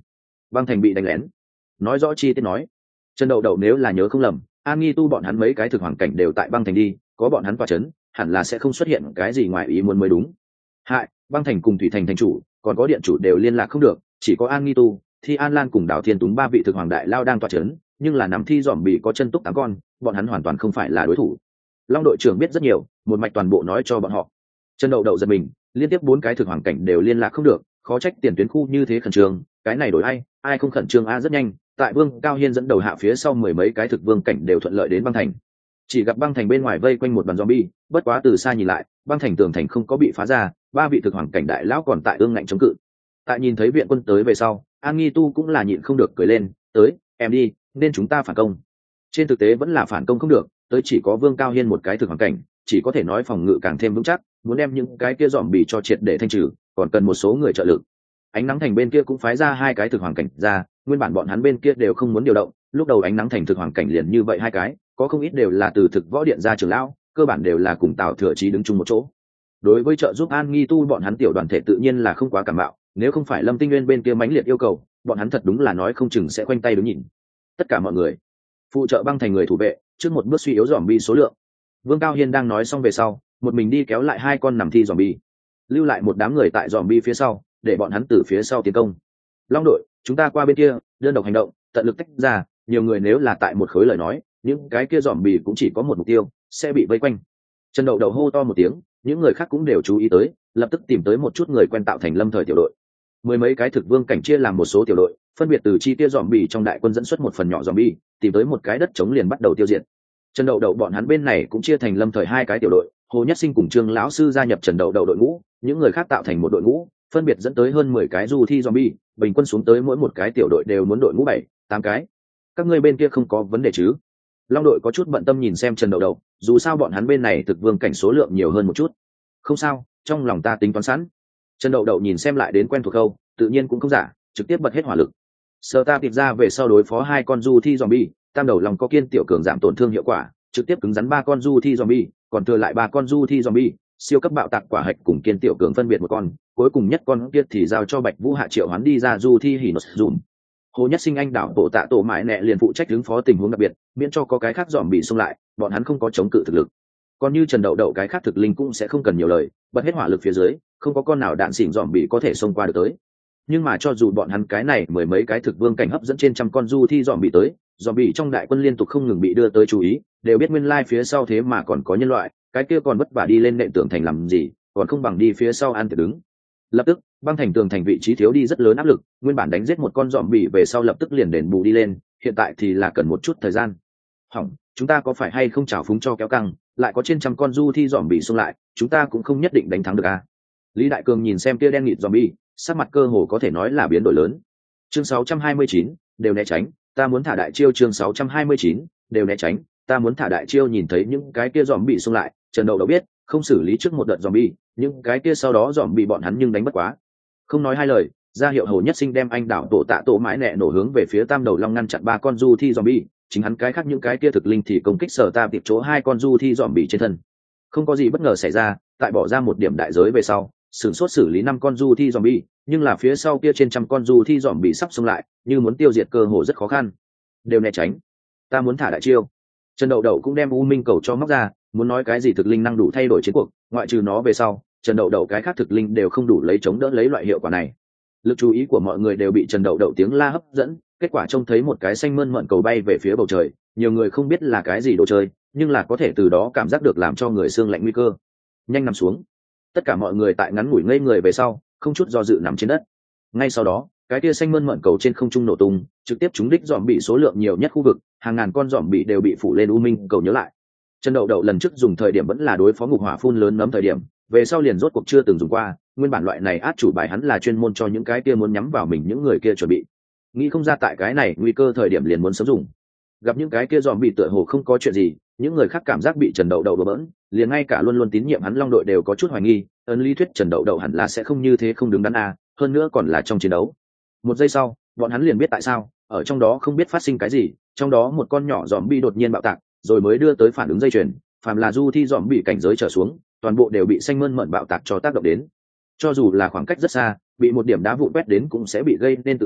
Băng thành bị đánh lén. Nói rõ chi tiết nói. Trần Đậu Đậu nếu là nhớ không lầm, An Nghi Tu bọn hắn mấy cái thực hoàng cảnh đều tại băng thành đi, có bọn hắn tọa chấn, hẳn là sẽ không xuất hiện cái gì ngoài ý muốn mới đúng. Hại, băng thành cùng thủy thành thành chủ, còn có điện chủ đều liên lạc không được, chỉ có An Nghi Tu, Thi An Lan cùng Đào Thiên Túng ba vị thực hoàng đại lao đang tọa chấn, nhưng là nắm thi dòm bị có chân túc tám con, bọn hắn hoàn toàn không phải là đối thủ. Long đội trưởng biết rất nhiều, một mạch toàn bộ nói cho bọn họ. Trần Đậu Đậu giật mình, liên tiếp bốn cái thực hoàng cảnh đều liên lạc không được, khó trách tiền tuyến khu như thế khẩn trương, cái này đổi ai, ai không khẩn trương a. Rất nhanh, tại Vương Cao Hiên dẫn đầu hạ phía sau mười mấy cái thực vương cảnh đều thuận lợi đến băng thành. Chỉ gặp băng thành bên ngoài vây quanh một đoàn zombie, bất quá từ xa nhìn lại, băng thành tường thành không có bị phá ra, ba vị thực hoàng cảnh đại lão còn tại ương ngạnh chống cự. Tại nhìn thấy viện quân tới về sau, An Nghi Tu cũng là nhịn không được cười lên, tới, em đi, nên chúng ta phản công. Trên thực tế vẫn là phản công không được, tới chỉ có Vương Cao Hiên một cái thực hoàng cảnh, chỉ có thể nói phòng ngự càng thêm vững chắc, muốn đem những cái kia dòm bị cho triệt để thanh trừ, còn cần một số người trợ lực. Ánh nắng thành bên kia cũng phái ra hai cái thực hoàng cảnh ra, nguyên bản bọn hắn bên kia đều không muốn điều động, lúc đầu ánh nắng thành thực hoàng cảnh liền như vậy hai cái, có không ít đều là từ thực võ điện ra trưởng lão, cơ bản đều là cùng Tào Thừa Chí đứng chung một chỗ. Đối với trợ giúp An Nghi Tu bọn hắn tiểu đoàn thể tự nhiên là không quá cảm mạo, nếu không phải Lâm Tinh Nguyên bên kia mãnh liệt yêu cầu, bọn hắn thật đúng là nói không chừng sẽ khoanh tay đứng nhìn. Tất cả mọi người phụ trợ băng thành người thủ vệ, trước một bước suy yếu dòm bi số lượng. Vương Cao Hiên đang nói xong về sau, một mình đi kéo lại hai con nằm thi dòm bi, lưu lại một đám người tại dòm bi phía sau, để bọn hắn từ phía sau tiến công. Long đội, chúng ta qua bên kia, đơn độc hành động, tận lực tách ra, nhiều người nếu là tại một khối lời nói, những cái kia dòm bi cũng chỉ có một mục tiêu, sẽ bị vây quanh. Trần Đậu Đậu hô to một tiếng, những người khác cũng đều chú ý tới, lập tức tìm tới một chút người quen tạo thành lâm thời tiểu đội. Mười mấy cái thực vương cảnh chia làm một số tiểu đội, phân biệt từ chi tiêu dòm bì trong đại quân dẫn xuất một phần nhỏ dòm bi, tìm tới một cái đất trống liền bắt đầu tiêu diệt. Trần Đậu Đậu bọn hắn bên này cũng chia thành lâm thời hai cái tiểu đội, Hồ Nhất Sinh cùng Trương lão sư gia nhập Trần Đậu Đậu đội ngũ, những người khác tạo thành một đội ngũ, phân biệt dẫn tới hơn mười cái du thi zombie, bình quân xuống tới mỗi một cái tiểu đội đều muốn đội ngũ bảy, tám cái. Các ngươi bên kia không có vấn đề chứ? Long đội có chút bận tâm nhìn xem Trần Đậu Đậu, dù sao bọn hắn bên này thực vương cảnh số lượng nhiều hơn một chút. Không sao, trong lòng ta tính toán sẵn. Trần Đậu Đậu nhìn xem lại đến quen thuộc câu, tự nhiên cũng không giả, trực tiếp bật hết hỏa lực. Sở ta tiệp ra về sau đối phó hai con du thi zombie, tam đầu lòng có kiên tiểu cường giảm tổn thương hiệu quả, trực tiếp cứng rắn ba con du thi zombie, còn thừa lại ba con du thi zombie, siêu cấp bạo tạc quả hạch cùng kiên tiểu cường phân biệt một con, cuối cùng nhất con kia thì giao cho Bạch Vũ Hạ triệu hoán đi ra du thi hỉ nốt dùm. Hồ Nhất Sinh anh đảo bộ tạ tổ mãi nẹ liền phụ trách ứng phó tình huống đặc biệt, miễn cho có cái khác dòm bị xông lại, bọn hắn không có chống cự thực lực. Còn như Trần Đậu Đậu cái khác thực linh cũng sẽ không cần nhiều lời, bật hết hỏa lực phía dưới, không có con nào đạn xỉn dòm bị có thể xông qua được tới. Nhưng mà cho dù bọn hắn cái này mười mấy cái thực vương cảnh hấp dẫn trên trăm con du thi dòm bị tới, dòm bị trong đại quân liên tục không ngừng bị đưa tới chú ý, đều biết nguyên lai phía sau thế mà còn có nhân loại, cái kia còn vất vả đi lên nệm tường thành làm gì, còn không bằng đi phía sau ăn tiệc đứng. Lập tức, băng thành tường thành vị trí thiếu đi rất lớn áp lực, nguyên bản đánh giết một con dòm bị về sau lập tức liền đền bù đi lên, hiện tại thì là cần một chút thời gian. Hỏng, chúng ta có phải hay không trào phúng cho kéo căng, lại có trên trăm con du thi dòm bị xông lại, chúng ta cũng không nhất định đánh thắng được à? Lý Đại Cường nhìn xem kia đen nghịt dòm bị, sắc mặt cơ hồ có thể nói là biến đổi lớn. Chương sáu trăm hai mươi chín, đều né tránh, ta muốn thả đại chiêu. Chương sáu trăm hai mươi chín, đều né tránh, ta muốn thả đại chiêu. Nhìn thấy những cái kia dòm bị xông lại, Trần Đậu Đậu biết, không xử lý trước một đợt dòm bị, những cái kia sau đó dòm bị bọn hắn nhưng đánh bất quá. Không nói hai lời, ra hiệu Hồ Nhất Sinh đem anh đảo tổ tạ tổ mãi nẹ nổ hướng về phía Tam Đầu Long ngăn chặn ba con du thi dòm bị, chính hắn cái khác những cái kia thực linh thì công kích sở ta tiệp chỗ hai con du thi dòm bị trên thân. Không có gì bất ngờ xảy ra, tại bỏ ra một điểm đại giới về sau, sửng sốt xử lý năm con du thi dòm bi, nhưng là phía sau kia trên trăm con du thi dòm bị sắp xông lại, như muốn tiêu diệt cơ hồ rất khó khăn. Đều né tránh, ta muốn thả đại chiêu. Trần Đậu Đậu cũng đem U Minh cầu cho móc ra, muốn nói cái gì thực linh năng đủ thay đổi chiến cuộc, ngoại trừ nó về sau, Trần Đậu Đậu cái khác thực linh đều không đủ lấy chống đỡ lấy loại hiệu quả này. Lực chú ý của mọi người đều bị Trần Đậu Đậu tiếng la hấp dẫn, kết quả trông thấy một cái xanh mơn mởn cầu bay về phía bầu trời, nhiều người không biết là cái gì đồ chơi, nhưng là có thể từ đó cảm giác được làm cho người xương lạnh nguy cơ. Nhanh nằm xuống. Tất cả mọi người tại ngắn ngủi ngây người về sau, không chút do dự nằm trên đất. Ngay sau đó, cái tia xanh mơn mởn cầu trên không trung nổ tung, trực tiếp trúng đích dòm bị số lượng nhiều nhất khu vực, hàng ngàn con dòm bị đều bị phủ lên u minh cầu nhớ lại. Trần Đậu Đậu lần trước dùng thời điểm vẫn là đối phó ngục hỏa phun lớn nấm thời điểm, về sau liền rốt cuộc chưa từng dùng qua, nguyên bản loại này át chủ bài hắn là chuyên môn cho những cái kia muốn nhắm vào mình những người kia chuẩn bị. Nghĩ không ra tại cái này nguy cơ thời điểm liền muốn sớm dùng. Gặp những cái kia dòm bị tựa hồ không có chuyện gì, những người khác cảm giác bị Trần Đậu Đậu đùa bỡn, liền ngay cả luôn luôn tín nhiệm hắn Long đội đều có chút hoài nghi, ấn lý thuyết Trần Đậu Đậu hẳn là sẽ không như thế không đứng đắn a, hơn nữa còn là trong chiến đấu. Một giây sau, bọn hắn liền biết tại sao, ở trong đó không biết phát sinh cái gì, trong đó một con nhỏ dòm bị đột nhiên bạo tạc, rồi mới đưa tới phản ứng dây chuyền, phàm là du thi dòm bị cảnh giới trở xuống, toàn bộ đều bị xanh mơn mởn bạo tạc cho tác động đến. Cho dù là khoảng cách rất xa, bị một điểm đá vụn quét đến cũng sẽ bị gây nên tự bạo,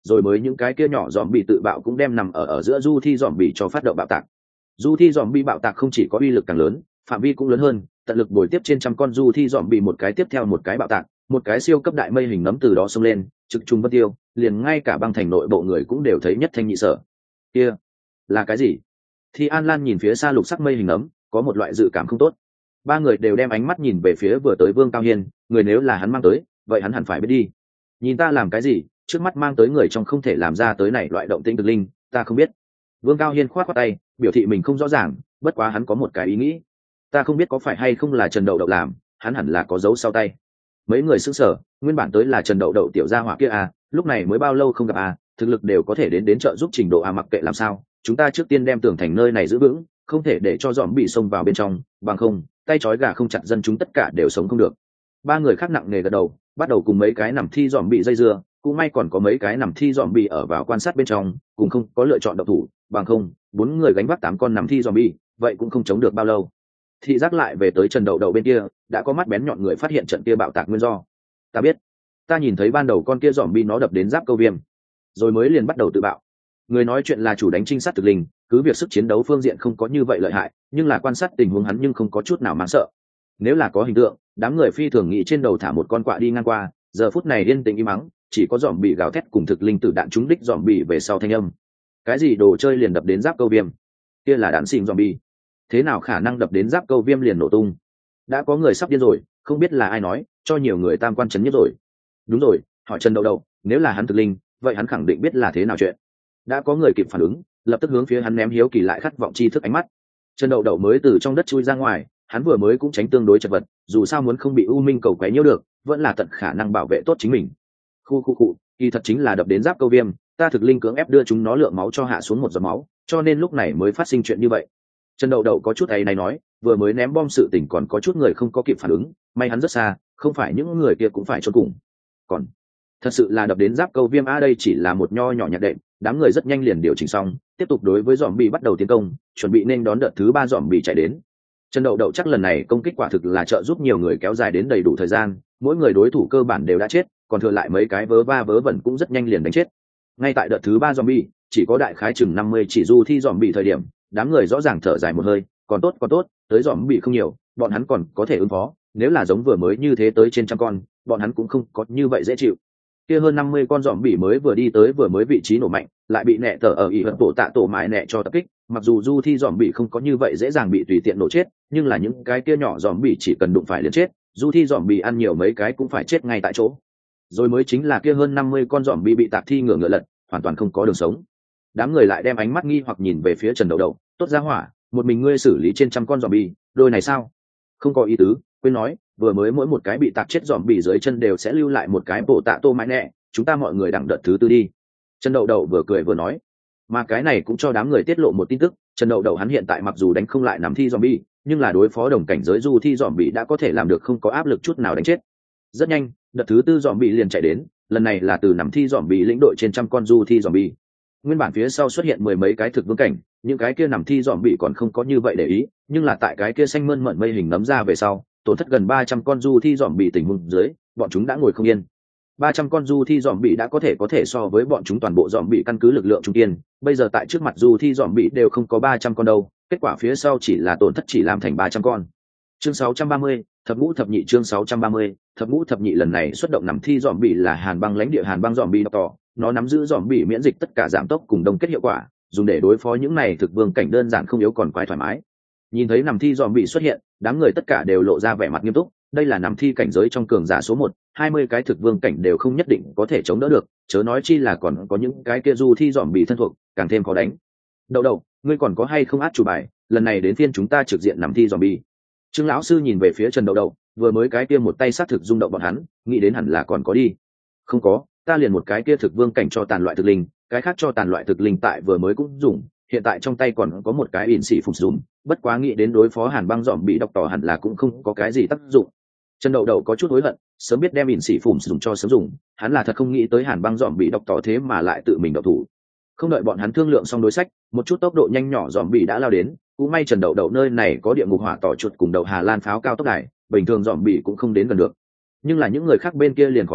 rồi mới những cái kia nhỏ dòm bị tự bạo cũng đem nằm ở ở giữa du thi dòm bị cho phát động bạo tạc. Du thi dòm bị bạo tạc không chỉ có uy lực càng lớn, phạm vi cũng lớn hơn, tận lực bồi tiếp trên trăm con du thi dòm bị một cái tiếp theo một cái bạo tạc, một cái siêu cấp đại mây hình nấm từ đó xông lên, trực trung vân tiêu, liền ngay cả băng thành nội bộ người cũng đều thấy nhất thanh nhị sở. Kia là cái gì? Thì An Lan nhìn phía xa lục sắc mây hình nấm, có một loại dự cảm không tốt. Ba người đều đem ánh mắt nhìn về phía vừa tới Vương Cao Hiên, người nếu là hắn mang tới, vậy hắn hẳn phải biết đi. Nhìn ta làm cái gì? Trước mắt mang tới người trong không thể làm ra tới này loại động tĩnh thực linh, ta không biết. Vương Cao Hiên khoát khoát tay, biểu thị mình không rõ ràng, bất quá hắn có một cái ý nghĩ. Ta không biết có phải hay không là Trần Đậu Đậu làm, hắn hẳn là có dấu sau tay. Mấy người sững sờ, nguyên bản tới là Trần Đậu Đậu tiểu gia hỏa kia à, lúc này mới bao lâu không gặp à, thực lực đều có thể đến đến trợ giúp trình độ à, mặc kệ làm sao, chúng ta trước tiên đem tường thành nơi này giữ vững, không thể để cho dòm bị xông vào bên trong, bằng không, tay trói gà không chặt dân chúng tất cả đều sống không được. Ba người khác nặng nề gật đầu, bắt đầu cùng mấy cái nằm thi dòm bị dây dưa, cũng may còn có mấy cái nằm thi dòm bị ở vào quan sát bên trong, cùng không có lựa chọn độc thủ, bằng không, bốn người gánh vác tám con nằm thi dòm bị, vậy cũng không chống được bao lâu. Thị giác lại về tới Trần Đậu Đậu bên kia, đã có mắt bén nhọn người phát hiện trận kia bạo tạc nguyên do. Ta biết, ta nhìn thấy ban đầu con kia dòm bị nó đập đến giáp câu viêm, rồi mới liền bắt đầu tự bạo. Người nói chuyện là chủ đánh trinh sát thực linh, cứ việc sức chiến đấu phương diện không có như vậy lợi hại, nhưng là quan sát tình huống hắn nhưng không có chút nào mang sợ. Nếu là có hình tượng, đám người phi thường nghĩ trên đầu thả một con quạ đi ngang qua, giờ phút này yên tĩnh im mắng, chỉ có dòm bị gào thét cùng thực linh tử đạn trúng đích dòm bị về sau thanh âm. Cái gì đồ chơi liền đập đến giáp câu viêm? Kia là đạn xìm dòm bị. Thế nào khả năng đập đến giáp câu viêm liền nổ tung? Đã có người sắp điên rồi, không biết là ai nói, cho nhiều người tam quan chấn nhất rồi. Đúng rồi, hỏi Trần Đậu Đậu, nếu là hắn thực linh, vậy hắn khẳng định biết là thế nào chuyện. Đã có người kịp phản ứng, lập tức hướng phía hắn ném hiếu kỳ lại khát vọng tri thức ánh mắt. Trần Đậu Đậu mới từ trong đất chui ra ngoài, hắn vừa mới cũng tránh tương đối chật vật, dù sao muốn không bị u minh cầu quấy nhiễu được, vẫn là tận khả năng bảo vệ tốt chính mình. Khu khu cụ, kỳ thật chính là đập đến giáp câu viêm, ta thực linh cưỡng ép đưa chúng nó lượng máu cho hạ xuống một giọt máu, cho nên lúc này mới phát sinh chuyện như vậy. Trần Đậu Đậu có chút ấy này nói, vừa mới ném bom sự tình còn có chút người không có kịp phản ứng, may hắn rất xa, không phải những người kia cũng phải chôn cùng. Còn thật sự là đập đến giáp câu viêm a, đây chỉ là một nho nhỏ nhặt đệm, đám người rất nhanh liền điều chỉnh xong, tiếp tục đối với dòm bị bắt đầu tiến công, chuẩn bị nên đón đợt thứ ba dòm bị chạy đến. Trần Đậu Đậu chắc lần này công kích quả thực là trợ giúp nhiều người kéo dài đến đầy đủ thời gian, mỗi người đối thủ cơ bản đều đã chết, còn thừa lại mấy cái vớ va vớ vẩn cũng rất nhanh liền đánh chết. Ngay tại đợt thứ ba zombie, chỉ có đại khái chừng năm mươi chỉ du thi zombie thời điểm, đám người rõ ràng thở dài một hơi, còn tốt còn tốt, tới zombie không nhiều, bọn hắn còn có thể ứng phó, nếu là giống vừa mới như thế tới trên trăm con, bọn hắn cũng không có như vậy dễ chịu. Kia hơn năm mươi con zombie mới vừa đi tới vừa mới vị trí nổ mạnh, lại bị nẹ tở ở ỷ hận bộ tạ tổ mại nẹ cho tập kích, mặc dù du thi zombie không có như vậy dễ dàng bị tùy tiện nổ chết, nhưng là những cái kia nhỏ zombie chỉ cần đụng phải liền chết, du thi zombie ăn nhiều mấy cái cũng phải chết ngay tại chỗ. Rồi mới chính là kia hơn năm mươi con zombie bị tạc thi ngửa ngựa lật, hoàn toàn không có đường sống. Đám người lại đem ánh mắt nghi hoặc nhìn về phía Trần Đậu Đậu, tốt ra hỏa, một mình ngươi xử lý trên trăm con zombie, đôi này sao? Không có ý tứ, quên nói, vừa mới mỗi một cái bị tạc chết zombie dưới chân đều sẽ lưu lại một cái bộ tạ tô mãi nẹ, chúng ta mọi người đặng đợt thứ tư đi. Trần Đậu Đậu vừa cười vừa nói, mà cái này cũng cho đám người tiết lộ một tin tức, Trần Đậu Đậu hắn hiện tại mặc dù đánh không lại nằm thi zombie, nhưng là đối phó đồng cảnh giới du thi zombie đã có thể làm được không có áp lực chút nào đánh chết. Rất nhanh, đợt thứ tư zombie liền chạy đến, lần này là từ nằm thi zombie lĩnh đội trên trăm con du thi zombie. Nguyên bản phía sau xuất hiện mười mấy cái thực vương cảnh, những cái kia nằm thi zombie còn không có như vậy để ý, nhưng là tại cái kia xanh mơn mởn mây hình nấm ra về sau, tổn thất gần ba trăm con du thi zombie tình huống dưới, bọn chúng đã ngồi không yên. ba trăm con du thi zombie đã có thể có thể so với bọn chúng toàn bộ zombie căn cứ lực lượng trung kiên, bây giờ tại trước mặt du thi zombie đều không có ba trăm con đâu, kết quả phía sau chỉ là tổn thất chỉ làm thành ba trăm con. Chương sáu trăm ba mươi, thập ngũ thập nhị chương sáu trăm ba mươi, thập ngũ thập nhị lần này xuất động nằm thi zombie là Hàn Băng lãnh địa Hàn Băng zombie tỏ, nó nắm giữ zombie miễn dịch tất cả giảm tốc cùng đông kết hiệu quả, dùng để đối phó những này thực vương cảnh đơn giản không yếu còn quái thoải mái. Nhìn thấy nằm thi zombie xuất hiện, đám người tất cả đều lộ ra vẻ mặt nghiêm túc, đây là nằm thi cảnh giới trong cường giả số một, hai mươi cái thực vương cảnh đều không nhất định có thể chống đỡ được, chớ nói chi là còn có những cái kia du thi zombie thân thuộc, càng thêm khó đánh. Đậu Đậu, ngươi còn có hay không át chủ bài, lần này đến phiên chúng ta trực diện nằm thi zombie. Trương lão sư nhìn về phía Trần Đậu Đậu, vừa mới cái kia một tay sát thực rung động bọn hắn, nghĩ đến hẳn là còn có đi. Không có, ta liền một cái kia thực vương cảnh cho tàn loại thực linh, cái khác cho tàn loại thực linh tại vừa mới cũng dùng, hiện tại trong tay còn có một cái ỉn xỉ phục dùng, bất quá nghĩ đến đối phó Hàn Băng dòm bị độc tỏ hẳn là cũng không có cái gì tác dụng. Trần Đậu Đậu có chút hối hận, sớm biết đem ỉn xỉ phủm dùng cho sớm dùng, hắn là thật không nghĩ tới Hàn Băng dòm bị độc tỏ thế mà lại tự mình độc thủ. Không đợi bọn hắn thương lượng xong đối sách, một chút tốc độ nhanh nhỏ dòm bị đã lao đến, cũng may Trần Đậu Đậu nơi này có địa ngục hỏa tỏ chuột cùng đầu Hà Lan pháo cao tốc đài, bình thường dòm bị cũng không đến gần được. Nhưng là những người khác bên kia liền khó chịu,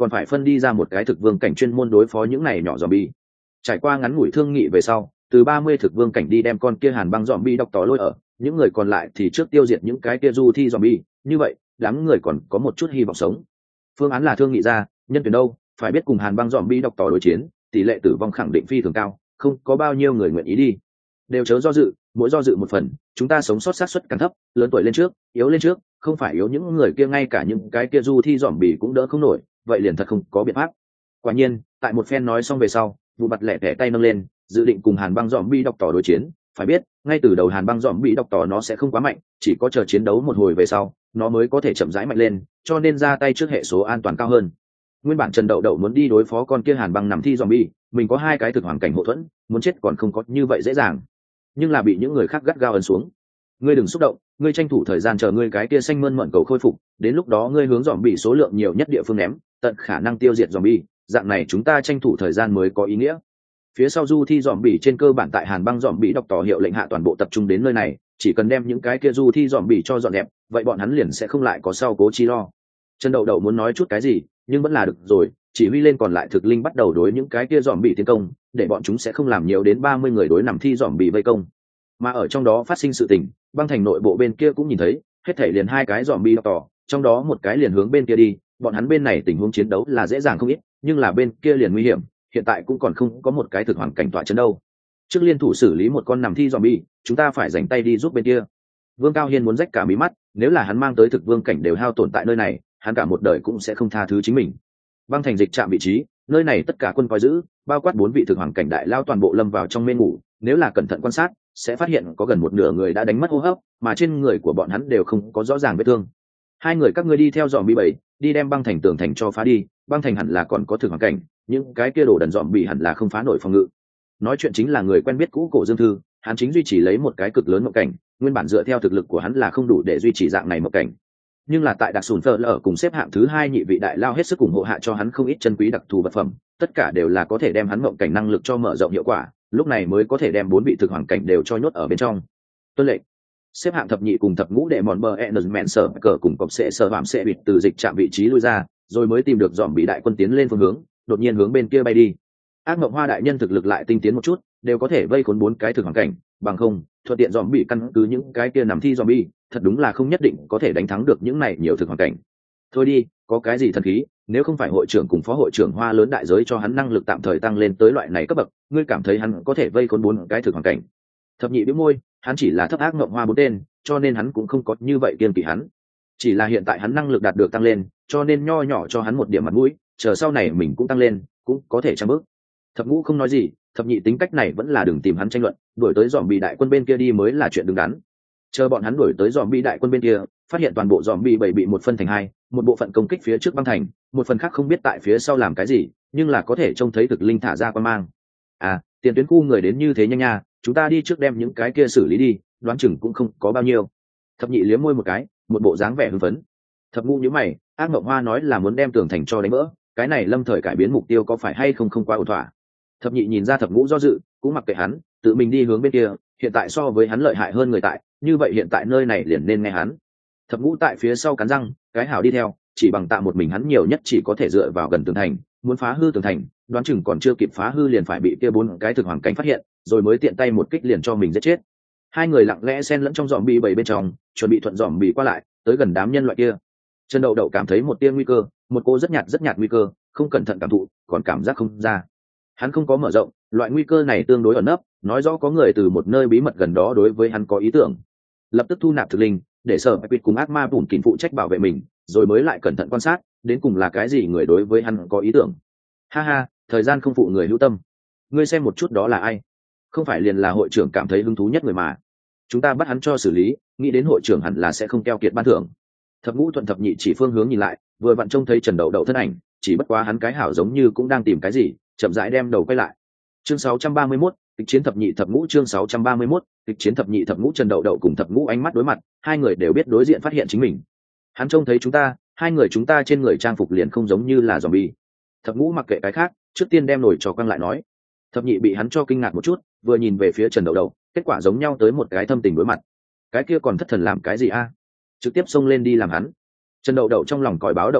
còn phải phân đi ra một cái thực vương cảnh chuyên môn đối phó những này nhỏ zombie. Trải qua ngắn ngủi thương nghị về sau, từ ba mươi thực vương cảnh đi đem con kia hàn băng zombie độc tỏ lôi ở, những người còn lại thì trước tiêu diệt những cái kia du thi zombie, như vậy, đám người còn có một chút hy vọng sống. Phương án là thương nghị ra, nhân tuyển đâu, phải biết cùng hàn băng zombie độc tỏ đối chiến, tỷ lệ tử vong khẳng định phi thường cao, không có bao nhiêu người nguyện ý đi. Đều chớ do dự, mỗi do dự một phần, chúng ta sống sót xác suất càng thấp, lớn tuổi lên trước, yếu lên trước, không phải yếu những người kia ngay cả những cái kia du thi zombie cũng đỡ không nổi, vậy liền thật không có biện pháp. Quả nhiên, tại một phen nói xong về sau, vụ mặt lẻ tẻ tay nâng lên, dự định cùng hàn băng zombie độc tỏ đối chiến. Phải biết, ngay từ đầu hàn băng zombie độc tỏ nó sẽ không quá mạnh, chỉ có chờ chiến đấu một hồi về sau, nó mới có thể chậm rãi mạnh lên, cho nên ra tay trước hệ số an toàn cao hơn. Nguyên bản Trần Đậu Đậu muốn đi đối phó con kia hàn băng nằm thi zombie, mình có hai cái thực hoàn cảnh hậu thuẫn, muốn chết còn không có như vậy dễ dàng. Nhưng là bị những người khác gắt gao ấn xuống. Ngươi đừng xúc động, ngươi tranh thủ thời gian chờ ngươi cái kia xanh mơn mởn cầu khôi phục, đến lúc đó ngươi hướng zombie số lượng nhiều nhất địa phương ném, tận khả năng tiêu diệt zombie, dạng này chúng ta tranh thủ thời gian mới có ý nghĩa. Phía sau du thi zombie trên cơ bản tại hàn băng zombie đọc tỏ hiệu lệnh hạ toàn bộ tập trung đến nơi này, chỉ cần đem những cái kia du thi zombie cho dọn dẹp, vậy bọn hắn liền sẽ không lại có sau cố chi lo. Trần Đậu Đậu muốn nói chút cái gì, nhưng vẫn là được rồi, chỉ huy lên còn lại thực linh bắt đầu đối những cái kia zombie tiến công, để bọn chúng sẽ không làm nhiều đến ba mươi người đối nằm thi zombie vây công. Mà ở trong đó phát sinh sự tình, băng thành nội bộ bên kia cũng nhìn thấy, hết thảy liền hai cái zombie đọc tỏ, trong đó một cái liền hướng bên kia đi, bọn hắn bên này tình huống chiến đấu là dễ dàng không ít, nhưng là bên kia liền nguy hiểm, hiện tại cũng còn không có một cái thực hoàn cảnh tọa chấn đâu. Trước liên thủ xử lý một con nằm thi zombie, chúng ta phải dành tay đi giúp bên kia. Vương Cao Hiên muốn rách cả mí mắt, nếu là hắn mang tới thực vương cảnh đều hao tổn tại nơi này, hắn cả một đời cũng sẽ không tha thứ chính mình. Băng thành dịch trạm vị trí, nơi này tất cả quân coi giữ, bao quát bốn vị thực hoàng cảnh đại lao toàn bộ lâm vào trong mê ngủ, nếu là cẩn thận quan sát, sẽ phát hiện có gần một nửa người đã đánh mất hô hấp, mà trên người của bọn hắn đều không có rõ ràng vết thương. Hai người các ngươi đi theo dòm bi bảy, đi đem băng thành tường thành cho phá đi, băng thành hẳn là còn có thực hoàng cảnh, những cái kia đồ đần dòm bị hẳn là không phá nổi phòng ngự. Nói chuyện chính là người quen biết cũ Cổ Dương Thư, hắn chính duy trì lấy một cái cực lớn mộng cảnh, nguyên bản dựa theo thực lực của hắn là không đủ để duy trì dạng này mộng cảnh. Nhưng là tại đặc sùn phở lở cùng xếp hạng thứ hai nhị vị đại lao hết sức ủng hộ hạ cho hắn không ít chân quý đặc thù vật phẩm, tất cả đều là có thể đem hắn mộng cảnh năng lực cho mở rộng hiệu quả, lúc này mới có thể đem bốn vị thực hoàng cảnh đều cho nhốt ở bên trong. Tuân lệnh. Xếp hạng thập nhị cùng thập ngũ đệ mòn bờ enderman sở cờ cùng cọp sẽ sở hàm sẽ bịt từ dịch chạm vị trí lui ra, rồi mới tìm được dòm bị đại quân tiến lên phương hướng, đột nhiên hướng bên kia bay đi. Ác mộng hoa đại nhân thực lực lại tinh tiến một chút, đều có thể vây khốn bốn cái thực hoàng cảnh, bằng không thuận tiện dòm bị căn cứ những cái kia nằm thi dòm bi, thật đúng là không nhất định có thể đánh thắng được những này nhiều thực hoàng cảnh. Thôi đi, có cái gì thần khí, nếu không phải hội trưởng cùng phó hội trưởng hoa lớn đại giới cho hắn năng lực tạm thời tăng lên tới loại này cấp bậc, ngươi cảm thấy hắn có thể vây khốn bốn cái thực hoàng cảnh? Thập nhị bĩu môi, hắn chỉ là thấp ác mộng hoa bốn tên, cho nên hắn cũng không có như vậy kiên kỵ hắn. Chỉ là hiện tại hắn năng lực đạt được tăng lên, cho nên nho nhỏ cho hắn một điểm mặt mũi, chờ sau này mình cũng tăng lên, cũng có thể trăm bước. Thập ngũ không nói gì, thập nhị tính cách này vẫn là đừng tìm hắn tranh luận, đuổi tới dòm bị đại quân bên kia đi mới là chuyện đứng đắn. Chờ bọn hắn đuổi tới dòm bị đại quân bên kia, phát hiện toàn bộ dòm bị bảy bị một phân thành hai, một bộ phận công kích phía trước băng thành, một phần khác không biết tại phía sau làm cái gì, nhưng là có thể trông thấy thực linh thả ra quan mang. À, tiền tuyến khu người đến như thế nhanh nha, chúng ta đi trước đem những cái kia xử lý đi, đoán chừng cũng không có bao nhiêu. Thập nhị liếm môi một cái, một bộ dáng vẻ hưng phấn. Thập ngũ nhíu mày, ác mộng hoa nói là muốn đem tường thành cho đánh vỡ, cái này lâm thời cải biến mục tiêu có phải hay không không quá ổn thỏa. Thập nhị nhìn ra thập ngũ do dự, cũng mặc kệ hắn, tự mình đi hướng bên kia, hiện tại so với hắn lợi hại hơn người tại, như vậy hiện tại nơi này liền nên nghe hắn. Thập ngũ tại phía sau cắn răng, cái hảo đi theo, chỉ bằng tạ một mình hắn nhiều nhất chỉ có thể dựa vào gần tường thành, muốn phá hư tường thành, đoán chừng còn chưa kịp phá hư liền phải bị kia bốn cái thực hoàng cảnh phát hiện, rồi mới tiện tay một kích liền cho mình giết chết. Hai người lặng lẽ xen lẫn trong dòm bi bảy bên trong, chuẩn bị thuận dòm bị qua lại, tới gần đám nhân loại kia. Trần Đậu Đậu cảm thấy một tia nguy cơ, một cô rất nhạt rất nhạt nguy cơ, không cẩn thận cảm thụ, còn cảm giác không ra. Hắn không có mở rộng, loại nguy cơ này tương đối ẩn nấp, nói rõ có người từ một nơi bí mật gần đó đối với hắn có ý tưởng. Lập tức thu nạp thực linh, để sở Pepit cùng ác ma bùn kín phụ trách bảo vệ mình, rồi mới lại cẩn thận quan sát, đến cùng là cái gì người đối với hắn có ý tưởng. Ha ha, thời gian không phụ người hữu tâm. Ngươi xem một chút đó là ai? Không phải liền là hội trưởng cảm thấy hứng thú nhất người mà. Chúng ta bắt hắn cho xử lý, nghĩ đến hội trưởng hẳn là sẽ không keo kiệt ban thưởng. Thập ngũ thuận thập nhị chỉ phương hướng nhìn lại, vừa vặn trông thấy Trần Đậu Đậu thân ảnh, chỉ bất quá hắn cái hảo giống như cũng đang tìm cái gì, chậm rãi đem đầu quay lại. Chương sáu trăm ba mươi mốt, kịch chiến thập nhị thập ngũ chương sáu trăm ba mươi mốt, kịch chiến thập nhị thập ngũ Trần Đậu Đậu cùng thập ngũ ánh mắt đối mặt, hai người đều biết đối diện phát hiện chính mình. Hắn trông thấy chúng ta, hai người chúng ta trên người trang phục liền không giống như là zombie. Thập ngũ mặc kệ cái khác, trước tiên đem nổi cho quăng lại nói. Thập nhị bị hắn cho kinh ngạc một chút, vừa nhìn về phía Trần Đậu Đậu, kết quả giống nhau tới một cái thâm tình đối mặt. Cái kia còn thất thần làm cái gì a? Trực tiếp xông lên đi làm hắn. Trần Đậu Đậu trong lòng còi báo động đại tác,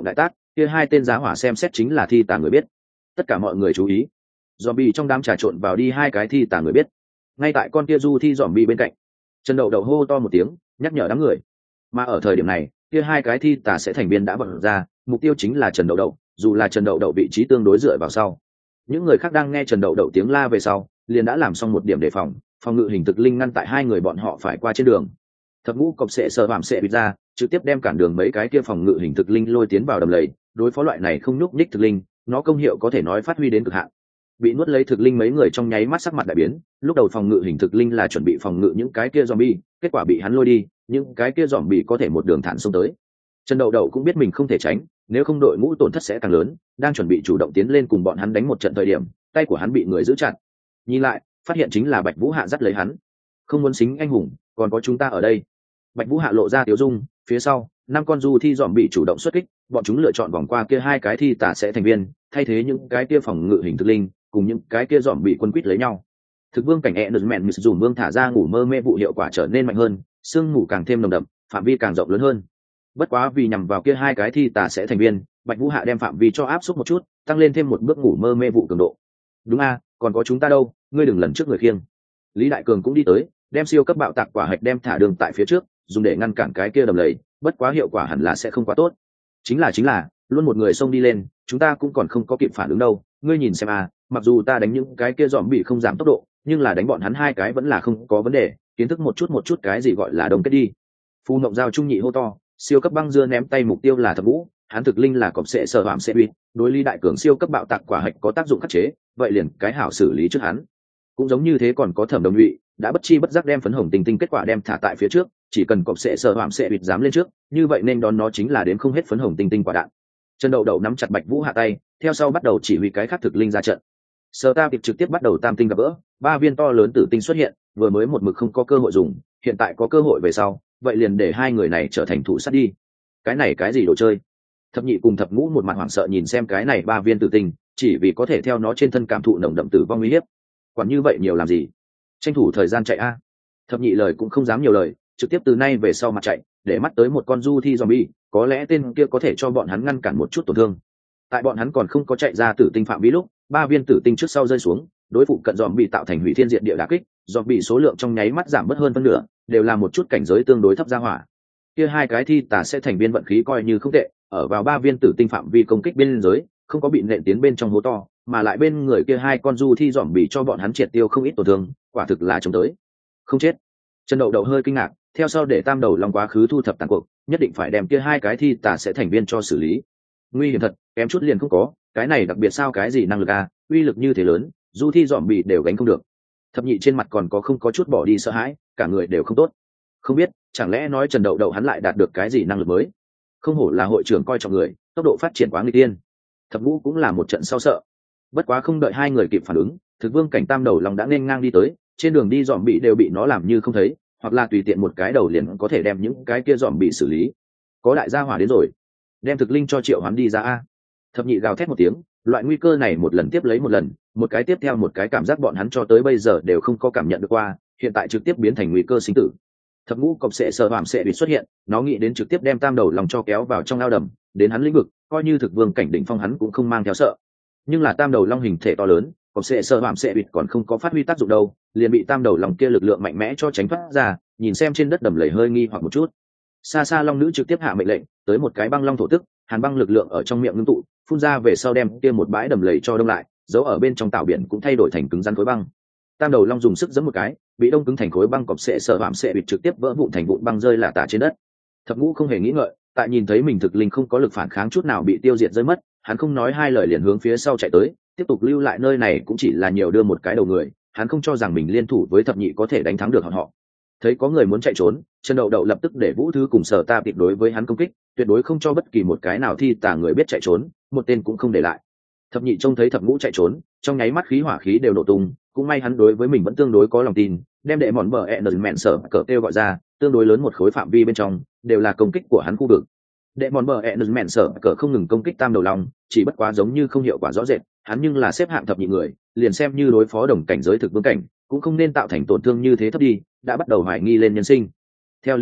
kia hai tên giá hỏa xem xét chính là thi tà người biết. Tất cả mọi người chú ý, zombie trong đám trà trộn vào đi hai cái thi tà người biết. Ngay tại con kia du thi zombie bên cạnh, Trần Đậu Đậu hô to một tiếng, nhắc nhở đám người. Mà ở thời điểm này, kia hai cái thi tà sẽ thành viên đã vận ra, mục tiêu chính là Trần Đậu Đậu, dù là Trần Đậu Đậu vị trí tương đối dựa vào sau. Những người khác đang nghe Trần Đậu Đậu tiếng la về sau, liền đã làm xong một điểm đề phòng, phòng ngự hình thực linh ngăn tại hai người bọn họ phải qua trên đường. Thập ngũ cọp sệ sờ hàm sệ bịt ra, trực tiếp đem cản đường mấy cái kia phòng ngự hình thực linh lôi tiến vào đầm lầy. Đối phó loại này không nhúc nhích thực linh, nó công hiệu có thể nói phát huy đến cực hạn. Bị nuốt lấy thực linh mấy người trong nháy mắt sắc mặt đại biến. Lúc đầu phòng ngự hình thực linh là chuẩn bị phòng ngự những cái kia zombie, kết quả bị hắn lôi đi, những cái kia zombie có thể một đường thản xông tới. Trần Đậu Đậu cũng biết mình không thể tránh, nếu không đội ngũ tổn thất sẽ càng lớn, đang chuẩn bị chủ động tiến lên cùng bọn hắn đánh một trận thời điểm, tay của hắn bị người giữ chặt. Nhìn lại, phát hiện chính là Bạch Vũ Hạ dắt lấy hắn. Không muốn xính anh hùng, còn có chúng ta ở đây. Bạch Vũ Hạ lộ ra tiếu dung, phía sau, năm con du thi dòm bị chủ động xuất kích, bọn chúng lựa chọn vòng qua kia hai cái thi tà sẽ thành viên, thay thế những cái kia phòng ngự hình thực linh, cùng những cái kia dòm bị quân quýt lấy nhau. Thực vương cảnh Enderman dùng vương thả ra ngủ mơ mê vụ hiệu quả trở nên mạnh hơn, sương mù càng thêm nồng đậm, phạm vi càng rộng lớn hơn. Bất quá vì nhằm vào kia hai cái thi tà sẽ thành viên, Bạch Vũ Hạ đem phạm vi cho áp suất một chút, tăng lên thêm một bước ngủ mơ mê vụ cường độ. Đúng a, còn có chúng ta đâu, ngươi đừng lần trước người khiêng. Lý Đại Cường cũng đi tới, đem siêu cấp bạo tạc quả hạch đem thả đường tại phía trước, dùng để ngăn cản cái kia đầm lầy, bất quá hiệu quả hẳn là sẽ không quá tốt. Chính là chính là, luôn một người xông đi lên, chúng ta cũng còn không có kịp phản ứng đâu, ngươi nhìn xem a, mặc dù ta đánh những cái kia dòm bị không giảm tốc độ, nhưng là đánh bọn hắn hai cái vẫn là không có vấn đề, kiến thức một chút một chút cái gì gọi là đồng kết đi. Phu Mộng Giao trung nhị hô to, siêu cấp băng dưa ném tay mục tiêu là Thập Vũ, hắn thực linh là cọp sệ sở hàm sệ uy, đối Lý Đại Cường siêu cấp bạo tạc quả hạch có tác dụng khắc chế, vậy liền cái hảo xử lý trước hắn. Cũng giống như thế còn có Thẩm Đồng Nhụy, đã bất chi bất giác đem phấn hồng tinh tinh kết quả đem thả tại phía trước, chỉ cần cọp sệ sở hàm sệ uy dám lên trước, như vậy nên đón nó chính là đến không hết phấn hồng tinh tinh quả đạn. Trần Đậu Đậu nắm chặt Bạch Vũ Hạ tay, theo sau bắt đầu chỉ huy cái khác thực linh ra trận. Sở Ta Tiệp trực tiếp bắt đầu tam tinh gặp gỡ, ba viên to lớn tử tinh xuất hiện, vừa mới một mực không có cơ hội dùng, hiện tại có cơ hội về sau, vậy liền để hai người này trở thành thủ sát đi. Cái này cái gì đồ chơi? Thập nhị cùng thập ngũ một mặt hoảng sợ nhìn xem cái này ba viên tử tinh, chỉ vì có thể theo nó trên thân cảm thụ nồng đậm tử vong uy hiếp. Quản như vậy nhiều làm gì? Tranh thủ thời gian chạy a. Thập nhị lời cũng không dám nhiều lời, trực tiếp từ nay về sau mặt chạy, để mắt tới một con du thi zombie, có lẽ tên kia có thể cho bọn hắn ngăn cản một chút tổn thương. Tại bọn hắn còn không có chạy ra tử tinh phạm vi lúc, ba viên tử tinh trước sau rơi xuống, đối phụ cận zombie tạo thành hủy thiên diệt địa đả kích, zombie số lượng trong nháy mắt giảm bớt hơn phân nửa, đều là một chút cảnh giới tương đối thấp ra hỏa. Kia hai cái thi tà sẽ thành viên vận khí coi như không tệ, ở vào ba viên tử tinh phạm vi công kích bên giới, không có bị nện tiến bên trong hố to, mà lại bên người kia hai con du thi dòm bị cho bọn hắn triệt tiêu không ít tổn thương, quả thực là chống tới không chết. Trần Đậu Đậu hơi kinh ngạc, theo sau để tam đầu long quá khứ thu thập tàn cuộc, nhất định phải đem kia hai cái thi tà sẽ thành viên cho xử lý. Nguy hiểm thật, kém chút liền không có, cái này đặc biệt sao cái gì năng lực à, uy lực như thế lớn, du thi dòm bị đều gánh không được. Thập nhị trên mặt còn có không có chút bỏ đi sợ hãi, cả người đều không tốt. Không biết, chẳng lẽ nói Trần Đậu Đậu hắn lại đạt được cái gì năng lực mới? Không hổ là hội trưởng coi trọng người, tốc độ phát triển quá nguy tiên. Thập ngũ cũng là một trận sau sợ. Bất quá không đợi hai người kịp phản ứng, thực vương cảnh tam đầu long đã nên ngang đi tới, trên đường đi dòm bị đều bị nó làm như không thấy, hoặc là tùy tiện một cái đầu liền có thể đem những cái kia dòm bị xử lý. Có đại gia hỏa đến rồi, đem thực linh cho triệu hoán đi ra a. Thập nhị gào thét một tiếng, loại nguy cơ này một lần tiếp lấy một lần, một cái tiếp theo một cái, cảm giác bọn hắn cho tới bây giờ đều không có cảm nhận được qua, hiện tại trực tiếp biến thành nguy cơ sinh tử. Thập ngũ cọp sệ sờ hàm sệ bị xuất hiện, nó nghĩ đến trực tiếp đem tam đầu lòng cho kéo vào trong ao đầm, đến hắn lĩnh vực, coi như thực vương cảnh đỉnh phong hắn cũng không mang theo sợ. Nhưng là tam đầu long hình thể to lớn, cọp sệ sờ hàm sệ bị còn không có phát huy tác dụng đâu, liền bị tam đầu lòng kia lực lượng mạnh mẽ cho tránh thoát ra, nhìn xem trên đất đầm lầy hơi nghi hoặc một chút. Xa xa long nữ trực tiếp hạ mệnh lệnh, tới một cái băng long thổ tức, hàn băng lực lượng ở trong miệng ngưng tụ, phun ra về sau đem kia một bãi đầm lầy cho đông lại, giấu ở bên trong tảo biển cũng thay đổi thành cứng rắn khối băng. Tam đầu long dùng sức giẫm một cái, bị đông cứng thành khối băng, cọp sệ sờ hàm sệ bị trực tiếp vỡ vụn thành vụn băng rơi lả tả trên đất. Thập ngũ không hề nghĩ ngợi, tại nhìn thấy mình thực linh không có lực phản kháng chút nào bị tiêu diệt rơi mất, hắn không nói hai lời liền hướng phía sau chạy tới, tiếp tục lưu lại nơi này cũng chỉ là nhiều đưa một cái đầu người, hắn không cho rằng mình liên thủ với thập nhị có thể đánh thắng được bọn họ. Thấy có người muốn chạy trốn, Trần Đậu Đậu lập tức để Vũ Thư cùng Sở Ta Tiệp đối với hắn công kích, tuyệt đối không cho bất kỳ một cái nào thi tà người biết chạy trốn, một tên cũng không để lại. Thập nhị trông thấy thập ngũ chạy trốn, trong nháy mắt khí hỏa khí đều nổ tung, cũng may hắn đối với mình vẫn tương đối có lòng tin, đem đệ mòn bờ ẹn mẹn sở cờ kêu gọi ra, tương đối lớn một khối phạm vi bên trong đều là công kích của hắn khu vực. Đệ mòn bờ ẹn mẹn sở cờ không ngừng công kích tam đầu long, chỉ bất quá giống như không hiệu quả rõ rệt, hắn nhưng là xếp hạng thập nhị người, liền xem như đối phó đồng cảnh giới thực vương cảnh, cũng không nên tạo thành tổn thương như thế thấp đi, đã bắt đầu hoài nghi lên nhân sinh. Theo lý thuyết,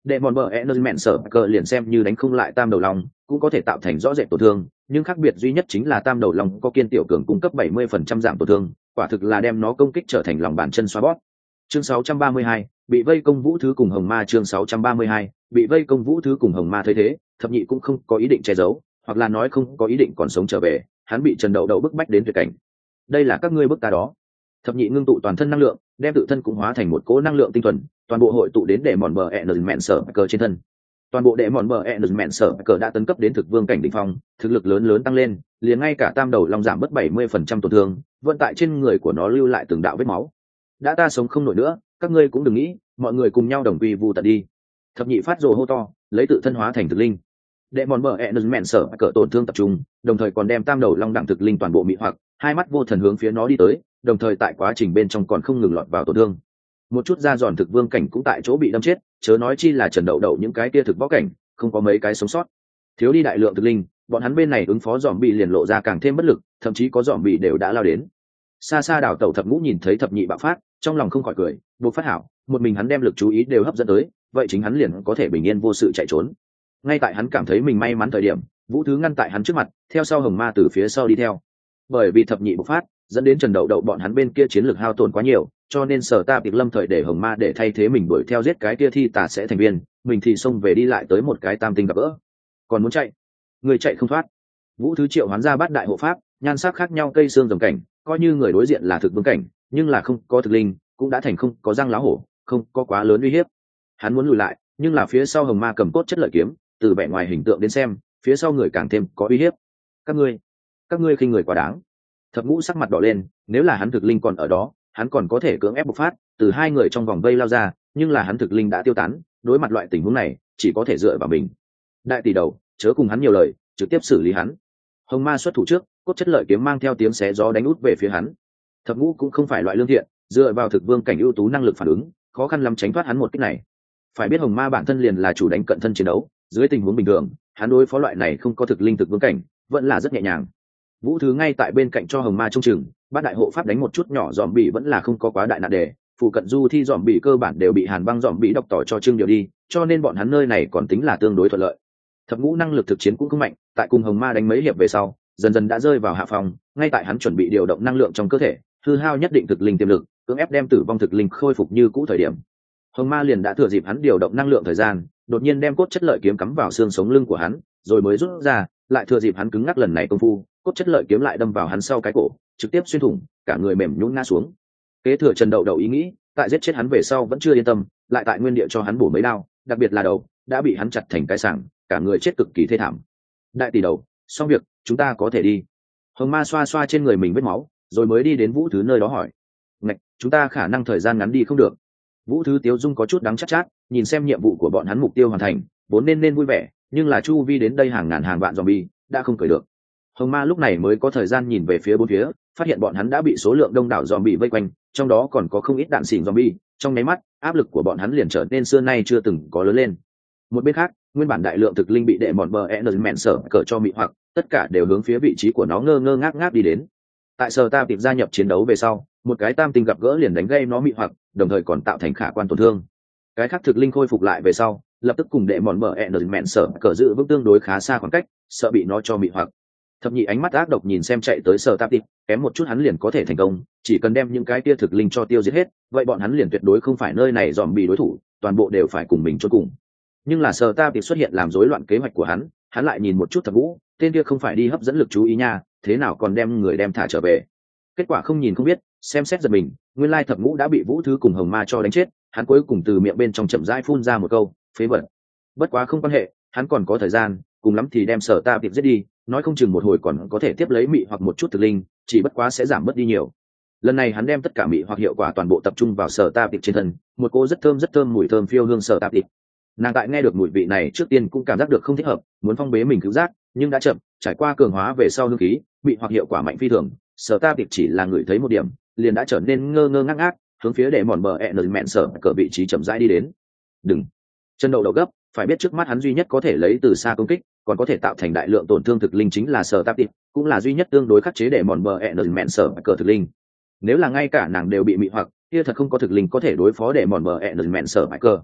đệ mòn bờ energy mẹn sở cờ liền xem như đánh không lại tam đầu long cũng có thể tạo thành rõ rệt tổn thương, nhưng khác biệt duy nhất chính là tam đầu long có kiên tiểu cường cung cấp bảy mươi phần trăm giảm tổn thương, quả thực là đem nó công kích trở thành lòng bàn chân xoa bóp. Chương sáu trăm ba mươi hai, bị vây công vũ thứ cùng hồng ma. Chương sáu trăm ba mươi hai, bị vây công vũ thứ cùng hồng ma. Thấy thế, thập nhị cũng không có ý định che giấu, hoặc là nói không có ý định còn sống trở về, hắn bị Trần Đậu Đậu bức bách đến tuyệt cảnh. Đây là các ngươi bức ta đó. Thập nhị ngưng tụ toàn thân năng lượng, đem tự thân cũng hóa thành một cỗ năng lượng tinh thuần, toàn bộ hội tụ đến để mòn bờ energy mẹn sở cờ trên thân. Toàn bộ đệ mòn bờ energy mẹn sở cờ đã tấn cấp đến thực vương cảnh đỉnh phong, thực lực lớn lớn tăng lên, liền ngay cả tam đầu long giảm mất bảy mươi phần trăm tổn thương, vận tại trên người của nó lưu lại từng đạo vết máu. Đã ta sống không nổi nữa, các ngươi cũng đừng nghĩ, mọi người cùng nhau đồng quy vu tận đi. Thập nhị phát rồ hô to, lấy tự thân hóa thành thực linh. Đệ mòn bờ energy mẹn sở cờ tổn thương tập trung, đồng thời còn đem tam đầu long đẳng thực linh toàn bộ mị hoặc, hai mắt vô thần hướng phía nó đi tới, đồng thời tại quá trình bên trong còn không ngừng lọt vào tổn thương. Một chút da giòn thực vương cảnh cũng tại chỗ bị đâm chết, chớ nói chi là Trần Đậu Đậu những cái kia thực võ cảnh, không có mấy cái sống sót. Thiếu đi đại lượng thực linh, bọn hắn bên này ứng phó dòm bị liền lộ ra càng thêm bất lực, thậm chí có dòm bị đều đã lao đến. Xa xa đảo tẩu thập ngũ nhìn thấy thập nhị bạo phát, trong lòng không khỏi cười, buộc phát hảo, một mình hắn đem lực chú ý đều hấp dẫn tới, vậy chính hắn liền có thể bình yên vô sự chạy trốn. Ngay tại hắn cảm thấy mình may mắn thời điểm, vũ thứ ngăn tại hắn trước mặt, theo sau hồng ma từ phía sau đi theo. Bởi vì thập nhị bộc phát, dẫn đến Trần Đậu Đậu bọn hắn bên kia chiến lược hao tổn quá nhiều, cho nên Sở Ta Tiệp lâm thời để hồng ma để thay thế mình đuổi theo giết cái kia thi tà sẽ thành viên, mình thì xông về đi lại tới một cái tam tinh gặp gỡ. Còn muốn chạy, người chạy không thoát. Vũ thứ triệu hoán ra bát đại hộ pháp, nhan sắc khác nhau cây xương rồng cảnh, coi như người đối diện là thực vương cảnh, nhưng là không có thực linh, cũng đã thành không có răng lá hổ, không có quá lớn uy hiếp. Hắn muốn lùi lại, nhưng là phía sau hồng ma cầm cốt chất lợi kiếm, từ vẻ ngoài hình tượng đến xem, phía sau người càng thêm có uy hiếp. Các ngươi, các ngươi khinh người quá đáng. Thập ngũ sắc mặt đỏ lên, nếu là hắn thực linh còn ở đó, hắn còn có thể cưỡng ép bộc phát, từ hai người trong vòng vây lao ra, nhưng là hắn thực linh đã tiêu tán, đối mặt loại tình huống này, chỉ có thể dựa vào mình. Đại tỷ đầu, chớ cùng hắn nhiều lời, trực tiếp xử lý hắn. Hồng ma xuất thủ trước, cốt chất lợi kiếm mang theo tiếng xé gió đánh út về phía hắn. Thập ngũ cũng không phải loại lương thiện, dựa vào thực vương cảnh ưu tú năng lực phản ứng, khó khăn lắm tránh thoát hắn một kích này. Phải biết hồng ma bản thân liền là chủ đánh cận thân chiến đấu, dưới tình huống bình thường, hắn đối phó loại này không có thực linh thực vương cảnh, vẫn là rất nhẹ nhàng. Vũ thứ ngay tại bên cạnh cho hồng ma trông chừng, bát đại hộ pháp đánh một chút nhỏ dòm bị vẫn là không có quá đại nạn đề, phụ cận du thi dòm bị cơ bản đều bị hàn băng dòm bị độc tỏ cho trương điều đi, cho nên bọn hắn nơi này còn tính là tương đối thuận lợi. Thập ngũ năng lực thực chiến cũng không mạnh, tại cùng hồng ma đánh mấy hiệp về sau, dần dần đã rơi vào hạ phòng, ngay tại hắn chuẩn bị điều động năng lượng trong cơ thể, hư hao nhất định thực linh tiềm lực, cưỡng ép đem tử vong thực linh khôi phục như cũ thời điểm. Hồng ma liền đã thừa dịp hắn điều động năng lượng thời gian, đột nhiên đem cốt chất lợi kiếm cắm vào xương sống lưng của hắn, rồi mới rút ra, lại thừa dịp hắn cứng ngắc lần này công phu, cốt chất lợi kiếm lại đâm vào hắn sau cái cổ, trực tiếp xuyên thủng, cả người mềm nhũn ngã xuống. Kế thừa Trần Đậu Đậu ý nghĩ, tại giết chết hắn về sau vẫn chưa yên tâm, lại tại nguyên địa cho hắn bổ mấy đao, đặc biệt là đầu, đã bị hắn chặt thành cái sảng, cả người chết cực kỳ thê thảm. Đại tỷ đầu, xong việc, chúng ta có thể đi. Hồng ma xoa xoa trên người mình vết máu, rồi mới đi đến Vũ thứ nơi đó hỏi. Ngạch, chúng ta khả năng thời gian ngắn đi không được. Vũ thứ tiếu dung có chút đắng chát chát, nhìn xem nhiệm vụ của bọn hắn mục tiêu hoàn thành, vốn nên nên vui vẻ, nhưng là chu vi đến đây hàng ngàn hàng vạn zombie, đã không cười được. Hồng ma lúc này mới có thời gian nhìn về phía bốn phía, phát hiện bọn hắn đã bị số lượng đông đảo zombie vây quanh, trong đó còn có không ít đạn xỉn zombie, trong nháy mắt, áp lực của bọn hắn liền trở nên xưa nay chưa từng có lớn lên. Một bên khác, nguyên bản đại lượng thực linh bị đệ mòn bờ energy mẹn sở cờ cho mị hoặc, tất cả đều hướng phía vị trí của nó ngơ ngơ ngác ngác đi đến. Tại Sở Ta Tiệp gia nhập chiến đấu về sau, một cái tam tinh gặp gỡ liền đánh gây nó mị hoặc, đồng thời còn tạo thành khả quan tổn thương. Cái khác thực linh khôi phục lại về sau, lập tức cùng đệ mòn bờ energy mẹn sở cờ giữ vững tương đối khá xa khoảng cách, sợ bị nó cho mị hoặc. Thập nhị ánh mắt ác độc nhìn xem chạy tới Sở Ta Tiệp, kém một chút hắn liền có thể thành công, chỉ cần đem những cái tia thực linh cho tiêu diệt hết, vậy bọn hắn liền tuyệt đối không phải nơi này dòm bị đối thủ, toàn bộ đều phải cùng mình chôn cùng. Nhưng là Sở Ta Tiệp xuất hiện làm rối loạn kế hoạch của hắn, hắn lại nhìn một chút Thập Vũ, tên kia không phải đi hấp dẫn lực chú ý nha, thế nào còn đem người đem thả trở về. Kết quả không nhìn không biết, xem xét giật mình, nguyên lai Thập Ngũ đã bị Vũ thứ cùng hồng ma cho đánh chết, hắn cuối cùng từ miệng bên trong chậm rãi phun ra một câu, phế vật. Bất quá không quan hệ, hắn còn có thời gian, cùng lắm thì đem Sở Ta Tiệp giết đi, nói không chừng một hồi còn có thể tiếp lấy mị hoặc một chút thực linh, chỉ bất quá sẽ giảm bớt đi nhiều. Lần này hắn đem tất cả mị hoặc hiệu quả toàn bộ tập trung vào Sở Ta Tiệp trên thân, một cô rất thơm rất thơm mùi thơm phiêu hương Sở Ta Tiệp. Nàng tại nghe được mùi vị này trước tiên cũng cảm giác được không thích hợp, muốn phong bế mình cứu giác, nhưng đã chậm, trải qua cường hóa về sau hương khí, mị hoặc hiệu quả mạnh phi thường, Sở Ta Tiệp chỉ là người thấy một điểm, liền đã trở nên ngơ ngơ ngác ngác, hướng phía để mòn bờ energy mẹn sở cỡ vị trí chậm rãi đi đến. Đừng, Trần Đậu Đậu gấp, phải biết trước mắt hắn duy nhất có thể lấy từ xa công kích, còn có thể tạo thành đại lượng tổn thương thực linh chính là Sở Ta Tiệp, cũng là duy nhất tương đối khắc chế để mòn bờ energy mẹn sở cỡ thực linh. Nếu là ngay cả nàng đều bị mị hoặc, kia thật không có thực linh có thể đối phó để mòn bờ energy mẹn sở cỡ.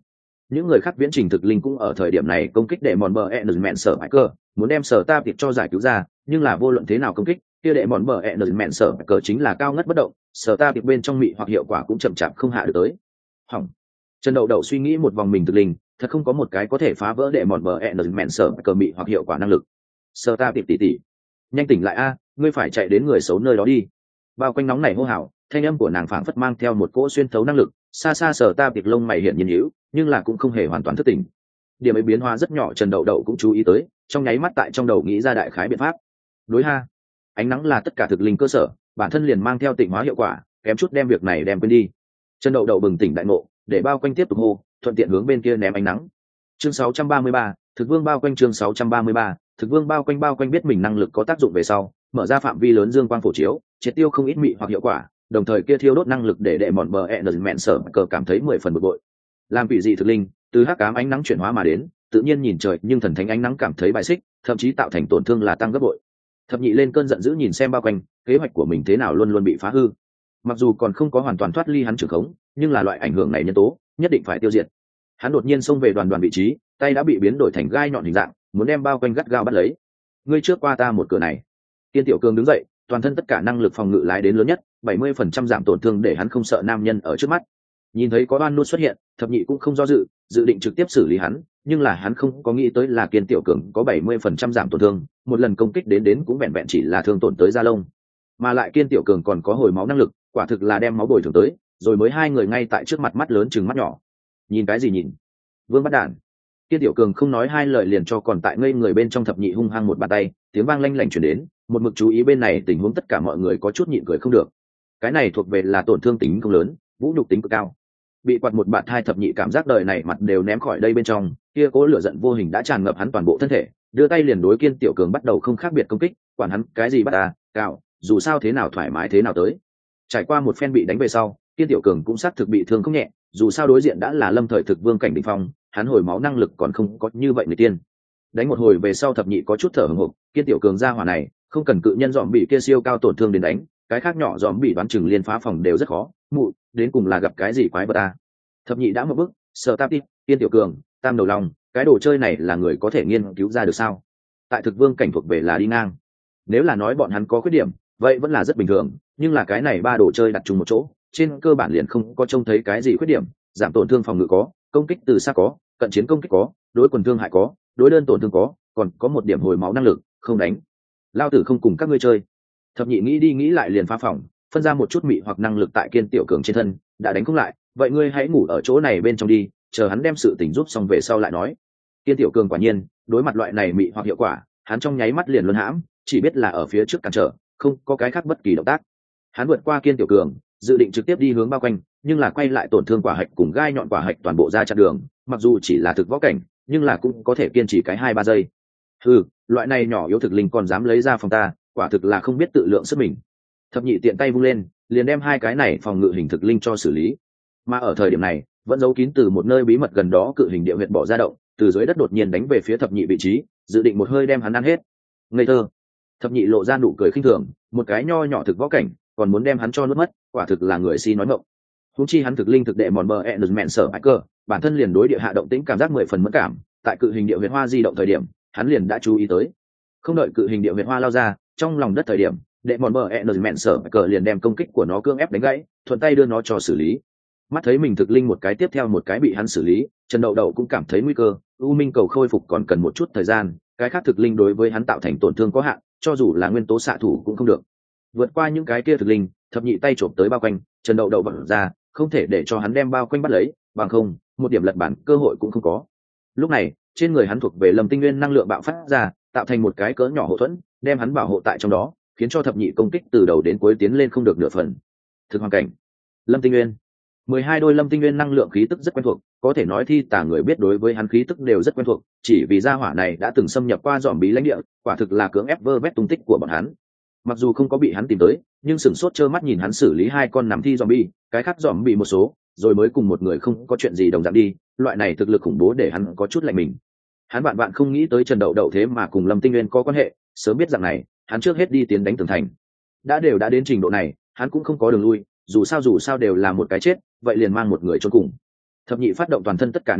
những người khác viễn trình thực linh cũng ở thời điểm này công kích đệ mòn bờ enderman sở bãi cơ, muốn đem sở ta tiệp cho giải cứu ra, nhưng là vô luận thế nào công kích kia đệ mòn bờ enderman sở bãi cơ chính là cao ngất bất động, sở ta tiệp bên trong mị hoặc hiệu quả cũng chậm chạp không hạ được tới. Hỏng. Trần Đậu Đậu suy nghĩ một vòng mình thực linh, thật không có một cái có thể phá vỡ đệ mòn bờ enderman sở bãi cơ mị hoặc hiệu quả năng lực. Sở ta tiệp tỉ tỉ, nhanh tỉnh lại a, ngươi phải chạy đến người xấu nơi đó đi. Bao quanh nóng này hô hào, thanh âm của nàng phảng phất mang theo một cỗ xuyên thấu năng lực, xa xa sở ta tiệp lông mày hiện nhiên hữu, nhưng là cũng không hề hoàn toàn thất tỉnh. Điểm ấy biến hóa rất nhỏ Trần Đậu Đậu cũng chú ý tới, trong nháy mắt tại trong đầu nghĩ ra đại khái biện pháp. Đối ha, ánh nắng là tất cả thực linh cơ sở, bản thân liền mang theo tịnh hóa hiệu quả, kém chút đem việc này đem quên đi. Trần Đậu Đậu bừng tỉnh đại ngộ, để bao quanh tiếp tục hô, thuận tiện hướng bên kia ném ánh nắng. Chương sáu trăm ba mươi ba, thực vương bao quanh chương sáu trăm ba mươi ba, thực vương bao quanh bao quanh biết mình năng lực có tác dụng về sau, mở ra phạm vi lớn dương quang phổ chiếu, triệt tiêu không ít mị hoặc hiệu quả, đồng thời kia thiêu đốt năng lực để đệ mòn bờ enderman sở cờ cảm thấy mười phần bực bội. Làm quỷ dị thực linh, từ hắc ám ánh nắng chuyển hóa mà đến, tự nhiên nhìn trời nhưng thần thánh ánh nắng cảm thấy bài xích, thậm chí tạo thành tổn thương là tăng gấp bội. Thập nhị lên cơn giận dữ nhìn xem bao quanh, kế hoạch của mình thế nào luôn luôn bị phá hư. Mặc dù còn không có hoàn toàn thoát ly hắn trường khống, nhưng là loại ảnh hưởng này nhân tố nhất định phải tiêu diệt. Hắn đột nhiên xông về đoàn đoàn vị trí, tay đã bị biến đổi thành gai nhọn hình dạng, muốn đem bao quanh gắt gao bắt lấy. Ngươi trước qua ta một cửa này. Tiên Tiểu Cường đứng dậy, toàn thân tất cả năng lực phòng ngự lái đến lớn nhất, bảy mươi phần trăm giảm tổn thương để hắn không sợ nam nhân ở trước mắt. Nhìn thấy có oan nôn xuất hiện, thập nhị cũng không do dự, dự định trực tiếp xử lý hắn, nhưng là hắn không có nghĩ tới là Kiên Tiểu Cường có bảy mươi phần trăm giảm tổn thương, một lần công kích đến đến cũng vẹn vẹn chỉ là thương tổn tới da lông, mà lại Kiên Tiểu Cường còn có hồi máu năng lực, quả thực là đem máu bồi thường tới, rồi mới hai người ngay tại trước mặt mắt lớn chừng mắt nhỏ. Nhìn cái gì nhìn? Vương bắt đản. Kiên Tiểu Cường không nói hai lời liền cho còn tại ngây người bên trong thập nhị hung hăng một bàn tay, tiếng vang lanh lảnh truyền đến, một mực chú ý bên này tình huống tất cả mọi người có chút nhịn cười không được. Cái này thuộc về là tổn thương tính không lớn, vũ nhục tính cực cao. Bị quạt một bạt hai thập nhị cảm giác đời này mặt đều ném khỏi đây bên trong, kia cố lửa giận vô hình đã tràn ngập hắn toàn bộ thân thể, đưa tay liền đối Kiên Tiểu Cường bắt đầu không khác biệt công kích, quản hắn cái gì bắt à, cạo, dù sao thế nào thoải mái thế nào tới. Trải qua một phen bị đánh về sau, Kiên Tiểu Cường cũng xác thực bị thương không nhẹ, dù sao đối diện đã là lâm thời thực vương cảnh đỉnh phong, hắn hồi máu năng lực còn không có như vậy người tiên. Đánh một hồi về sau thập nhị có chút thở hổn hộc, Kiên Tiểu Cường ra hỏa này, không cần cự nhân dòm bị kia siêu cao tổn thương đến đánh, cái khác nhỏ dòm bị đoán chừng liên phá phòng đều rất khó, mụ, đến cùng là gặp cái gì quái vật à. Thập nhị đã một bước, sợ táp đi, Kiên Tiểu Cường, tam đầu lòng, cái đồ chơi này là người có thể nghiên cứu ra được sao? Tại thực vương cảnh thuộc về là đi ngang. Nếu là nói bọn hắn có khuyết điểm, vậy vẫn là rất bình thường, nhưng là cái này ba đồ chơi đặt chung một chỗ, trên cơ bản liền không có trông thấy cái gì khuyết điểm, giảm tổn thương phòng ngự có, công kích từ xa có, cận chiến công kích có, đối quần thương hại có, đối đơn tổn thương có, còn có một điểm hồi máu năng lực, không đánh. Lao tử không cùng các ngươi chơi. Thập nhị nghĩ đi nghĩ lại liền phá phòng, phân ra một chút mị hoặc năng lực tại Kiên Tiểu Cường trên thân, đã đánh không lại, vậy ngươi hãy ngủ ở chỗ này bên trong đi, chờ hắn đem sự tình giúp xong về sau lại nói. Kiên Tiểu Cường quả nhiên, đối mặt loại này mị hoặc hiệu quả, hắn trong nháy mắt liền luân hãm, chỉ biết là ở phía trước cản trở, không có cái khác bất kỳ động tác. Hắn vượt qua Kiên Tiểu Cường, dự định trực tiếp đi hướng bao quanh, nhưng là quay lại tổn thương quả hạch cùng gai nhọn quả hạch toàn bộ ra chặn đường, mặc dù chỉ là thực võ cảnh, nhưng là cũng có thể kiên trì cái hai ba giây. Ừ, loại này nhỏ yếu thực linh còn dám lấy ra phòng ta, quả thực là không biết tự lượng sức mình. Thập nhị tiện tay vung lên, liền đem hai cái này phòng ngự hình thực linh cho xử lý. Mà ở thời điểm này, vẫn giấu kín từ một nơi bí mật gần đó cự hình địa huyệt bỏ ra động, từ dưới đất đột nhiên đánh về phía thập nhị vị trí, dự định một hơi đem hắn ăn hết. Ngây thơ. Thập nhị lộ ra nụ cười khinh thường, một cái nho nhỏ thực võ cảnh, còn muốn đem hắn cho nuốt mất, quả thực là người si nói ngọng. Huống chi hắn thực linh thực đệ mòn bờ enderman sở bại cơ, bản thân liền đối địa hạ động tĩnh cảm giác mười phần mẫn cảm, tại cự hình địa huyệt hoa di động thời điểm, hắn liền đã chú ý tới. Không đợi cự hình địa huyệt hoa lao ra, trong lòng đất thời điểm, đệ mòn bờ enderman sở bại cơ liền đem công kích của nó cưỡng ép đánh gãy, thuận tay đưa nó cho xử lý. Mắt thấy mình thực linh một cái tiếp theo một cái bị hắn xử lý, Trần Đậu Đậu cũng cảm thấy nguy cơ, u minh cầu khôi phục còn cần một chút thời gian, cái khác thực linh đối với hắn tạo thành tổn thương có hạn, cho dù là nguyên tố xạ thủ cũng không được. Vượt qua những cái kia thực linh, thập nhị tay trộm tới bao quanh, Trần Đậu Đậu bật ra, không thể để cho hắn đem bao quanh bắt lấy, bằng không, một điểm lật bản cơ hội cũng không có. Lúc này, trên người hắn thuộc về Lâm Tinh Nguyên năng lượng bạo phát ra, tạo thành một cái cỡ nhỏ hộ thuẫn, đem hắn bảo hộ tại trong đó, khiến cho thập nhị công kích từ đầu đến cuối tiến lên không được nửa phần. Thực hoàn cảnh, Lâm Tinh Nguyên, mười hai đôi Lâm Tinh Nguyên năng lượng khí tức rất quen thuộc, có thể nói thi tả người biết đối với hắn khí tức đều rất quen thuộc, chỉ vì gia hỏa này đã từng xâm nhập qua dòm bí lãnh địa, quả thực là cưỡng ép vơ vét tung tích của bọn hắn. Mặc dù không có bị hắn tìm tới, nhưng sửng sốt trơ mắt nhìn hắn xử lý hai con nằm thi zombie, cái khác zombie một số, rồi mới cùng một người không có chuyện gì đồng dạng đi, loại này thực lực khủng bố để hắn có chút lạnh mình. Hắn bạn bạn không nghĩ tới Trần Đậu Đậu thế mà cùng Lâm Tinh Nguyên có quan hệ, sớm biết rằng này, hắn trước hết đi tiến đánh tường thành. Đã đều đã đến trình độ này, hắn cũng không có đường lui, dù sao dù sao đều là một cái chết, vậy liền mang một người chôn cùng. Thập nhị phát động toàn thân tất cả năng lượng,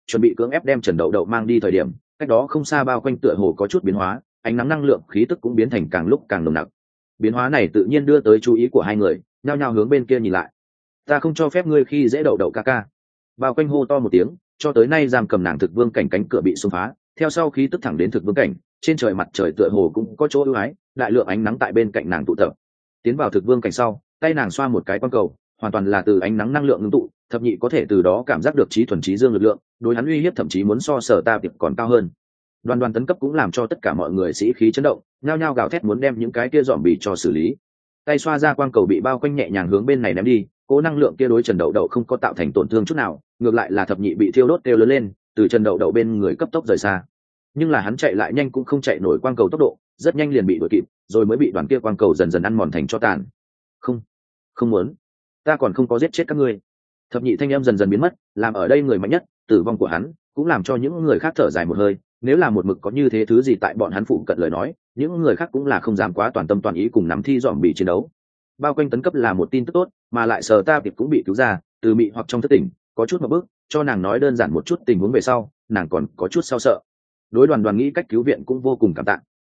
chuẩn bị cưỡng ép đem Trần Đậu Đậu mang đi thời điểm, cách đó không xa bao quanh tựa hồ có chút biến hóa, ánh nắng năng lượng khí tức cũng biến thành càng lúc càng nồng nặc. Biến hóa này tự nhiên đưa tới chú ý của hai người, nhao nhao hướng bên kia nhìn lại. Ta không cho phép ngươi khi dễ Đậu Đậu ca ca. Bao quanh hô to một tiếng, cho tới nay giam cầm nàng thực vương cảnh cánh cửa bị xông phá, theo sau khí tức thẳng đến thực vương cảnh, trên trời mặt trời tựa hồ cũng có chỗ ưu ái, đại lượng ánh nắng tại bên cạnh nàng tụ tập. Tiến vào thực vương cảnh sau, tay nàng xoa một cái quang cầu, hoàn toàn là từ ánh nắng năng lượng ngưng tụ, thập nhị có thể từ đó cảm giác được trí thuần trí dương lực lượng, đối hắn uy hiếp thậm chí muốn so sở ta tiệp còn cao hơn. Đoàn đoàn tấn cấp cũng làm cho tất cả mọi người sĩ khí chấn động, nhao nhao gào thét muốn đem những cái kia dòm bì cho xử lý. Tay xoa ra quang cầu bị bao quanh nhẹ nhàng hướng bên này ném đi, cố năng lượng kia đối Trần Đậu Đậu không có tạo thành tổn thương chút nào, ngược lại là thập nhị bị thiêu đốt kêu lớn lên, từ Trần Đậu Đậu bên người cấp tốc rời xa. Nhưng là hắn chạy lại nhanh cũng không chạy nổi quang cầu tốc độ, rất nhanh liền bị đuổi kịp, rồi mới bị đoàn kia quang cầu dần dần ăn mòn thành cho tàn. Không, không muốn, ta còn không có giết chết các ngươi. Thập nhị thanh em dần dần biến mất, làm ở đây người mạnh nhất, tử vong của hắn cũng làm cho những người khác thở dài một hơi. Nếu là một mực có như thế thứ gì tại bọn hắn phụ cận lời nói, những người khác cũng là không dám quá toàn tâm toàn ý cùng nắm thi dòm bị chiến đấu. Bao quanh tấn cấp là một tin tức tốt, mà lại Sở Ta Tiệp cũng bị cứu ra, từ mị hoặc trong thất tỉnh, có chút một bước, cho nàng nói đơn giản một chút tình huống về sau, nàng còn có chút sao sợ. Đối đoàn đoàn nghĩ cách cứu viện cũng vô cùng cảm tạ.